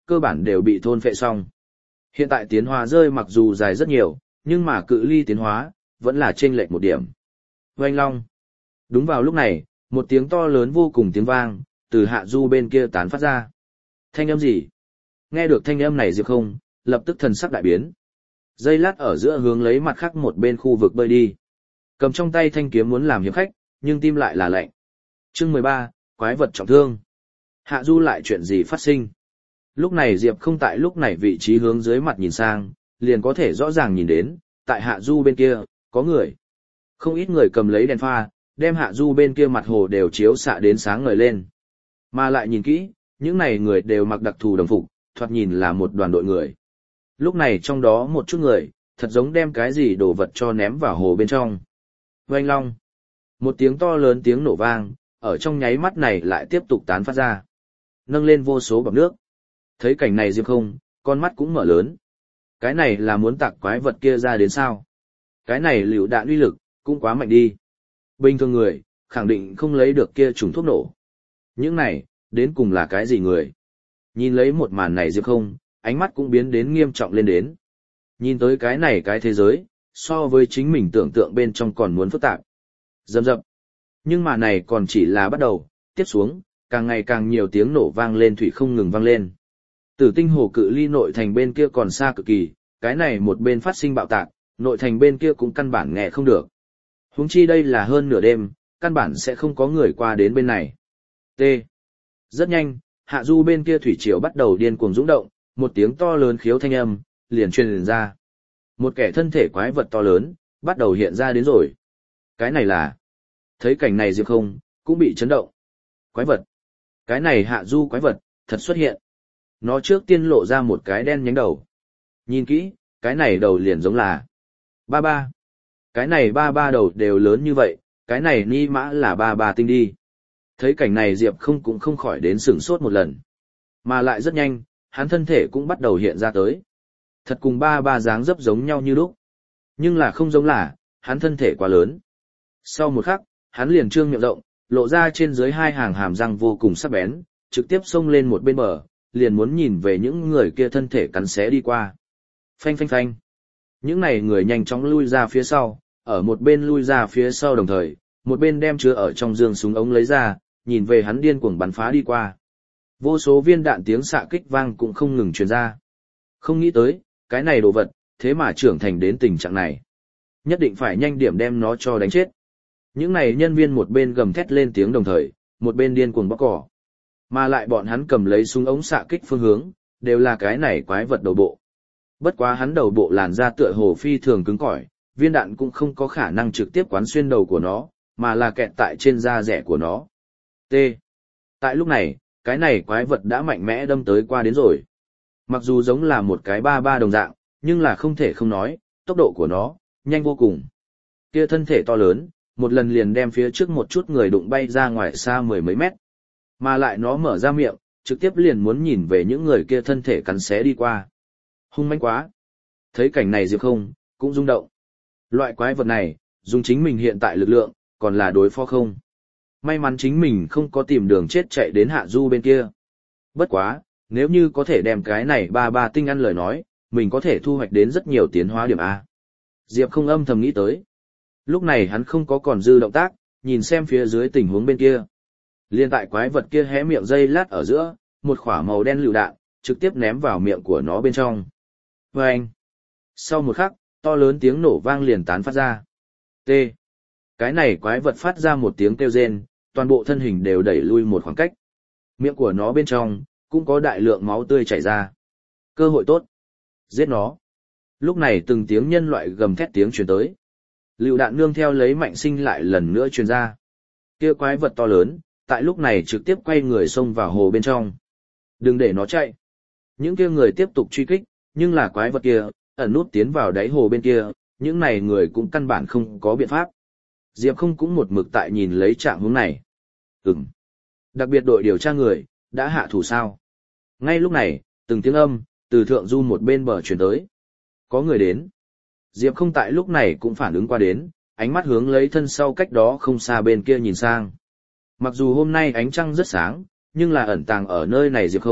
cơ bản đều bị thôn phệ xong. Hiện tại tiến hóa rơi mặc dù dài rất nhiều, nhưng mà cự ly tiến hóa, vẫn là chênh lệch một điểm. Oanh long. Đúng vào lúc này, một tiếng to lớn vô cùng tiếng vang, từ hạ du bên kia tán phát ra. Thanh âm gì? Nghe được thanh âm này Diệp Không, lập tức thần sắc đại biến. Giây lát ở giữa hướng lấy mặt khác một bên khu vực bơi đi. Cầm trong tay thanh kiếm muốn làm hiệp khách, nhưng tim lại là lạnh. Chương mười ba, quái vật trọng thương. Hạ du lại chuyện gì phát sinh? Lúc này Diệp Không tại lúc này vị trí hướng dưới mặt nhìn sang, liền có thể rõ ràng nhìn đến, tại hạ du bên kia, có người. Không ít người cầm lấy đèn pha, đem hạ du bên kia mặt hồ đều chiếu xạ đến sáng ngời lên. Mà lại nhìn kỹ, những này người đều mặc đặc thù đồng phục, thoạt nhìn là một đoàn đội người. Lúc này trong đó một chút người, thật giống đem cái gì đồ vật cho ném vào hồ bên trong. Oanh long. Một tiếng to lớn tiếng nổ vang, ở trong nháy mắt này lại tiếp tục tán phát ra. Nâng lên vô số bọt nước. Thấy cảnh này Diệp Không, con mắt cũng mở lớn. Cái này là muốn tạc quái vật kia ra đến sao? Cái này liều đạn uy lực, cũng quá mạnh đi. Bình thường người, khẳng định không lấy được kia trùng thuốc nổ. Những này, đến cùng là cái gì người? Nhìn lấy một màn này Diệp Không, ánh mắt cũng biến đến nghiêm trọng lên đến. Nhìn tới cái này cái thế giới, so với chính mình tưởng tượng bên trong còn muốn phức tạp. Dầm dập. Nhưng mà này còn chỉ là bắt đầu, tiếp xuống, càng ngày càng nhiều tiếng nổ vang lên thủy không ngừng vang lên. Tử tinh hồ cự ly nội thành bên kia còn xa cực kỳ, cái này một bên phát sinh bạo tạc, nội thành bên kia cũng căn bản nghe không được. Huống chi đây là hơn nửa đêm, căn bản sẽ không có người qua đến bên này. T. Rất nhanh, hạ du bên kia thủy triều bắt đầu điên cuồng dũng động, một tiếng to lớn khiếu thanh âm, liền truyền ra. Một kẻ thân thể quái vật to lớn, bắt đầu hiện ra đến rồi. Cái này là... Thấy cảnh này Diệp Không, cũng bị chấn động. Quái vật. Cái này hạ du quái vật, thật xuất hiện. Nó trước tiên lộ ra một cái đen nhánh đầu. Nhìn kỹ, cái này đầu liền giống là... Ba ba. Cái này ba ba đầu đều lớn như vậy, cái này ni mã là ba ba tinh đi. Thấy cảnh này Diệp Không cũng không khỏi đến sửng sốt một lần. Mà lại rất nhanh, hắn thân thể cũng bắt đầu hiện ra tới. Thật cùng ba ba dáng dấp giống nhau như lúc. Nhưng là không giống là, hắn thân thể quá lớn. Sau một khắc, hắn liền trương miệng rộng, lộ ra trên dưới hai hàng hàm răng vô cùng sắc bén, trực tiếp xông lên một bên bờ, liền muốn nhìn về những người kia thân thể cắn xé đi qua. Phanh phanh phanh. Những này người nhanh chóng lui ra phía sau, ở một bên lui ra phía sau đồng thời, một bên đem chứa ở trong dương súng ống lấy ra, nhìn về hắn điên cuồng bắn phá đi qua. Vô số viên đạn tiếng xạ kích vang cũng không ngừng truyền ra. Không nghĩ tới, cái này đồ vật, thế mà trưởng thành đến tình trạng này. Nhất định phải nhanh điểm đem nó cho đánh chết. Những này nhân viên một bên gầm thét lên tiếng đồng thời, một bên điên cuồng bóc cỏ. Mà lại bọn hắn cầm lấy súng ống xạ kích phương hướng, đều là cái này quái vật đầu bộ. Bất quá hắn đầu bộ làn da tựa hồ phi thường cứng cỏi, viên đạn cũng không có khả năng trực tiếp quán xuyên đầu của nó, mà là kẹt tại trên da rẻ của nó. T. Tại lúc này, cái này quái vật đã mạnh mẽ đâm tới qua đến rồi. Mặc dù giống là một cái ba ba đồng dạng, nhưng là không thể không nói, tốc độ của nó, nhanh vô cùng. Kia thân thể to lớn, một lần liền đem phía trước một chút người đụng bay ra ngoài xa mười mấy mét. Mà lại nó mở ra miệng, trực tiếp liền muốn nhìn về những người kia thân thể cắn xé đi qua. Hung manh quá. Thấy cảnh này Diệp Không, cũng rung động. Loại quái vật này, dùng chính mình hiện tại lực lượng, còn là đối phó không. May mắn chính mình không có tìm đường chết chạy đến hạ du bên kia. Bất quá, nếu như có thể đem cái này ba ba tinh ăn lời nói, mình có thể thu hoạch đến rất nhiều tiến hóa điểm A. Diệp Không âm thầm nghĩ tới. Lúc này hắn không có còn dư động tác, nhìn xem phía dưới tình huống bên kia. Liên tại quái vật kia hé miệng dây lát ở giữa, một quả màu đen lựu đạn, trực tiếp ném vào miệng của nó bên trong. Vâng! Sau một khắc, to lớn tiếng nổ vang liền tán phát ra. T. Cái này quái vật phát ra một tiếng kêu rên, toàn bộ thân hình đều đẩy lui một khoảng cách. Miệng của nó bên trong, cũng có đại lượng máu tươi chảy ra. Cơ hội tốt. Giết nó. Lúc này từng tiếng nhân loại gầm thét tiếng truyền tới. Lựu đạn nương theo lấy mạnh sinh lại lần nữa truyền ra. Kia quái vật to lớn, tại lúc này trực tiếp quay người xông vào hồ bên trong. Đừng để nó chạy. Những kia người tiếp tục truy kích, nhưng là quái vật kia, ẩn nút tiến vào đáy hồ bên kia, những này người cũng căn bản không có biện pháp. Diệp Không cũng một mực tại nhìn lấy trạng hướng này. Ừm. Đặc biệt đội điều tra người, đã hạ thủ sao. Ngay lúc này, từng tiếng âm, từ thượng du một bên bờ chuyển tới. Có người đến. Diệp Không tại lúc này cũng phản ứng qua đến, ánh mắt hướng lấy thân sau cách đó không xa bên kia nhìn sang. Mặc dù hôm nay ánh trăng rất sáng, nhưng là ẩn tàng ở nơi này Diệp Không,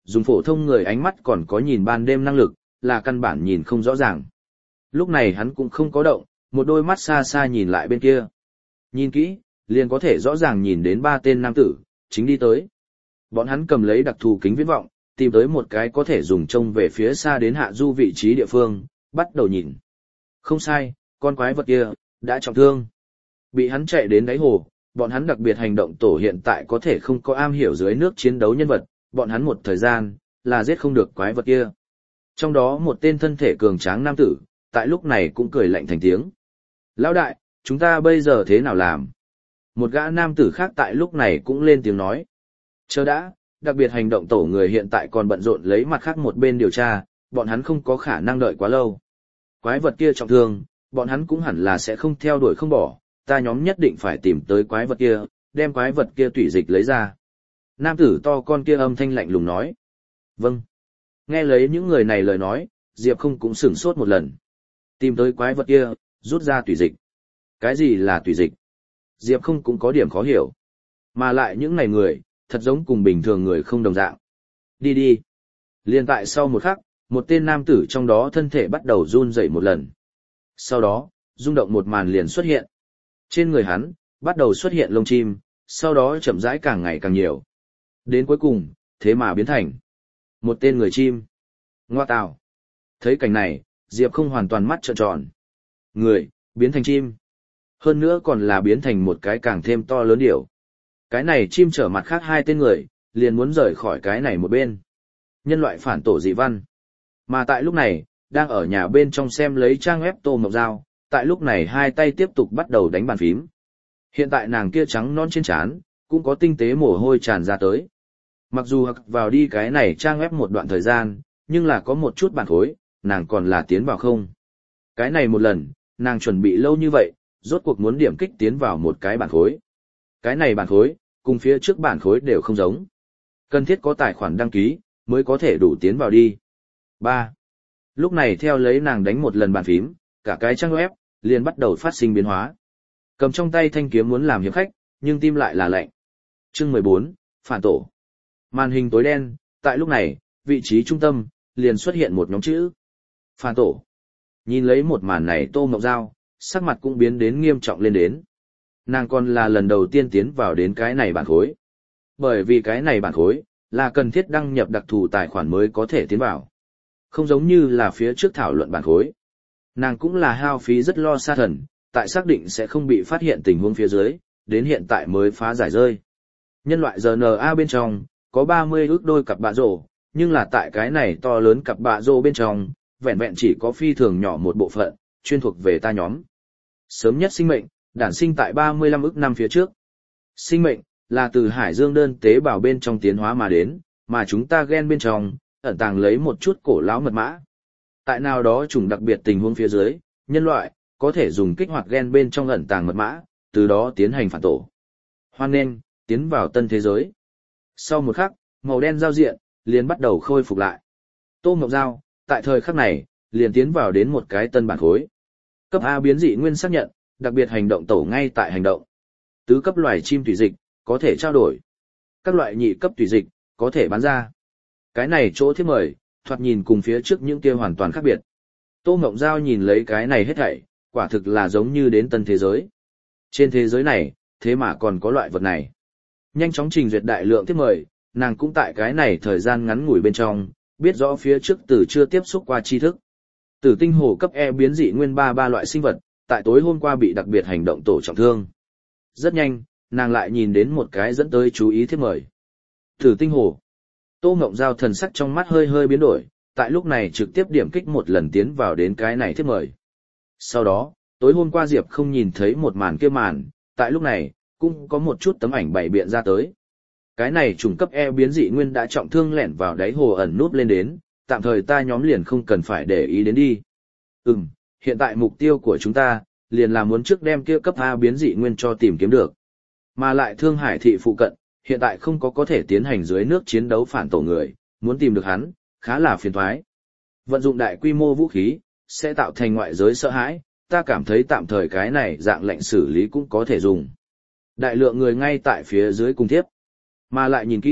dùng phổ thông người ánh mắt còn có nhìn ban đêm năng lực, là căn bản nhìn không rõ ràng. Lúc này hắn cũng không có động, một đôi mắt xa xa nhìn lại bên kia. Nhìn kỹ, liền có thể rõ ràng nhìn đến ba tên nam tử, chính đi tới. Bọn hắn cầm lấy đặc thù kính viễn vọng, tìm tới một cái có thể dùng trông về phía xa đến hạ du vị trí địa phương, bắt đầu nhìn. Không sai, con quái vật kia, đã trọng thương. Bị hắn chạy đến đáy hồ, bọn hắn đặc biệt hành động tổ hiện tại có thể không có am hiểu dưới nước chiến đấu nhân vật, bọn hắn một thời gian, là giết không được quái vật kia. Trong đó một tên thân thể cường tráng nam tử, tại lúc này cũng cười lạnh thành tiếng. Lão đại, chúng ta bây giờ thế nào làm? Một gã nam tử khác tại lúc này cũng lên tiếng nói. Chờ đã, đặc biệt hành động tổ người hiện tại còn bận rộn lấy mặt khác một bên điều tra, bọn hắn không có khả năng đợi quá lâu. Quái vật kia trọng thương, bọn hắn cũng hẳn là sẽ không theo đuổi không bỏ, ta nhóm nhất định phải tìm tới quái vật kia, đem quái vật kia tủy dịch lấy ra. Nam tử to con kia âm thanh lạnh lùng nói. Vâng. Nghe lấy những người này lời nói, Diệp không cũng sửng sốt một lần. Tìm tới quái vật kia, rút ra tủy dịch. Cái gì là tủy dịch? Diệp không cũng có điểm khó hiểu. Mà lại những này người, thật giống cùng bình thường người không đồng dạng. Đi đi. Liên tại sau một khắc, một tên nam tử trong đó thân thể bắt đầu run rẩy một lần. Sau đó, rung động một màn liền xuất hiện. Trên người hắn, bắt đầu xuất hiện lông chim, sau đó chậm rãi càng ngày càng nhiều. Đến cuối cùng, thế mà biến thành một tên người chim. Ngoa tào. Thấy cảnh này, Diệp không hoàn toàn mắt trợn tròn. Người, biến thành chim. Hơn nữa còn là biến thành một cái càng thêm to lớn điểu. Cái này chim trở mặt khác hai tên người, liền muốn rời khỏi cái này một bên. Nhân loại phản tổ dị văn. Mà tại lúc này, đang ở nhà bên trong xem lấy trang web Tô Mộc Giao, tại lúc này hai tay tiếp tục bắt đầu đánh bàn phím. Hiện tại nàng kia trắng non trên trán, cũng có tinh tế mồ hôi tràn ra tới. Mặc dù hặc vào đi cái này trang web một đoạn thời gian, nhưng là có một chút bản khối, nàng còn là tiến vào không. Cái này một lần, nàng chuẩn bị lâu như vậy, rốt cuộc muốn điểm kích tiến vào một cái bản khối. Cái này bản khối, cùng phía trước bản khối đều không giống. Cần thiết có tài khoản đăng ký, mới có thể đủ tiến vào đi. ba. Lúc này theo lấy nàng đánh một lần bàn phím, cả cái trang web, liền bắt đầu phát sinh biến hóa. Cầm trong tay thanh kiếm muốn làm hiệp khách, nhưng tim lại là lạnh. Chương mười bốn, Phản tổ. Màn hình tối đen, tại lúc này, vị trí trung tâm, liền xuất hiện một nhóm chữ. Phản tổ. Nhìn lấy một màn này Tô Mộc Giao, sắc mặt cũng biến đến nghiêm trọng lên đến. Nàng còn là lần đầu tiên tiến vào đến cái này bản khối. Bởi vì cái này bản khối, là cần thiết đăng nhập đặc thù tài khoản mới có thể tiến vào. Không giống như là phía trước thảo luận bản khối. Nàng cũng là hao phí rất lo xa thần, tại xác định sẽ không bị phát hiện tình huống phía dưới, đến hiện tại mới phá giải rơi. Nhân loại rờ en a bên trong, có ba mươi ước đôi cặp bạ rổ, nhưng là tại cái này to lớn cặp bạ rổ bên trong, vẹn vẹn chỉ có phi thường nhỏ một bộ phận, chuyên thuộc về ta nhóm. Sớm nhất sinh mệnh, đản sinh tại ba mươi lăm ức năm phía trước. Sinh mệnh, là từ hải dương đơn tế bào bên trong tiến hóa mà đến, mà chúng ta gen bên trong, ẩn tàng lấy một chút cổ lão mật mã. Tại nào đó chủng đặc biệt tình huống phía dưới, nhân loại, có thể dùng kích hoạt gen bên trong ẩn tàng mật mã, từ đó tiến hành phản tổ. Hoan nghênh, tiến vào tân thế giới. Sau một khắc, màu đen giao diện, liền bắt đầu khôi phục lại. Tô Mộc Giao, tại thời khắc này, liền tiến vào đến một cái tân bản khối. Cấp A biến dị nguyên xác nhận, đặc biệt hành động tổ ngay tại hành động. Tứ cấp loài chim thủy dịch, có thể trao đổi. Các loại nhị cấp thủy dịch, có thể bán ra. Cái này chỗ thiếp mời, thoạt nhìn cùng phía trước những kia hoàn toàn khác biệt. Tô Mộng Giao nhìn lấy cái này hết thảy, quả thực là giống như đến tân thế giới. Trên thế giới này, thế mà còn có loại vật này. Nhanh chóng trình duyệt đại lượng thiếp mời, nàng cũng tại cái này thời gian ngắn ngủi bên trong, biết rõ phía trước từ chưa tiếp xúc qua tri thức. Tử tinh hồ cấp E biến dị nguyên ba ba loại sinh vật, tại tối hôm qua bị đặc biệt hành động tổ trọng thương. Rất nhanh, nàng lại nhìn đến một cái dẫn tới chú ý thiếp mời. Tử tinh hồ. Tô Mộng Giao thần sắc trong mắt hơi hơi biến đổi, tại lúc này trực tiếp điểm kích một lần tiến vào đến cái này thiếp mời. Sau đó, tối hôm qua Diệp không nhìn thấy một màn kia màn, tại lúc này, cũng có một chút tấm ảnh bày biện ra tới. Cái này trùng cấp E biến dị nguyên đã trọng thương lẻn vào đáy hồ ẩn núp lên đến, tạm thời ta nhóm liền không cần phải để ý đến đi. Ừm, hiện tại mục tiêu của chúng ta, liền là muốn trước đem kia cấp A biến dị nguyên cho tìm kiếm được. Mà lại Thương Hải thị phụ cận, hiện tại không có có thể tiến hành dưới nước chiến đấu phản tổ người, muốn tìm được hắn, khá là phiền toái. Vận dụng đại quy mô vũ khí, sẽ tạo thành ngoại giới sợ hãi, ta cảm thấy tạm thời cái này dạng lệnh xử lý cũng có thể dùng. Đại lượng người ngay tại phía dưới cùng tiếp. Mà lại nhìn kỹ,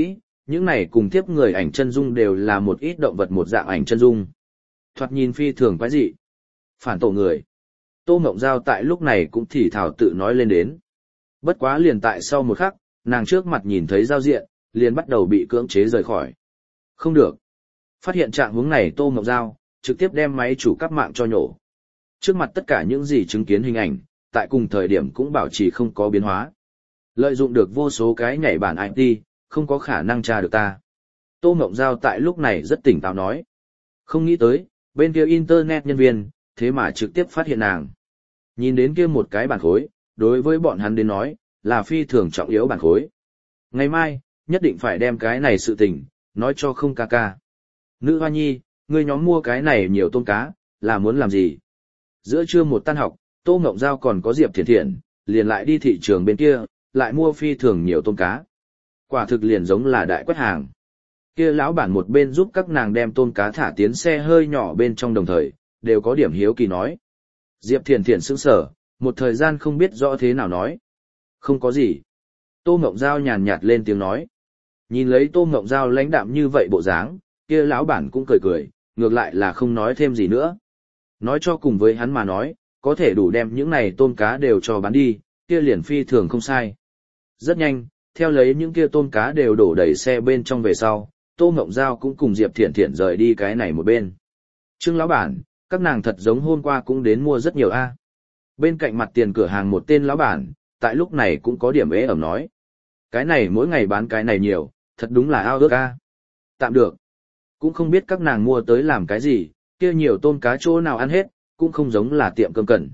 những này cùng tiếp người ảnh chân dung đều là một ít động vật một dạng ảnh chân dung. Thoạt nhìn phi thường quái dị. Phản tổ người. Tô Ngộng Giao tại lúc này cũng thì thảo tự nói lên đến. Bất quá liền tại sau một khắc, nàng trước mặt nhìn thấy giao diện, liền bắt đầu bị cưỡng chế rời khỏi. Không được. Phát hiện trạng hướng này Tô Ngộng Giao, trực tiếp đem máy chủ cắp mạng cho nhổ. Trước mặt tất cả những gì chứng kiến hình ảnh, tại cùng thời điểm cũng bảo trì không có biến hóa. Lợi dụng được vô số cái nhảy bản i pê, không có khả năng tra được ta. Tô Ngộng Giao tại lúc này rất tỉnh táo nói. Không nghĩ tới, bên kia Internet nhân viên, thế mà trực tiếp phát hiện nàng. Nhìn đến kia một cái bản khối, đối với bọn hắn đến nói, là phi thường trọng yếu bản khối. Ngày mai, nhất định phải đem cái này sự tình, nói cho không ca ca. Nữ hoa nhi, ngươi nhóm mua cái này nhiều tôm cá, là muốn làm gì? Giữa trưa một tan học, Tô Ngộng Giao còn có Diệp Thiện Thiện, liền lại đi thị trường bên kia, lại mua phi thường nhiều tôm cá. Quả thực liền giống là đại quét hàng. Kia lão bản một bên giúp các nàng đem tôm cá thả tiến xe hơi nhỏ bên trong đồng thời, đều có điểm hiếu kỳ nói. Diệp Thiện Thiện sững sờ, một thời gian không biết rõ thế nào nói. Không có gì. Tô Ngộng Giao nhàn nhạt lên tiếng nói. Nhìn lấy Tô Ngộng Giao lãnh đạm như vậy bộ dáng, kia lão bản cũng cười cười, ngược lại là không nói thêm gì nữa. Nói cho cùng với hắn mà nói, có thể đủ đem những này tôm cá đều cho bán đi, kia liền phi thường không sai. Rất nhanh, theo lấy những kia tôm cá đều đổ đầy xe bên trong về sau, Tô Ngộng Giao cũng cùng Diệp Thiện Thiện rời đi cái này một bên. Trương lão bản, các nàng thật giống hôm qua cũng đến mua rất nhiều a. Bên cạnh mặt tiền cửa hàng một tên lão bản, tại lúc này cũng có điểm ế ẩm nói. Cái này mỗi ngày bán cái này nhiều, thật đúng là ao ước a. Tạm được. Cũng không biết các nàng mua tới làm cái gì, kia nhiều tôm cá chỗ nào ăn hết, cũng không giống là tiệm cơm cần.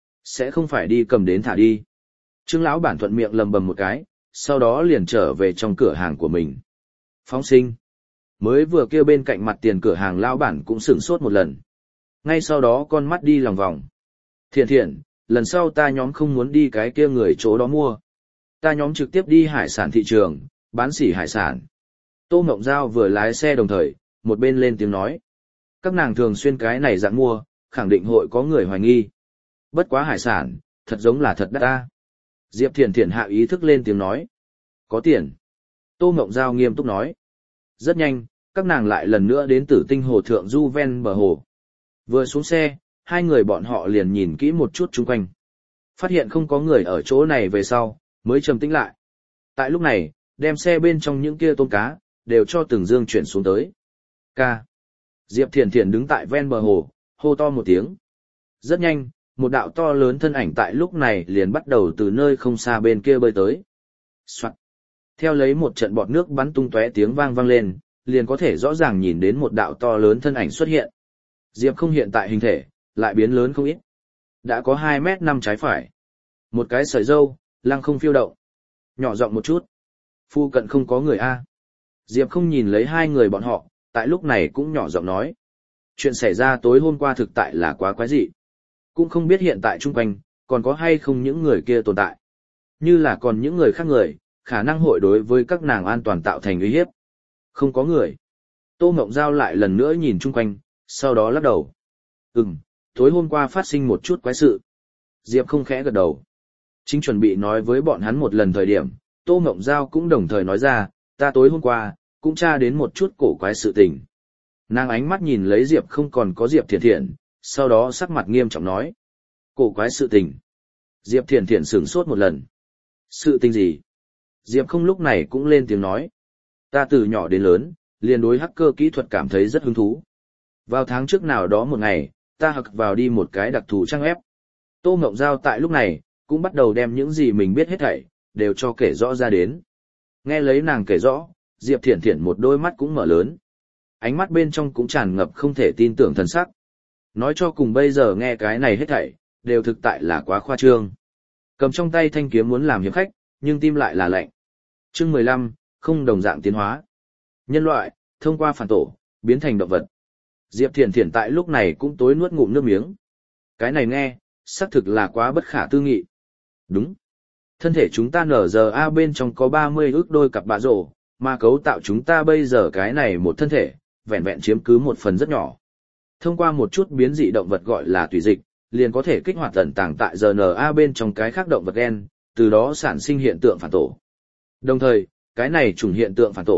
Sẽ không phải đi cầm đến thả đi. Trương lão bản thuận miệng lầm bầm một cái, sau đó liền trở về trong cửa hàng của mình. Phóng sinh. Mới vừa kêu bên cạnh mặt tiền cửa hàng lão bản cũng sửng sốt một lần. Ngay sau đó con mắt đi lòng vòng. Thiện thiện, lần sau ta nhóm không muốn đi cái kia người chỗ đó mua. Ta nhóm trực tiếp đi hải sản thị trường, bán sỉ hải sản. Tô Ngộng Giao vừa lái xe đồng thời, một bên lên tiếng nói. Các nàng thường xuyên cái này dạng mua, khẳng định hội có người hoài nghi. Bất quá hải sản, thật giống là thật đắt ta. Diệp Thiện Thiện hạ ý thức lên tiếng nói. Có tiền. Tô Ngộng Giao nghiêm túc nói. Rất nhanh, các nàng lại lần nữa đến Tử Tinh hồ thượng du ven bờ hồ. Vừa xuống xe, hai người bọn họ liền nhìn kỹ một chút chung quanh. Phát hiện không có người ở chỗ này về sau, mới trầm tĩnh lại. Tại lúc này, đem xe bên trong những kia tôm cá, đều cho từng dương chuyển xuống tới. Ca. Diệp Thiện Thiện đứng tại ven bờ hồ, hô to một tiếng. Rất nhanh, một đạo to lớn thân ảnh tại lúc này liền bắt đầu từ nơi không xa bên kia bơi tới. Soạn. Theo lấy một trận bọt nước bắn tung tóe tiếng vang vang lên, liền có thể rõ ràng nhìn đến một đạo to lớn thân ảnh xuất hiện. Diệp không hiện tại hình thể, lại biến lớn không ít. Đã có hai mét năm trái phải. Một cái sợi râu, lăng không phiêu động. Nhỏ giọng một chút. Phu cận không có người A. Diệp không nhìn lấy hai người bọn họ, tại lúc này cũng nhỏ giọng nói. Chuyện xảy ra tối hôm qua thực tại là quá quái dị. Cũng không biết hiện tại chung quanh, còn có hay không những người kia tồn tại. Như là còn những người khác người, khả năng hội đối với các nàng an toàn tạo thành uy hiếp. Không có người. Tô Ngộng Giao lại lần nữa nhìn chung quanh, sau đó lắc đầu. Ừm, tối hôm qua phát sinh một chút quái sự. Diệp không khẽ gật đầu. Chính chuẩn bị nói với bọn hắn một lần thời điểm, Tô Ngộng Giao cũng đồng thời nói ra, ta tối hôm qua, cũng tra đến một chút cổ quái sự tình. Nàng ánh mắt nhìn lấy Diệp không còn có Diệp Thiện Thiện, sau đó sắc mặt nghiêm trọng nói. Cổ quái sự tình. Diệp Thiện Thiện sửng sốt một lần. Sự tình gì? Diệp không lúc này cũng lên tiếng nói. Ta từ nhỏ đến lớn, liền đối hacker kỹ thuật cảm thấy rất hứng thú. Vào tháng trước nào đó một ngày, ta hack vào đi một cái đặc thù trang web. Tô Ngộng Giao tại lúc này, cũng bắt đầu đem những gì mình biết hết thảy, đều cho kể rõ ra đến. Nghe lấy nàng kể rõ, Diệp Thiện Thiện một đôi mắt cũng mở lớn. Ánh mắt bên trong cũng tràn ngập không thể tin tưởng thần sắc. Nói cho cùng bây giờ nghe cái này hết thảy, đều thực tại là quá khoa trương. Cầm trong tay thanh kiếm muốn làm hiệp khách, nhưng tim lại là lạnh. Chương mười lăm, không đồng dạng tiến hóa. Nhân loại, thông qua phản tổ, biến thành động vật. Diệp Thiện Thiện tại lúc này cũng tối nuốt ngụm nước miếng. Cái này nghe, xác thực là quá bất khả tư nghị. Đúng. Thân thể chúng ta nở giờ A bên trong có ba mươi ước đôi cặp bạ rổ, mà cấu tạo chúng ta bây giờ cái này một thân thể, vẹn vẹn chiếm cứ một phần rất nhỏ. Thông qua một chút biến dị động vật gọi là tùy dịch, liền có thể kích hoạt tận tàng tại rờ en a bên trong cái khác động vật gen, từ đó sản sinh hiện tượng phản tổ. Đồng thời, cái này chủng hiện tượng phản tổ,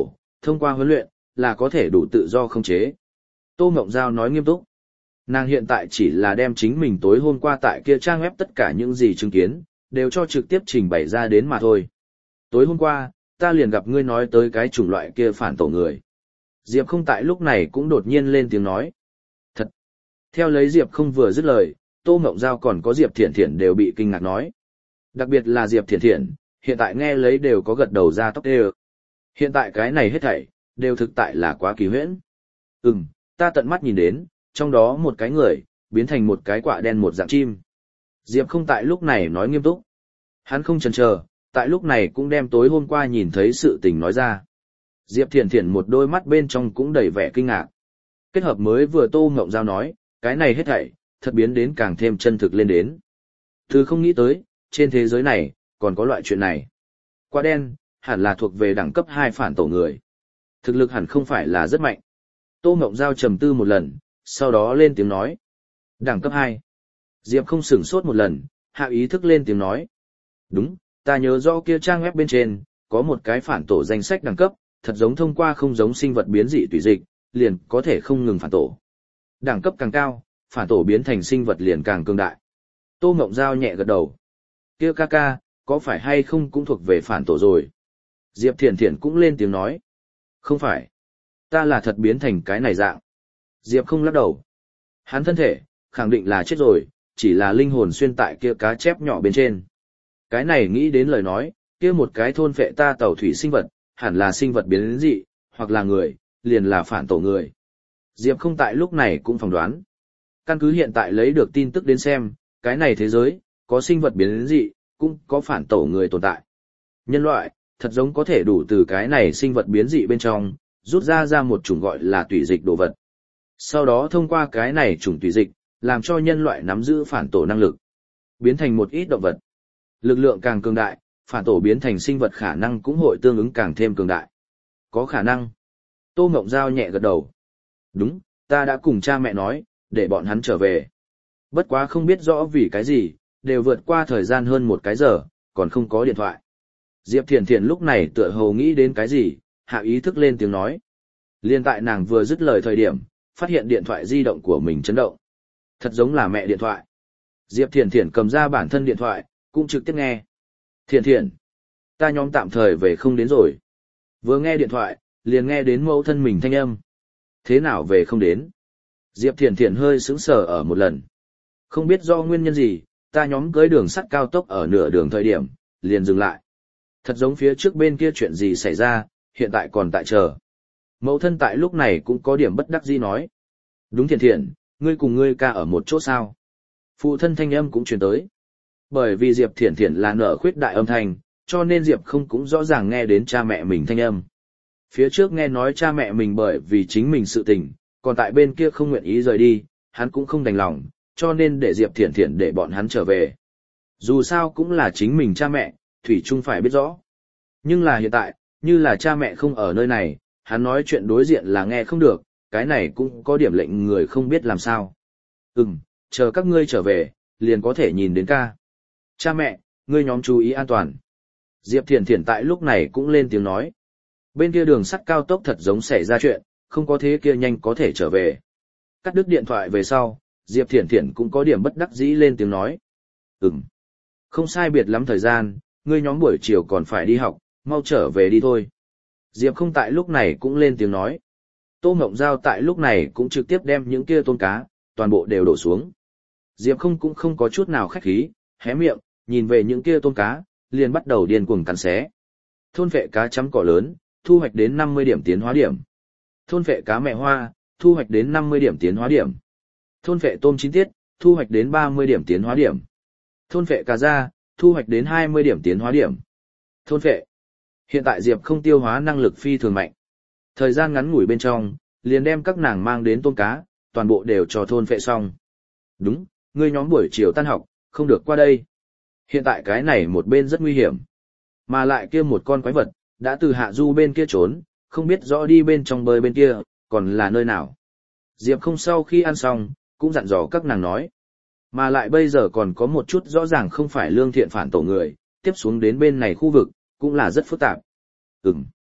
thông qua huấn luyện, là có thể đủ tự do khống chế. Tô Mộng Giao nói nghiêm túc. Nàng hiện tại chỉ là đem chính mình tối hôm qua tại kia trang web tất cả những gì chứng kiến, đều cho trực tiếp trình bày ra đến mà thôi. Tối hôm qua, ta liền gặp ngươi nói tới cái chủng loại kia phản tổ người. Diệp không tại lúc này cũng đột nhiên lên tiếng nói. Thật! Theo lấy Diệp không vừa dứt lời, Tô Mộng Giao còn có Diệp Thiển Thiển đều bị kinh ngạc nói. Đặc biệt là Diệp Thiển Thiển, hiện tại nghe lấy đều có gật đầu ra tóc đê. Hiện tại cái này hết thảy, đều thực tại là quá kỳ huyễn. Ừm, ta tận mắt nhìn đến, trong đó một cái người, biến thành một cái quạ đen một dạng chim. Diệp không tại lúc này nói nghiêm túc. Hắn không chần chờ, tại lúc này cũng đem tối hôm qua nhìn thấy sự tình nói ra. Diệp Thiển Thiển một đôi mắt bên trong cũng đầy vẻ kinh ngạc. Kết hợp mới vừa Tô Ngộng Giao nói, cái này hết thảy, thật biến đến càng thêm chân thực lên đến. Thứ không nghĩ tới, trên thế giới này, còn có loại chuyện này. Quạ đen, hẳn là thuộc về đẳng cấp hai phản tổ người. Thực lực hẳn không phải là rất mạnh. Tô Ngộng Giao trầm tư một lần, sau đó lên tiếng nói. Đẳng cấp hai. Diệp không sửng sốt một lần, hạ ý thức lên tiếng nói. Đúng, ta nhớ rõ kia trang web bên trên, có một cái phản tổ danh sách đẳng cấp, thật giống thông qua không giống sinh vật biến dị tùy dịch, liền có thể không ngừng phản tổ. Đẳng cấp càng cao, phản tổ biến thành sinh vật liền càng cường đại. Tô Ngộng Giao nhẹ gật đầu. Kia ca ca, có phải hay không cũng thuộc về phản tổ rồi? Diệp Thiển Thiển cũng lên tiếng nói. Không phải. Ta là thật biến thành cái này dạng. Diệp không lắc đầu. Hắn thân thể, khẳng định là chết rồi, chỉ là linh hồn xuyên tại kia cá chép nhỏ bên trên. Cái này nghĩ đến lời nói, kia một cái thôn phệ ta tàu thủy sinh vật, hẳn là sinh vật biến dị, hoặc là người, liền là phản tổ người. Diệp không tại lúc này cũng phỏng đoán. Căn cứ hiện tại lấy được tin tức đến xem, cái này thế giới, có sinh vật biến dị, cũng có phản tổ người tồn tại. Nhân loại, thật giống có thể đủ từ cái này sinh vật biến dị bên trong, rút ra ra một chủng gọi là tùy dịch đồ vật. Sau đó thông qua cái này chủng tùy dịch, làm cho nhân loại nắm giữ phản tổ năng lực, biến thành một ít động vật. Lực lượng càng cường đại, phản tổ biến thành sinh vật khả năng cũng hội tương ứng càng thêm cường đại. Có khả năng. Tô Ngộng Giao nhẹ gật đầu. Đúng, ta đã cùng cha mẹ nói, để bọn hắn trở về. Bất quá không biết rõ vì cái gì, đều vượt qua thời gian hơn một cái giờ, còn không có điện thoại. Diệp Thiển Thiển lúc này tựa hồ nghĩ đến cái gì, hạ ý thức lên tiếng nói. Liên tại nàng vừa dứt lời thời điểm, phát hiện điện thoại di động của mình chấn động. Thật giống là mẹ điện thoại. Diệp Thiển Thiển cầm ra bản thân điện thoại, cũng trực tiếp nghe. Thiển Thiển, ta nhóm tạm thời về không đến rồi. Vừa nghe điện thoại, liền nghe đến mẫu thân mình thanh âm. Thế nào về không đến? Diệp Thiển Thiển hơi sững sờ ở một lần. Không biết do nguyên nhân gì, ta nhóm cưới đường sắt cao tốc ở nửa đường thời điểm, liền dừng lại. Thật giống phía trước bên kia chuyện gì xảy ra, hiện tại còn tại chờ. Mẫu thân tại lúc này cũng có điểm bất đắc dĩ nói. Đúng Thiển Thiển, ngươi cùng ngươi ca ở một chỗ sao? Phụ thân thanh âm cũng truyền tới. Bởi vì Diệp Thiển Thiển là nở khuyết đại âm thanh, cho nên Diệp không cũng rõ ràng nghe đến cha mẹ mình thanh âm. Phía trước nghe nói cha mẹ mình bởi vì chính mình sự tình, còn tại bên kia không nguyện ý rời đi, hắn cũng không đành lòng, cho nên để Diệp Thiển Thiển để bọn hắn trở về. Dù sao cũng là chính mình cha mẹ, Thủy Trung phải biết rõ. Nhưng là hiện tại, như là cha mẹ không ở nơi này, hắn nói chuyện đối diện là nghe không được, cái này cũng có điểm lệnh người không biết làm sao. Ừm, chờ các ngươi trở về, liền có thể nhìn đến ca. Cha mẹ, ngươi nhóm chú ý an toàn. Diệp Thiển Thiển tại lúc này cũng lên tiếng nói. Bên kia đường sắt cao tốc thật giống xảy ra chuyện, không có thế kia nhanh có thể trở về. Cắt đứt điện thoại về sau, Diệp Thiển Thiển cũng có điểm bất đắc dĩ lên tiếng nói. Ừm, không sai biệt lắm thời gian, ngươi nhóm buổi chiều còn phải đi học, mau trở về đi thôi. Diệp không tại lúc này cũng lên tiếng nói. Tô Ngộng Giao tại lúc này cũng trực tiếp đem những kia tôm cá, toàn bộ đều đổ xuống. Diệp không cũng không có chút nào khách khí, hé miệng, nhìn về những kia tôm cá, liền bắt đầu điên cuồng cắn xé. Thôn vệ cá chấm cỏ lớn, thu hoạch đến năm mươi điểm tiến hóa điểm. Thôn vệ cá mẹ hoa, thu hoạch đến năm mươi điểm tiến hóa điểm. Thôn vệ tôm chín tiết, thu hoạch đến ba mươi điểm tiến hóa điểm. Thôn vệ cá da, thu hoạch đến hai mươi điểm tiến hóa điểm. Thôn vệ. Hiện tại Diệp không tiêu hóa năng lực phi thường mạnh. Thời gian ngắn ngủi bên trong, liền đem các nàng mang đến tôm cá, toàn bộ đều cho thôn vệ xong. Đúng, ngươi nhóm buổi chiều tan học, không được qua đây. Hiện tại cái này một bên rất nguy hiểm. Mà lại kia một con quái vật, đã từ hạ du bên kia trốn, không biết rõ đi bên trong bơi bên kia, còn là nơi nào. Diệp không sau khi ăn xong, cũng dặn dò các nàng nói. Mà lại bây giờ còn có một chút rõ ràng không phải lương thiện phản tổ người, tiếp xuống đến bên này khu vực, cũng là rất phức tạp. Ừm.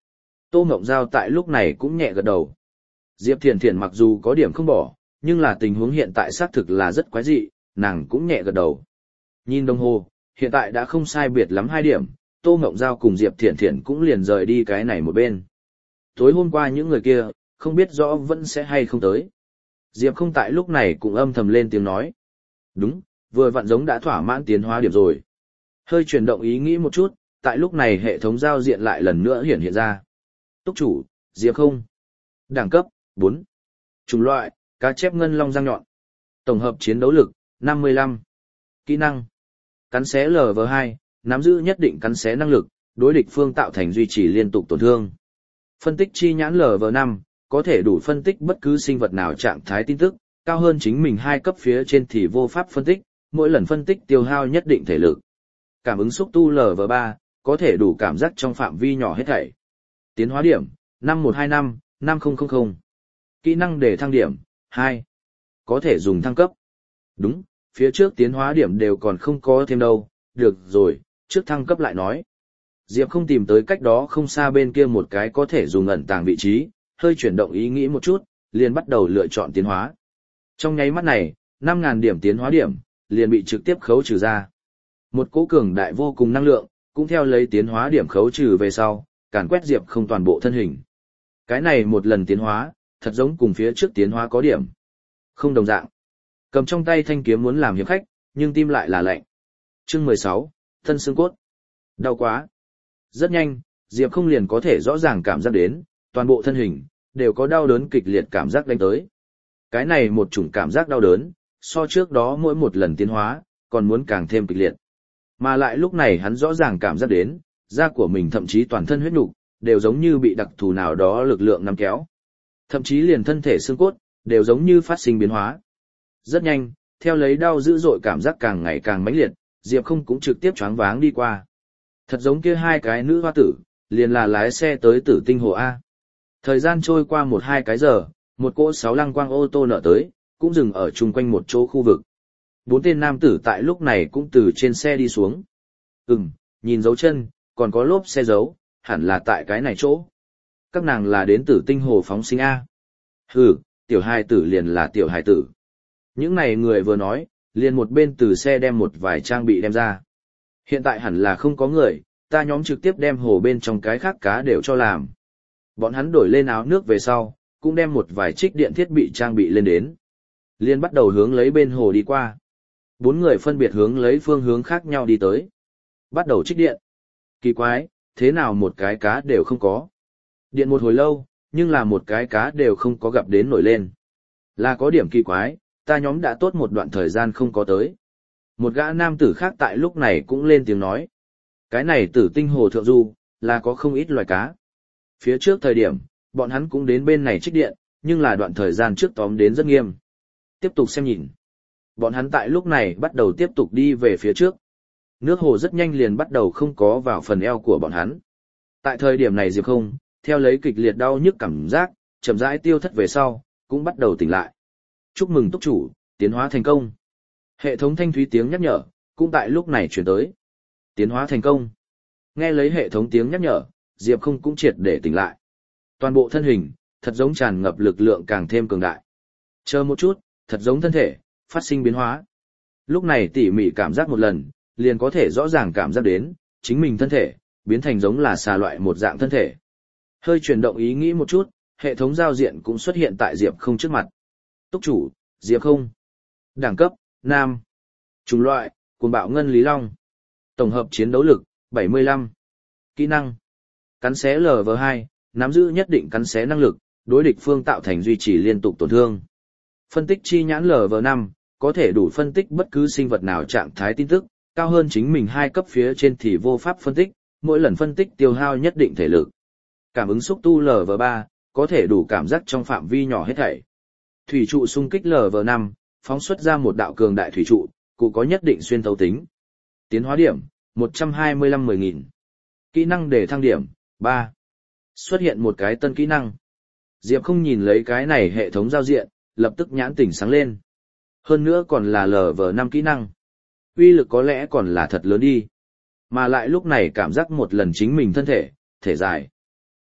Tô Ngộng Giao tại lúc này cũng nhẹ gật đầu. Diệp Thiển Thiển mặc dù có điểm không bỏ, nhưng là tình huống hiện tại xác thực là rất quái dị, nàng cũng nhẹ gật đầu. Nhìn đồng hồ, hiện tại đã không sai biệt lắm hai điểm, Tô Ngộng Giao cùng Diệp Thiển Thiển cũng liền rời đi cái này một bên. Tối hôm qua những người kia, không biết rõ vẫn sẽ hay không tới. Diệp không tại lúc này cũng âm thầm lên tiếng nói. Đúng, vừa vặn giống đã thỏa mãn tiến hóa điểm rồi. Hơi chuyển động ý nghĩ một chút, tại lúc này hệ thống giao diện lại lần nữa hiển hiện ra. Túc chủ, Diệp không. Đẳng cấp, bốn. Chủng loại, cá chép ngân long răng nhọn. Tổng hợp chiến đấu lực, năm mươi lăm. Kỹ năng. Cắn xé lv hai, nắm giữ nhất định cắn xé năng lực, đối địch phương tạo thành duy trì liên tục tổn thương. Phân tích chi nhãn lv năm, có thể đủ phân tích bất cứ sinh vật nào trạng thái tin tức, cao hơn chính mình hai cấp phía trên thì vô pháp phân tích, mỗi lần phân tích tiêu hao nhất định thể lực. Cảm ứng xúc tu lv ba, có thể đủ cảm giác trong phạm vi nhỏ hết thảy. Tiến hóa điểm, năm một hai năm, năm không không không. Kỹ năng để thăng điểm, hai. Có thể dùng thăng cấp. Đúng, phía trước tiến hóa điểm đều còn không có thêm đâu, được rồi, trước thăng cấp lại nói. Diệp không tìm tới cách đó không xa bên kia một cái có thể dùng ẩn tàng vị trí, hơi chuyển động ý nghĩ một chút, liền bắt đầu lựa chọn tiến hóa. Trong nháy mắt này, năm nghìn điểm tiến hóa điểm, liền bị trực tiếp khấu trừ ra. Một cỗ cường đại vô cùng năng lượng, cũng theo lấy tiến hóa điểm khấu trừ về sau, càn quét Diệp không toàn bộ thân hình. Cái này một lần tiến hóa, thật giống cùng phía trước tiến hóa có điểm. Không đồng dạng. Cầm trong tay thanh kiếm muốn làm hiệp khách, nhưng tim lại là lạnh. Chương mười sáu, thân xương cốt. Đau quá. Rất nhanh, Diệp không liền có thể rõ ràng cảm giác đến, toàn bộ thân hình, đều có đau đớn kịch liệt cảm giác đánh tới. Cái này một chủng cảm giác đau đớn, so trước đó mỗi một lần tiến hóa, còn muốn càng thêm kịch liệt. Mà lại lúc này hắn rõ ràng cảm giác đến, da của mình thậm chí toàn thân huyết nục đều giống như bị đặc thù nào đó lực lượng nắm kéo. Thậm chí liền thân thể xương cốt, đều giống như phát sinh biến hóa. Rất nhanh, theo lấy đau dữ dội cảm giác càng ngày càng mãnh liệt, Diệp không cũng trực tiếp choáng váng đi qua. Thật giống kia hai cái nữ hoa tử, liền là lái xe tới Tử Tinh Hồ A. Thời gian trôi qua một hai cái giờ, một cỗ sáu lăng quang ô tô nở tới, cũng dừng ở chung quanh một chỗ khu vực. Bốn tên nam tử tại lúc này cũng từ trên xe đi xuống. Ừm, nhìn dấu chân, còn có lốp xe dấu, hẳn là tại cái này chỗ. Các nàng là đến Tử Tinh Hồ phóng sinh A. Hừ, tiểu hài tử liền là tiểu hài tử. Những này người vừa nói, liền một bên từ xe đem một vài trang bị đem ra. Hiện tại hẳn là không có người, ta nhóm trực tiếp đem hồ bên trong cái khác cá đều cho làm. Bọn hắn đổi lên áo nước về sau, cũng đem một vài trích điện thiết bị trang bị lên đến. Liên bắt đầu hướng lấy bên hồ đi qua. Bốn người phân biệt hướng lấy phương hướng khác nhau đi tới. Bắt đầu trích điện. Kỳ quái, thế nào một cái cá đều không có. Điện một hồi lâu, nhưng là một cái cá đều không có gặp đến nổi lên. Là có điểm kỳ quái, ta nhóm đã tốt một đoạn thời gian không có tới. Một gã nam tử khác tại lúc này cũng lên tiếng nói. Cái này Tử Tinh Hồ thượng du, là có không ít loài cá. Phía trước thời điểm, bọn hắn cũng đến bên này trích điện, nhưng là đoạn thời gian trước tóm đến rất nghiêm. Tiếp tục xem nhìn. Bọn hắn tại lúc này bắt đầu tiếp tục đi về phía trước. Nước hồ rất nhanh liền bắt đầu không có vào phần eo của bọn hắn. Tại thời điểm này Diệp không, theo lấy kịch liệt đau nhức cảm giác, chậm rãi tiêu thất về sau, cũng bắt đầu tỉnh lại. Chúc mừng túc chủ, tiến hóa thành công. Hệ thống thanh thúy tiếng nhắc nhở, cũng tại lúc này truyền tới. Tiến hóa thành công. Nghe lấy hệ thống tiếng nhắc nhở, Diệp không cũng triệt để tỉnh lại. Toàn bộ thân hình, thật giống tràn ngập lực lượng càng thêm cường đại. Chờ một chút, thật giống thân thể, phát sinh biến hóa. Lúc này tỉ mỉ cảm giác một lần, liền có thể rõ ràng cảm giác đến, chính mình thân thể, biến thành giống là xà loại một dạng thân thể. Hơi chuyển động ý nghĩ một chút, hệ thống giao diện cũng xuất hiện tại Diệp không trước mặt. Túc chủ, Diệp không. Đẳng cấp, nam. Chủng loại, cuồng bạo ngân lý long. Tổng hợp chiến đấu lực, bảy mươi lăm. Kỹ năng. Cắn xé lv hai, nắm giữ nhất định cắn xé năng lực, đối địch phương tạo thành duy trì liên tục tổn thương. Phân tích chi nhãn lv năm, có thể đủ phân tích bất cứ sinh vật nào trạng thái tin tức, cao hơn chính mình hai cấp phía trên thì vô pháp phân tích, mỗi lần phân tích tiêu hao nhất định thể lực. Cảm ứng xúc tu lv ba, có thể đủ cảm giác trong phạm vi nhỏ hết thảy. Thủy trụ xung kích lv năm, phóng xuất ra một đạo cường đại thủy trụ, cụ có nhất định xuyên thấu tính. Tiến hóa điểm, một trăm hai mươi lăm mười nghìn. Kỹ năng để thăng điểm, ba. Xuất hiện một cái tân kỹ năng. Diệp không nhìn lấy cái này hệ thống giao diện, lập tức nhãn tỉnh sáng lên. Hơn nữa còn là lv năm kỹ năng. Uy lực có lẽ còn là thật lớn đi. Mà lại lúc này cảm giác một lần chính mình thân thể, thể dài.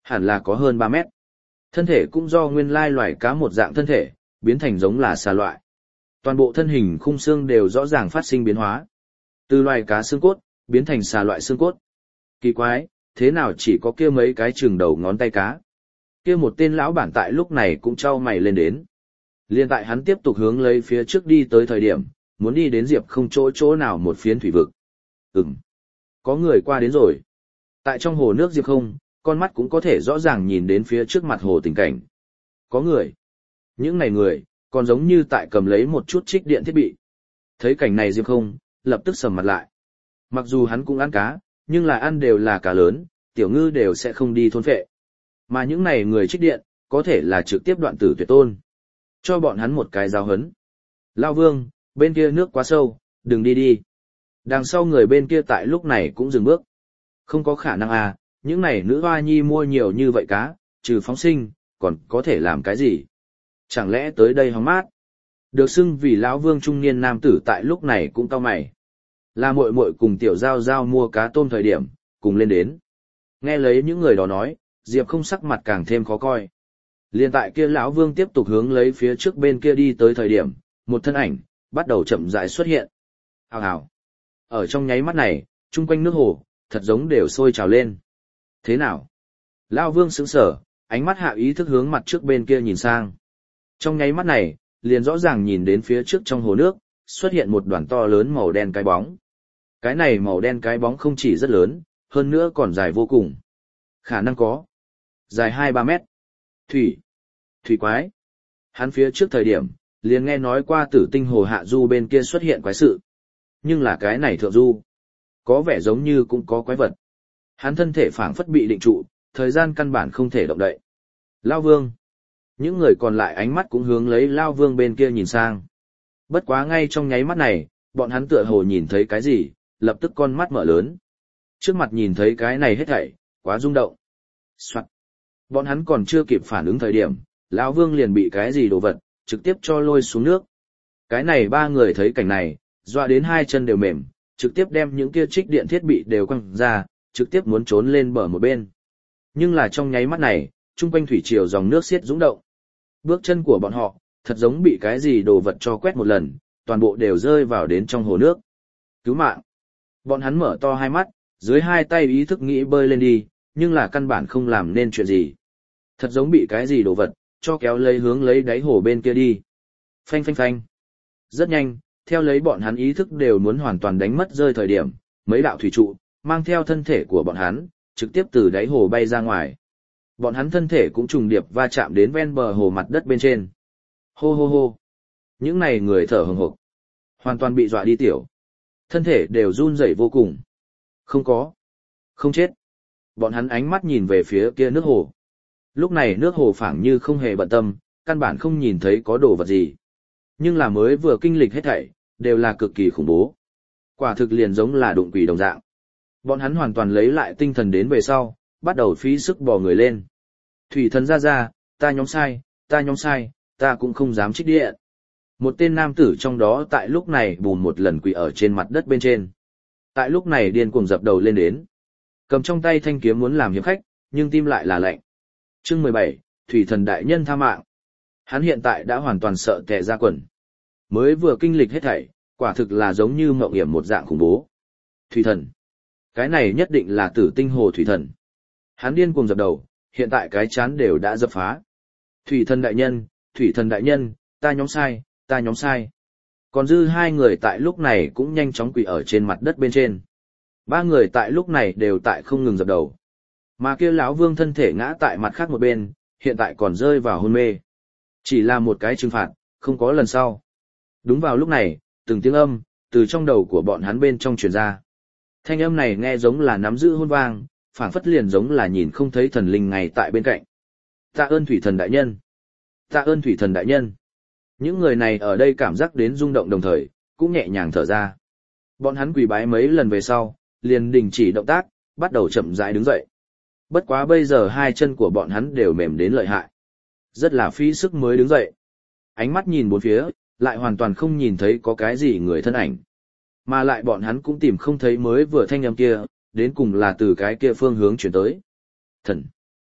Hẳn là có hơn ba mét. Thân thể cũng do nguyên lai loài cá một dạng thân thể, biến thành giống là xà loại. Toàn bộ thân hình khung xương đều rõ ràng phát sinh biến hóa. Từ loài cá xương cốt, biến thành xà loại xương cốt. Kỳ quái, thế nào chỉ có kia mấy cái chừng đầu ngón tay cá. Kia một tên lão bản tại lúc này cũng trao mày lên đến. Liên tại hắn tiếp tục hướng lấy phía trước đi tới thời điểm, muốn đi đến Diệp không chỗ chỗ nào một phiến thủy vực. Ừm, có người qua đến rồi. Tại trong hồ nước Diệp không, con mắt cũng có thể rõ ràng nhìn đến phía trước mặt hồ tình cảnh. Có người. Những này người, còn giống như tại cầm lấy một chút trích điện thiết bị. Thấy cảnh này Diệp không, lập tức sầm mặt lại. Mặc dù hắn cũng ăn cá, nhưng là ăn đều là cá lớn, tiểu ngư đều sẽ không đi thôn phệ. Mà những này người trích điện, có thể là trực tiếp đoạn tử tuyệt tôn. Cho bọn hắn một cái giáo hấn. Lao Vương, bên kia nước quá sâu, đừng đi đi. Đằng sau người bên kia tại lúc này cũng dừng bước. Không có khả năng à, những này nữ hoa nhi mua nhiều như vậy cá, trừ phóng sinh, còn có thể làm cái gì? Chẳng lẽ tới đây hóng mát? Được xưng vì lão Vương trung niên nam tử tại lúc này cũng cau mày. Là muội muội cùng tiểu giao giao mua cá tôm thời điểm, cùng lên đến. Nghe lấy những người đó nói, Diệp không sắc mặt càng thêm khó coi. Liên tại kia lão Vương tiếp tục hướng lấy phía trước bên kia đi tới thời điểm, một thân ảnh bắt đầu chậm rãi xuất hiện. Hào hào. Ở trong nháy mắt này, chung quanh nước hồ, thật giống đều sôi trào lên. Thế nào? Lão Vương sững sờ, ánh mắt hạ ý thức hướng mặt trước bên kia nhìn sang. Trong nháy mắt này, liền rõ ràng nhìn đến phía trước trong hồ nước, xuất hiện một đoàn to lớn màu đen cái bóng. Cái này màu đen cái bóng không chỉ rất lớn, hơn nữa còn dài vô cùng. Khả năng có dài hai ba mét. Thủy. Thủy quái. Hắn phía trước thời điểm, liền nghe nói qua tử tinh hồ hạ du bên kia xuất hiện quái sự. Nhưng là cái này thượng du. Có vẻ giống như cũng có quái vật. Hắn thân thể phảng phất bị định trụ, thời gian căn bản không thể động đậy. Lao Vương. Những người còn lại ánh mắt cũng hướng lấy Lao Vương bên kia nhìn sang. Bất quá ngay trong nháy mắt này, bọn hắn tựa hồ nhìn thấy cái gì, lập tức con mắt mở lớn. Trước mặt nhìn thấy cái này hết thảy, quá rung động. Soạt. Bọn hắn còn chưa kịp phản ứng thời điểm, lão Vương liền bị cái gì đồ vật, trực tiếp cho lôi xuống nước. Cái này ba người thấy cảnh này, dọa đến hai chân đều mềm, trực tiếp đem những kia trích điện thiết bị đều quăng ra, trực tiếp muốn trốn lên bờ một bên. Nhưng là trong nháy mắt này, trung quanh thủy triều dòng nước xiết dũng động. Bước chân của bọn họ, thật giống bị cái gì đồ vật cho quét một lần, toàn bộ đều rơi vào đến trong hồ nước. Cứu mạng! Bọn hắn mở to hai mắt, dưới hai tay ý thức nghĩ bơi lên đi, nhưng là căn bản không làm nên chuyện gì. Thật giống bị cái gì đồ vật, cho kéo lấy hướng lấy đáy hồ bên kia đi. Phanh phanh phanh. Rất nhanh, theo lấy bọn hắn ý thức đều muốn hoàn toàn đánh mất rơi thời điểm, mấy đạo thủy trụ, mang theo thân thể của bọn hắn, trực tiếp từ đáy hồ bay ra ngoài. Bọn hắn thân thể cũng trùng điệp va chạm đến ven bờ hồ mặt đất bên trên. Hô hô hô. Những này người thở hừng hực, hoàn toàn bị dọa đi tiểu. Thân thể đều run rẩy vô cùng. Không có. Không chết. Bọn hắn ánh mắt nhìn về phía kia nước hồ. Lúc này nước hồ phảng như không hề bận tâm, căn bản không nhìn thấy có đồ vật gì. Nhưng là mới vừa kinh lịch hết thảy, đều là cực kỳ khủng bố. Quả thực liền giống là đụng quỷ đồng dạng. Bọn hắn hoàn toàn lấy lại tinh thần đến về sau, bắt đầu phí sức bò người lên. Thủy thần ra ra, ta nhóm sai, ta nhóm sai, ta cũng không dám trích điện. Một tên nam tử trong đó tại lúc này bùn một lần quỳ ở trên mặt đất bên trên. Tại lúc này điên cuồng dập đầu lên đến. Cầm trong tay thanh kiếm muốn làm hiệp khách, nhưng tim lại là lạnh. Chương mười bảy, Thủy thần đại nhân tha mạng. Hắn hiện tại đã hoàn toàn sợ tè ra quần. Mới vừa kinh lịch hết thảy, quả thực là giống như mộng hiểm một dạng khủng bố. Thủy thần. Cái này nhất định là tử tinh hồ thủy thần. Hắn điên cuồng dập đầu, hiện tại cái chán đều đã dập phá. Thủy thần đại nhân, thủy thần đại nhân, ta nhóm sai, ta nhóm sai. Còn dư hai người tại lúc này cũng nhanh chóng quỳ ở trên mặt đất bên trên. Ba người tại lúc này đều tại không ngừng dập đầu. Mà kia lão Vương thân thể ngã tại mặt khác một bên, hiện tại còn rơi vào hôn mê. Chỉ là một cái trừng phạt, không có lần sau. Đúng vào lúc này, từng tiếng âm, từ trong đầu của bọn hắn bên trong truyền ra. Thanh âm này nghe giống là nắm giữ hôn vang, phảng phất liền giống là nhìn không thấy thần linh ngay tại bên cạnh. Tạ ơn thủy thần đại nhân. Tạ ơn thủy thần đại nhân. Những người này ở đây cảm giác đến rung động đồng thời, cũng nhẹ nhàng thở ra. Bọn hắn quỳ bái mấy lần về sau, liền đình chỉ động tác, bắt đầu chậm rãi đứng dậy. Bất quá bây giờ hai chân của bọn hắn đều mềm đến lợi hại. Rất là phí sức mới đứng dậy. Ánh mắt nhìn bốn phía, lại hoàn toàn không nhìn thấy có cái gì người thân ảnh. Mà lại bọn hắn cũng tìm không thấy mới vừa thanh âm kia, đến cùng là từ cái kia phương hướng chuyển tới. Thần!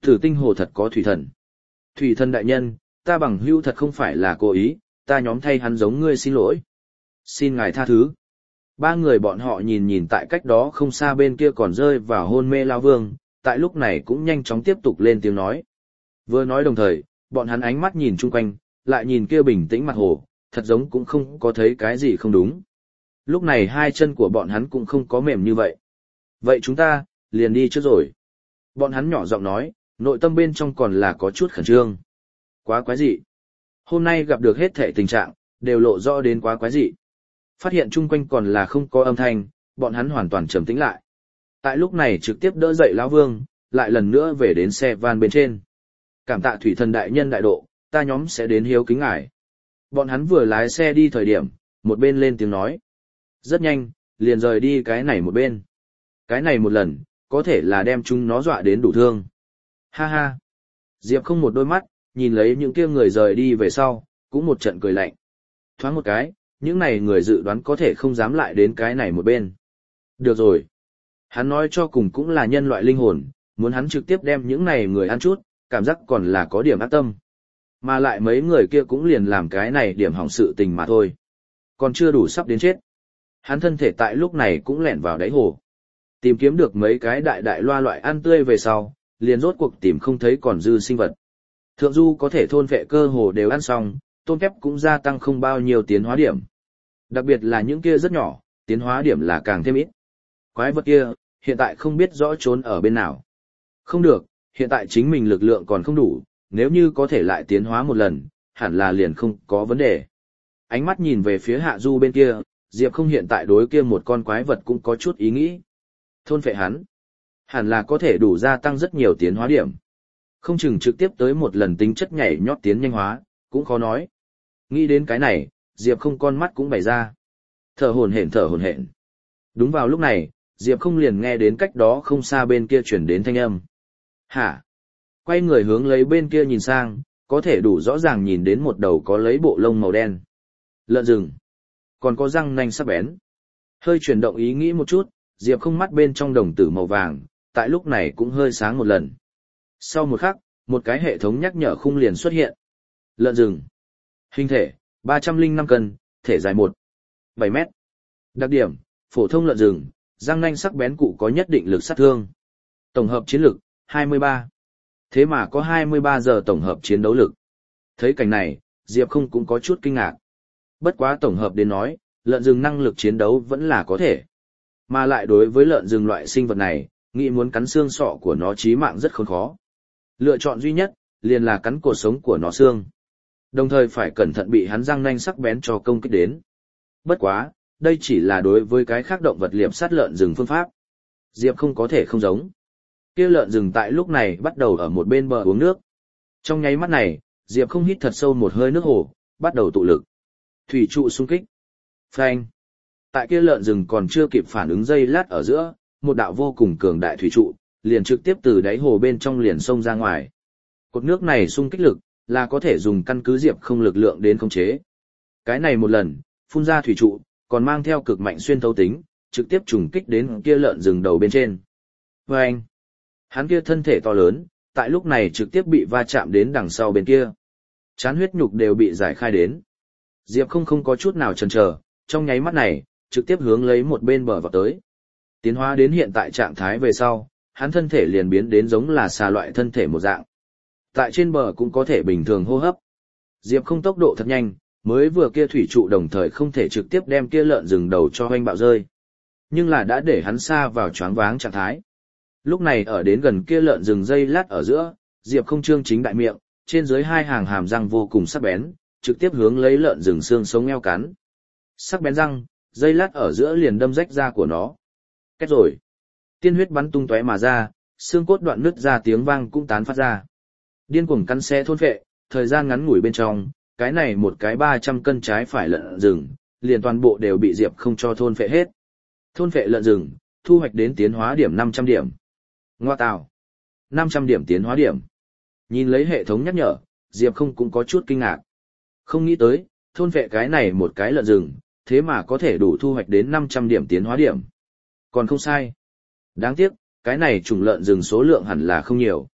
Thử tinh hồ thật có thủy thần. Thủy thần đại nhân, ta bằng hữu thật không phải là cố ý, ta nhóm thay hắn giống ngươi xin lỗi. Xin ngài tha thứ. Ba người bọn họ nhìn nhìn tại cách đó không xa bên kia còn rơi vào hôn mê Lao Vương, tại lúc này cũng nhanh chóng tiếp tục lên tiếng nói. Vừa nói đồng thời, bọn hắn ánh mắt nhìn chung quanh, lại nhìn kia bình tĩnh mặt hồ, thật giống cũng không có thấy cái gì không đúng. Lúc này hai chân của bọn hắn cũng không có mềm như vậy. Vậy chúng ta, liền đi trước rồi. Bọn hắn nhỏ giọng nói, nội tâm bên trong còn là có chút khẩn trương. Quá quái dị. Hôm nay gặp được hết thể tình trạng, đều lộ rõ đến quá quái dị. Phát hiện chung quanh còn là không có âm thanh, bọn hắn hoàn toàn trầm tĩnh lại. Tại lúc này trực tiếp đỡ dậy Lão Vương, lại lần nữa về đến xe van bên trên. Cảm tạ thủy thần đại nhân đại độ, ta nhóm sẽ đến hiếu kính ngài. Bọn hắn vừa lái xe đi thời điểm, một bên lên tiếng nói. Rất nhanh, liền rời đi cái này một bên. Cái này một lần, có thể là đem chúng nó dọa đến đủ thương. Ha ha. Diệp không một đôi mắt, nhìn lấy những kia người rời đi về sau, cũng một trận cười lạnh. Thoáng một cái, những này người dự đoán có thể không dám lại đến cái này một bên. Được rồi. Hắn nói cho cùng cũng là nhân loại linh hồn, muốn hắn trực tiếp đem những này người ăn chút, cảm giác còn là có điểm ác tâm. Mà lại mấy người kia cũng liền làm cái này điểm hỏng sự tình mà thôi. Còn chưa đủ sắp đến chết. Hắn thân thể tại lúc này cũng lẻn vào đáy hồ. Tìm kiếm được mấy cái đại đại loa loại ăn tươi về sau, liền rốt cuộc tìm không thấy còn dư sinh vật. Thượng du có thể thôn vệ cơ hồ đều ăn xong, tôm kép cũng gia tăng không bao nhiêu tiến hóa điểm. Đặc biệt là những kia rất nhỏ, tiến hóa điểm là càng thêm ít. Quái vật kia, hiện tại không biết rõ trốn ở bên nào. Không được, hiện tại chính mình lực lượng còn không đủ, nếu như có thể lại tiến hóa một lần, hẳn là liền không có vấn đề. Ánh mắt nhìn về phía hạ du bên kia, Diệp không hiện tại đối kia một con quái vật cũng có chút ý nghĩ. Thôn phệ hắn, hẳn là có thể đủ gia tăng rất nhiều tiến hóa điểm. Không chừng trực tiếp tới một lần tính chất nhảy nhót tiến nhanh hóa, cũng khó nói. Nghĩ đến cái này, Diệp không con mắt cũng bày ra. Thở hổn hển thở hổn hển. Đúng vào lúc này, Diệp không liền nghe đến cách đó không xa bên kia chuyển đến thanh âm. Hả? Quay người hướng lấy bên kia nhìn sang, có thể đủ rõ ràng nhìn đến một đầu có lấy bộ lông màu đen. Lợn rừng. Còn có răng nanh sắc bén. Hơi chuyển động ý nghĩ một chút, Diệp không mắt bên trong đồng tử màu vàng, tại lúc này cũng hơi sáng một lần. Sau một khắc, một cái hệ thống nhắc nhở khung liền xuất hiện. Lợn rừng. Hình thể, ba trăm lẻ năm cân, thể dài một phẩy bảy mét. Đặc điểm, phổ thông lợn rừng, răng nanh sắc bén cụ có nhất định lực sát thương. Tổng hợp chiến lực, hai mươi ba. Thế mà có hai mươi ba giờ tổng hợp chiến đấu lực. Thấy cảnh này, Diệp không cũng có chút kinh ngạc. Bất quá tổng hợp đến nói, lợn rừng năng lực chiến đấu vẫn là có thể. Mà lại đối với lợn rừng loại sinh vật này, nghĩ muốn cắn xương sọ của nó chí mạng rất khốn khó. Lựa chọn duy nhất, liền là cắn cột sống của nó xương. Đồng thời phải cẩn thận bị hắn răng nanh sắc bén cho công kích đến. Bất quá, đây chỉ là đối với cái khác động vật liệp sát lợn rừng phương pháp. Diệp không có thể không giống. Kia lợn rừng tại lúc này bắt đầu ở một bên bờ uống nước. Trong nháy mắt này, Diệp không hít thật sâu một hơi nước hồ, bắt đầu tụ lực. Thủy trụ xung kích. Phanh. Tại kia lợn rừng còn chưa kịp phản ứng giây lát ở giữa, một đạo vô cùng cường đại thủy trụ, liền trực tiếp từ đáy hồ bên trong liền xông ra ngoài. Cột nước này xung kích lực, là có thể dùng căn cứ Diệp không lực lượng đến khống chế. Cái này một lần, phun ra thủy trụ, còn mang theo cực mạnh xuyên thấu tính, trực tiếp trùng kích đến kia lợn rừng đầu bên trên. Phanh. Hắn kia thân thể to lớn, tại lúc này trực tiếp bị va chạm đến đằng sau bên kia. Chán huyết nhục đều bị giải khai đến. Diệp không không có chút nào chần chờ, trong nháy mắt này, trực tiếp hướng lấy một bên bờ vào tới. Tiến hóa đến hiện tại trạng thái về sau, hắn thân thể liền biến đến giống là xà loại thân thể một dạng. Tại trên bờ cũng có thể bình thường hô hấp. Diệp không tốc độ thật nhanh, mới vừa kia thủy trụ đồng thời không thể trực tiếp đem kia lợn rừng đầu cho hoanh bạo rơi. Nhưng là đã để hắn xa vào choáng váng trạng thái. Lúc này ở đến gần kia lợn rừng dây lát ở giữa, Diệp không trương chính đại miệng, trên dưới hai hàng hàm răng vô cùng sắc bén, trực tiếp hướng lấy lợn rừng xương sống eo cắn. Sắc bén răng, dây lát ở giữa liền đâm rách da của nó. Kết rồi. Tiên huyết bắn tung tóe mà ra, xương cốt đoạn nứt ra tiếng vang cũng tán phát ra. Điên cuồng cắn xé thôn phệ, thời gian ngắn ngủi bên trong, cái này một cái ba trăm cân trái phải lợn rừng, liền toàn bộ đều bị Diệp không cho thôn phệ hết. Thôn phệ lợn rừng, thu hoạch đến tiến hóa điểm năm trăm điểm. Ngoa tào. năm trăm điểm tiến hóa điểm. Nhìn lấy hệ thống nhắc nhở, Diệp không cũng có chút kinh ngạc. Không nghĩ tới, thôn phệ cái này một cái lợn rừng, thế mà có thể đủ thu hoạch đến năm trăm điểm tiến hóa điểm. Còn không sai. Đáng tiếc, cái này chủng lợn rừng số lượng hẳn là không nhiều.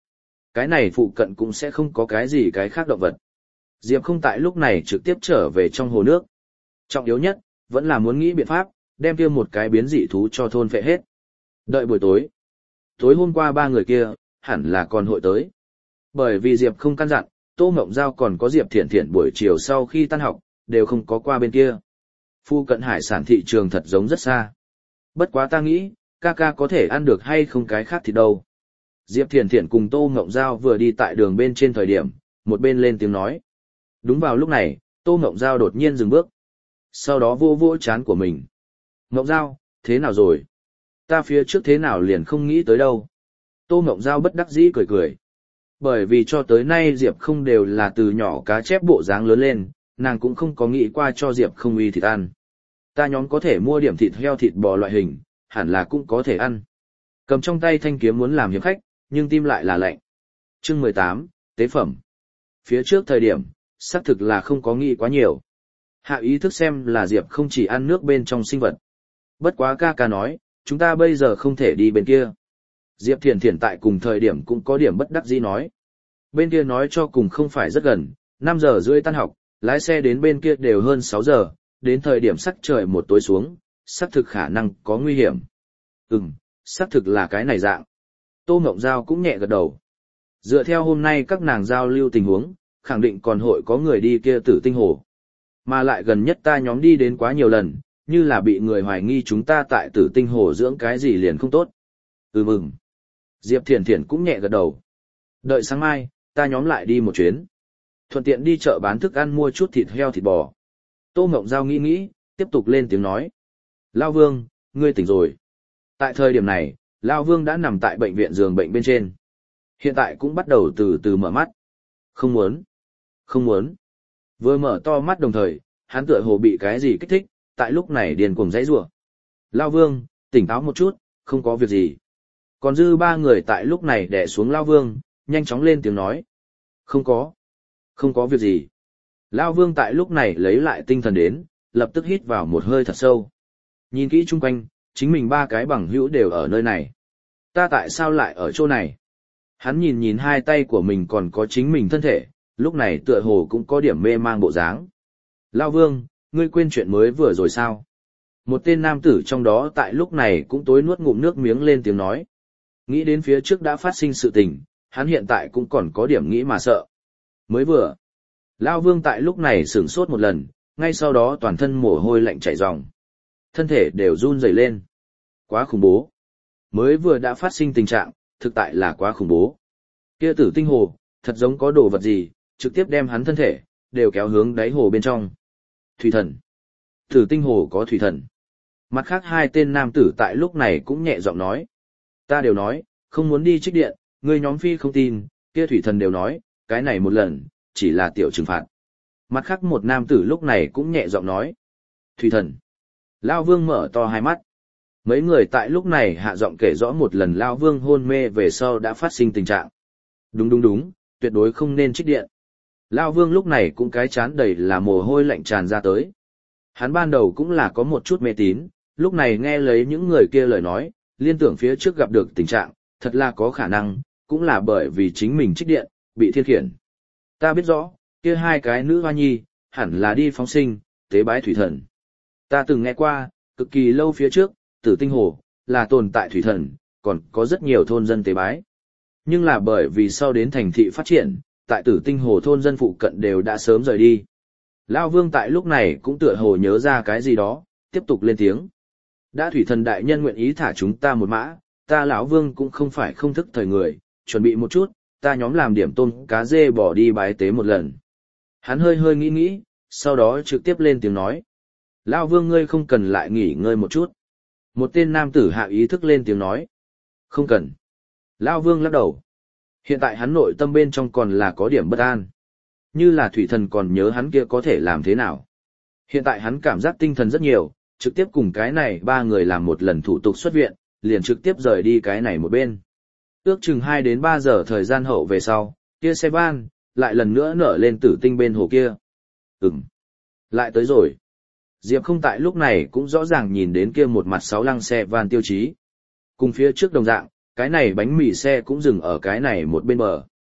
Cái này phụ cận cũng sẽ không có cái gì cái khác động vật. Diệp không tại lúc này trực tiếp trở về trong hồ nước. Trọng yếu nhất, vẫn là muốn nghĩ biện pháp, đem kia một cái biến dị thú cho thôn phệ hết. Đợi buổi tối. Tối hôm qua ba người kia, hẳn là còn hội tới. Bởi vì Diệp không căn dặn, Tô Mộng Giao còn có Diệp Thiển Thiển buổi chiều sau khi tan học, đều không có qua bên kia. Phu cận hải sản thị trường thật giống rất xa. Bất quá ta nghĩ, ca ca có thể ăn được hay không cái khác thì đâu. Diệp Thiển Thiển cùng Tô Mộng Giao vừa đi tại đường bên trên thời điểm, một bên lên tiếng nói. Đúng vào lúc này, Tô Mộng Giao đột nhiên dừng bước. Sau đó vô vô chán của mình. Mộng Giao, thế nào rồi? Ta phía trước thế nào liền không nghĩ tới đâu. Tô Mộng Giao bất đắc dĩ cười cười. Bởi vì cho tới nay Diệp không đều là từ nhỏ cá chép bộ dáng lớn lên, nàng cũng không có nghĩ qua cho Diệp không uy thịt ăn. Ta nhóm có thể mua điểm thịt heo thịt bò loại hình, hẳn là cũng có thể ăn. Cầm trong tay thanh kiếm muốn làm hiệp khách, nhưng tim lại là lạnh. Chương mười tám, tế phẩm. Phía trước thời điểm, xác thực là không có nghĩ quá nhiều. Hạ ý thức xem là Diệp không chỉ ăn nước bên trong sinh vật. Bất quá ca ca nói, chúng ta bây giờ không thể đi bên kia. Diệp Thiển Thiển tại cùng thời điểm cũng có điểm bất đắc dĩ nói. Bên kia nói cho cùng không phải rất gần, năm giờ rưỡi tan học, lái xe đến bên kia đều hơn sáu giờ, đến thời điểm sắc trời một tối xuống, xác thực khả năng có nguy hiểm. Ừm, xác thực là cái này dạng. Tô Mộng Giao cũng nhẹ gật đầu. Dựa theo hôm nay các nàng giao lưu tình huống, khẳng định còn hội có người đi kia Tử Tinh Hồ. Mà lại gần nhất ta nhóm đi đến quá nhiều lần, như là bị người hoài nghi chúng ta tại Tử Tinh Hồ dưỡng cái gì liền không tốt. Ừ mừng. Diệp Thiển Thiển cũng nhẹ gật đầu. Đợi sáng mai, ta nhóm lại đi một chuyến. Thuận tiện đi chợ bán thức ăn mua chút thịt heo thịt bò. Tô Mộng Giao nghĩ nghĩ, tiếp tục lên tiếng nói. Lao Vương, ngươi tỉnh rồi. Tại thời điểm này, Lao Vương đã nằm tại bệnh viện giường bệnh bên trên. Hiện tại cũng bắt đầu từ từ mở mắt. Không muốn. Không muốn. Vừa mở to mắt đồng thời, hắn tựa hồ bị cái gì kích thích, tại lúc này điên cuồng dãy rủa. Lao Vương, tỉnh táo một chút, không có việc gì. Còn dư ba người tại lúc này đè xuống Lao Vương, nhanh chóng lên tiếng nói. Không có. Không có việc gì. Lao Vương tại lúc này lấy lại tinh thần đến, lập tức hít vào một hơi thật sâu. Nhìn kỹ chung quanh, chính mình ba cái bằng hữu đều ở nơi này. Ta tại sao lại ở chỗ này? Hắn nhìn nhìn hai tay của mình còn có chính mình thân thể, lúc này tựa hồ cũng có điểm mê mang bộ dáng. Lao Vương, ngươi quên chuyện mới vừa rồi sao? Một tên nam tử trong đó tại lúc này cũng tối nuốt ngụm nước miếng lên tiếng nói. Nghĩ đến phía trước đã phát sinh sự tình, hắn hiện tại cũng còn có điểm nghĩ mà sợ. Mới vừa. Lao Vương tại lúc này sửng sốt một lần, ngay sau đó toàn thân mồ hôi lạnh chảy ròng. Thân thể đều run rẩy lên. Quá khủng bố. Mới vừa đã phát sinh tình trạng, thực tại là quá khủng bố. Kia Tử Tinh Hồ, thật giống có đồ vật gì, trực tiếp đem hắn thân thể, đều kéo hướng đáy hồ bên trong. Thủy thần. Tử Tinh Hồ có thủy thần. Mặt khác hai tên nam tử tại lúc này cũng nhẹ giọng nói. Ta đều nói, không muốn đi trích điện, người nhóm phi không tin, kia thủy thần đều nói, cái này một lần, chỉ là tiểu trừng phạt. Mặt khác một nam tử lúc này cũng nhẹ giọng nói. Thủy thần. Lao Vương mở to hai mắt. Mấy người tại lúc này hạ giọng kể rõ một lần Lao Vương hôn mê về sau đã phát sinh tình trạng. Đúng đúng đúng, tuyệt đối không nên trích điện. Lao Vương lúc này cũng cái chán đầy là mồ hôi lạnh tràn ra tới. Hắn ban đầu cũng là có một chút mê tín, lúc này nghe lấy những người kia lời nói, liên tưởng phía trước gặp được tình trạng, thật là có khả năng, cũng là bởi vì chính mình trích điện, bị thiên khiển. Ta biết rõ, kia hai cái nữ hoa nhi, hẳn là đi phóng sinh, tế bái thủy thần. Ta từng nghe qua, cực kỳ lâu phía trước, Tử Tinh Hồ, là tồn tại thủy thần, còn có rất nhiều thôn dân tế bái. Nhưng là bởi vì sau đến thành thị phát triển, tại Tử Tinh Hồ thôn dân phụ cận đều đã sớm rời đi. Lao Vương tại lúc này cũng tựa hồ nhớ ra cái gì đó, tiếp tục lên tiếng. Đã thủy thần đại nhân nguyện ý thả chúng ta một mã, ta lão Vương cũng không phải không thức thời người, chuẩn bị một chút, ta nhóm làm điểm tôm cá dê bỏ đi bái tế một lần. Hắn hơi hơi nghĩ nghĩ, sau đó trực tiếp lên tiếng nói. Lao Vương ngươi không cần lại nghỉ ngơi một chút. Một tên nam tử hạ ý thức lên tiếng nói. Không cần. Lao Vương lắc đầu. Hiện tại hắn nội tâm bên trong còn là có điểm bất an. Như là thủy thần còn nhớ hắn kia có thể làm thế nào. Hiện tại hắn cảm giác tinh thần rất nhiều, trực tiếp cùng cái này ba người làm một lần thủ tục xuất viện, liền trực tiếp rời đi cái này một bên. Ước chừng hai đến ba giờ thời gian hậu về sau, kia xe van, lại lần nữa nở lên Tử Tinh bên hồ kia. Ừm. Lại tới rồi. Diệp không tại lúc này cũng rõ ràng nhìn đến kia một mặt sáu lăng xe van tiêu chí. Cùng phía trước đồng dạng, cái này bánh mì xe cũng dừng ở cái này một bên bờ.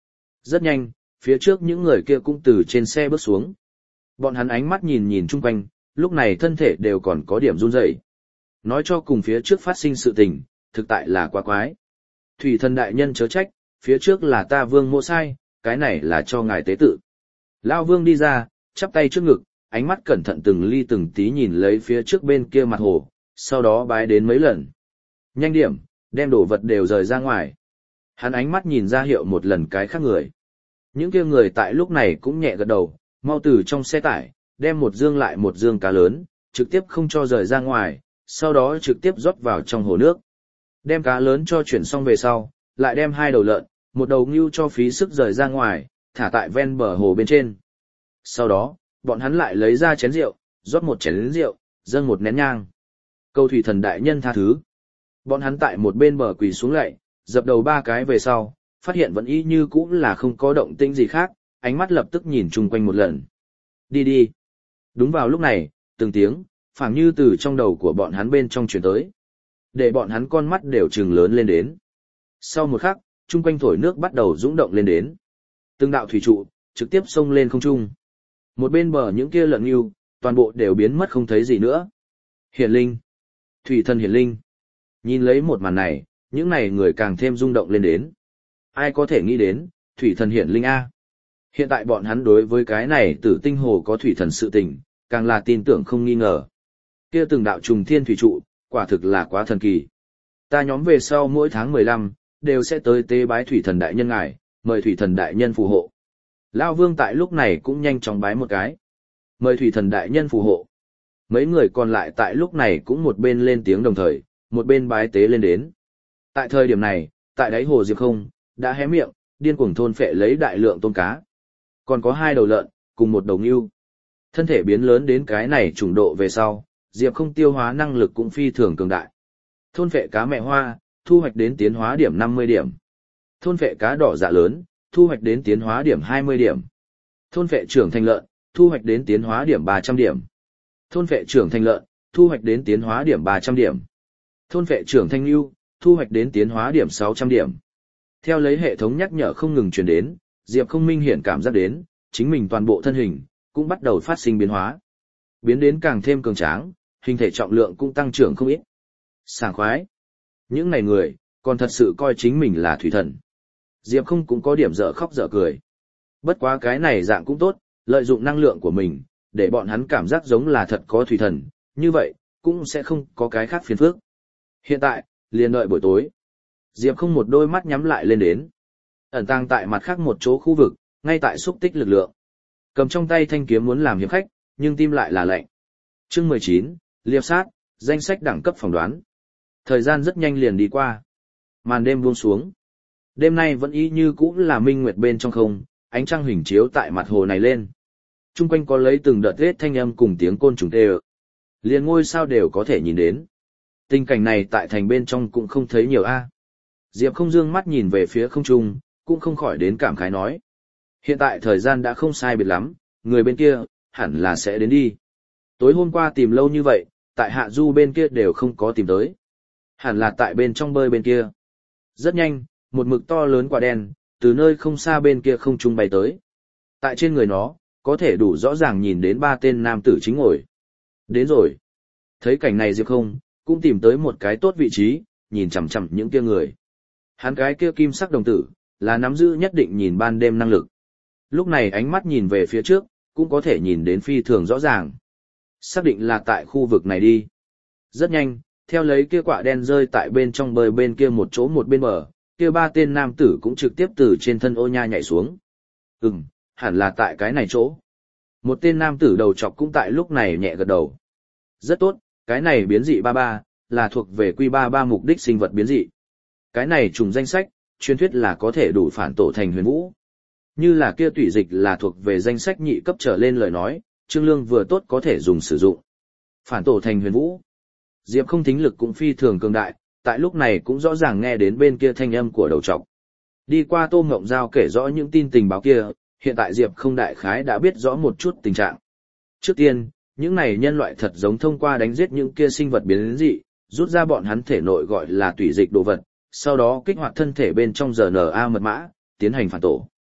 Rất nhanh, phía trước những người kia cũng từ trên xe bước xuống. Bọn hắn ánh mắt nhìn nhìn chung quanh, lúc này thân thể đều còn có điểm run rẩy. Nói cho cùng phía trước phát sinh sự tình, thực tại là quá quái. Thủy thần đại nhân chớ trách, phía trước là ta vương mộ sai, cái này là cho ngài tế tự. Lao vương đi ra, chắp tay trước ngực, ánh mắt cẩn thận từng ly từng tí nhìn lấy phía trước bên kia mặt hồ, sau đó bái đến mấy lần. Nhanh điểm, đem đồ vật đều rời ra ngoài. Hắn ánh mắt nhìn ra hiệu một lần cái khác người. Những kia người tại lúc này cũng nhẹ gật đầu, mau từ trong xe tải, đem một dương lại một dương cá lớn, trực tiếp không cho rời ra ngoài, sau đó trực tiếp rót vào trong hồ nước. Đem cá lớn cho chuyển xong về sau, lại đem hai đầu lợn, một đầu ngưu cho phí sức rời ra ngoài, thả tại ven bờ hồ bên trên. Sau đó, bọn hắn lại lấy ra chén rượu, rót một chén rượu, dâng một nén nhang. Cầu thủy thần đại nhân tha thứ. Bọn hắn tại một bên bờ quỳ xuống lạy, dập đầu ba cái về sau, phát hiện vẫn y như cũ là không có động tĩnh gì khác, ánh mắt lập tức nhìn chung quanh một lần. Đi đi. Đúng vào lúc này, từng tiếng, phảng như từ trong đầu của bọn hắn bên trong truyền tới. Để bọn hắn con mắt đều trừng lớn lên đến. Sau một khắc, chung quanh thổi nước bắt đầu dũng động lên đến. Từng đạo thủy trụ, trực tiếp xông lên không trung. Một bên bờ những kia lợn yêu, toàn bộ đều biến mất không thấy gì nữa. Hiển linh. Thủy thần hiển linh. Nhìn lấy một màn này, những này người càng thêm rung động lên đến. Ai có thể nghĩ đến, thủy thần hiển linh A. Hiện tại bọn hắn đối với cái này tử tinh hồ có thủy thần sự tình, càng là tin tưởng không nghi ngờ. Kia từng đạo trùng thiên thủy trụ, quả thực là quá thần kỳ. Ta nhóm về sau mỗi tháng mười lăm, đều sẽ tới tế bái thủy thần đại nhân ngài, mời thủy thần đại nhân phù hộ. Lao vương tại lúc này cũng nhanh chóng bái một cái. Mời thủy thần đại nhân phù hộ. Mấy người còn lại tại lúc này cũng một bên lên tiếng đồng thời, một bên bái tế lên đến. Tại thời điểm này, tại đáy hồ Diệp Không, đã hé miệng, điên cuồng thôn phệ lấy đại lượng tôm cá. Còn có hai đầu lợn, cùng một đầu ngưu. Thân thể biến lớn đến cái này trùng độ về sau, Diệp Không tiêu hóa năng lực cũng phi thường cường đại. Thôn phệ cá mẹ hoa, thu hoạch đến tiến hóa điểm năm mươi điểm. Thôn phệ cá đỏ dạ lớn, thu hoạch đến tiến hóa điểm hai mươi điểm. Thôn phệ trưởng thành lợn, thu hoạch đến tiến hóa điểm ba trăm điểm. Thôn phệ trưởng thành lợn, thu hoạch đến tiến hóa điểm ba trăm điểm. Thôn phệ trưởng thành ngưu, thu hoạch đến tiến hóa điểm sáu trăm điểm. Theo lấy hệ thống nhắc nhở không ngừng truyền đến, Diệp Không minh hiển cảm giác đến, chính mình toàn bộ thân hình cũng bắt đầu phát sinh biến hóa. Biến đến càng thêm cường tráng, hình thể trọng lượng cũng tăng trưởng không ít. Sảng khoái. Những này người, còn thật sự coi chính mình là thủy thần. Diệp Không cũng có điểm dở khóc dở cười. Bất quá cái này dạng cũng tốt, lợi dụng năng lượng của mình, để bọn hắn cảm giác giống là thật có thủy thần, như vậy, cũng sẽ không có cái khác phiền phức. Hiện tại, liền đợi buổi tối. Diệp Không một đôi mắt nhắm lại lên đến. Ẩn tàng tại mặt khác một chỗ khu vực, ngay tại xúc tích lực lượng. Cầm trong tay thanh kiếm muốn làm hiệp khách, nhưng tim lại là lạnh. Chương mười chín, Liệp sát, danh sách đẳng cấp phỏng đoán. Thời gian rất nhanh liền đi qua. Màn đêm buông xuống. Đêm nay vẫn y như cũ là minh nguyệt bên trong không, ánh trăng hình chiếu tại mặt hồ này lên. Trung quanh có lấy từng đợt rết thanh âm cùng tiếng côn trùng tê ợ. Liền ngôi sao đều có thể nhìn đến. Tình cảnh này tại thành bên trong cũng không thấy nhiều a. Diệp Không dương mắt nhìn về phía không trung, cũng không khỏi đến cảm khái nói. Hiện tại thời gian đã không sai biệt lắm, người bên kia, hẳn là sẽ đến đi. Tối hôm qua tìm lâu như vậy, tại hạ du bên kia đều không có tìm tới. Hẳn là tại bên trong bơi bên kia. Rất nhanh, một mực to lớn quả đen, từ nơi không xa bên kia không trung bay tới. Tại trên người nó, có thể đủ rõ ràng nhìn đến ba tên nam tử chính ngồi. Đến rồi. Thấy cảnh này Diệp Không, cũng tìm tới một cái tốt vị trí, nhìn chằm chằm những kia người. Hắn cái kia kim sắc đồng tử, là nắm giữ nhất định nhìn ban đêm năng lực. Lúc này ánh mắt nhìn về phía trước, cũng có thể nhìn đến phi thường rõ ràng. Xác định là tại khu vực này đi. Rất nhanh, theo lấy kia quả đen rơi tại bên trong bơi bên kia một chỗ một bên bờ, kia ba tên nam tử cũng trực tiếp từ trên thân ô nha nhảy xuống. Ừm, hẳn là tại cái này chỗ. Một tên nam tử đầu chọc cũng tại lúc này nhẹ gật đầu. Rất tốt, cái này biến dị ba ba, là thuộc về quy ba ba mục đích sinh vật biến dị. Cái này trùng danh sách, truyền thuyết là có thể đủ phản tổ thành huyền vũ. Như là kia tủy dịch là thuộc về danh sách nhị cấp trở lên lời nói, Trương Lương vừa tốt có thể dùng sử dụng. Phản tổ thành huyền vũ. Diệp Không thính lực cũng phi thường cường đại, tại lúc này cũng rõ ràng nghe đến bên kia thanh âm của đầu trọc. Đi qua Tô Ngộng Giao kể rõ những tin tình báo kia, hiện tại Diệp Không đại khái đã biết rõ một chút tình trạng. Trước tiên, những này nhân loại thật giống thông qua đánh giết những kia sinh vật biến dị, rút ra bọn hắn thể nội gọi là tủy dịch đồ vật, sau đó kích hoạt thân thể bên trong rờ en a mật mã, tiến hành phản tổ.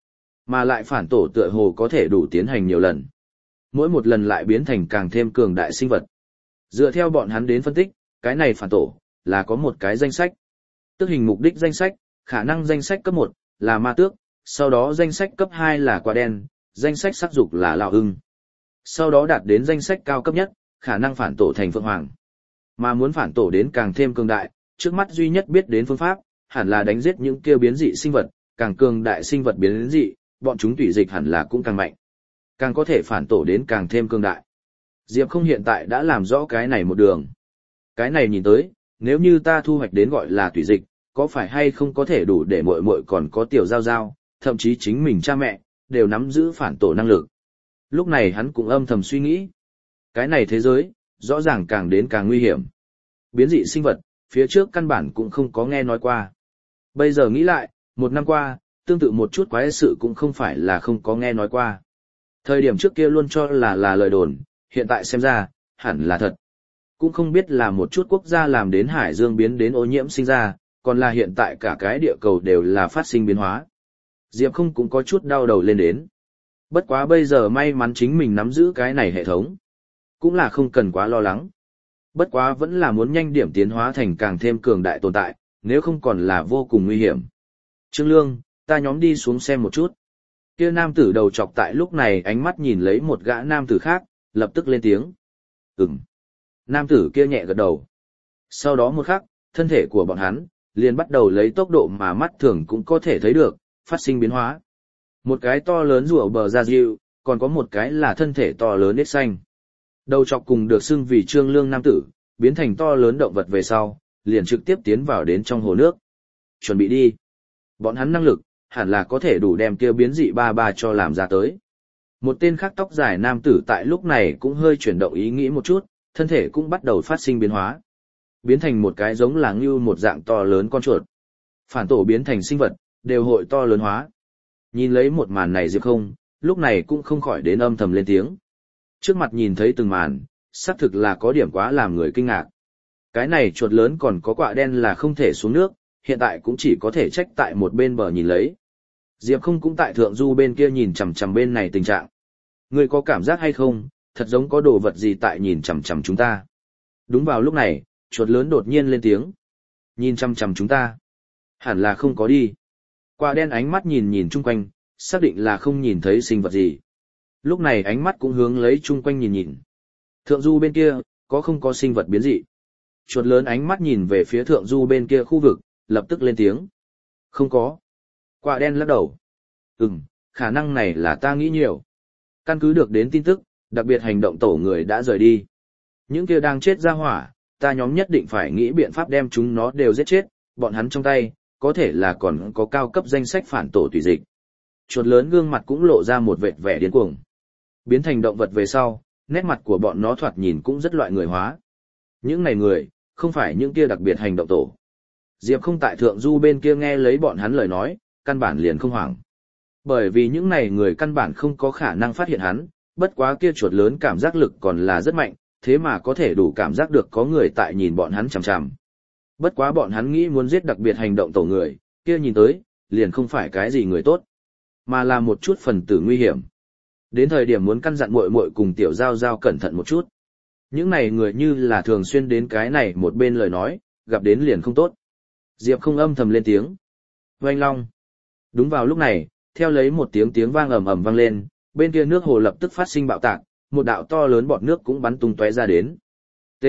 Mà lại phản tổ tựa hồ có thể đủ tiến hành nhiều lần. Mỗi một lần lại biến thành càng thêm cường đại sinh vật. Dựa theo bọn hắn đến phân tích, cái này phản tổ, là có một cái danh sách. Tước hình mục đích danh sách, khả năng danh sách cấp một, là ma tước, sau đó danh sách cấp hai là quả đen, danh sách sắc dục là lão ưng. Sau đó đạt đến danh sách cao cấp nhất, khả năng phản tổ thành phượng hoàng. Mà muốn phản tổ đến càng thêm cường đại, trước mắt duy nhất biết đến phương pháp, hẳn là đánh giết những kêu biến dị sinh vật, càng cường đại sinh vật biến dị, bọn chúng tùy dịch hẳn là cũng càng mạnh. Càng có thể phản tổ đến càng thêm cường đại. Diệp không hiện tại đã làm rõ cái này một đường. Cái này nhìn tới, nếu như ta thu hoạch đến gọi là tùy dịch, có phải hay không có thể đủ để muội muội còn có tiểu giao giao, thậm chí chính mình cha mẹ, đều nắm giữ phản tổ năng lực. Lúc này hắn cũng âm thầm suy nghĩ. Cái này thế giới, rõ ràng càng đến càng nguy hiểm. Biến dị sinh vật, phía trước căn bản cũng không có nghe nói qua. Bây giờ nghĩ lại, một năm qua, tương tự một chút quái sự cũng không phải là không có nghe nói qua. Thời điểm trước kia luôn cho là là lời đồn, hiện tại xem ra, hẳn là thật. Cũng không biết là một chút quốc gia làm đến hải dương biến đến ô nhiễm sinh ra, còn là hiện tại cả cái địa cầu đều là phát sinh biến hóa. Diệp không cũng có chút đau đầu lên đến. Bất quá bây giờ may mắn chính mình nắm giữ cái này hệ thống. Cũng là không cần quá lo lắng. Bất quá vẫn là muốn nhanh điểm tiến hóa thành càng thêm cường đại tồn tại, nếu không còn là vô cùng nguy hiểm. Trương Lương, ta nhóm đi xuống xem một chút. Kia nam tử đầu chọc tại lúc này ánh mắt nhìn lấy một gã nam tử khác, lập tức lên tiếng. Ừm. Nam tử kia nhẹ gật đầu. Sau đó một khắc, thân thể của bọn hắn, liền bắt đầu lấy tốc độ mà mắt thường cũng có thể thấy được, phát sinh biến hóa. Một cái to lớn rùa bờ ra diệu, còn có một cái là thân thể to lớn nết xanh. Đầu chọc cùng được xưng vì Trương Lương nam tử, biến thành to lớn động vật về sau, liền trực tiếp tiến vào đến trong hồ nước. Chuẩn bị đi. Bọn hắn năng lực, hẳn là có thể đủ đem kia biến dị ba ba cho làm ra tới. Một tên khác tóc dài nam tử tại lúc này cũng hơi chuyển động ý nghĩ một chút, thân thể cũng bắt đầu phát sinh biến hóa. Biến thành một cái giống là ngưu một dạng to lớn con chuột. Phản tổ biến thành sinh vật, đều hội to lớn hóa. Nhìn lấy một màn này Diệp không, lúc này cũng không khỏi đến âm thầm lên tiếng. Trước mặt nhìn thấy từng màn, xác thực là có điểm quá làm người kinh ngạc. Cái này chuột lớn còn có quạ đen là không thể xuống nước, hiện tại cũng chỉ có thể trách tại một bên bờ nhìn lấy. Diệp không cũng tại thượng du bên kia nhìn chằm chằm bên này tình trạng. Ngươi có cảm giác hay không, thật giống có đồ vật gì tại nhìn chằm chằm chúng ta. Đúng vào lúc này, chuột lớn đột nhiên lên tiếng. Nhìn chằm chằm chúng ta. Hẳn là không có đi. Quạ đen ánh mắt nhìn nhìn chung quanh, xác định là không nhìn thấy sinh vật gì. Lúc này ánh mắt cũng hướng lấy chung quanh nhìn nhìn. Thượng du bên kia, có không có sinh vật biến dị. Chuột lớn ánh mắt nhìn về phía thượng du bên kia khu vực, lập tức lên tiếng. Không có. Quạ đen lắc đầu. Ừm, khả năng này là ta nghĩ nhiều. Căn cứ được đến tin tức, đặc biệt hành động tổ người đã rời đi. Những kia đang chết ra hỏa, ta nhóm nhất định phải nghĩ biện pháp đem chúng nó đều giết chết, bọn hắn trong tay, có thể là còn có cao cấp danh sách phản tổ tùy dịch. Chuột lớn gương mặt cũng lộ ra một vệt vẻ điên cuồng. Biến thành động vật về sau, nét mặt của bọn nó thoạt nhìn cũng rất loại người hóa. Những này người, không phải những kia đặc biệt hành động tổ. Diệp không tại thượng du bên kia nghe lấy bọn hắn lời nói, căn bản liền không hoảng. Bởi vì những này người căn bản không có khả năng phát hiện hắn, bất quá kia chuột lớn cảm giác lực còn là rất mạnh, thế mà có thể đủ cảm giác được có người tại nhìn bọn hắn chằm chằm. Bất quá bọn hắn nghĩ muốn giết đặc biệt hành động tổ người, kia nhìn tới, liền không phải cái gì người tốt, mà là một chút phần tử nguy hiểm. Đến thời điểm muốn căn dặn muội muội cùng tiểu giao giao cẩn thận một chút. Những này người như là thường xuyên đến cái này một bên lời nói, gặp đến liền không tốt. Diệp không âm thầm lên tiếng. Oanh long. Đúng vào lúc này, theo lấy một tiếng tiếng vang ầm ầm vang lên, bên kia nước hồ lập tức phát sinh bạo tạc, một đạo to lớn bọt nước cũng bắn tung tóe ra đến. T.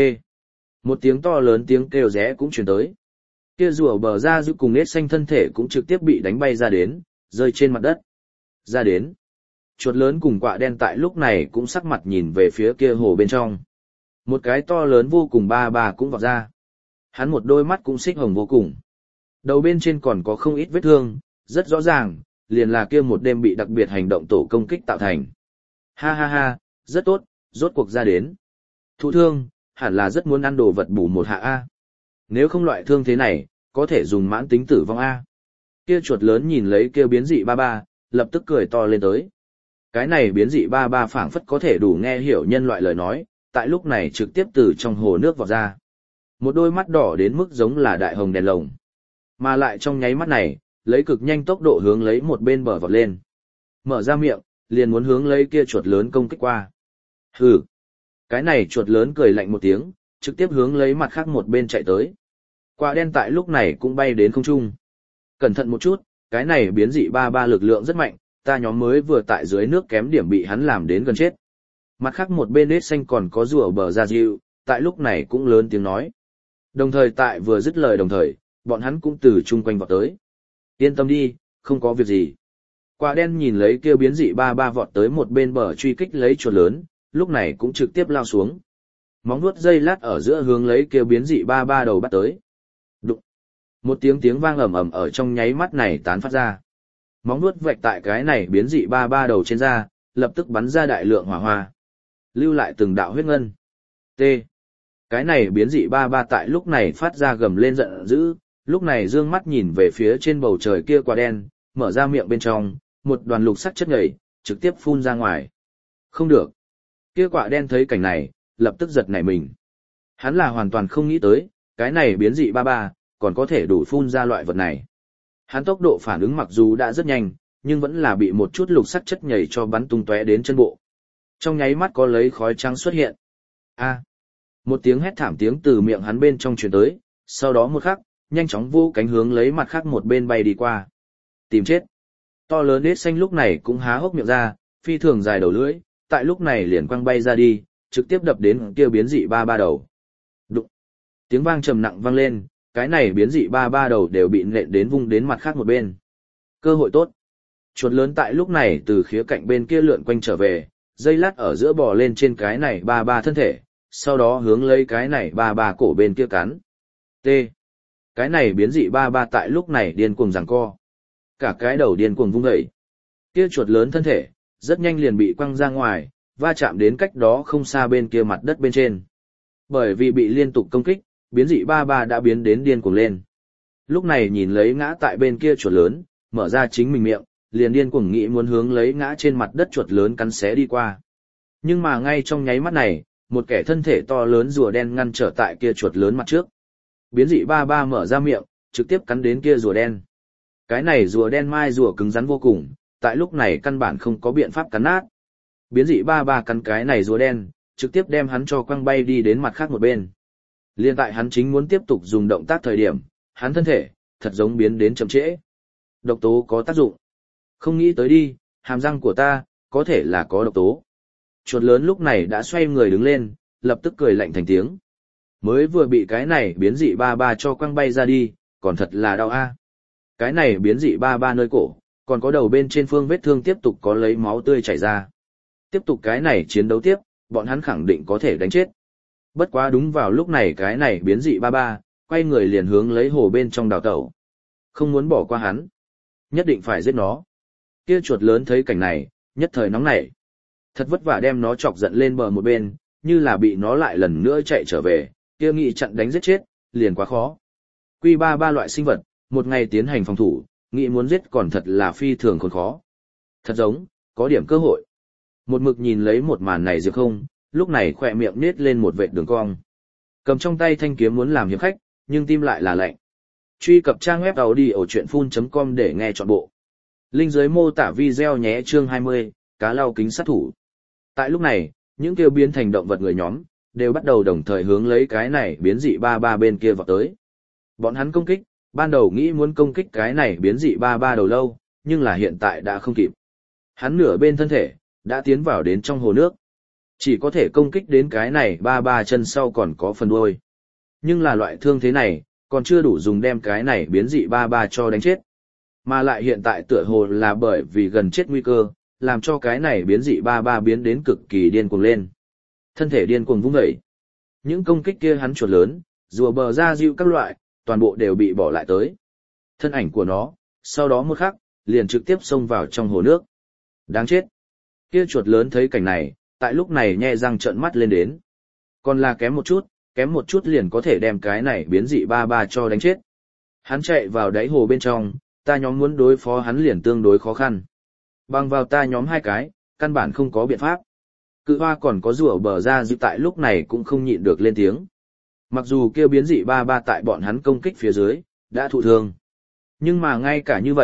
Một tiếng to lớn tiếng kêu rẽ cũng truyền tới. Kia rùa bờ ra giữ cùng nết xanh thân thể cũng trực tiếp bị đánh bay ra đến, rơi trên mặt đất. Ra đến. Chuột lớn cùng quạ đen tại lúc này cũng sắc mặt nhìn về phía kia hồ bên trong. Một cái to lớn vô cùng ba ba cũng vọt ra. Hắn một đôi mắt cũng xích hồng vô cùng. Đầu bên trên còn có không ít vết thương, rất rõ ràng, liền là kia một đêm bị đặc biệt hành động tổ công kích tạo thành. Ha ha ha, rất tốt, rốt cuộc ra đến. Thụ thương, hẳn là rất muốn ăn đồ vật bù một hạ A. Nếu không loại thương thế này, có thể dùng mãn tính tử vong A. Kia chuột lớn nhìn lấy kia biến dị ba ba, lập tức cười to lên tới. Cái này biến dị ba ba phảng phất có thể đủ nghe hiểu nhân loại lời nói, tại lúc này trực tiếp từ trong hồ nước vọt ra. Một đôi mắt đỏ đến mức giống là đại hồng đèn lồng. Mà lại trong nháy mắt này, lấy cực nhanh tốc độ hướng lấy một bên bờ vọt lên. mở ra miệng, liền muốn hướng lấy kia chuột lớn công kích qua. Hừ. Cái này chuột lớn cười lạnh một tiếng, trực tiếp hướng lấy mặt khác một bên chạy tới. Quả đen tại lúc này cũng bay đến không trung. Cẩn thận một chút, cái này biến dị ba ba lực lượng rất mạnh, ta nhóm mới vừa tại dưới nước kém điểm bị hắn làm đến gần chết. Mặt khác một bên nết xanh còn có rùa bờ ra dịu, tại lúc này cũng lớn tiếng nói. Đồng thời tại vừa dứt lời đồng thời, bọn hắn cũng từ chung quanh vọt tới. Yên tâm đi, không có việc gì. Quả đen nhìn lấy kêu biến dị ba ba vọt tới một bên bờ truy kích lấy chuột lớn, lúc này cũng trực tiếp lao xuống. Móng vuốt dây lát ở giữa hướng lấy kêu biến dị ba ba đầu bắt tới. Đụng. Một tiếng tiếng vang ầm ầm ở trong nháy mắt này tán phát ra. Móng vuốt vạch tại cái này biến dị ba ba đầu trên da, lập tức bắn ra đại lượng hỏa hoa. Lưu lại từng đạo huyết ngân. T. Cái này biến dị ba ba tại lúc này phát ra gầm lên giận dữ, lúc này dương mắt nhìn về phía trên bầu trời kia quả đen, mở ra miệng bên trong, một đoàn lục sắc chất nhầy, trực tiếp phun ra ngoài. Không được. Kia quả đen thấy cảnh này, lập tức giật nảy mình. Hắn là hoàn toàn không nghĩ tới, cái này biến dị ba ba, còn có thể đủ phun ra loại vật này. Hắn tốc độ phản ứng mặc dù đã rất nhanh, nhưng vẫn là bị một chút lục sắc chất nhầy cho bắn tung tóe đến chân bộ. Trong nháy mắt có lấy khói trắng xuất hiện. A. Một tiếng hét thảm tiếng từ miệng hắn bên trong truyền tới, sau đó một khắc, nhanh chóng vô cánh hướng lấy mặt khác một bên bay đi qua. Tìm chết. To lớn nết xanh lúc này cũng há hốc miệng ra, phi thường dài đầu lưỡi, tại lúc này liền quăng bay ra đi, trực tiếp đập đến kia biến dị ba ba đầu. Đụng. Tiếng vang trầm nặng vang lên, cái này biến dị ba ba đầu đều bị nện đến vung đến mặt khác một bên. Cơ hội tốt. Chuột lớn tại lúc này từ khía cạnh bên kia lượn quanh trở về, dây lát ở giữa bò lên trên cái này ba ba thân thể, sau đó hướng lấy cái này ba ba cổ bên kia cắn. T. Cái này biến dị ba ba tại lúc này điên cuồng giằng co. Cả cái đầu điên cuồng vung dậy. Kia chuột lớn thân thể, rất nhanh liền bị quăng ra ngoài, va chạm đến cách đó không xa bên kia mặt đất bên trên. Bởi vì bị liên tục công kích, biến dị ba ba đã biến đến điên cuồng lên. Lúc này nhìn lấy ngã tại bên kia chuột lớn, mở ra chính mình miệng, liền điên cuồng nghĩ muốn hướng lấy ngã trên mặt đất chuột lớn cắn xé đi qua. Nhưng mà ngay trong nháy mắt này, một kẻ thân thể to lớn rùa đen ngăn trở tại kia chuột lớn mặt trước. Biến dị ba ba mở ra miệng, trực tiếp cắn đến kia rùa đen. Cái này rùa đen mai rùa cứng rắn vô cùng, tại lúc này căn bản không có biện pháp cắn nát. Biến dị ba ba cắn cái này rùa đen, trực tiếp đem hắn cho quăng bay đi đến mặt khác một bên. Liên tại hắn chính muốn tiếp tục dùng động tác thời điểm, hắn thân thể, thật giống biến đến chậm trễ. Độc tố có tác dụng. Không nghĩ tới đi, hàm răng của ta, có thể là có độc tố. Chuột lớn lúc này đã xoay người đứng lên, lập tức cười lạnh thành tiếng. Mới vừa bị cái này biến dị ba ba cho quăng bay ra đi, còn thật là đau a. Cái này biến dị ba ba nơi cổ, còn có đầu bên trên phương vết thương tiếp tục có lấy máu tươi chảy ra. Tiếp tục cái này chiến đấu tiếp, bọn hắn khẳng định có thể đánh chết. Bất quá đúng vào lúc này cái này biến dị ba ba, quay người liền hướng lấy hồ bên trong đào tẩu. Không muốn bỏ qua hắn. Nhất định phải giết nó. Kia chuột lớn thấy cảnh này, nhất thời nóng nảy. Thật vất vả đem nó chọc giận lên bờ một bên, như là bị nó lại lần nữa chạy trở về, kia nghị chặn đánh giết chết, liền quá khó. Quy ba ba loại sinh vật, một ngày tiến hành phòng thủ, nghị muốn giết còn thật là phi thường khốn khó. Thật giống, có điểm cơ hội. Một mực nhìn lấy một màn này Diệp Không, lúc này khỏe miệng nết lên một vệt đường cong. Cầm trong tay thanh kiếm muốn làm hiệp khách, nhưng tim lại là lạnh. Truy cập trang web audiochuyenphun chấm com để nghe trọn bộ. Link dưới mô tả video nhé. Chương hai mươi, cá lau kính sát thủ. Tại lúc này, những kêu biến thành động vật người nhóm, đều bắt đầu đồng thời hướng lấy cái này biến dị ba ba bên kia vào tới. Bọn hắn công kích, ban đầu nghĩ muốn công kích cái này biến dị ba ba đầu lâu, nhưng là hiện tại đã không kịp. Hắn nửa bên thân thể, đã tiến vào đến trong hồ nước. Chỉ có thể công kích đến cái này ba ba chân sau còn có phần đuôi. Nhưng là loại thương thế này, còn chưa đủ dùng đem cái này biến dị ba ba cho đánh chết. Mà lại hiện tại tựa hồ là bởi vì gần chết nguy cơ, làm cho cái này biến dị ba ba biến đến cực kỳ điên cuồng lên. Thân thể điên cuồng vung dậy. Những công kích kia hắn chuột lớn, rùa bờ ra dịu các loại, toàn bộ đều bị bỏ lại tới. Thân ảnh của nó, sau đó một khắc, liền trực tiếp xông vào trong hồ nước. Đáng chết. Kia chuột lớn thấy cảnh này, tại lúc này nhe răng trợn mắt lên đến. Còn là kém một chút, kém một chút liền có thể đem cái này biến dị ba ba cho đánh chết. Hắn chạy vào đáy hồ bên trong, ta nhóm muốn đối phó hắn liền tương đối khó khăn. Bằng vào ta nhóm hai cái, căn bản không có biện pháp. Cự hoa còn có rùa bờ ra dịu tại lúc này cũng không nhịn được lên tiếng. Mặc dù kêu biến dị ba ba tại bọn hắn công kích phía dưới, đã thụ thương. Nhưng mà ngay cả như vậy,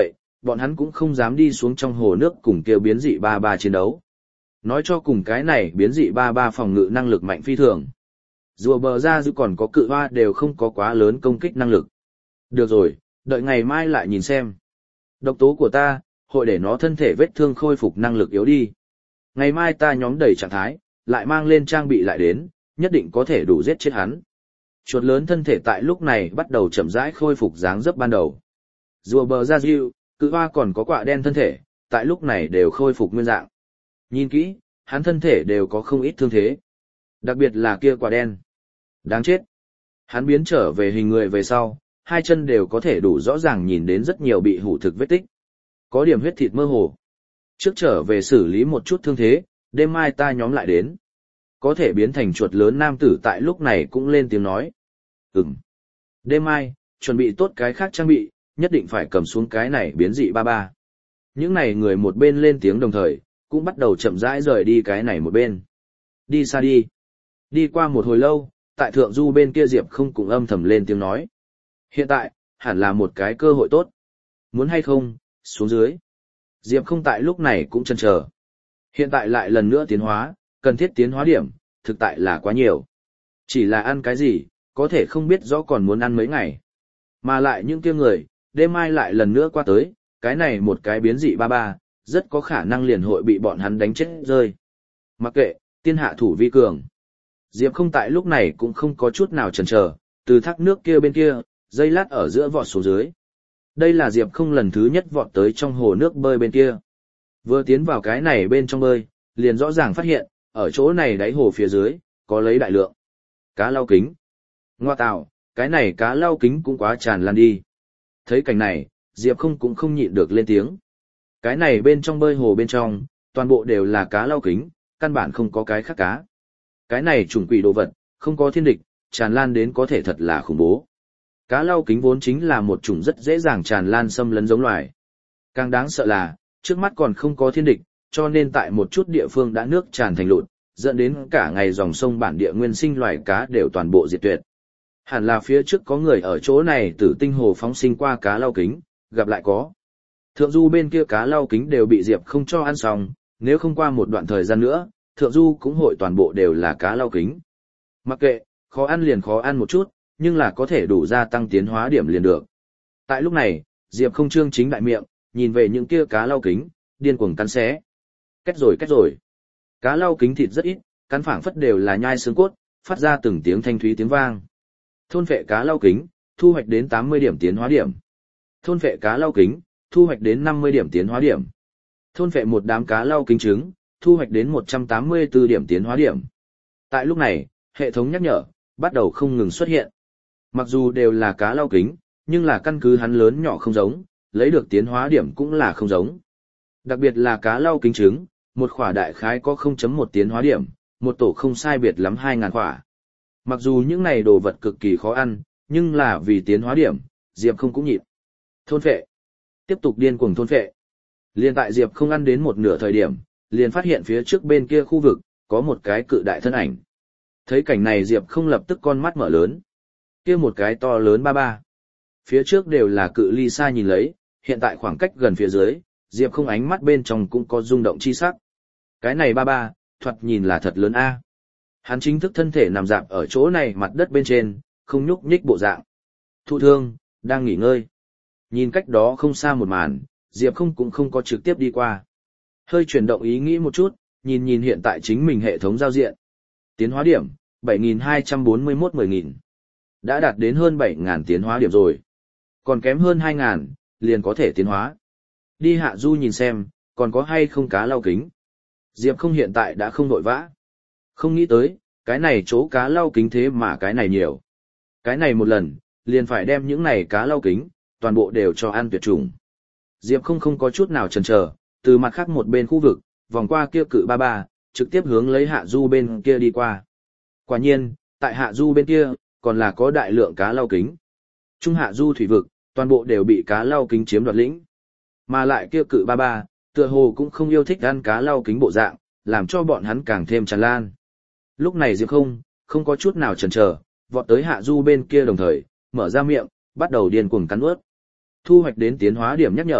bọn hắn cũng không dám đi xuống trong hồ nước cùng kêu biến dị ba ba chiến đấu. Nói cho cùng cái này biến dị ba ba phòng ngự năng lực mạnh phi thường. Rùa bờ ra dư còn có cự hoa đều không có quá lớn công kích năng lực. Được rồi, đợi ngày mai lại nhìn xem. Độc tố của ta, hội để nó thân thể vết thương khôi phục năng lực yếu đi. Ngày mai ta nhóm đầy trạng thái, lại mang lên trang bị lại đến, nhất định có thể đủ giết chết hắn. Chuột lớn thân thể tại lúc này bắt đầu chậm rãi khôi phục dáng dấp ban đầu. Rùa bờ ra dư, cự hoa còn có quạ đen thân thể, tại lúc này đều khôi phục nguyên dạng. Nhìn kỹ, hắn thân thể đều có không ít thương thế. Đặc biệt là kia quạ đen. Đáng chết. Hắn biến trở về hình người về sau, hai chân đều có thể đủ rõ ràng nhìn đến rất nhiều bị hủ thực vết tích. Có điểm huyết thịt mơ hồ. Trước trở về xử lý một chút thương thế, đêm mai ta nhóm lại đến. Có thể biến thành chuột lớn nam tử tại lúc này cũng lên tiếng nói. Ừm. Đêm mai, chuẩn bị tốt cái khác trang bị, nhất định phải cầm xuống cái này biến dị ba ba. Những này người một bên lên tiếng đồng thời, cũng bắt đầu chậm rãi rời đi cái này một bên. Đi xa đi. Đi qua một hồi lâu, tại thượng du bên kia Diệp không cũng âm thầm lên tiếng nói. Hiện tại, hẳn là một cái cơ hội tốt. Muốn hay không, xuống dưới. Diệp không tại lúc này cũng chần chờ. Hiện tại lại lần nữa tiến hóa, cần thiết tiến hóa điểm, thực tại là quá nhiều. Chỉ là ăn cái gì, có thể không biết rõ còn muốn ăn mấy ngày. Mà lại những kia người, đêm mai lại lần nữa qua tới, cái này một cái biến dị ba ba, rất có khả năng liền hội bị bọn hắn đánh chết rơi. Mặc kệ, tiên hạ thủ vi cường. Diệp không tại lúc này cũng không có chút nào chần chờ, từ thác nước kia bên kia, dây lát ở giữa vọt xuống dưới. Đây là Diệp không lần thứ nhất vọt tới trong hồ nước bơi bên kia. Vừa tiến vào cái này bên trong bơi, liền rõ ràng phát hiện, ở chỗ này đáy hồ phía dưới, có lấy đại lượng. Cá lau kính. Ngoa tạo, cái này cá lau kính cũng quá tràn lan đi. Thấy cảnh này, Diệp không cũng không nhịn được lên tiếng. Cái này bên trong bơi hồ bên trong, toàn bộ đều là cá lau kính, căn bản không có cái khác cá. Cái này chủng quỷ đồ vật, không có thiên địch, tràn lan đến có thể thật là khủng bố. Cá lau kính vốn chính là một chủng rất dễ dàng tràn lan xâm lấn giống loài. Càng đáng sợ là, trước mắt còn không có thiên địch, cho nên tại một chút địa phương đã nước tràn thành lụt, dẫn đến cả ngày dòng sông bản địa nguyên sinh loài cá đều toàn bộ diệt tuyệt. Hẳn là phía trước có người ở chỗ này tử tinh hồ phóng sinh qua cá lau kính, gặp lại có. Thượng du bên kia cá lau kính đều bị Diệp không cho ăn xong, nếu không qua một đoạn thời gian nữa, thượng du cũng hội toàn bộ đều là cá lau kính. Mặc kệ, khó ăn liền khó ăn một chút, nhưng là có thể đủ gia tăng tiến hóa điểm liền được. Tại lúc này, Diệp không trương chính đại miệng, nhìn về những kia cá lau kính, điên cuồng cắn xé. Kết rồi kết rồi. Cá lau kính thịt rất ít, cắn phảng phất đều là nhai xương cốt, phát ra từng tiếng thanh thúy tiếng vang. Thôn phệ cá lau kính, thu hoạch đến tám mươi điểm tiến hóa điểm. Thôn phệ cá lau kính, thu hoạch đến năm mươi điểm tiến hóa điểm. Thôn phệ một đám cá lau kính trứng, thu hoạch đến một trăm tám mươi tư điểm tiến hóa điểm. Tại lúc này, hệ thống nhắc nhở, bắt đầu không ngừng xuất hiện. Mặc dù đều là cá lau kính, nhưng là căn cứ hắn lớn nhỏ không giống, lấy được tiến hóa điểm cũng là không giống. Đặc biệt là cá lau kính trứng, một khỏa đại khái có không chấm một tiến hóa điểm, một tổ không sai biệt lắm hai ngàn khỏa. Mặc dù những này đồ vật cực kỳ khó ăn, nhưng là vì tiến hóa điểm, Diệp không cũng nhịn. Thôn phệ. Tiếp tục điên cuồng thôn phệ. Liên tại Diệp không ăn đến một nửa thời điểm, liền phát hiện phía trước bên kia khu vực, có một cái cự đại thân ảnh. Thấy cảnh này Diệp không lập tức con mắt mở lớn. Kia một cái to lớn ba ba. Phía trước đều là cự ly xa nhìn lấy, hiện tại khoảng cách gần phía dưới, Diệp không ánh mắt bên trong cũng có rung động chi sắc. Cái này ba ba, thoạt nhìn là thật lớn a. Hắn chính thức thân thể nằm dạp ở chỗ này mặt đất bên trên, không nhúc nhích bộ dạng. Thụ thương, đang nghỉ ngơi. Nhìn cách đó không xa một màn, Diệp không cũng không có trực tiếp đi qua. Hơi chuyển động ý nghĩ một chút, nhìn nhìn hiện tại chính mình hệ thống giao diện. Tiến hóa điểm, bảy nghìn hai trăm bốn mươi mốt mười nghìn. Đã đạt đến hơn bảy nghìn tiến hóa điểm rồi. Còn kém hơn hai nghìn, liền có thể tiến hóa. Đi hạ du nhìn xem, còn có hay không cá lau kính. Diệp không hiện tại đã không vội vã. Không nghĩ tới, cái này chỗ cá lau kính thế mà cái này nhiều. Cái này một lần, liền phải đem những này cá lau kính, toàn bộ đều cho ăn tuyệt chủng. Diệp không không có chút nào chần chờ, từ mặt khác một bên khu vực, vòng qua kia cự ba ba, trực tiếp hướng lấy hạ du bên kia đi qua. Quả nhiên, tại hạ du bên kia, còn là có đại lượng cá lau kính. Trung hạ du thủy vực, toàn bộ đều bị cá lau kính chiếm đoạt lĩnh. Mà lại kia cự ba ba, tựa hồ cũng không yêu thích ăn cá lau kính bộ dạng, làm cho bọn hắn càng thêm tràn lan. Lúc này Diệp không, không có chút nào chần chờ, vọt tới hạ du bên kia đồng thời, mở ra miệng, bắt đầu điên cuồng cắn ướt. Thu hoạch đến tiến hóa điểm nhắc nhở,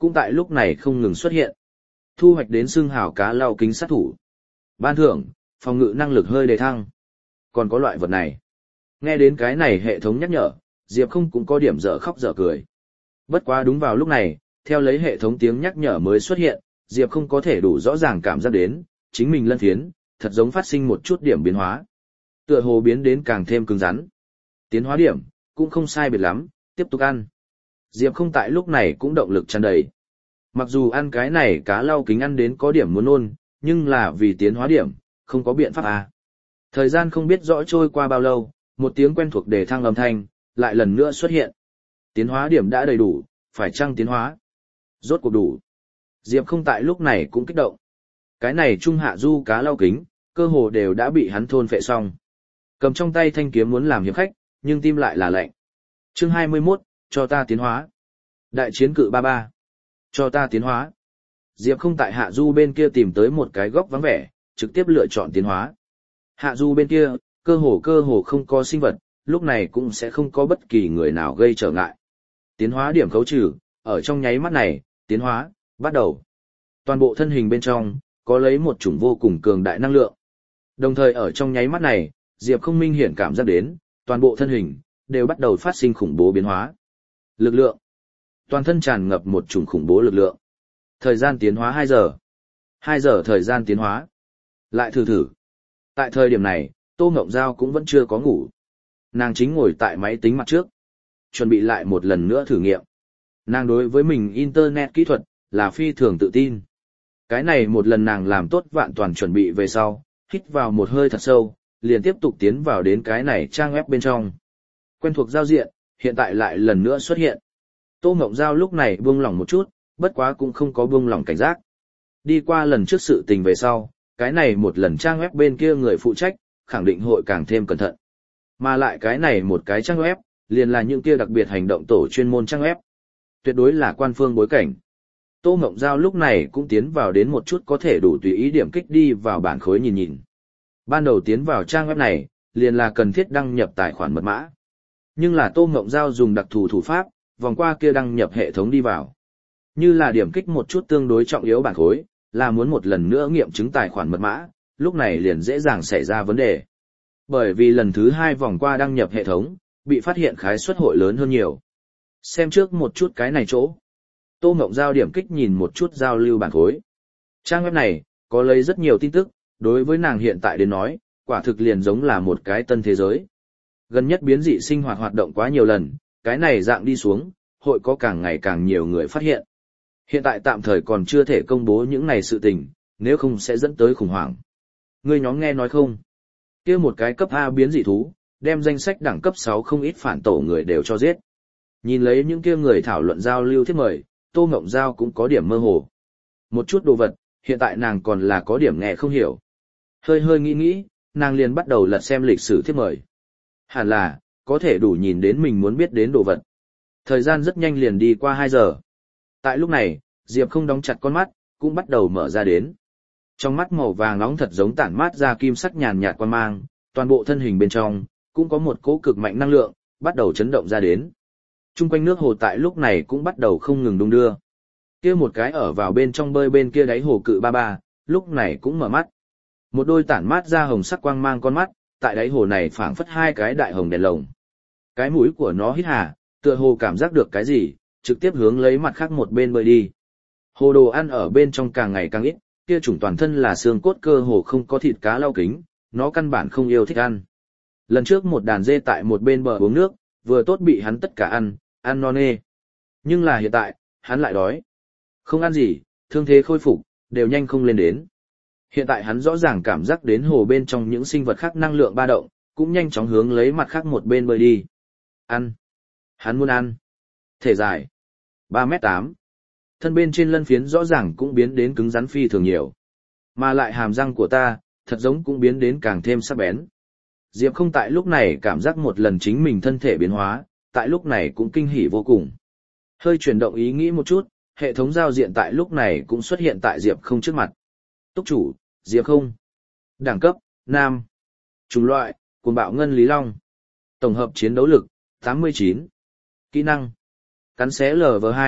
cũng tại lúc này không ngừng xuất hiện. Thu hoạch đến xương hào cá lau kính sát thủ. Ban thưởng, phòng ngự năng lực hơi đề thăng. Còn có loại vật này. Nghe đến cái này hệ thống nhắc nhở, Diệp không cũng có điểm dở khóc dở cười. Bất quá đúng vào lúc này, theo lấy hệ thống tiếng nhắc nhở mới xuất hiện, Diệp không có thể đủ rõ ràng cảm giác đến, chính mình lân phiến, thật giống phát sinh một chút điểm biến hóa. Tựa hồ biến đến càng thêm cứng rắn. Tiến hóa điểm, cũng không sai biệt lắm, tiếp tục ăn. Diệp không tại lúc này cũng động lực tràn đầy. Mặc dù ăn cái này cá lau kính ăn đến có điểm muốn nôn, nhưng là vì tiến hóa điểm, không có biện pháp à. Thời gian không biết rõ trôi qua bao lâu, một tiếng quen thuộc đề thăng âm thanh, lại lần nữa xuất hiện. Tiến hóa điểm đã đầy đủ, phải chăng tiến hóa? Rốt cuộc đủ. Diệp không tại lúc này cũng kích động. Cái này trung hạ du cá lau kính, cơ hồ đều đã bị hắn thôn phệ xong. Cầm trong tay thanh kiếm muốn làm hiệp khách, nhưng tim lại là lạnh. Chương hai mươi mốt, cho ta tiến hóa. Đại chiến cự ba ba. Cho ta tiến hóa. Diệp không tại hạ du bên kia tìm tới một cái góc vắng vẻ, trực tiếp lựa chọn tiến hóa. Hạ du bên kia, cơ hồ cơ hồ không có sinh vật, lúc này cũng sẽ không có bất kỳ người nào gây trở ngại. Tiến hóa điểm khấu trừ, ở trong nháy mắt này, tiến hóa, bắt đầu. Toàn bộ thân hình bên trong, có lấy một chủng vô cùng cường đại năng lượng. Đồng thời ở trong nháy mắt này, Diệp không minh hiển cảm giác đến, toàn bộ thân hình, đều bắt đầu phát sinh khủng bố biến hóa. Lực lượng. Toàn thân tràn ngập một chủng khủng bố lực lượng. Thời gian tiến hóa hai giờ. hai giờ thời gian tiến hóa. Lại thử thử. Tại thời điểm này, Tô Ngộng Giao cũng vẫn chưa có ngủ. Nàng chính ngồi tại máy tính mặt trước. Chuẩn bị lại một lần nữa thử nghiệm. Nàng đối với mình Internet kỹ thuật, là phi thường tự tin. Cái này một lần nàng làm tốt vạn toàn chuẩn bị về sau, hít vào một hơi thật sâu, liền tiếp tục tiến vào đến cái này trang web bên trong. Quen thuộc giao diện, hiện tại lại lần nữa xuất hiện. Tô Ngộng Giao lúc này buông lỏng một chút, bất quá cũng không có buông lỏng cảnh giác. Đi qua lần trước sự tình về sau, cái này một lần trang web bên kia người phụ trách, khẳng định hội càng thêm cẩn thận. Mà lại cái này một cái trang web, liền là những kia đặc biệt hành động tổ chuyên môn trang web. Tuyệt đối là quan phương bối cảnh. Tô Ngộng Giao lúc này cũng tiến vào đến một chút có thể đủ tùy ý điểm kích đi vào bản khối nhìn nhìn. Ban đầu tiến vào trang web này, liền là cần thiết đăng nhập tài khoản mật mã. Nhưng là Tô Ngộng Giao dùng đặc thù thủ pháp, vòng qua kia đăng nhập hệ thống đi vào. Như là điểm kích một chút tương đối trọng yếu bản khối, là muốn một lần nữa nghiệm chứng tài khoản mật mã, lúc này liền dễ dàng xảy ra vấn đề. Bởi vì lần thứ hai vòng qua đăng nhập hệ thống, bị phát hiện khái suất hội lớn hơn nhiều. Xem trước một chút cái này chỗ. Tô Ngộng Giao điểm kích nhìn một chút giao lưu bản khối. Trang web này, có lấy rất nhiều tin tức, đối với nàng hiện tại đến nói, quả thực liền giống là một cái tân thế giới. Gần nhất biến dị sinh hoạt hoạt động quá nhiều lần, cái này dạng đi xuống, hội có càng ngày càng nhiều người phát hiện. Hiện tại tạm thời còn chưa thể công bố những này sự tình, nếu không sẽ dẫn tới khủng hoảng. Ngươi nhóm nghe nói không? Kia một cái cấp A biến dị thú, đem danh sách đẳng cấp sáu không ít phản tổ người đều cho giết. Nhìn lấy những kia người thảo luận giao lưu thiết mời, Tô Ngộng Giao cũng có điểm mơ hồ. Một chút đồ vật, hiện tại nàng còn là có điểm nghe không hiểu. Hơi hơi nghĩ nghĩ, nàng liền bắt đầu lật xem lịch sử thiết mời. Hẳn là, có thể đủ nhìn đến mình muốn biết đến đồ vật. Thời gian rất nhanh liền đi qua hai giờ. Tại lúc này, Diệp không đóng chặt con mắt, cũng bắt đầu mở ra đến. Trong mắt màu vàng nóng thật giống tản mát ra kim sắc nhàn nhạt quan mang, toàn bộ thân hình bên trong, cũng có một cỗ cực mạnh năng lượng, bắt đầu chấn động ra đến. Trung quanh nước hồ tại lúc này cũng bắt đầu không ngừng đung đưa. Kia một cái ở vào bên trong bơi bên kia đáy hồ cự ba ba, lúc này cũng mở mắt. Một đôi tản mát ra hồng sắc quang mang con mắt, tại đáy hồ này phảng phất hai cái đại hồng đèn lồng. Cái mũi của nó hít hà, tựa hồ cảm giác được cái gì, trực tiếp hướng lấy mặt khác một bên bơi đi. Hồ đồ ăn ở bên trong càng ngày càng ít, kia chủng toàn thân là xương cốt cơ hồ không có thịt cá lau kính, nó căn bản không yêu thích ăn. Lần trước một đàn dê tại một bên bờ uống nước, vừa tốt bị hắn tất cả ăn, ăn no nê. Nhưng là hiện tại, hắn lại đói. Không ăn gì, thương thế khôi phục, đều nhanh không lên đến. Hiện tại hắn rõ ràng cảm giác đến hồ bên trong những sinh vật khác năng lượng ba động, cũng nhanh chóng hướng lấy mặt khác một bên bơi đi. Ăn. Hắn muốn ăn. Thể dài. ba mét tám. Thân bên trên lân phiến rõ ràng cũng biến đến cứng rắn phi thường nhiều. Mà lại hàm răng của ta, thật giống cũng biến đến càng thêm sắc bén. Diệp không tại lúc này cảm giác một lần chính mình thân thể biến hóa, tại lúc này cũng kinh hỉ vô cùng. Hơi chuyển động ý nghĩ một chút, hệ thống giao diện tại lúc này cũng xuất hiện tại Diệp không trước mặt. Túc chủ, Diệp không. Đẳng cấp, Nam. Chủng loại, cuồng bạo ngân lý long. Tổng hợp chiến đấu lực, tám mươi chín. Kỹ năng. Cắn xé lv hai,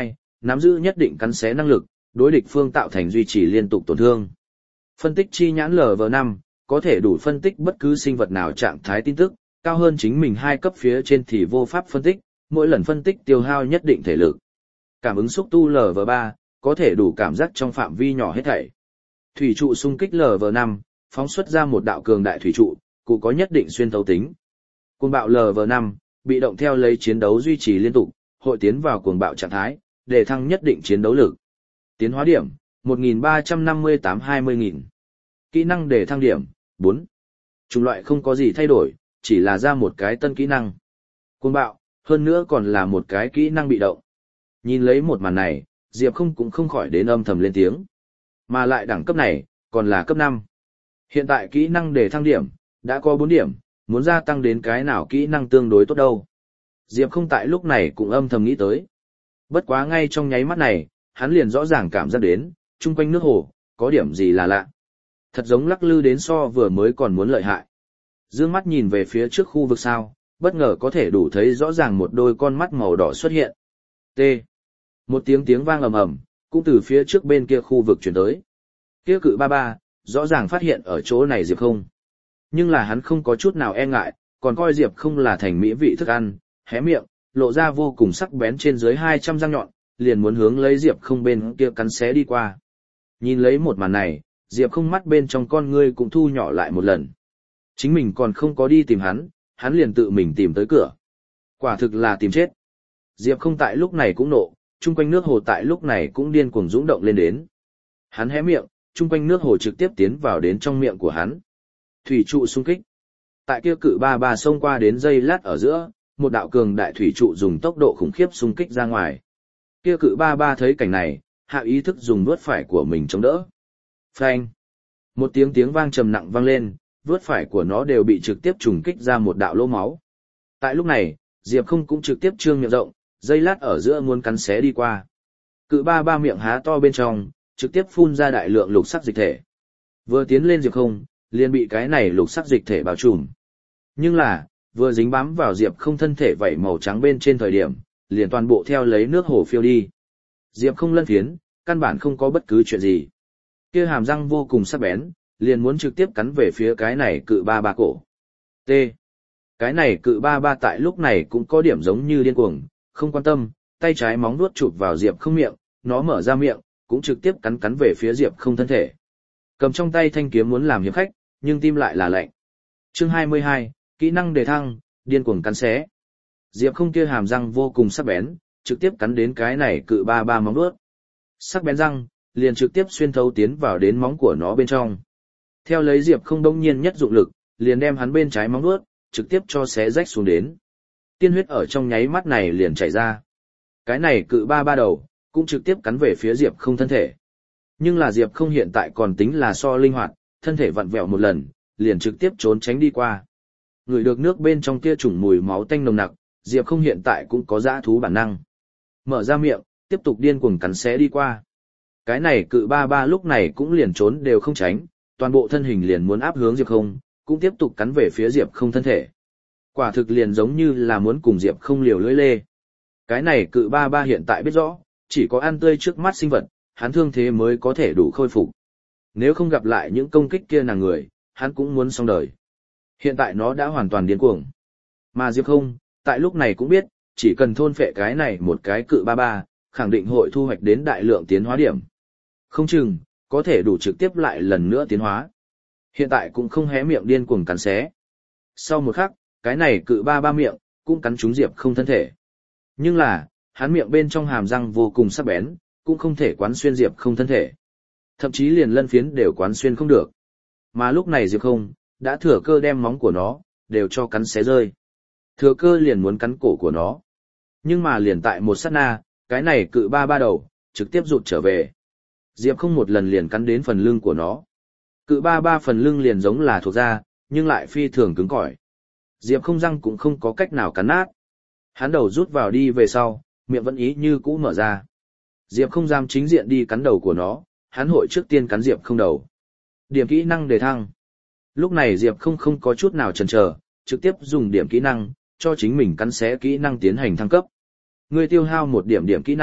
nắm giữ nhất định cắn xé năng lực, đối địch phương tạo thành duy trì liên tục tổn thương. Phân tích chi nhãn lờ vê năm, có thể đủ phân tích bất cứ sinh vật nào trạng thái tin tức, cao hơn chính mình hai cấp phía trên thì vô pháp phân tích, mỗi lần phân tích tiêu hao nhất định thể lực. Cảm ứng xúc tu lờ vê ba, có thể đủ cảm giác trong phạm vi nhỏ hết thảy. Thủy trụ xung kích lờ vê năm, phóng xuất ra một đạo cường đại thủy trụ, cụ có nhất định xuyên thấu tính. Cuồng bạo lờ vê năm, bị động theo lấy chiến đấu duy trì liên tục, hội tiến vào cuồng bạo trạng thái, để thăng nhất định chiến đấu lực. Tiến hóa điểm, một nghìn ba trăm năm mươi tám hai mươi nghìn. Kỹ năng để thăng điểm, bốn. Chủng loại không có gì thay đổi, chỉ là ra một cái tân kỹ năng. Cuồng bạo, hơn nữa còn là một cái kỹ năng bị động. Nhìn lấy một màn này, Diệp không cũng không khỏi đến âm thầm lên tiếng. Mà lại đẳng cấp này, còn là cấp năm. Hiện tại kỹ năng để thăng điểm, đã có bốn điểm, muốn gia tăng đến cái nào kỹ năng tương đối tốt đâu. Diệp không tại lúc này cũng âm thầm nghĩ tới. Bất quá ngay trong nháy mắt này, hắn liền rõ ràng cảm giác đến, chung quanh nước hồ, có điểm gì là lạ. Thật giống lắc lư đến so vừa mới còn muốn lợi hại. Dương mắt nhìn về phía trước khu vực sao, bất ngờ có thể đủ thấy rõ ràng một đôi con mắt màu đỏ xuất hiện. T. Một tiếng tiếng vang ầm ầm, cũng từ phía trước bên kia khu vực chuyển tới. Kia cự ba ba, rõ ràng phát hiện ở chỗ này Diệp không. Nhưng là hắn không có chút nào e ngại, còn coi Diệp không là thành mỹ vị thức ăn, hé miệng, lộ ra vô cùng sắc bén trên dưới hai trăm răng nhọn, liền muốn hướng lấy Diệp không bên kia cắn xé đi qua. Nhìn lấy một màn này, Diệp không mắt bên trong con ngươi cũng thu nhỏ lại một lần. Chính mình còn không có đi tìm hắn, hắn liền tự mình tìm tới cửa. Quả thực là tìm chết. Diệp không tại lúc này cũng nộ, chung quanh nước hồ tại lúc này cũng điên cuồng dũng động lên đến. Hắn hé miệng, chung quanh nước hồ trực tiếp tiến vào đến trong miệng của hắn. Thủy trụ xung kích. Tại kia cự ba ba xông qua đến dây lát ở giữa, một đạo cường đại thủy trụ dùng tốc độ khủng khiếp xung kích ra ngoài. Kia cự ba ba thấy cảnh này, hạ ý thức dùng vuốt phải của mình chống đỡ. Phanh. Một tiếng tiếng vang trầm nặng vang lên, vuốt phải của nó đều bị trực tiếp trùng kích ra một đạo lỗ máu. Tại lúc này, Diệp không cũng trực tiếp trương miệng rộng, dây lát ở giữa muốn cắn xé đi qua. Cự ba ba miệng há to bên trong, trực tiếp phun ra đại lượng lục sắc dịch thể. Vừa tiến lên Diệp không, liền bị cái này lục sắc dịch thể bao trùm. Nhưng là, vừa dính bám vào Diệp không thân thể vảy màu trắng bên trên thời điểm, liền toàn bộ theo lấy nước hồ phiêu đi. Diệp không lân phiến, căn bản không có bất cứ chuyện gì. Kia hàm răng vô cùng sắc bén, liền muốn trực tiếp cắn về phía cái này cự ba ba cổ. T. Cái này cự ba ba tại lúc này cũng có điểm giống như điên cuồng, không quan tâm, tay trái móng vuốt chụp vào Diệp không miệng, nó mở ra miệng, cũng trực tiếp cắn cắn về phía Diệp không thân thể. Cầm trong tay thanh kiếm muốn làm hiệp khách, nhưng tim lại là lạnh. Chương hai mươi hai, kỹ năng đề thăng, điên cuồng cắn xé. Diệp không kia hàm răng vô cùng sắc bén, trực tiếp cắn đến cái này cự ba ba móng vuốt. Sắc bén răng, liền trực tiếp xuyên thấu tiến vào đến móng của nó bên trong. Theo lấy Diệp không đông nhiên nhất dụng lực, liền đem hắn bên trái móng vuốt, trực tiếp cho xé rách xuống đến. Tiên huyết ở trong nháy mắt này liền chảy ra. Cái này cự ba ba đầu, cũng trực tiếp cắn về phía Diệp không thân thể. Nhưng là Diệp không hiện tại còn tính là so linh hoạt, thân thể vặn vẹo một lần, liền trực tiếp trốn tránh đi qua. Ngửi được nước bên trong kia trùng mùi máu tanh nồng nặc, Diệp không hiện tại cũng có dã thú bản năng. Mở ra miệng, tiếp tục điên cuồng cắn xé đi qua. Cái này cự ba ba lúc này cũng liền trốn đều không tránh, toàn bộ thân hình liền muốn áp hướng Diệp không, cũng tiếp tục cắn về phía Diệp không thân thể. Quả thực liền giống như là muốn cùng Diệp không liều lưỡi lê. Cái này cự ba ba hiện tại biết rõ, chỉ có ăn tươi trước mắt sinh vật, hắn thương thế mới có thể đủ khôi phục. Nếu không gặp lại những công kích kia nàng người, hắn cũng muốn xong đời. Hiện tại nó đã hoàn toàn điên cuồng. Mà Diệp không, tại lúc này cũng biết, chỉ cần thôn phệ cái này một cái cự ba ba, khẳng định hội thu hoạch đến đại lượng tiến hóa điểm. Không chừng, có thể đủ trực tiếp lại lần nữa tiến hóa. Hiện tại cũng không hé miệng điên cuồng cắn xé. Sau một khắc, cái này cự ba ba miệng, cũng cắn trúng Diệp không thân thể. Nhưng là, hắn miệng bên trong hàm răng vô cùng sắc bén, cũng không thể quán xuyên Diệp không thân thể. Thậm chí liền lân phiến đều quán xuyên không được. Mà lúc này Diệp không, đã thừa cơ đem móng của nó, đều cho cắn xé rơi. Thừa cơ liền muốn cắn cổ của nó. Nhưng mà liền tại một sát na, cái này cự ba ba đầu, trực tiếp rụt trở về. Diệp không một lần liền cắn đến phần lưng của nó. Cự ba ba phần lưng liền giống là thuộc da, nhưng lại phi thường cứng cỏi. Diệp không răng cũng không có cách nào cắn nát. Hắn đầu rút vào đi về sau, miệng vẫn ý như cũ mở ra. Diệp không dám chính diện đi cắn đầu của nó, hắn hội trước tiên cắn Diệp không đầu. Điểm kỹ năng đề thăng. Lúc này Diệp không không có chút nào chần chờ, trực tiếp dùng điểm kỹ năng, cho chính mình cắn xé kỹ năng tiến hành thăng cấp. Ngươi tiêu hao một điểm điểm kỹ năng,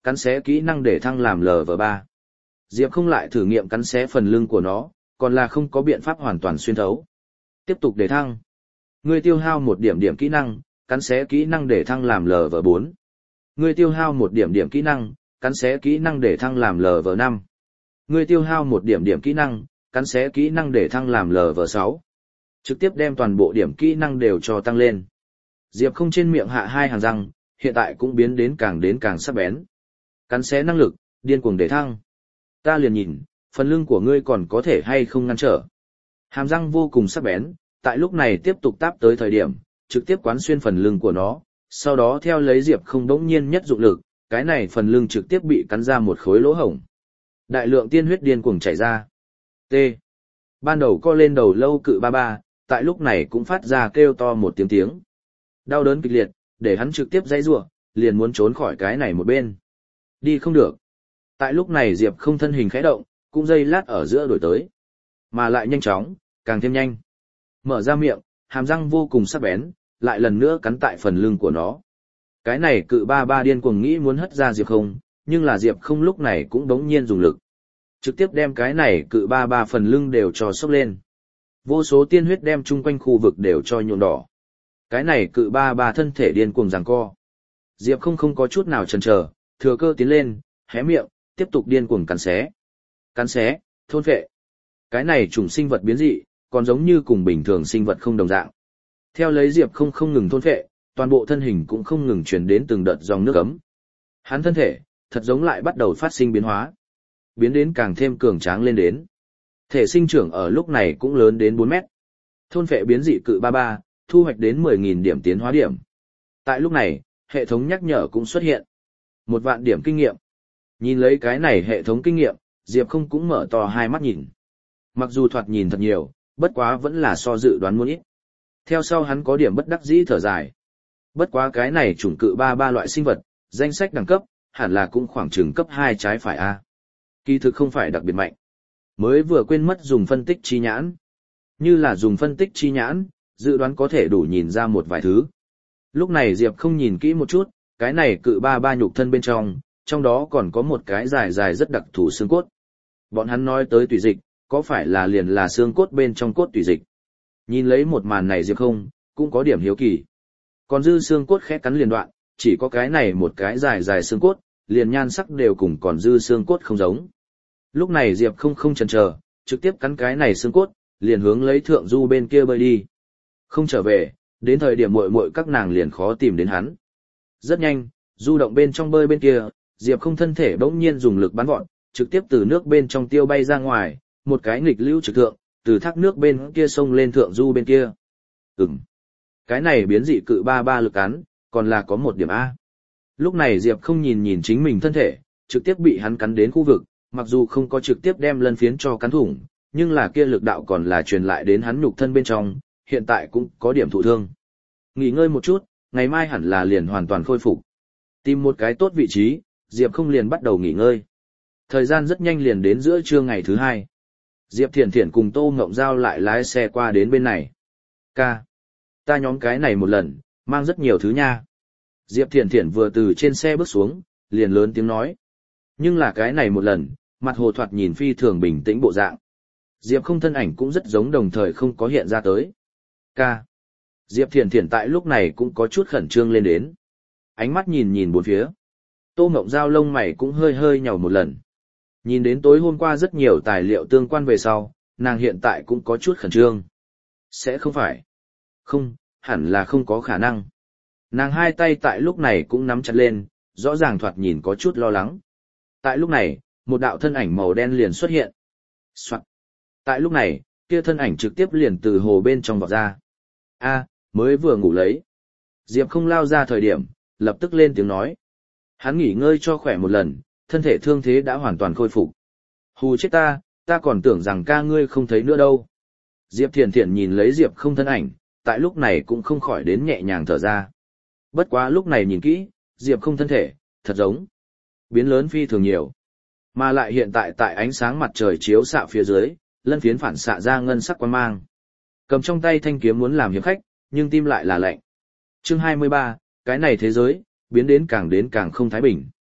cắn xé kỹ năng để thăng làm lv ba. Diệp không lại thử nghiệm cắn xé phần lưng của nó, còn là không có biện pháp hoàn toàn xuyên thấu. Tiếp tục để thăng. Ngươi tiêu hao một điểm điểm kỹ năng, cắn xé kỹ năng để thăng làm lv bốn. Ngươi tiêu hao một điểm điểm kỹ năng, cắn xé kỹ năng để thăng làm lv năm. Ngươi tiêu hao một điểm điểm kỹ năng, cắn xé kỹ năng để thăng làm lv sáu. Trực tiếp đem toàn bộ điểm kỹ năng đều cho tăng lên. Diệp không trên miệng hạ hai hàm răng, hiện tại cũng biến đến càng đến càng sắc bén. Cắn xé năng lực, điên cuồng để thăng. Ta liền nhìn, phần lưng của ngươi còn có thể hay không ngăn trở. Hàm răng vô cùng sắc bén, tại lúc này tiếp tục táp tới thời điểm, trực tiếp quán xuyên phần lưng của nó, sau đó theo lấy Diệp không đống nhiên nhất dụng lực, cái này phần lưng trực tiếp bị cắn ra một khối lỗ hổng. Đại lượng tiên huyết điên cuồng chảy ra. T. Ban đầu co lên đầu lâu cự ba ba, tại lúc này cũng phát ra kêu to một tiếng tiếng. Đau đớn kịch liệt, để hắn trực tiếp dãy rủa, liền muốn trốn khỏi cái này một bên. Đi không được. Tại lúc này Diệp không thân hình khẽ động, cũng dây lát ở giữa đổi tới. Mà lại nhanh chóng, càng thêm nhanh. Mở ra miệng, hàm răng vô cùng sắc bén, lại lần nữa cắn tại phần lưng của nó. Cái này cự ba ba điên cuồng nghĩ muốn hất ra Diệp không, nhưng là Diệp không lúc này cũng đống nhiên dùng lực. Trực tiếp đem cái này cự ba ba phần lưng đều cho sốc lên. Vô số tiên huyết đem chung quanh khu vực đều cho nhuộm đỏ. Cái này cự ba ba thân thể điên cuồng giằng co. Diệp không không có chút nào chần chờ, thừa cơ tiến lên, hé miệng, tiếp tục điên cuồng cắn xé. Cắn xé, thôn phệ. Cái này chủng sinh vật biến dị, còn giống như cùng bình thường sinh vật không đồng dạng. Theo lấy Diệp không không ngừng thôn phệ, toàn bộ thân hình cũng không ngừng truyền đến từng đợt dòng nước ấm. Hắn thân thể, thật giống lại bắt đầu phát sinh biến hóa. Biến đến càng thêm cường tráng lên đến. Thể sinh trưởng ở lúc này cũng lớn đến bốn mét. Thôn phệ biến dị cự ba ba, thu hoạch đến mười nghìn điểm tiến hóa điểm. Tại lúc này, hệ thống nhắc nhở cũng xuất hiện. Một vạn điểm kinh nghiệm. Nhìn lấy cái này hệ thống kinh nghiệm, Diệp không cũng mở to hai mắt nhìn. Mặc dù thoạt nhìn thật nhiều, bất quá vẫn là so dự đoán muốn ít. Theo sau hắn có điểm bất đắc dĩ thở dài. Bất quá cái này chủng cự ba ba loại sinh vật, danh sách đẳng cấp, hẳn là cũng khoảng chừng cấp hai trái phải a. Kỳ thực không phải đặc biệt mạnh. Mới vừa quên mất dùng phân tích chi nhãn. Như là dùng phân tích chi nhãn, dự đoán có thể đủ nhìn ra một vài thứ. Lúc này Diệp không nhìn kỹ một chút, cái này cự ba ba nhục thân bên trong, trong đó còn có một cái dài dài rất đặc thù xương cốt. Bọn hắn nói tới tùy dịch, có phải là liền là xương cốt bên trong cốt tùy dịch. Nhìn lấy một màn này Diệp không, cũng có điểm hiếu kỳ. Còn dư xương cốt khẽ cắn liền đoạn, chỉ có cái này một cái dài dài xương cốt, liền nhan sắc đều cùng còn dư xương cốt không giống. Lúc này Diệp không không chần chờ, trực tiếp cắn cái này xương cốt, liền hướng lấy thượng du bên kia bơi đi. Không trở về, đến thời điểm muội muội các nàng liền khó tìm đến hắn. Rất nhanh, du động bên trong bơi bên kia, Diệp không thân thể bỗng nhiên dùng lực bắn vọt, trực tiếp từ nước bên trong tiêu bay ra ngoài, một cái nghịch lưu trực thượng, từ thác nước bên kia sông lên thượng du bên kia. Ừm. Cái này biến dị cự ba ba lực cắn, còn là có một điểm A. Lúc này Diệp không nhìn nhìn chính mình thân thể, trực tiếp bị hắn cắn đến khu vực, mặc dù không có trực tiếp đem lân phiến cho cắn thủng, nhưng là kia lực đạo còn là truyền lại đến hắn nhục thân bên trong, hiện tại cũng có điểm thụ thương. Nghỉ ngơi một chút, ngày mai hẳn là liền hoàn toàn khôi phục. Tìm một cái tốt vị trí, Diệp không liền bắt đầu nghỉ ngơi. Thời gian rất nhanh liền đến giữa trưa ngày thứ hai. Diệp Thiển Thiển cùng Tô Ngộng Giao lại lái xe qua đến bên này. Ca. Ta nhóm cái này một lần, mang rất nhiều thứ nha. Diệp Thiển Thiển vừa từ trên xe bước xuống, liền lớn tiếng nói. Nhưng là cái này một lần, mặt hồ thoạt nhìn phi thường bình tĩnh bộ dạng. Diệp không thân ảnh cũng rất giống đồng thời không có hiện ra tới. Ca. Diệp Thiển Thiển tại lúc này cũng có chút khẩn trương lên đến. Ánh mắt nhìn nhìn bốn phía. Tô Ngộng Giao lông mày cũng hơi hơi nhàu một lần. Nhìn đến tối hôm qua rất nhiều tài liệu tương quan về sau, nàng hiện tại cũng có chút khẩn trương. Sẽ không phải. Không, hẳn là không có khả năng. Nàng hai tay tại lúc này cũng nắm chặt lên, rõ ràng thoạt nhìn có chút lo lắng. Tại lúc này, một đạo thân ảnh màu đen liền xuất hiện. Soạn. Tại lúc này, kia thân ảnh trực tiếp liền từ hồ bên trong vọt ra. A, mới vừa ngủ lấy. Diệp không lao ra thời điểm, lập tức lên tiếng nói. Hắn nghỉ ngơi cho khỏe một lần, thân thể thương thế đã hoàn toàn khôi phục. Hù chết ta, ta còn tưởng rằng ca ngươi không thấy nữa đâu. Diệp Thiển Thiển nhìn lấy Diệp không thân ảnh, tại lúc này cũng không khỏi đến nhẹ nhàng thở ra. Bất quá lúc này nhìn kỹ, Diệp không thân thể, thật giống. Biến lớn phi thường nhiều. Mà lại hiện tại tại ánh sáng mặt trời chiếu xạ phía dưới, lân phiến phản xạ ra ngân sắc quang mang. Cầm trong tay thanh kiếm muốn làm hiệp khách, nhưng tim lại là lạnh. Chương hai mươi ba, cái này thế giới, biến đến càng đến càng không thái bình.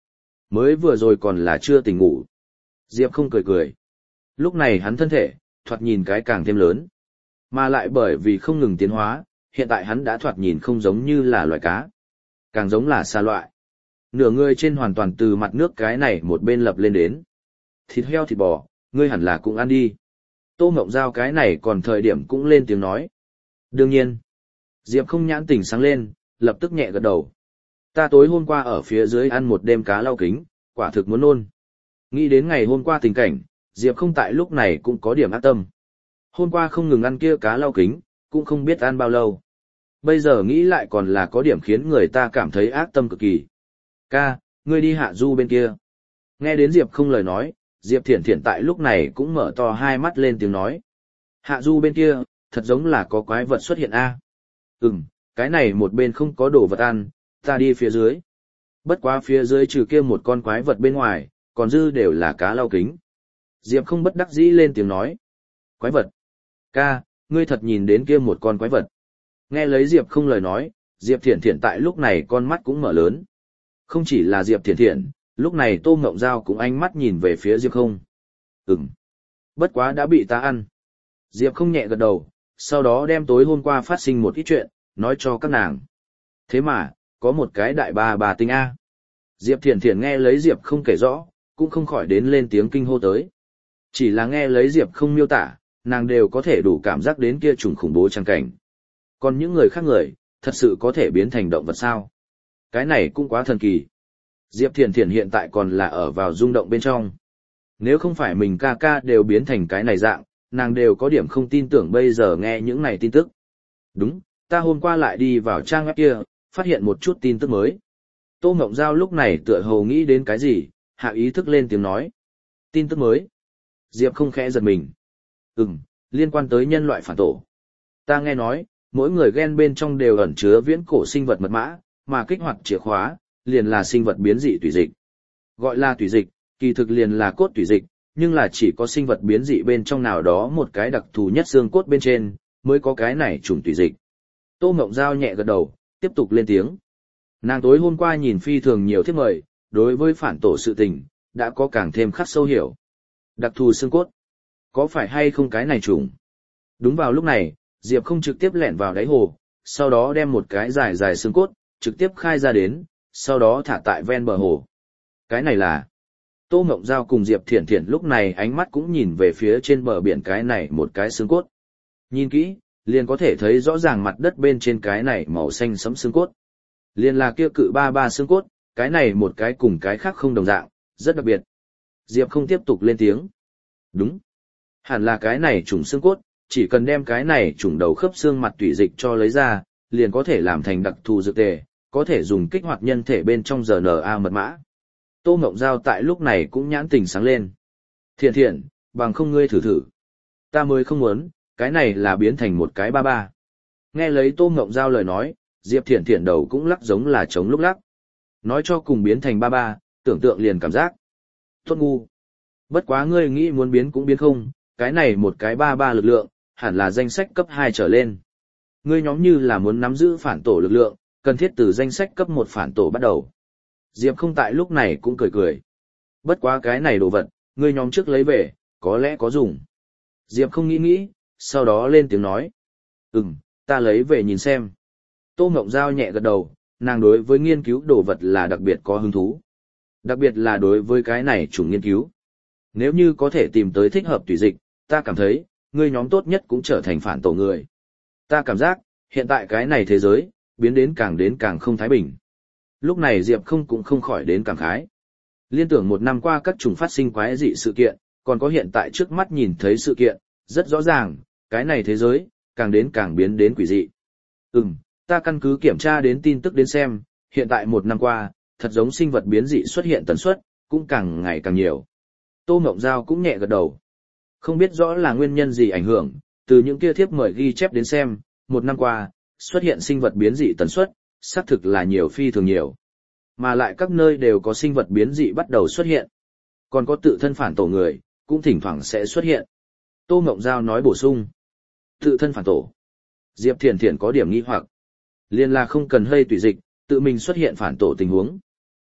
Mới vừa rồi còn là chưa tỉnh ngủ. Diệp không cười cười. Lúc này hắn thân thể, thoạt nhìn cái càng thêm lớn. Mà lại bởi vì không ngừng tiến hóa, hiện tại hắn đã thoạt nhìn không giống như là loài cá. Càng giống là xa loại. Nửa người trên hoàn toàn từ mặt nước cái này một bên lập lên đến. Thịt heo thịt bò, ngươi hẳn là cũng ăn đi. Tô Ngộng Giao cái này còn thời điểm cũng lên tiếng nói. Đương nhiên. Diệp không nhãn tỉnh sáng lên, lập tức nhẹ gật đầu. Ta tối hôm qua ở phía dưới ăn một đêm cá lau kính, quả thực muốn nôn. Nghĩ đến ngày hôm qua tình cảnh, Diệp không tại lúc này cũng có điểm ác tâm. Hôm qua không ngừng ăn kia cá lau kính, cũng không biết ăn bao lâu. Bây giờ nghĩ lại còn là có điểm khiến người ta cảm thấy ác tâm cực kỳ. Ca, ngươi đi hạ du bên kia. Nghe đến Diệp không lời nói, Diệp Thiển Thiển tại lúc này cũng mở to hai mắt lên tiếng nói. Hạ du bên kia, thật giống là có quái vật xuất hiện a. À? Ừm, cái này một bên không có đồ vật ăn, ta đi phía dưới. Bất quá phía dưới trừ kia một con quái vật bên ngoài, còn dư đều là cá lau kính. Diệp không bất đắc dĩ lên tiếng nói. Quái vật. Ca, ngươi thật nhìn đến kia một con quái vật. Nghe lấy Diệp không lời nói, Diệp Thiển Thiển tại lúc này con mắt cũng mở lớn. Không chỉ là Diệp Thiển Thiển, lúc này Tô Ngộng Giao cũng ánh mắt nhìn về phía Diệp không. Ừm. Bất quá đã bị ta ăn. Diệp không nhẹ gật đầu, sau đó đem tối hôm qua phát sinh một ít chuyện, nói cho các nàng. Thế mà, có một cái đại bà bà tinh A. Diệp Thiển Thiển nghe lấy Diệp không kể rõ, cũng không khỏi đến lên tiếng kinh hô tới. Chỉ là nghe lấy Diệp không miêu tả, nàng đều có thể đủ cảm giác đến kia trùng khủng bố trang cảnh. Còn những người khác người, thật sự có thể biến thành động vật sao? Cái này cũng quá thần kỳ. Diệp Thiển Thiển hiện tại còn là ở vào rung động bên trong. Nếu không phải mình ca ca đều biến thành cái này dạng, nàng đều có điểm không tin tưởng bây giờ nghe những này tin tức. Đúng, ta hôm qua lại đi vào trang web kia, phát hiện một chút tin tức mới. Tô Ngộng Giao lúc này tựa hồ nghĩ đến cái gì, hạ ý thức lên tiếng nói. Tin tức mới. Diệp không khẽ giật mình. Ừm, liên quan tới nhân loại phản tổ. Ta nghe nói, mỗi người gen bên trong đều ẩn chứa viễn cổ sinh vật mật mã, mà kích hoạt chìa khóa, liền là sinh vật biến dị tùy dịch. Gọi là tùy dịch, kỳ thực liền là cốt tùy dịch, nhưng là chỉ có sinh vật biến dị bên trong nào đó một cái đặc thù nhất xương cốt bên trên, mới có cái này chủng tùy dịch. Tô Ngộng Giao nhẹ gật đầu, tiếp tục lên tiếng. Nàng tối hôm qua nhìn phi thường nhiều thiếp mời, đối với phản tổ sự tình, đã có càng thêm khắc sâu hiểu. Đặc thù xương cốt. Có phải hay không cái này chủng? Đúng vào lúc này, Diệp không trực tiếp lẻn vào đáy hồ, sau đó đem một cái dài dài xương cốt, trực tiếp khai ra đến, sau đó thả tại ven bờ hồ. Cái này là... Tô Ngộng Giao cùng Diệp Thiển Thiển lúc này ánh mắt cũng nhìn về phía trên bờ biển cái này một cái xương cốt. Nhìn kỹ, liền có thể thấy rõ ràng mặt đất bên trên cái này màu xanh sẫm xương cốt. Liền là kia cự ba ba xương cốt, cái này một cái cùng cái khác không đồng dạng, rất đặc biệt. Diệp không tiếp tục lên tiếng. Đúng. Hẳn là cái này trùng xương cốt, chỉ cần đem cái này trùng đầu khớp xương mặt tủy dịch cho lấy ra, liền có thể làm thành đặc thù dược tề, có thể dùng kích hoạt nhân thể bên trong rờ en a mật mã. Tô Ngộng Giao tại lúc này cũng nhãn tình sáng lên. Thiện thiện, bằng không ngươi thử thử. Ta mới không muốn, cái này là biến thành một cái ba ba. Nghe lấy Tô Ngộng Giao lời nói, Diệp Thiển Thiển đầu cũng lắc giống là trống lúc lắc. Nói cho cùng biến thành ba ba, tưởng tượng liền cảm giác. Tốt ngu. Bất quá ngươi nghĩ muốn biến cũng biến không, cái này một cái ba ba lực lượng, hẳn là danh sách cấp hai trở lên. Ngươi nhóm như là muốn nắm giữ phản tổ lực lượng, cần thiết từ danh sách cấp một phản tổ bắt đầu. Diệp không tại lúc này cũng cười cười. Bất quá cái này đồ vật, ngươi nhóm trước lấy về, có lẽ có dùng. Diệp không nghĩ nghĩ, sau đó lên tiếng nói. Ừm, ta lấy về nhìn xem. Tô Ngộng Giao nhẹ gật đầu, nàng đối với nghiên cứu đồ vật là đặc biệt có hứng thú. Đặc biệt là đối với cái này chủng nghiên cứu. Nếu như có thể tìm tới thích hợp tùy dịch, ta cảm thấy, ngươi nhóm tốt nhất cũng trở thành phản tổ người. Ta cảm giác, hiện tại cái này thế giới, biến đến càng đến càng không thái bình. Lúc này Diệp không cũng không khỏi đến cảm khái. Liên tưởng một năm qua các chủng phát sinh quái dị sự kiện, còn có hiện tại trước mắt nhìn thấy sự kiện, rất rõ ràng, cái này thế giới, càng đến càng biến đến quỷ dị. Ừm, ta căn cứ kiểm tra đến tin tức đến xem, hiện tại một năm qua, thật giống sinh vật biến dị xuất hiện tần suất, cũng càng ngày càng nhiều. Tô Ngộng Giao cũng nhẹ gật đầu. Không biết rõ là nguyên nhân gì ảnh hưởng, từ những kia thiếp mời ghi chép đến xem, một năm qua, xuất hiện sinh vật biến dị tần suất, xác thực là nhiều phi thường nhiều. Mà lại các nơi đều có sinh vật biến dị bắt đầu xuất hiện. Còn có tự thân phản tổ người, cũng thỉnh thoảng sẽ xuất hiện. Tô Ngộng Giao nói bổ sung. Tự thân phản tổ. Diệp Thiển Thiển có điểm nghi hoặc. Liên là không cần hơi tùy dịch, tự mình xuất hiện phản tổ tình huống.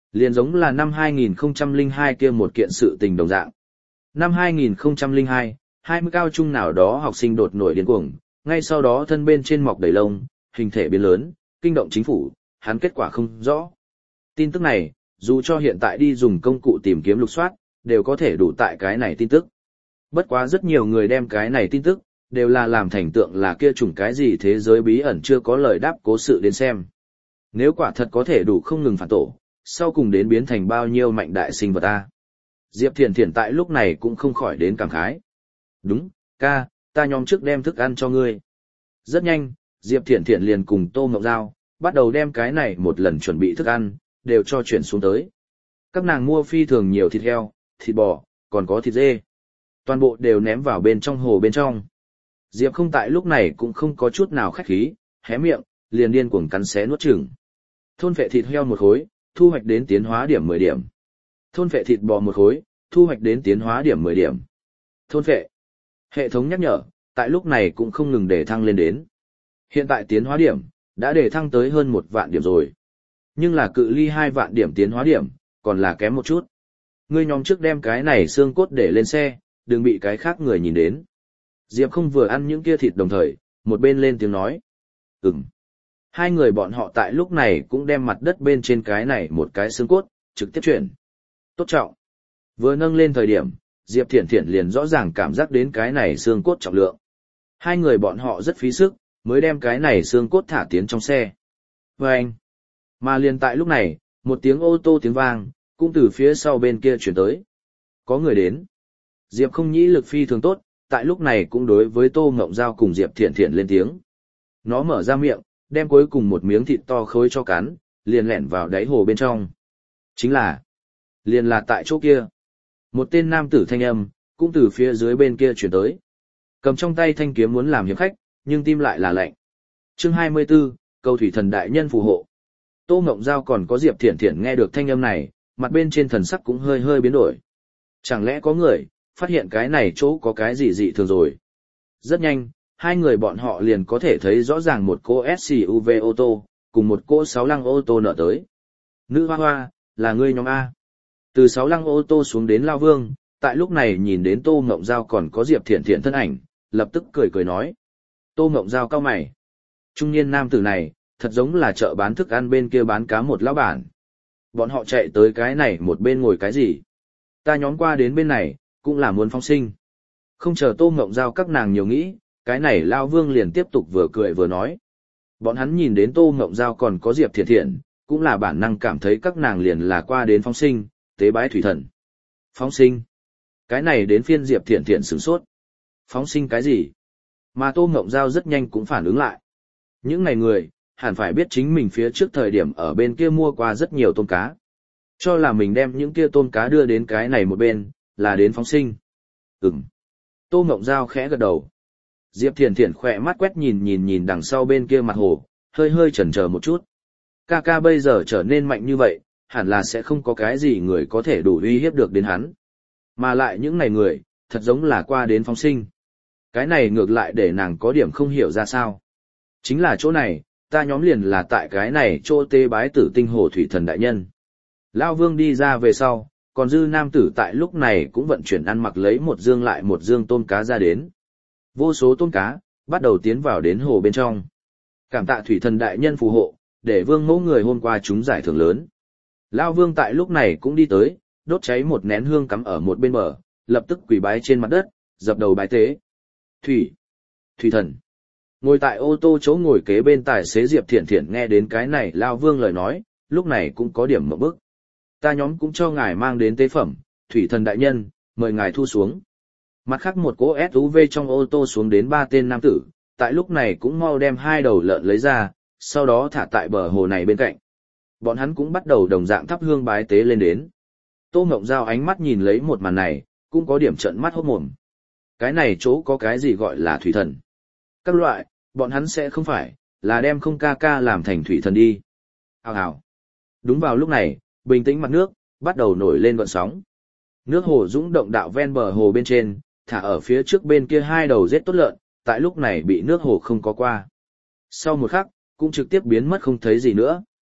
Liền giống là năm hai nghìn không trăm lẻ hai kia một kiện sự tình đồng dạng. Năm hai nghìn không trăm lẻ hai, hai mươi cao trung nào đó học sinh đột nổi điên cuồng, ngay sau đó thân bên trên mọc đầy lông, hình thể biến lớn, kinh động chính phủ, hắn kết quả không rõ. Tin tức này, dù cho hiện tại đi dùng công cụ tìm kiếm lục soát, đều có thể đủ tại cái này tin tức. Bất quá rất nhiều người đem cái này tin tức, đều là làm thành tượng là kia chủng cái gì thế giới bí ẩn chưa có lời đáp cố sự đến xem. Nếu quả thật có thể đủ không ngừng phản tổ, sau cùng đến biến thành bao nhiêu mạnh đại sinh vật ta. Diệp Thiển Thiển tại lúc này cũng không khỏi đến cảm khái. Đúng, ca, ta nhóm trước đem thức ăn cho ngươi. Rất nhanh, Diệp Thiển Thiển liền cùng Tô Ngọc Giao, bắt đầu đem cái này một lần chuẩn bị thức ăn, đều cho chuyển xuống tới. Các nàng mua phi thường nhiều thịt heo, thịt bò, còn có thịt dê. Toàn bộ đều ném vào bên trong hồ bên trong. Diệp không tại lúc này cũng không có chút nào khách khí, hé miệng, liền điên cuồng cắn xé nuốt chửng. Thôn phệ thịt heo một khối, thu hoạch đến tiến hóa điểm mười điểm. Thôn phệ thịt bò một khối, thu hoạch đến tiến hóa điểm mười điểm. Thôn phệ. Hệ thống nhắc nhở, tại lúc này cũng không ngừng để thăng lên đến. Hiện tại tiến hóa điểm, đã để thăng tới hơn một vạn điểm rồi. Nhưng là cự ly hai vạn điểm tiến hóa điểm, còn là kém một chút. Ngươi nhóm trước đem cái này xương cốt để lên xe, đừng bị cái khác người nhìn đến. Diệp không vừa ăn những kia thịt đồng thời, một bên lên tiếng nói. Ừm. Hai người bọn họ tại lúc này cũng đem mặt đất bên trên cái này một cái xương cốt, trực tiếp chuyển. Tốt trọng. Vừa nâng lên thời điểm, Diệp Thiển Thiển liền rõ ràng cảm giác đến cái này xương cốt trọng lượng. Hai người bọn họ rất phí sức, mới đem cái này xương cốt thả tiến trong xe. Vâng! Mà liền tại lúc này, một tiếng ô tô tiếng vang, cũng từ phía sau bên kia chuyển tới. Có người đến. Diệp không nhĩ lực phi thường tốt, tại lúc này cũng đối với Tô Ngộng Giao cùng Diệp Thiển Thiển lên tiếng. Nó mở ra miệng, đem cuối cùng một miếng thịt to khối cho cắn, liền lẻn vào đáy hồ bên trong. Chính là, liền là tại chỗ kia. Một tên nam tử thanh âm, cũng từ phía dưới bên kia chuyển tới. Cầm trong tay thanh kiếm muốn làm hiệp khách, nhưng tim lại là lạnh. Chương hai mươi 24, Cầu Thủy Thần Đại Nhân phù hộ. Tô Ngộng Giao còn có Diệp Thiển Thiển nghe được thanh âm này, mặt bên trên thần sắc cũng hơi hơi biến đổi. Chẳng lẽ có người, phát hiện cái này chỗ có cái gì dị thường rồi. Rất nhanh, hai người bọn họ liền có thể thấy rõ ràng một cô ét u vê ô tô, cùng một cô sáu lăng ô tô nở tới. Nữ hoa hoa, là ngươi nhóm A. Từ sáu lăng ô tô xuống đến Lao Vương, tại lúc này nhìn đến Tô Ngộng Giao còn có Diệp Thiển Thiển thân ảnh, lập tức cười cười nói. Tô Ngộng Giao cau mày. Trung niên nam tử này, thật giống là chợ bán thức ăn bên kia bán cá một lão bản. Bọn họ chạy tới cái này một bên ngồi cái gì? Ta nhóm qua đến bên này, cũng là muốn phóng sinh. Không chờ Tô Ngộng Giao các nàng nhiều nghĩ, cái này Lao Vương liền tiếp tục vừa cười vừa nói. Bọn hắn nhìn đến Tô Ngộng Giao còn có Diệp Thiển Thiển, cũng là bản năng cảm thấy các nàng liền là qua đến phóng sinh, tế bái thủy thần. Phóng sinh? Cái này đến phiên Diệp Thiển Thiển sửng sốt. Phóng sinh cái gì? Mà Tô Ngộng Giao rất nhanh cũng phản ứng lại. Những này người, hẳn phải biết chính mình phía trước thời điểm ở bên kia mua qua rất nhiều tôm cá. Cho là mình đem những kia tôm cá đưa đến cái này một bên, là đến phóng sinh. Ừm. Tô Ngộng Giao khẽ gật đầu. Diệp Thiển Thiển khỏe mắt quét nhìn nhìn nhìn đằng sau bên kia mặt hồ, hơi hơi chần chờ một chút. Ca ca bây giờ trở nên mạnh như vậy, hẳn là sẽ không có cái gì người có thể đủ uy hiếp được đến hắn. Mà lại những này người, thật giống là qua đến phóng sinh. Cái này ngược lại để nàng có điểm không hiểu ra sao. Chính là chỗ này, ta nhóm liền là tại cái này chỗ tế bái tử tinh hồ thủy thần đại nhân. Lao Vương đi ra về sau, còn dư nam tử tại lúc này cũng vận chuyển ăn mặc lấy một dương lại một dương tôm cá ra đến. Vô số tôm cá, bắt đầu tiến vào đến hồ bên trong. Cảm tạ thủy thần đại nhân phù hộ, để Vương mẫu người hôm qua chúng giải thưởng lớn. Lao Vương tại lúc này cũng đi tới, đốt cháy một nén hương cắm ở một bên bờ, lập tức quỳ bái trên mặt đất, dập đầu bái tế. Thủy! Thủy thần! Ngồi tại ô tô chỗ ngồi kế bên tài xế Diệp Thiển Thiển nghe đến cái này Lao Vương lời nói, lúc này cũng có điểm mộng bức. Ta nhóm cũng cho ngài mang đến tế phẩm, thủy thần đại nhân, mời ngài thu xuống. Mặt khác một cỗ ét u vê trong ô tô xuống đến ba tên nam tử, tại lúc này cũng mau đem hai đầu lợn lấy ra, sau đó thả tại bờ hồ này bên cạnh. Bọn hắn cũng bắt đầu đồng dạng thắp hương bái tế lên đến. Tô Ngộng Giao ánh mắt nhìn lấy một màn này, cũng có điểm trợn mắt hốt mồm. Cái này chỗ có cái gì gọi là thủy thần? Các loại, bọn hắn sẽ không phải, là đem không ca ca làm thành thủy thần đi. Hào hào. Đúng vào lúc này, bình tĩnh mặt nước, bắt đầu nổi lên gợn sóng. Nước hồ dũng động đạo ven bờ hồ bên trên, thả ở phía trước bên kia hai đầu rết tốt lợn, tại lúc này bị nước hồ không có qua. Sau một khắc, cũng trực tiếp biến mất không thấy gì nữa.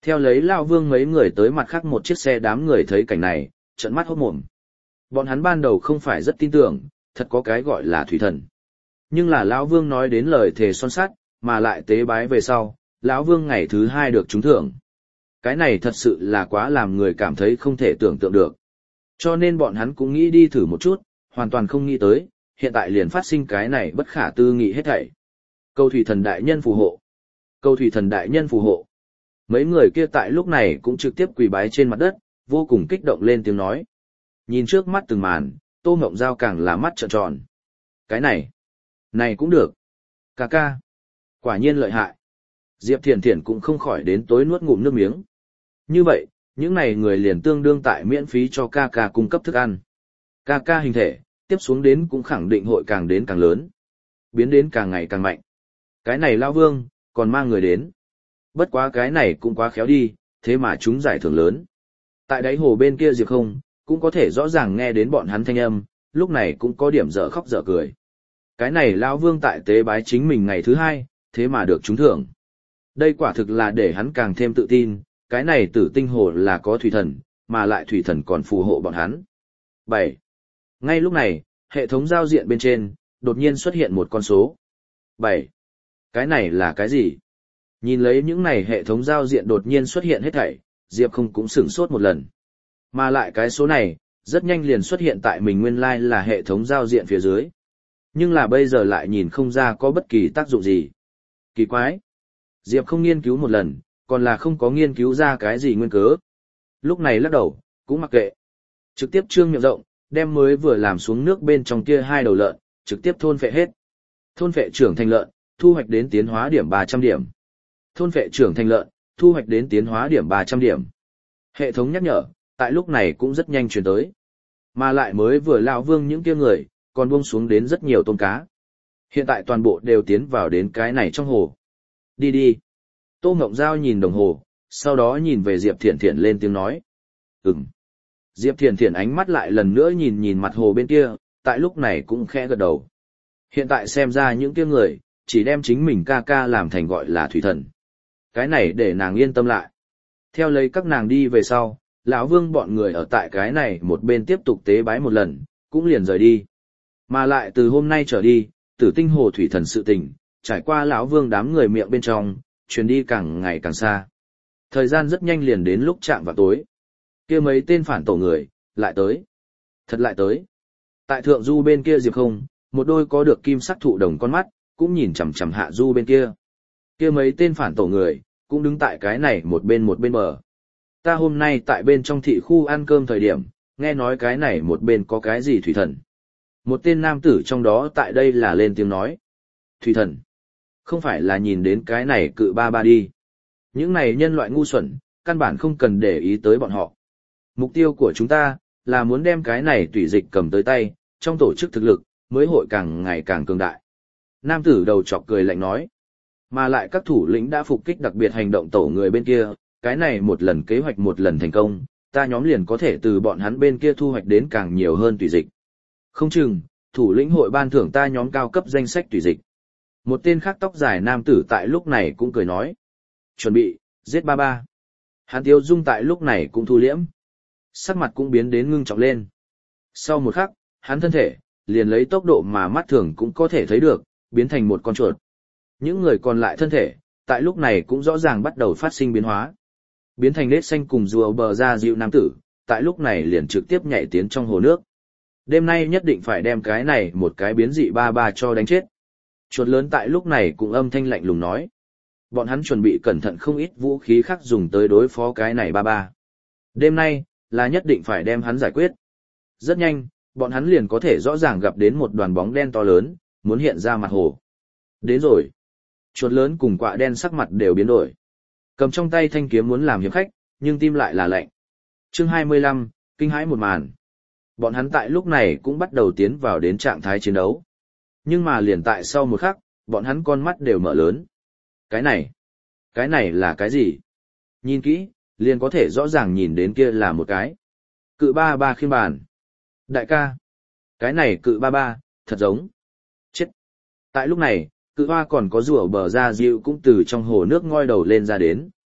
Theo lấy Lao Vương mấy người tới mặt khác một chiếc xe, đám người thấy cảnh này, trợn mắt hốt mồm. Bọn hắn ban đầu không phải rất tin tưởng, thật có cái gọi là thủy thần. Nhưng là Lão Vương nói đến lời thề son sắt, mà lại tế bái về sau, Lão Vương ngày thứ hai được trúng thưởng. Cái này thật sự là quá làm người cảm thấy không thể tưởng tượng được. Cho nên bọn hắn cũng nghĩ đi thử một chút, hoàn toàn không nghĩ tới, hiện tại liền phát sinh cái này bất khả tư nghị hết thảy. Cầu thủy thần đại nhân phù hộ. Cầu thủy thần đại nhân phù hộ. Mấy người kia tại lúc này cũng trực tiếp quỳ bái trên mặt đất, vô cùng kích động lên tiếng nói. Nhìn trước mắt từng màn, Tô Ngộng Giao càng là mắt trợn tròn. Cái này, này cũng được. Ca ca, quả nhiên lợi hại. Diệp Thiển Thiển cũng không khỏi đến tối nuốt ngụm nước miếng. Như vậy, những này người liền tương đương tại miễn phí cho ca ca cung cấp thức ăn. Ca ca hình thể, tiếp xuống đến cũng khẳng định hội càng đến càng lớn. Biến đến càng ngày càng mạnh. Cái này Lao Vương, còn mang người đến. Bất quá cái này cũng quá khéo đi, thế mà chúng giải thưởng lớn. Tại đáy hồ bên kia Diệp không, cũng có thể rõ ràng nghe đến bọn hắn thanh âm, lúc này cũng có điểm dở khóc dở cười. Cái này Lao Vương tại tế bái chính mình ngày thứ hai, thế mà được trúng thưởng. Đây quả thực là để hắn càng thêm tự tin, cái này tử tinh hồ là có thủy thần, mà lại thủy thần còn phù hộ bọn hắn. bảy. Ngay lúc này, hệ thống giao diện bên trên, đột nhiên xuất hiện một con số. bảy. Cái này là cái gì? Nhìn lấy những này hệ thống giao diện đột nhiên xuất hiện hết thảy, Diệp không cũng sửng sốt một lần. Mà lại cái số này, rất nhanh liền xuất hiện tại mình nguyên lai like là hệ thống giao diện phía dưới. Nhưng là bây giờ lại nhìn không ra có bất kỳ tác dụng gì. Kỳ quái. Diệp không nghiên cứu một lần, còn là không có nghiên cứu ra cái gì nguyên cớ. Lúc này lắc đầu, cũng mặc kệ. Trực tiếp trương miệng rộng, đem mới vừa làm xuống nước bên trong kia hai đầu lợn, trực tiếp thôn phệ hết. Thôn phệ trưởng thành lợn, thu hoạch đến tiến hóa điểm ba trăm điểm. Thôn phệ trưởng thành lợn, thu hoạch đến tiến hóa điểm ba trăm điểm. Hệ thống nhắc nhở, tại lúc này cũng rất nhanh truyền tới. Mà lại mới vừa Lão Vương những kia người, còn buông xuống đến rất nhiều tôm cá. Hiện tại toàn bộ đều tiến vào đến cái này trong hồ. Đi đi. Tô Ngộng Giao nhìn đồng hồ, sau đó nhìn về Diệp Thiển Thiển lên tiếng nói. Ừm. Diệp Thiển Thiển ánh mắt lại lần nữa nhìn nhìn mặt hồ bên kia, tại lúc này cũng khẽ gật đầu. Hiện tại xem ra những kia người, chỉ đem chính mình ca ca làm thành gọi là thủy thần. Cái này để nàng yên tâm lại. Theo lấy các nàng đi về sau, Lão Vương bọn người ở tại cái này một bên tiếp tục tế bái một lần, cũng liền rời đi. Mà lại từ hôm nay trở đi, tử tinh hồ thủy thần sự tình, trải qua Lão Vương đám người miệng bên trong, truyền đi càng ngày càng xa. Thời gian rất nhanh liền đến lúc chạm vào tối. Kia mấy tên phản tổ người, lại tới. Thật lại tới. Tại thượng du bên kia Diệp không, một đôi có được kim sắc thụ đồng con mắt, cũng nhìn chằm chằm hạ du bên kia. Kia mấy tên phản tổ người, cũng đứng tại cái này một bên một bên bờ. Ta hôm nay tại bên trong thị khu ăn cơm thời điểm, nghe nói cái này một bên có cái gì thủy thần. Một tên nam tử trong đó tại đây là lên tiếng nói. Thủy thần. Không phải là nhìn đến cái này cự ba ba đi. Những này nhân loại ngu xuẩn, căn bản không cần để ý tới bọn họ. Mục tiêu của chúng ta, là muốn đem cái này tùy dịch cầm tới tay, trong tổ chức thực lực, mới hội càng ngày càng cường đại. Nam tử đầu chọc cười lạnh nói. Mà lại các thủ lĩnh đã phục kích đặc biệt hành động tổ người bên kia, cái này một lần kế hoạch một lần thành công, ta nhóm liền có thể từ bọn hắn bên kia thu hoạch đến càng nhiều hơn tùy dịch. Không chừng, thủ lĩnh hội ban thưởng ta nhóm cao cấp danh sách tùy dịch. Một tên khác tóc dài nam tử tại lúc này cũng cười nói. Chuẩn bị, giết ba ba. Hắn Tiêu Dung tại lúc này cũng thu liễm. Sắc mặt cũng biến đến ngưng trọng lên. Sau một khắc, hắn thân thể, liền lấy tốc độ mà mắt thường cũng có thể thấy được, biến thành một con chuột. Những người còn lại thân thể, tại lúc này cũng rõ ràng bắt đầu phát sinh biến hóa. Biến thành nết xanh cùng rùa bờ ra dịu nam tử, tại lúc này liền trực tiếp nhảy tiến trong hồ nước. Đêm nay nhất định phải đem cái này một cái biến dị ba ba cho đánh chết. Chuột lớn tại lúc này cũng âm thanh lạnh lùng nói. Bọn hắn chuẩn bị cẩn thận không ít vũ khí khác dùng tới đối phó cái này ba ba. Đêm nay, là nhất định phải đem hắn giải quyết. Rất nhanh, bọn hắn liền có thể rõ ràng gặp đến một đoàn bóng đen to lớn, muốn hiện ra mặt hồ. Đến rồi. Chuột lớn cùng quạ đen sắc mặt đều biến đổi. Cầm trong tay thanh kiếm muốn làm hiệp khách, nhưng tim lại là lạnh. Chương hai mươi lăm, kinh hãi một màn. Bọn hắn tại lúc này cũng bắt đầu tiến vào đến trạng thái chiến đấu. Nhưng mà liền tại sau một khắc, bọn hắn con mắt đều mở lớn. Cái này, cái này là cái gì? Nhìn kỹ, liền có thể rõ ràng nhìn đến kia là một cái. Cự ba ba khiên bàn. Đại ca, cái này cự ba ba, thật giống. Chết. Tại lúc này, cự hoa còn có rùa bờ ra dịu cũng từ trong hồ nước ngoi đầu lên ra đến.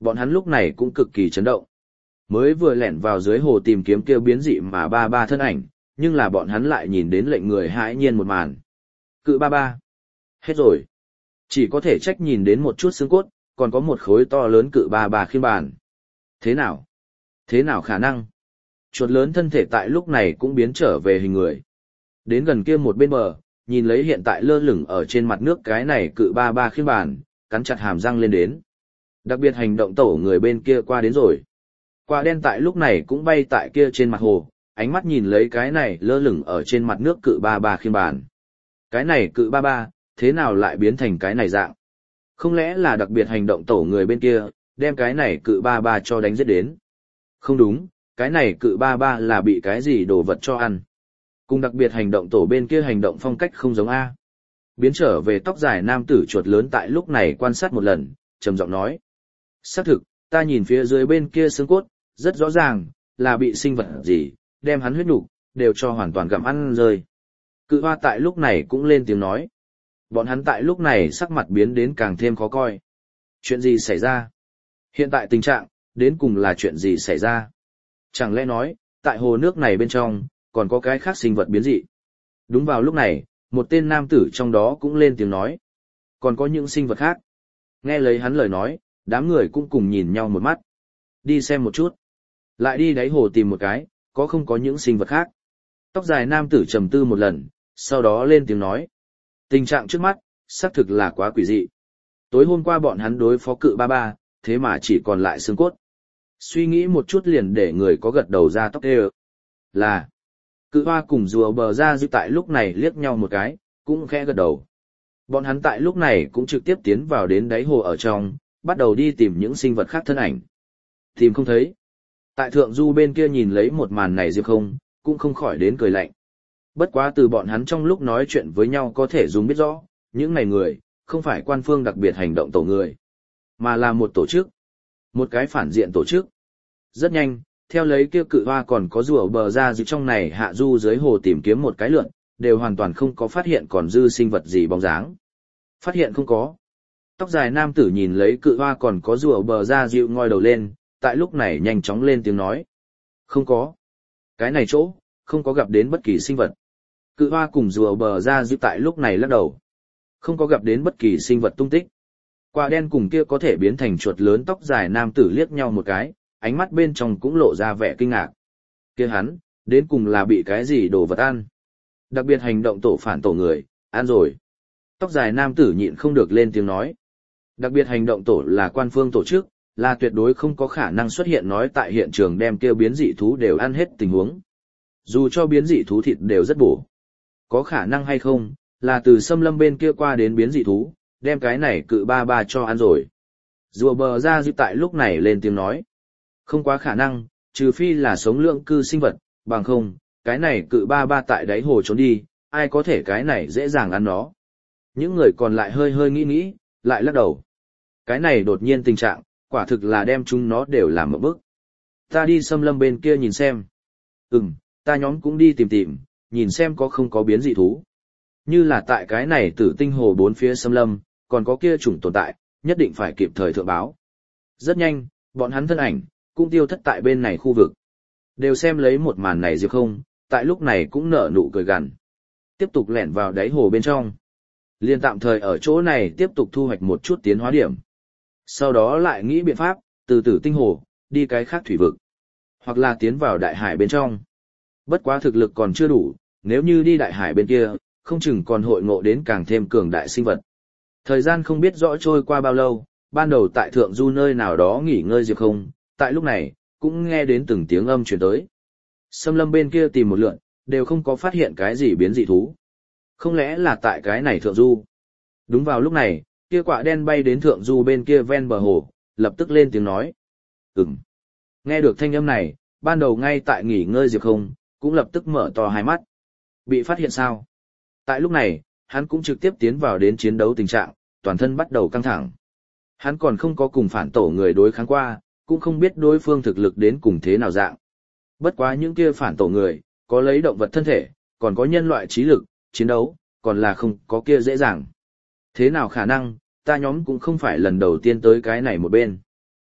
Bọn hắn lúc này cũng cực kỳ chấn động. Mới vừa lẻn vào dưới hồ tìm kiếm kêu biến dị mà ba ba thân ảnh, nhưng là bọn hắn lại nhìn đến lệnh người hãi nhiên một màn. Cự ba ba. Hết rồi. Chỉ có thể trách nhìn đến một chút xương cốt, còn có một khối to lớn cự ba ba khiên bàn. Thế nào? Thế nào khả năng? Chuột lớn thân thể tại lúc này cũng biến trở về hình người. Đến gần kia một bên bờ, nhìn lấy hiện tại lơ lửng ở trên mặt nước cái này cự ba ba khiên bàn, cắn chặt hàm răng lên đến. Đặc biệt hành động tổ người bên kia qua đến rồi. Quả đen tại lúc này cũng bay tại kia trên mặt hồ, ánh mắt nhìn lấy cái này lơ lửng ở trên mặt nước cự ba ba khiên bàn. Cái này cự ba ba, thế nào lại biến thành cái này dạng? Không lẽ là đặc biệt hành động tổ người bên kia, đem cái này cự ba ba cho đánh giết đến? Không đúng, cái này cự ba ba là bị cái gì đồ vật cho ăn. Cùng đặc biệt hành động tổ bên kia hành động phong cách không giống A. Biến trở về tóc dài nam tử chuột lớn tại lúc này quan sát một lần, trầm giọng nói. Xác thực, ta nhìn phía dưới bên kia xương cốt, rất rõ ràng, là bị sinh vật gì, đem hắn huyết nục đều cho hoàn toàn gặm ăn rơi. Cự hoa tại lúc này cũng lên tiếng nói. Bọn hắn tại lúc này sắc mặt biến đến càng thêm khó coi. Chuyện gì xảy ra? Hiện tại tình trạng, đến cùng là chuyện gì xảy ra? Chẳng lẽ nói, tại hồ nước này bên trong, còn có cái khác sinh vật biến dị? Đúng vào lúc này, một tên nam tử trong đó cũng lên tiếng nói. Còn có những sinh vật khác. Nghe lấy hắn lời nói, đám người cũng cùng nhìn nhau một mắt. Đi xem một chút. Lại đi đáy hồ tìm một cái, có không có những sinh vật khác. Tóc dài nam tử trầm tư một lần, sau đó lên tiếng nói. Tình trạng trước mắt, xác thực là quá quỷ dị. Tối hôm qua bọn hắn đối phó cự ba ba, thế mà chỉ còn lại xương cốt. Suy nghĩ một chút liền để người có gật đầu ra tóc đê là. Cự hoa cùng rùa bờ ra dư tại lúc này liếc nhau một cái, cũng khẽ gật đầu. Bọn hắn tại lúc này cũng trực tiếp tiến vào đến đáy hồ ở trong, bắt đầu đi tìm những sinh vật khác thân ảnh. Tìm không thấy. Tại thượng du bên kia nhìn lấy một màn này Diệp không, cũng không khỏi đến cười lạnh. Bất quá từ bọn hắn trong lúc nói chuyện với nhau có thể dùng biết rõ, những này người, không phải quan phương đặc biệt hành động tổ người, mà là một tổ chức, một cái phản diện tổ chức. Rất nhanh, theo lấy kia cự hoa còn có rùa bờ ra dư trong này hạ du dưới hồ tìm kiếm một cái lượn, đều hoàn toàn không có phát hiện còn dư sinh vật gì bóng dáng. Phát hiện không có. Tóc dài nam tử nhìn lấy cự hoa còn có rùa bờ ra dịu ngoi đầu lên, tại lúc này nhanh chóng lên tiếng nói. Không có. Cái này chỗ, không có gặp đến bất kỳ sinh vật. Cự hoa cùng rùa bờ ra dịu tại lúc này lắc đầu. Không có gặp đến bất kỳ sinh vật tung tích. Quả đen cùng kia có thể biến thành chuột lớn tóc dài nam tử liếc nhau một cái, ánh mắt bên trong cũng lộ ra vẻ kinh ngạc. Kia hắn, đến cùng là bị cái gì đồ vật ăn. Đặc biệt hành động tổ phản tổ người, ăn rồi. Tóc dài nam tử nhịn không được lên tiếng nói. Đặc biệt hành động tổ là quan phương tổ chức, là tuyệt đối không có khả năng xuất hiện nói tại hiện trường đem kêu biến dị thú đều ăn hết tình huống. Dù cho biến dị thú thịt đều rất bổ. Có khả năng hay không, là từ xâm lâm bên kia qua đến biến dị thú, đem cái này cự ba ba cho ăn rồi. Rùa bờ ra dư tại lúc này lên tiếng nói. Không quá khả năng, trừ phi là sống lượng cư sinh vật, bằng không, cái này cự ba ba tại đáy hồ trốn đi, ai có thể cái này dễ dàng ăn nó. Những người còn lại hơi hơi nghĩ nghĩ, lại lắc đầu. Cái này đột nhiên tình trạng, quả thực là đem chúng nó đều làm một bức. Ta đi xâm lâm bên kia nhìn xem. Ừm, ta nhóm cũng đi tìm tìm, nhìn xem có không có biến dị thú. Như là tại cái này tử tinh hồ bốn phía xâm lâm, còn có kia chủng tồn tại, nhất định phải kịp thời thượng báo. Rất nhanh, bọn hắn thân ảnh, cũng tiêu thất tại bên này khu vực. Đều xem lấy một màn này Diệp không, tại lúc này cũng nở nụ cười gằn. Tiếp tục lẻn vào đáy hồ bên trong. Liên tạm thời ở chỗ này tiếp tục thu hoạch một chút tiến hóa điểm. Sau đó lại nghĩ biện pháp, từ tử tinh hồ, đi cái khác thủy vực. Hoặc là tiến vào đại hải bên trong. Bất quá thực lực còn chưa đủ, nếu như đi đại hải bên kia, không chừng còn hội ngộ đến càng thêm cường đại sinh vật. Thời gian không biết rõ trôi qua bao lâu, ban đầu tại thượng du nơi nào đó nghỉ ngơi Diệp không, tại lúc này, cũng nghe đến từng tiếng âm truyền tới. Xâm lâm bên kia tìm một lượn, đều không có phát hiện cái gì biến dị thú. Không lẽ là tại cái này thượng du? Đúng vào lúc này, kia quạ đen bay đến thượng du bên kia ven bờ hồ, lập tức lên tiếng nói. Ừm. Nghe được thanh âm này, ban đầu ngay tại nghỉ ngơi Diệp không, cũng lập tức mở to hai mắt. Bị phát hiện sao? Tại lúc này, hắn cũng trực tiếp tiến vào đến chiến đấu tình trạng, toàn thân bắt đầu căng thẳng. Hắn còn không có cùng phản tổ người đối kháng qua, cũng không biết đối phương thực lực đến cùng thế nào dạng. Bất quá những kia phản tổ người, có lấy động vật thân thể, còn có nhân loại trí lực, chiến đấu, còn là không có kia dễ dàng. Thế nào khả năng, ta nhóm cũng không phải lần đầu tiên tới cái này một bên.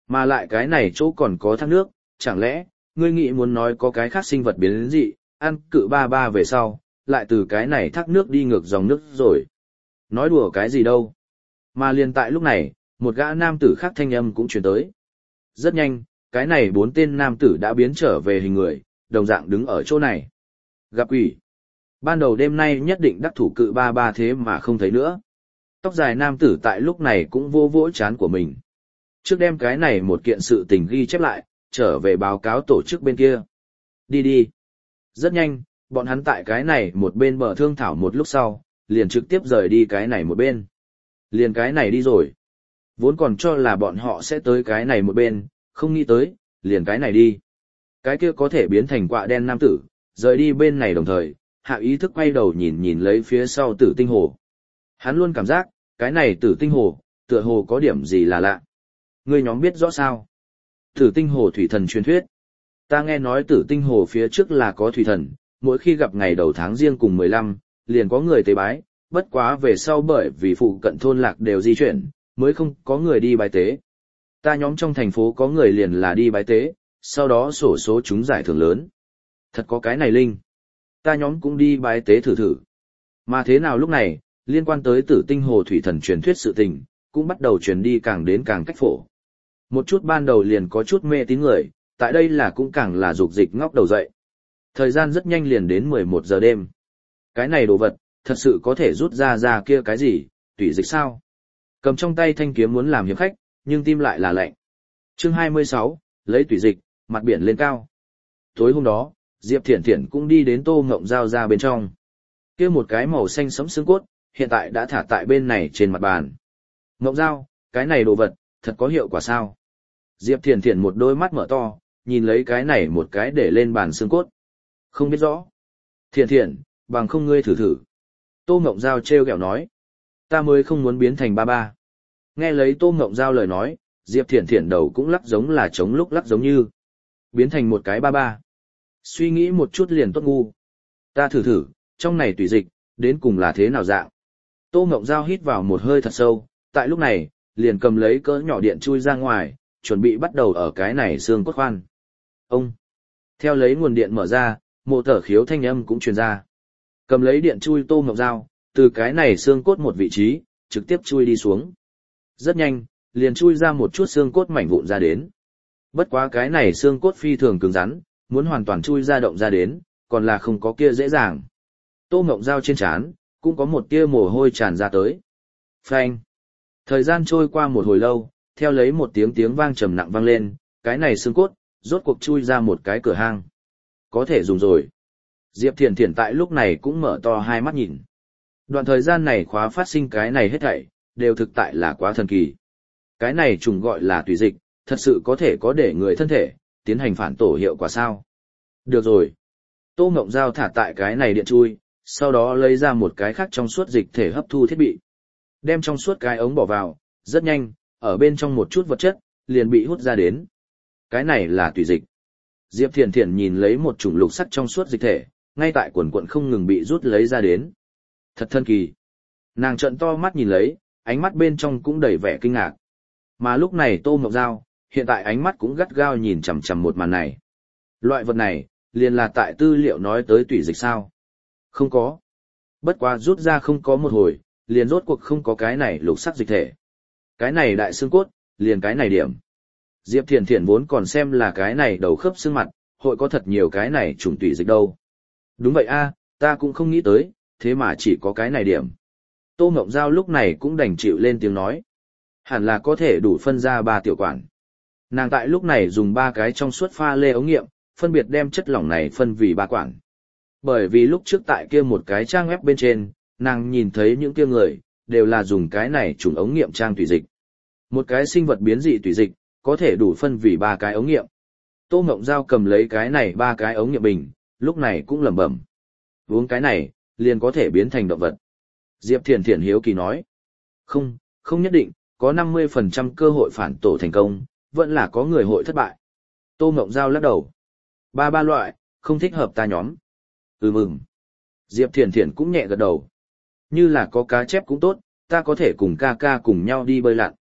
Mà lại cái này chỗ còn có thác nước, chẳng lẽ, ngươi nghĩ muốn nói có cái khác sinh vật biến đến dị, ăn cự ba ba về sau, lại từ cái này thác nước đi ngược dòng nước rồi. Nói đùa cái gì đâu. Mà liền tại lúc này, một gã nam tử khác thanh âm cũng truyền tới. Rất nhanh, cái này bốn tên nam tử đã biến trở về hình người, đồng dạng đứng ở chỗ này. Gặp quỷ. Ban đầu đêm nay nhất định đắc thủ cự ba ba thế mà không thấy nữa. Tóc dài nam tử tại lúc này cũng vô vỗ chán của mình. Trước đem cái này một kiện sự tình ghi chép lại, trở về báo cáo tổ chức bên kia. Đi đi. Rất nhanh, bọn hắn tại cái này một bên bờ thương thảo một lúc sau, liền trực tiếp rời đi cái này một bên. Liền cái này đi rồi. Vốn còn cho là bọn họ sẽ tới cái này một bên, không nghĩ tới, liền cái này đi. Cái kia có thể biến thành quạ đen nam tử, rời đi bên này đồng thời, hạ ý thức quay đầu nhìn nhìn lấy phía sau tử tinh hồ. Hắn luôn cảm giác, cái này tử tinh hồ, tựa hồ có điểm gì là lạ. Ngươi nhóm biết rõ sao? Tử tinh hồ thủy thần truyền thuyết. Ta nghe nói tử tinh hồ phía trước là có thủy thần, mỗi khi gặp ngày đầu tháng riêng cùng mười lăm, liền có người tế bái, bất quá về sau bởi vì phụ cận thôn lạc đều di chuyển, mới không có người đi bái tế. Ta nhóm trong thành phố có người liền là đi bái tế, sau đó sổ số chúng giải thưởng lớn. Thật có cái này linh. Ta nhóm cũng đi bái tế thử thử. Mà thế nào lúc này, liên quan tới tử tinh hồ thủy thần truyền thuyết sự tình, cũng bắt đầu truyền đi càng đến càng cách phổ. Một chút ban đầu liền có chút mê tín người, tại đây là cũng càng là dục dịch ngóc đầu dậy. Thời gian rất nhanh liền đến mười một giờ đêm. Cái này đồ vật, thật sự có thể rút ra ra kia cái gì, tùy dịch sao? Cầm trong tay thanh kiếm muốn làm hiệp khách, nhưng tim lại là lạnh. Chương hai mươi sáu, lấy tùy dịch, mặt biển lên cao. Tối hôm đó, Diệp Thiển Thiển cũng đi đến Tô Ngộng Giao ra bên trong. Kia một cái màu xanh sẫm xương cốt, hiện tại đã thả tại bên này trên mặt bàn. Ngộng Giao, cái này đồ vật, thật có hiệu quả sao? Diệp Thiển Thiển một đôi mắt mở to, nhìn lấy cái này một cái để lên bàn xương cốt. Không biết rõ. Thiển Thiển, bằng không ngươi thử thử. Tô Ngộng Giao trêu ghẹo nói. Ta mới không muốn biến thành ba ba. Nghe lấy Tô Ngộng Giao lời nói, Diệp Thiển Thiển đầu cũng lắc giống là trống lúc lắc giống như. Biến thành một cái ba ba. Suy nghĩ một chút liền tốt ngu. Ta thử thử, trong này tùy dịch, đến cùng là thế nào dạng. Tô Ngộng Giao hít vào một hơi thật sâu, tại lúc này, liền cầm lấy cỡ nhỏ điện chui ra ngoài, chuẩn bị bắt đầu ở cái này xương cốt khoan. Ông! Theo lấy nguồn điện mở ra, mộ thở khiếu thanh âm cũng truyền ra. Cầm lấy điện chui Tô Ngộng Giao, từ cái này xương cốt một vị trí, trực tiếp chui đi xuống. Rất nhanh, liền chui ra một chút xương cốt mảnh vụn ra đến. Bất quá cái này xương cốt phi thường cứng rắn, muốn hoàn toàn chui ra động ra đến, còn là không có kia dễ dàng. Tô Ngộng Giao trên trán, cũng có một tia mồ hôi tràn ra tới. Phanh! Thời gian trôi qua một hồi lâu, theo lấy một tiếng tiếng vang trầm nặng vang lên, cái này xương cốt, rốt cuộc chui ra một cái cửa hang. Có thể dùng rồi. Diệp Thiển Thiển tại lúc này cũng mở to hai mắt nhìn. Đoạn thời gian này khóa phát sinh cái này hết thảy, đều thực tại là quá thần kỳ. Cái này trùng gọi là tùy dịch, thật sự có thể có để người thân thể, tiến hành phản tổ hiệu quả sao. Được rồi. Tô Ngộng Giao thả tại cái này điện chui, sau đó lấy ra một cái khác trong suốt dịch thể hấp thu thiết bị. Đem trong suốt cái ống bỏ vào, rất nhanh, ở bên trong một chút vật chất, liền bị hút ra đến. Cái này là tùy dịch. Diệp Thiển Thiển nhìn lấy một chủng lục sắc trong suốt dịch thể, ngay tại quần quận không ngừng bị rút lấy ra đến. Thật thần kỳ. Nàng trợn to mắt nhìn lấy, ánh mắt bên trong cũng đầy vẻ kinh ngạc. Mà lúc này Tô Ngọc Giao, hiện tại ánh mắt cũng gắt gao nhìn chằm chằm một màn này. Loại vật này, liền là tại tư liệu nói tới tùy dịch sao? Không có. Bất quá rút ra không có một hồi, liền rốt cuộc không có cái này lục sắc dịch thể. Cái này đại xương cốt, liền cái này điểm. Diệp Thiển Thiển vốn còn xem là cái này đầu khớp xương mặt, hội có thật nhiều cái này trùng tùy dịch đâu. Đúng vậy a, ta cũng không nghĩ tới, thế mà chỉ có cái này điểm. Tô Ngộng Giao lúc này cũng đành chịu lên tiếng nói. Hẳn là có thể đủ phân ra ba tiểu quản. Nàng tại lúc này dùng ba cái trong suốt pha lê ống nghiệm, phân biệt đem chất lỏng này phân vì ba quản. Bởi vì lúc trước tại kia một cái trang web bên trên, nàng nhìn thấy những kia người, đều là dùng cái này trùng ống nghiệm trang tùy dịch. Một cái sinh vật biến dị tùy dịch, có thể đủ phân vì ba cái ống nghiệm. Tô Ngộng Giao cầm lấy cái này ba cái ống nghiệm bình, lúc này cũng lẩm bẩm. Uống cái này, liền có thể biến thành động vật. Diệp Thiển Thiển hiếu kỳ nói. Không, không nhất định, có năm mươi phần trăm cơ hội phản tổ thành công, vẫn là có người hội thất bại. Tô Ngộng Giao lắc đầu. Ba ba loại, không thích hợp ta nhóm. Ừ mừng. Diệp Thiển Thiển cũng nhẹ gật đầu. Như là có cá chép cũng tốt, ta có thể cùng ca ca cùng nhau đi bơi lặn.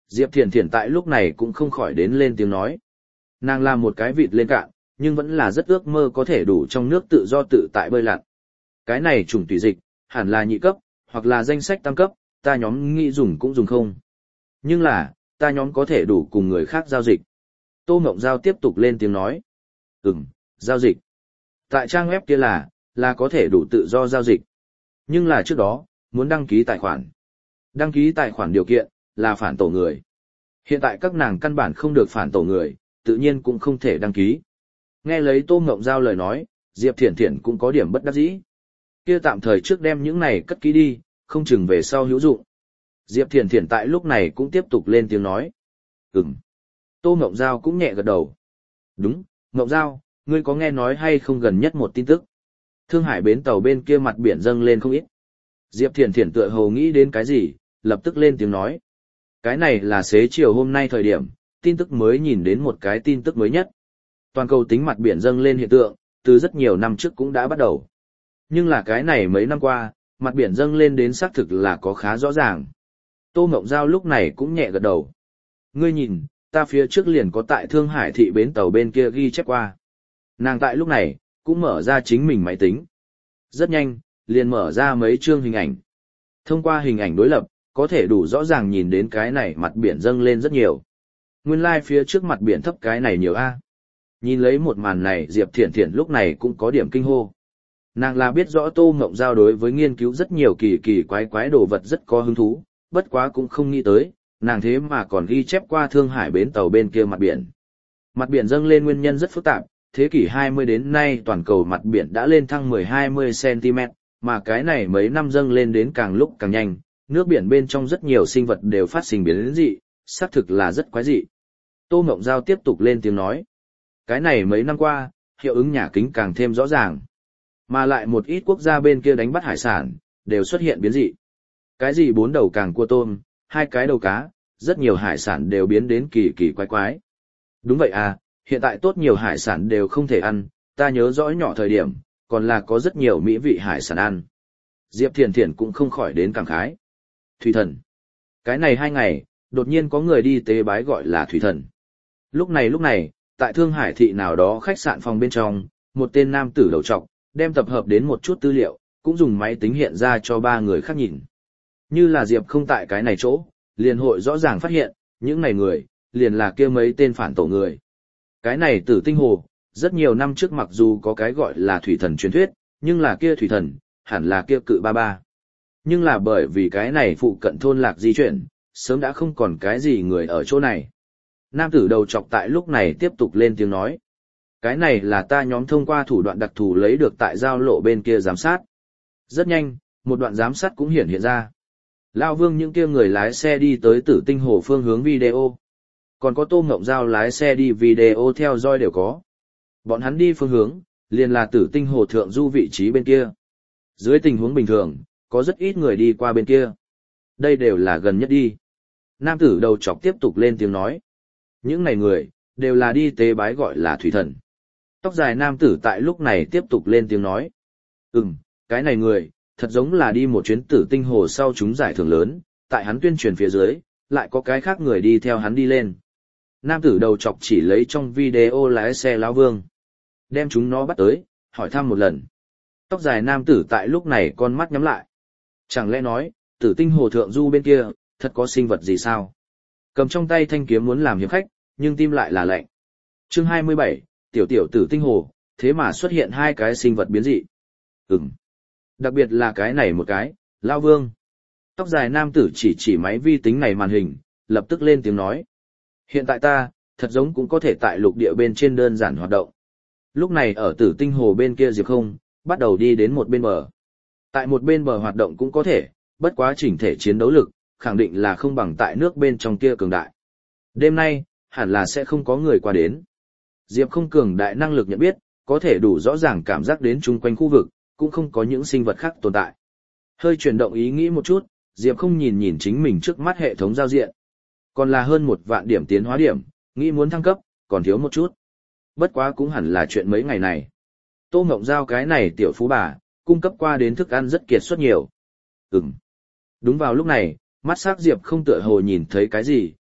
Diệp Thiển Thiển tại lúc này cũng không khỏi đến lên tiếng nói. Nàng làm một cái vịt lên cạn, nhưng vẫn là rất ước mơ có thể đủ trong nước tự do tự tại bơi lặn. Cái này trùng tùy dịch, hẳn là nhị cấp, hoặc là danh sách tam cấp, ta nhóm nghĩ dùng cũng dùng không. Nhưng là, ta nhóm có thể đủ cùng người khác giao dịch. Tô Ngộng Giao tiếp tục lên tiếng nói. Ừm, giao dịch. Tại trang web kia là, là có thể đủ tự do giao dịch. Nhưng là trước đó, muốn đăng ký tài khoản. Đăng ký tài khoản điều kiện, là phản tổ người. Hiện tại các nàng căn bản không được phản tổ người, tự nhiên cũng không thể đăng ký. Nghe lấy Tô Ngộng Giao lời nói, Diệp Thiển Thiển cũng có điểm bất đắc dĩ. Kia tạm thời trước đem những này cất ký đi, không chừng về sau hữu dụng. Diệp Thiển Thiển tại lúc này cũng tiếp tục lên tiếng nói. Ừm. Tô Ngộng Giao cũng nhẹ gật đầu. Đúng, Ngộng Giao, ngươi có nghe nói hay không gần nhất một tin tức? Thương Hải bến tàu bên kia mặt biển dâng lên không ít. Diệp Thiển Thiển tựa hồ nghĩ đến cái gì, lập tức lên tiếng nói. Cái này là xế chiều hôm nay thời điểm, tin tức mới nhìn đến một cái tin tức mới nhất. Toàn cầu tính mặt biển dâng lên hiện tượng, từ rất nhiều năm trước cũng đã bắt đầu. Nhưng là cái này mấy năm qua, mặt biển dâng lên đến xác thực là có khá rõ ràng. Tô Ngộng Giao lúc này cũng nhẹ gật đầu. Ngươi nhìn, ta phía trước liền có tại Thương Hải thị bến tàu bên kia ghi chép qua. Nàng tại lúc này, cũng mở ra chính mình máy tính. Rất nhanh, liền mở ra mấy chương hình ảnh. Thông qua hình ảnh đối lập, có thể đủ rõ ràng nhìn đến cái này mặt biển dâng lên rất nhiều. Nguyên lai like phía trước mặt biển thấp cái này nhiều a. Nhìn lấy một màn này, Diệp Thiển Thiển lúc này cũng có điểm kinh hô. Nàng là biết rõ Tô Ngộng Giao đối với nghiên cứu rất nhiều kỳ kỳ quái quái đồ vật rất có hứng thú, bất quá cũng không nghĩ tới, nàng thế mà còn ghi chép qua Thương Hải bến tàu bên kia mặt biển. Mặt biển dâng lên nguyên nhân rất phức tạp, thế kỷ hai mươi đến nay toàn cầu mặt biển đã lên thăng mười hai mươi xăng-ti-mét, mà cái này mấy năm dâng lên đến càng lúc càng nhanh, nước biển bên trong rất nhiều sinh vật đều phát sinh biến dị, xác thực là rất quái dị. Tô Ngộng Giao tiếp tục lên tiếng nói. Cái này mấy năm qua, hiệu ứng nhà kính càng thêm rõ ràng. Mà lại một ít quốc gia bên kia đánh bắt hải sản, đều xuất hiện biến dị. Cái gì bốn đầu càng cua tôm, hai cái đầu cá, rất nhiều hải sản đều biến đến kỳ kỳ quái quái. Đúng vậy à, hiện tại tốt nhiều hải sản đều không thể ăn, ta nhớ rõ nhỏ thời điểm, còn là có rất nhiều mỹ vị hải sản ăn. Diệp Thiển Thiển cũng không khỏi đến cảm khái. Thủy thần. Cái này hai ngày, đột nhiên có người đi tế bái gọi là thủy thần. Lúc này lúc này, tại Thương Hải thị nào đó khách sạn phòng bên trong, một tên nam tử đầu trọc, đem tập hợp đến một chút tư liệu, cũng dùng máy tính hiện ra cho ba người khác nhìn. Như là Diệp không tại cái này chỗ, liền hội rõ ràng phát hiện, những này người, liền là kia mấy tên phản tổ người. Cái này Tử Tinh Hồ, rất nhiều năm trước mặc dù có cái gọi là thủy thần truyền thuyết, nhưng là kia thủy thần, hẳn là kia cự ba ba. Nhưng là bởi vì cái này phụ cận thôn lạc di chuyển, sớm đã không còn cái gì người ở chỗ này. Nam tử đầu trọc tại lúc này tiếp tục lên tiếng nói. Cái này là ta nhóm thông qua thủ đoạn đặc thù lấy được tại giao lộ bên kia giám sát. Rất nhanh, một đoạn giám sát cũng hiển hiện ra. Lao Vương những kia người lái xe đi tới Tử Tinh Hồ phương hướng video. Còn có Tô Ngộng Giao lái xe đi video theo dõi đều có. Bọn hắn đi phương hướng, liền là Tử Tinh Hồ thượng du vị trí bên kia. Dưới tình huống bình thường, có rất ít người đi qua bên kia. Đây đều là gần nhất đi. Nam tử đầu chọc tiếp tục lên tiếng nói. Những này người, đều là đi tế bái gọi là thủy thần. Tóc dài nam tử tại lúc này tiếp tục lên tiếng nói. Ừm, cái này người, thật giống là đi một chuyến Tử Tinh Hồ sau chúng giải thưởng lớn, tại hắn tuyên truyền phía dưới, lại có cái khác người đi theo hắn đi lên. Nam tử đầu chọc chỉ lấy trong video lái xe lão Vương. Đem chúng nó bắt tới, hỏi thăm một lần. Tóc dài nam tử tại lúc này con mắt nhắm lại. Chẳng lẽ nói, Tử Tinh Hồ thượng du bên kia, thật có sinh vật gì sao? Cầm trong tay thanh kiếm muốn làm hiệp khách, nhưng tim lại là lạnh. Chương hai mươi bảy, tiểu tiểu Tử Tinh Hồ, thế mà xuất hiện hai cái sinh vật biến dị. Ừm. Đặc biệt là cái này một cái, Lao Vương. Tóc dài nam tử chỉ chỉ máy vi tính này màn hình, lập tức lên tiếng nói. Hiện tại ta, thật giống cũng có thể tại lục địa bên trên đơn giản hoạt động. Lúc này ở Tử Tinh Hồ bên kia Diệp không, bắt đầu đi đến một bên bờ. Tại một bên bờ hoạt động cũng có thể, bất quá chỉnh thể chiến đấu lực, khẳng định là không bằng tại nước bên trong kia cường đại. Đêm nay, hẳn là sẽ không có người qua đến. Diệp không cường đại năng lực nhận biết, có thể đủ rõ ràng cảm giác đến chung quanh khu vực, cũng không có những sinh vật khác tồn tại. Hơi chuyển động ý nghĩ một chút, Diệp không nhìn nhìn chính mình trước mắt hệ thống giao diện. Còn là hơn một vạn điểm tiến hóa điểm, nghĩ muốn thăng cấp, còn thiếu một chút. Bất quá cũng hẳn là chuyện mấy ngày này. Tô Ngộng Giao cái này tiểu phú bà, cung cấp qua đến thức ăn rất kiệt xuất nhiều. Ừm. Đúng vào lúc này, mắt sắc Diệp không tựa hồ nhìn thấy cái gì,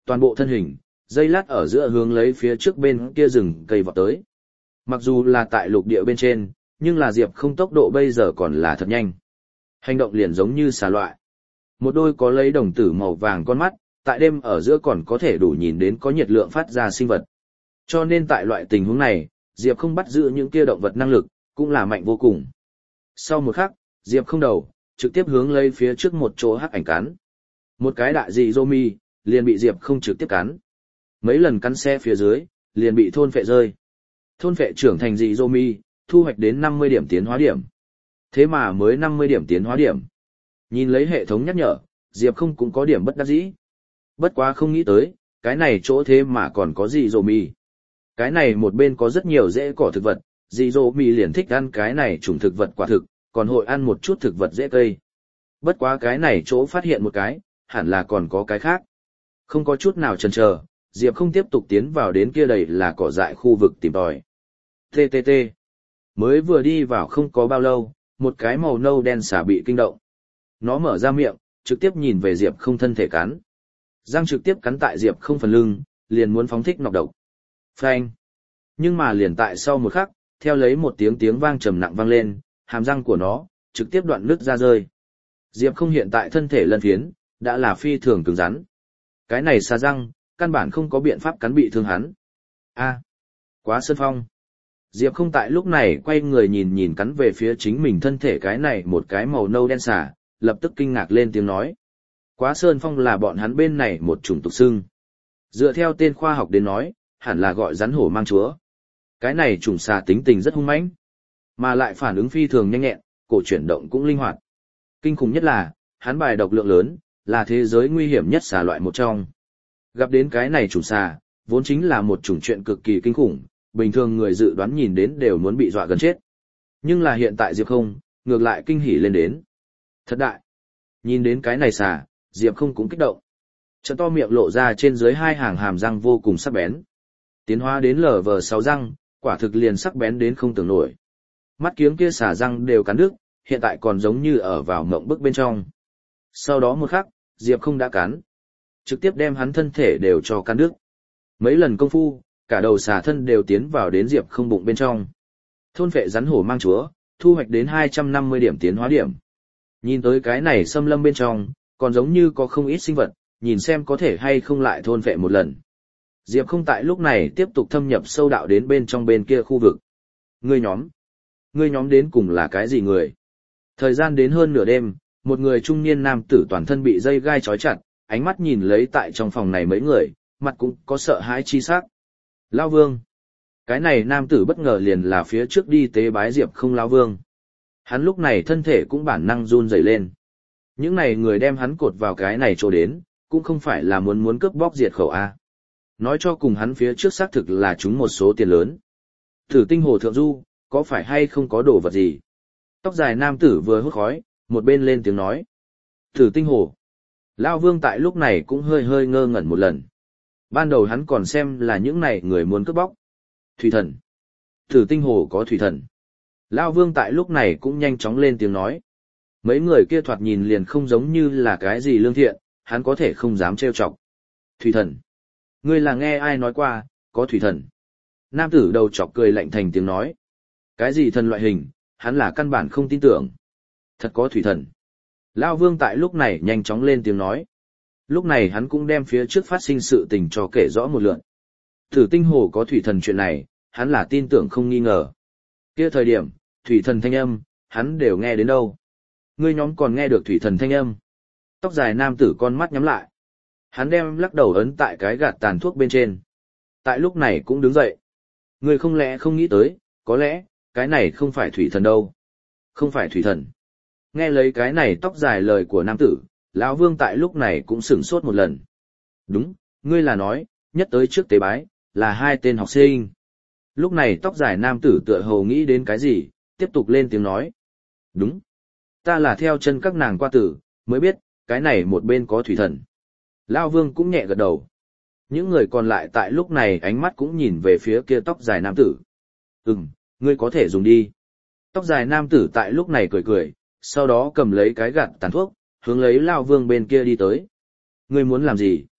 toàn bộ thân hình, dây lát ở giữa hướng lấy phía trước bên kia rừng cây vọt tới. Mặc dù là tại lục địa bên trên, nhưng là Diệp không tốc độ bây giờ còn là thật nhanh. Hành động liền giống như xà loại. Một đôi có lấy đồng tử màu vàng con mắt, tại đêm ở giữa còn có thể đủ nhìn đến có nhiệt lượng phát ra sinh vật. Cho nên tại loại tình huống này, Diệp không bắt giữ những kia động vật năng lực, cũng là mạnh vô cùng. Sau một khắc, Diệp không đầu, trực tiếp hướng lấy phía trước một chỗ hắc ảnh cắn. Một cái đại dị dô mi, liền bị Diệp không trực tiếp cắn. Mấy lần cắn xe phía dưới, liền bị thôn phệ rơi. Thôn phệ trưởng thành dị dô mi, thu hoạch đến năm mươi điểm tiến hóa điểm. Thế mà mới năm mươi điểm tiến hóa điểm. Nhìn lấy hệ thống nhắc nhở, Diệp không cũng có điểm bất đắc dĩ. Bất quá không nghĩ tới, cái này chỗ thế mà còn có dị dô mi. Cái này một bên có rất nhiều rễ cỏ thực vật, dị dô mi liền thích ăn cái này chủng thực vật quả thực, còn hội ăn một chút thực vật rễ cây. Bất quá cái này chỗ phát hiện một cái, hẳn là còn có cái khác. Không có chút nào chần chờ, Diệp không tiếp tục tiến vào đến kia đầy là cỏ dại khu vực tìm tòi. tê tê tê. Mới vừa đi vào không có bao lâu, một cái màu nâu đen xả bị kinh động. Nó mở ra miệng, trực tiếp nhìn về Diệp không thân thể cắn. Răng trực tiếp cắn tại Diệp không phần lưng, liền muốn phóng thích nọc độc. Phanh. Nhưng mà liền tại sau một khắc, theo lấy một tiếng tiếng vang trầm nặng vang lên, hàm răng của nó trực tiếp đoạn nứt ra rơi. Diệp không hiện tại thân thể lân phiến đã là phi thường cứng rắn. Cái này xà răng, căn bản không có biện pháp cắn bị thương hắn. A, quá sơn phong. Diệp không tại lúc này quay người nhìn nhìn cắn về phía chính mình thân thể cái này một cái màu nâu đen xà, lập tức kinh ngạc lên tiếng nói. Quá sơn phong là bọn hắn bên này một chủng tục xưng. Dựa theo tên khoa học đến nói, hẳn là gọi rắn hổ mang chúa. Cái này chủng xà tính tình rất hung mãnh, mà lại phản ứng phi thường nhanh nhẹn, cổ chuyển động cũng linh hoạt. Kinh khủng nhất là, hắn bài độc lượng lớn, là thế giới nguy hiểm nhất xà loại một trong. Gặp đến cái này chủng xà, vốn chính là một chủng chuyện cực kỳ kinh khủng, bình thường người dự đoán nhìn đến đều muốn bị dọa gần chết. Nhưng là hiện tại Diệp không, ngược lại kinh hỉ lên đến. Thật đại. Nhìn đến cái này xà, Diệp không cũng kích động. Trận to miệng lộ ra trên dưới hai hàng hàm răng vô cùng sắc bén. Tiến hóa đến lở vờ sáu răng, quả thực liền sắc bén đến không tưởng nổi. Mắt kiếng kia xà răng đều cắn đứt, hiện tại còn giống như ở vào mộng bức bên trong. Sau đó một khắc, Diệp không đã cắn. Trực tiếp đem hắn thân thể đều cho cắn đứt. Mấy lần công phu, cả đầu xà thân đều tiến vào đến Diệp không bụng bên trong. Thôn phệ rắn hổ mang chúa, thu hoạch đến hai trăm năm mươi điểm tiến hóa điểm. Nhìn tới cái này xâm lâm bên trong, còn giống như có không ít sinh vật, nhìn xem có thể hay không lại thôn phệ một lần. Diệp không tại lúc này tiếp tục thâm nhập sâu đạo đến bên trong bên kia khu vực. Ngươi nhóm. Ngươi nhóm đến cùng là cái gì người? Thời gian đến hơn nửa đêm, một người trung niên nam tử toàn thân bị dây gai trói chặt, ánh mắt nhìn lấy tại trong phòng này mấy người, mặt cũng có sợ hãi chi sắc. Lão Vương. Cái này nam tử bất ngờ liền là phía trước đi tế bái Diệp không Lão Vương. Hắn lúc này thân thể cũng bản năng run rẩy lên. Những này người đem hắn cột vào cái này chỗ đến, cũng không phải là muốn muốn cướp bóc diệt khẩu A. Nói cho cùng hắn phía trước xác thực là chúng một số tiền lớn. Thử tinh hồ thượng du, có phải hay không có đồ vật gì? Tóc dài nam tử vừa hút khói, một bên lên tiếng nói. Thử tinh hồ. Lão Vương tại lúc này cũng hơi hơi ngơ ngẩn một lần. Ban đầu hắn còn xem là những này người muốn cướp bóc. Thủy thần. Thử tinh hồ có thủy thần. Lão Vương tại lúc này cũng nhanh chóng lên tiếng nói. Mấy người kia thoạt nhìn liền không giống như là cái gì lương thiện, hắn có thể không dám trêu chọc. Thủy thần. Ngươi là nghe ai nói qua, có thủy thần. Nam tử đầu chọc cười lạnh thành tiếng nói. Cái gì thần loại hình, hắn là căn bản không tin tưởng. Thật có thủy thần. Lão Vương tại lúc này nhanh chóng lên tiếng nói. Lúc này hắn cũng đem phía trước phát sinh sự tình cho kể rõ một lượt. Thử tinh hồ có thủy thần chuyện này, hắn là tin tưởng không nghi ngờ. Kia thời điểm, thủy thần thanh âm, hắn đều nghe đến đâu. Ngươi nhóm còn nghe được thủy thần thanh âm. Tóc dài nam tử con mắt nhắm lại. Hắn đem lắc đầu ấn tại cái gạt tàn thuốc bên trên. Tại lúc này cũng đứng dậy. Ngươi không lẽ không nghĩ tới, có lẽ, cái này không phải thủy thần đâu. Không phải thủy thần. Nghe lấy cái này tóc dài lời của nam tử, Lão Vương tại lúc này cũng sửng sốt một lần. Đúng, ngươi là nói, nhất tới trước tế bái, là hai tên học sinh. Lúc này tóc dài nam tử tựa hồ nghĩ đến cái gì, tiếp tục lên tiếng nói. Đúng. Ta là theo chân các nàng qua tử, mới biết, cái này một bên có thủy thần. Lão Vương cũng nhẹ gật đầu. Những người còn lại tại lúc này ánh mắt cũng nhìn về phía kia tóc dài nam tử. Ừm, ngươi có thể dùng đi. Tóc dài nam tử tại lúc này cười cười, sau đó cầm lấy cái gạt tàn thuốc, hướng lấy Lão Vương bên kia đi tới. Ngươi muốn làm gì?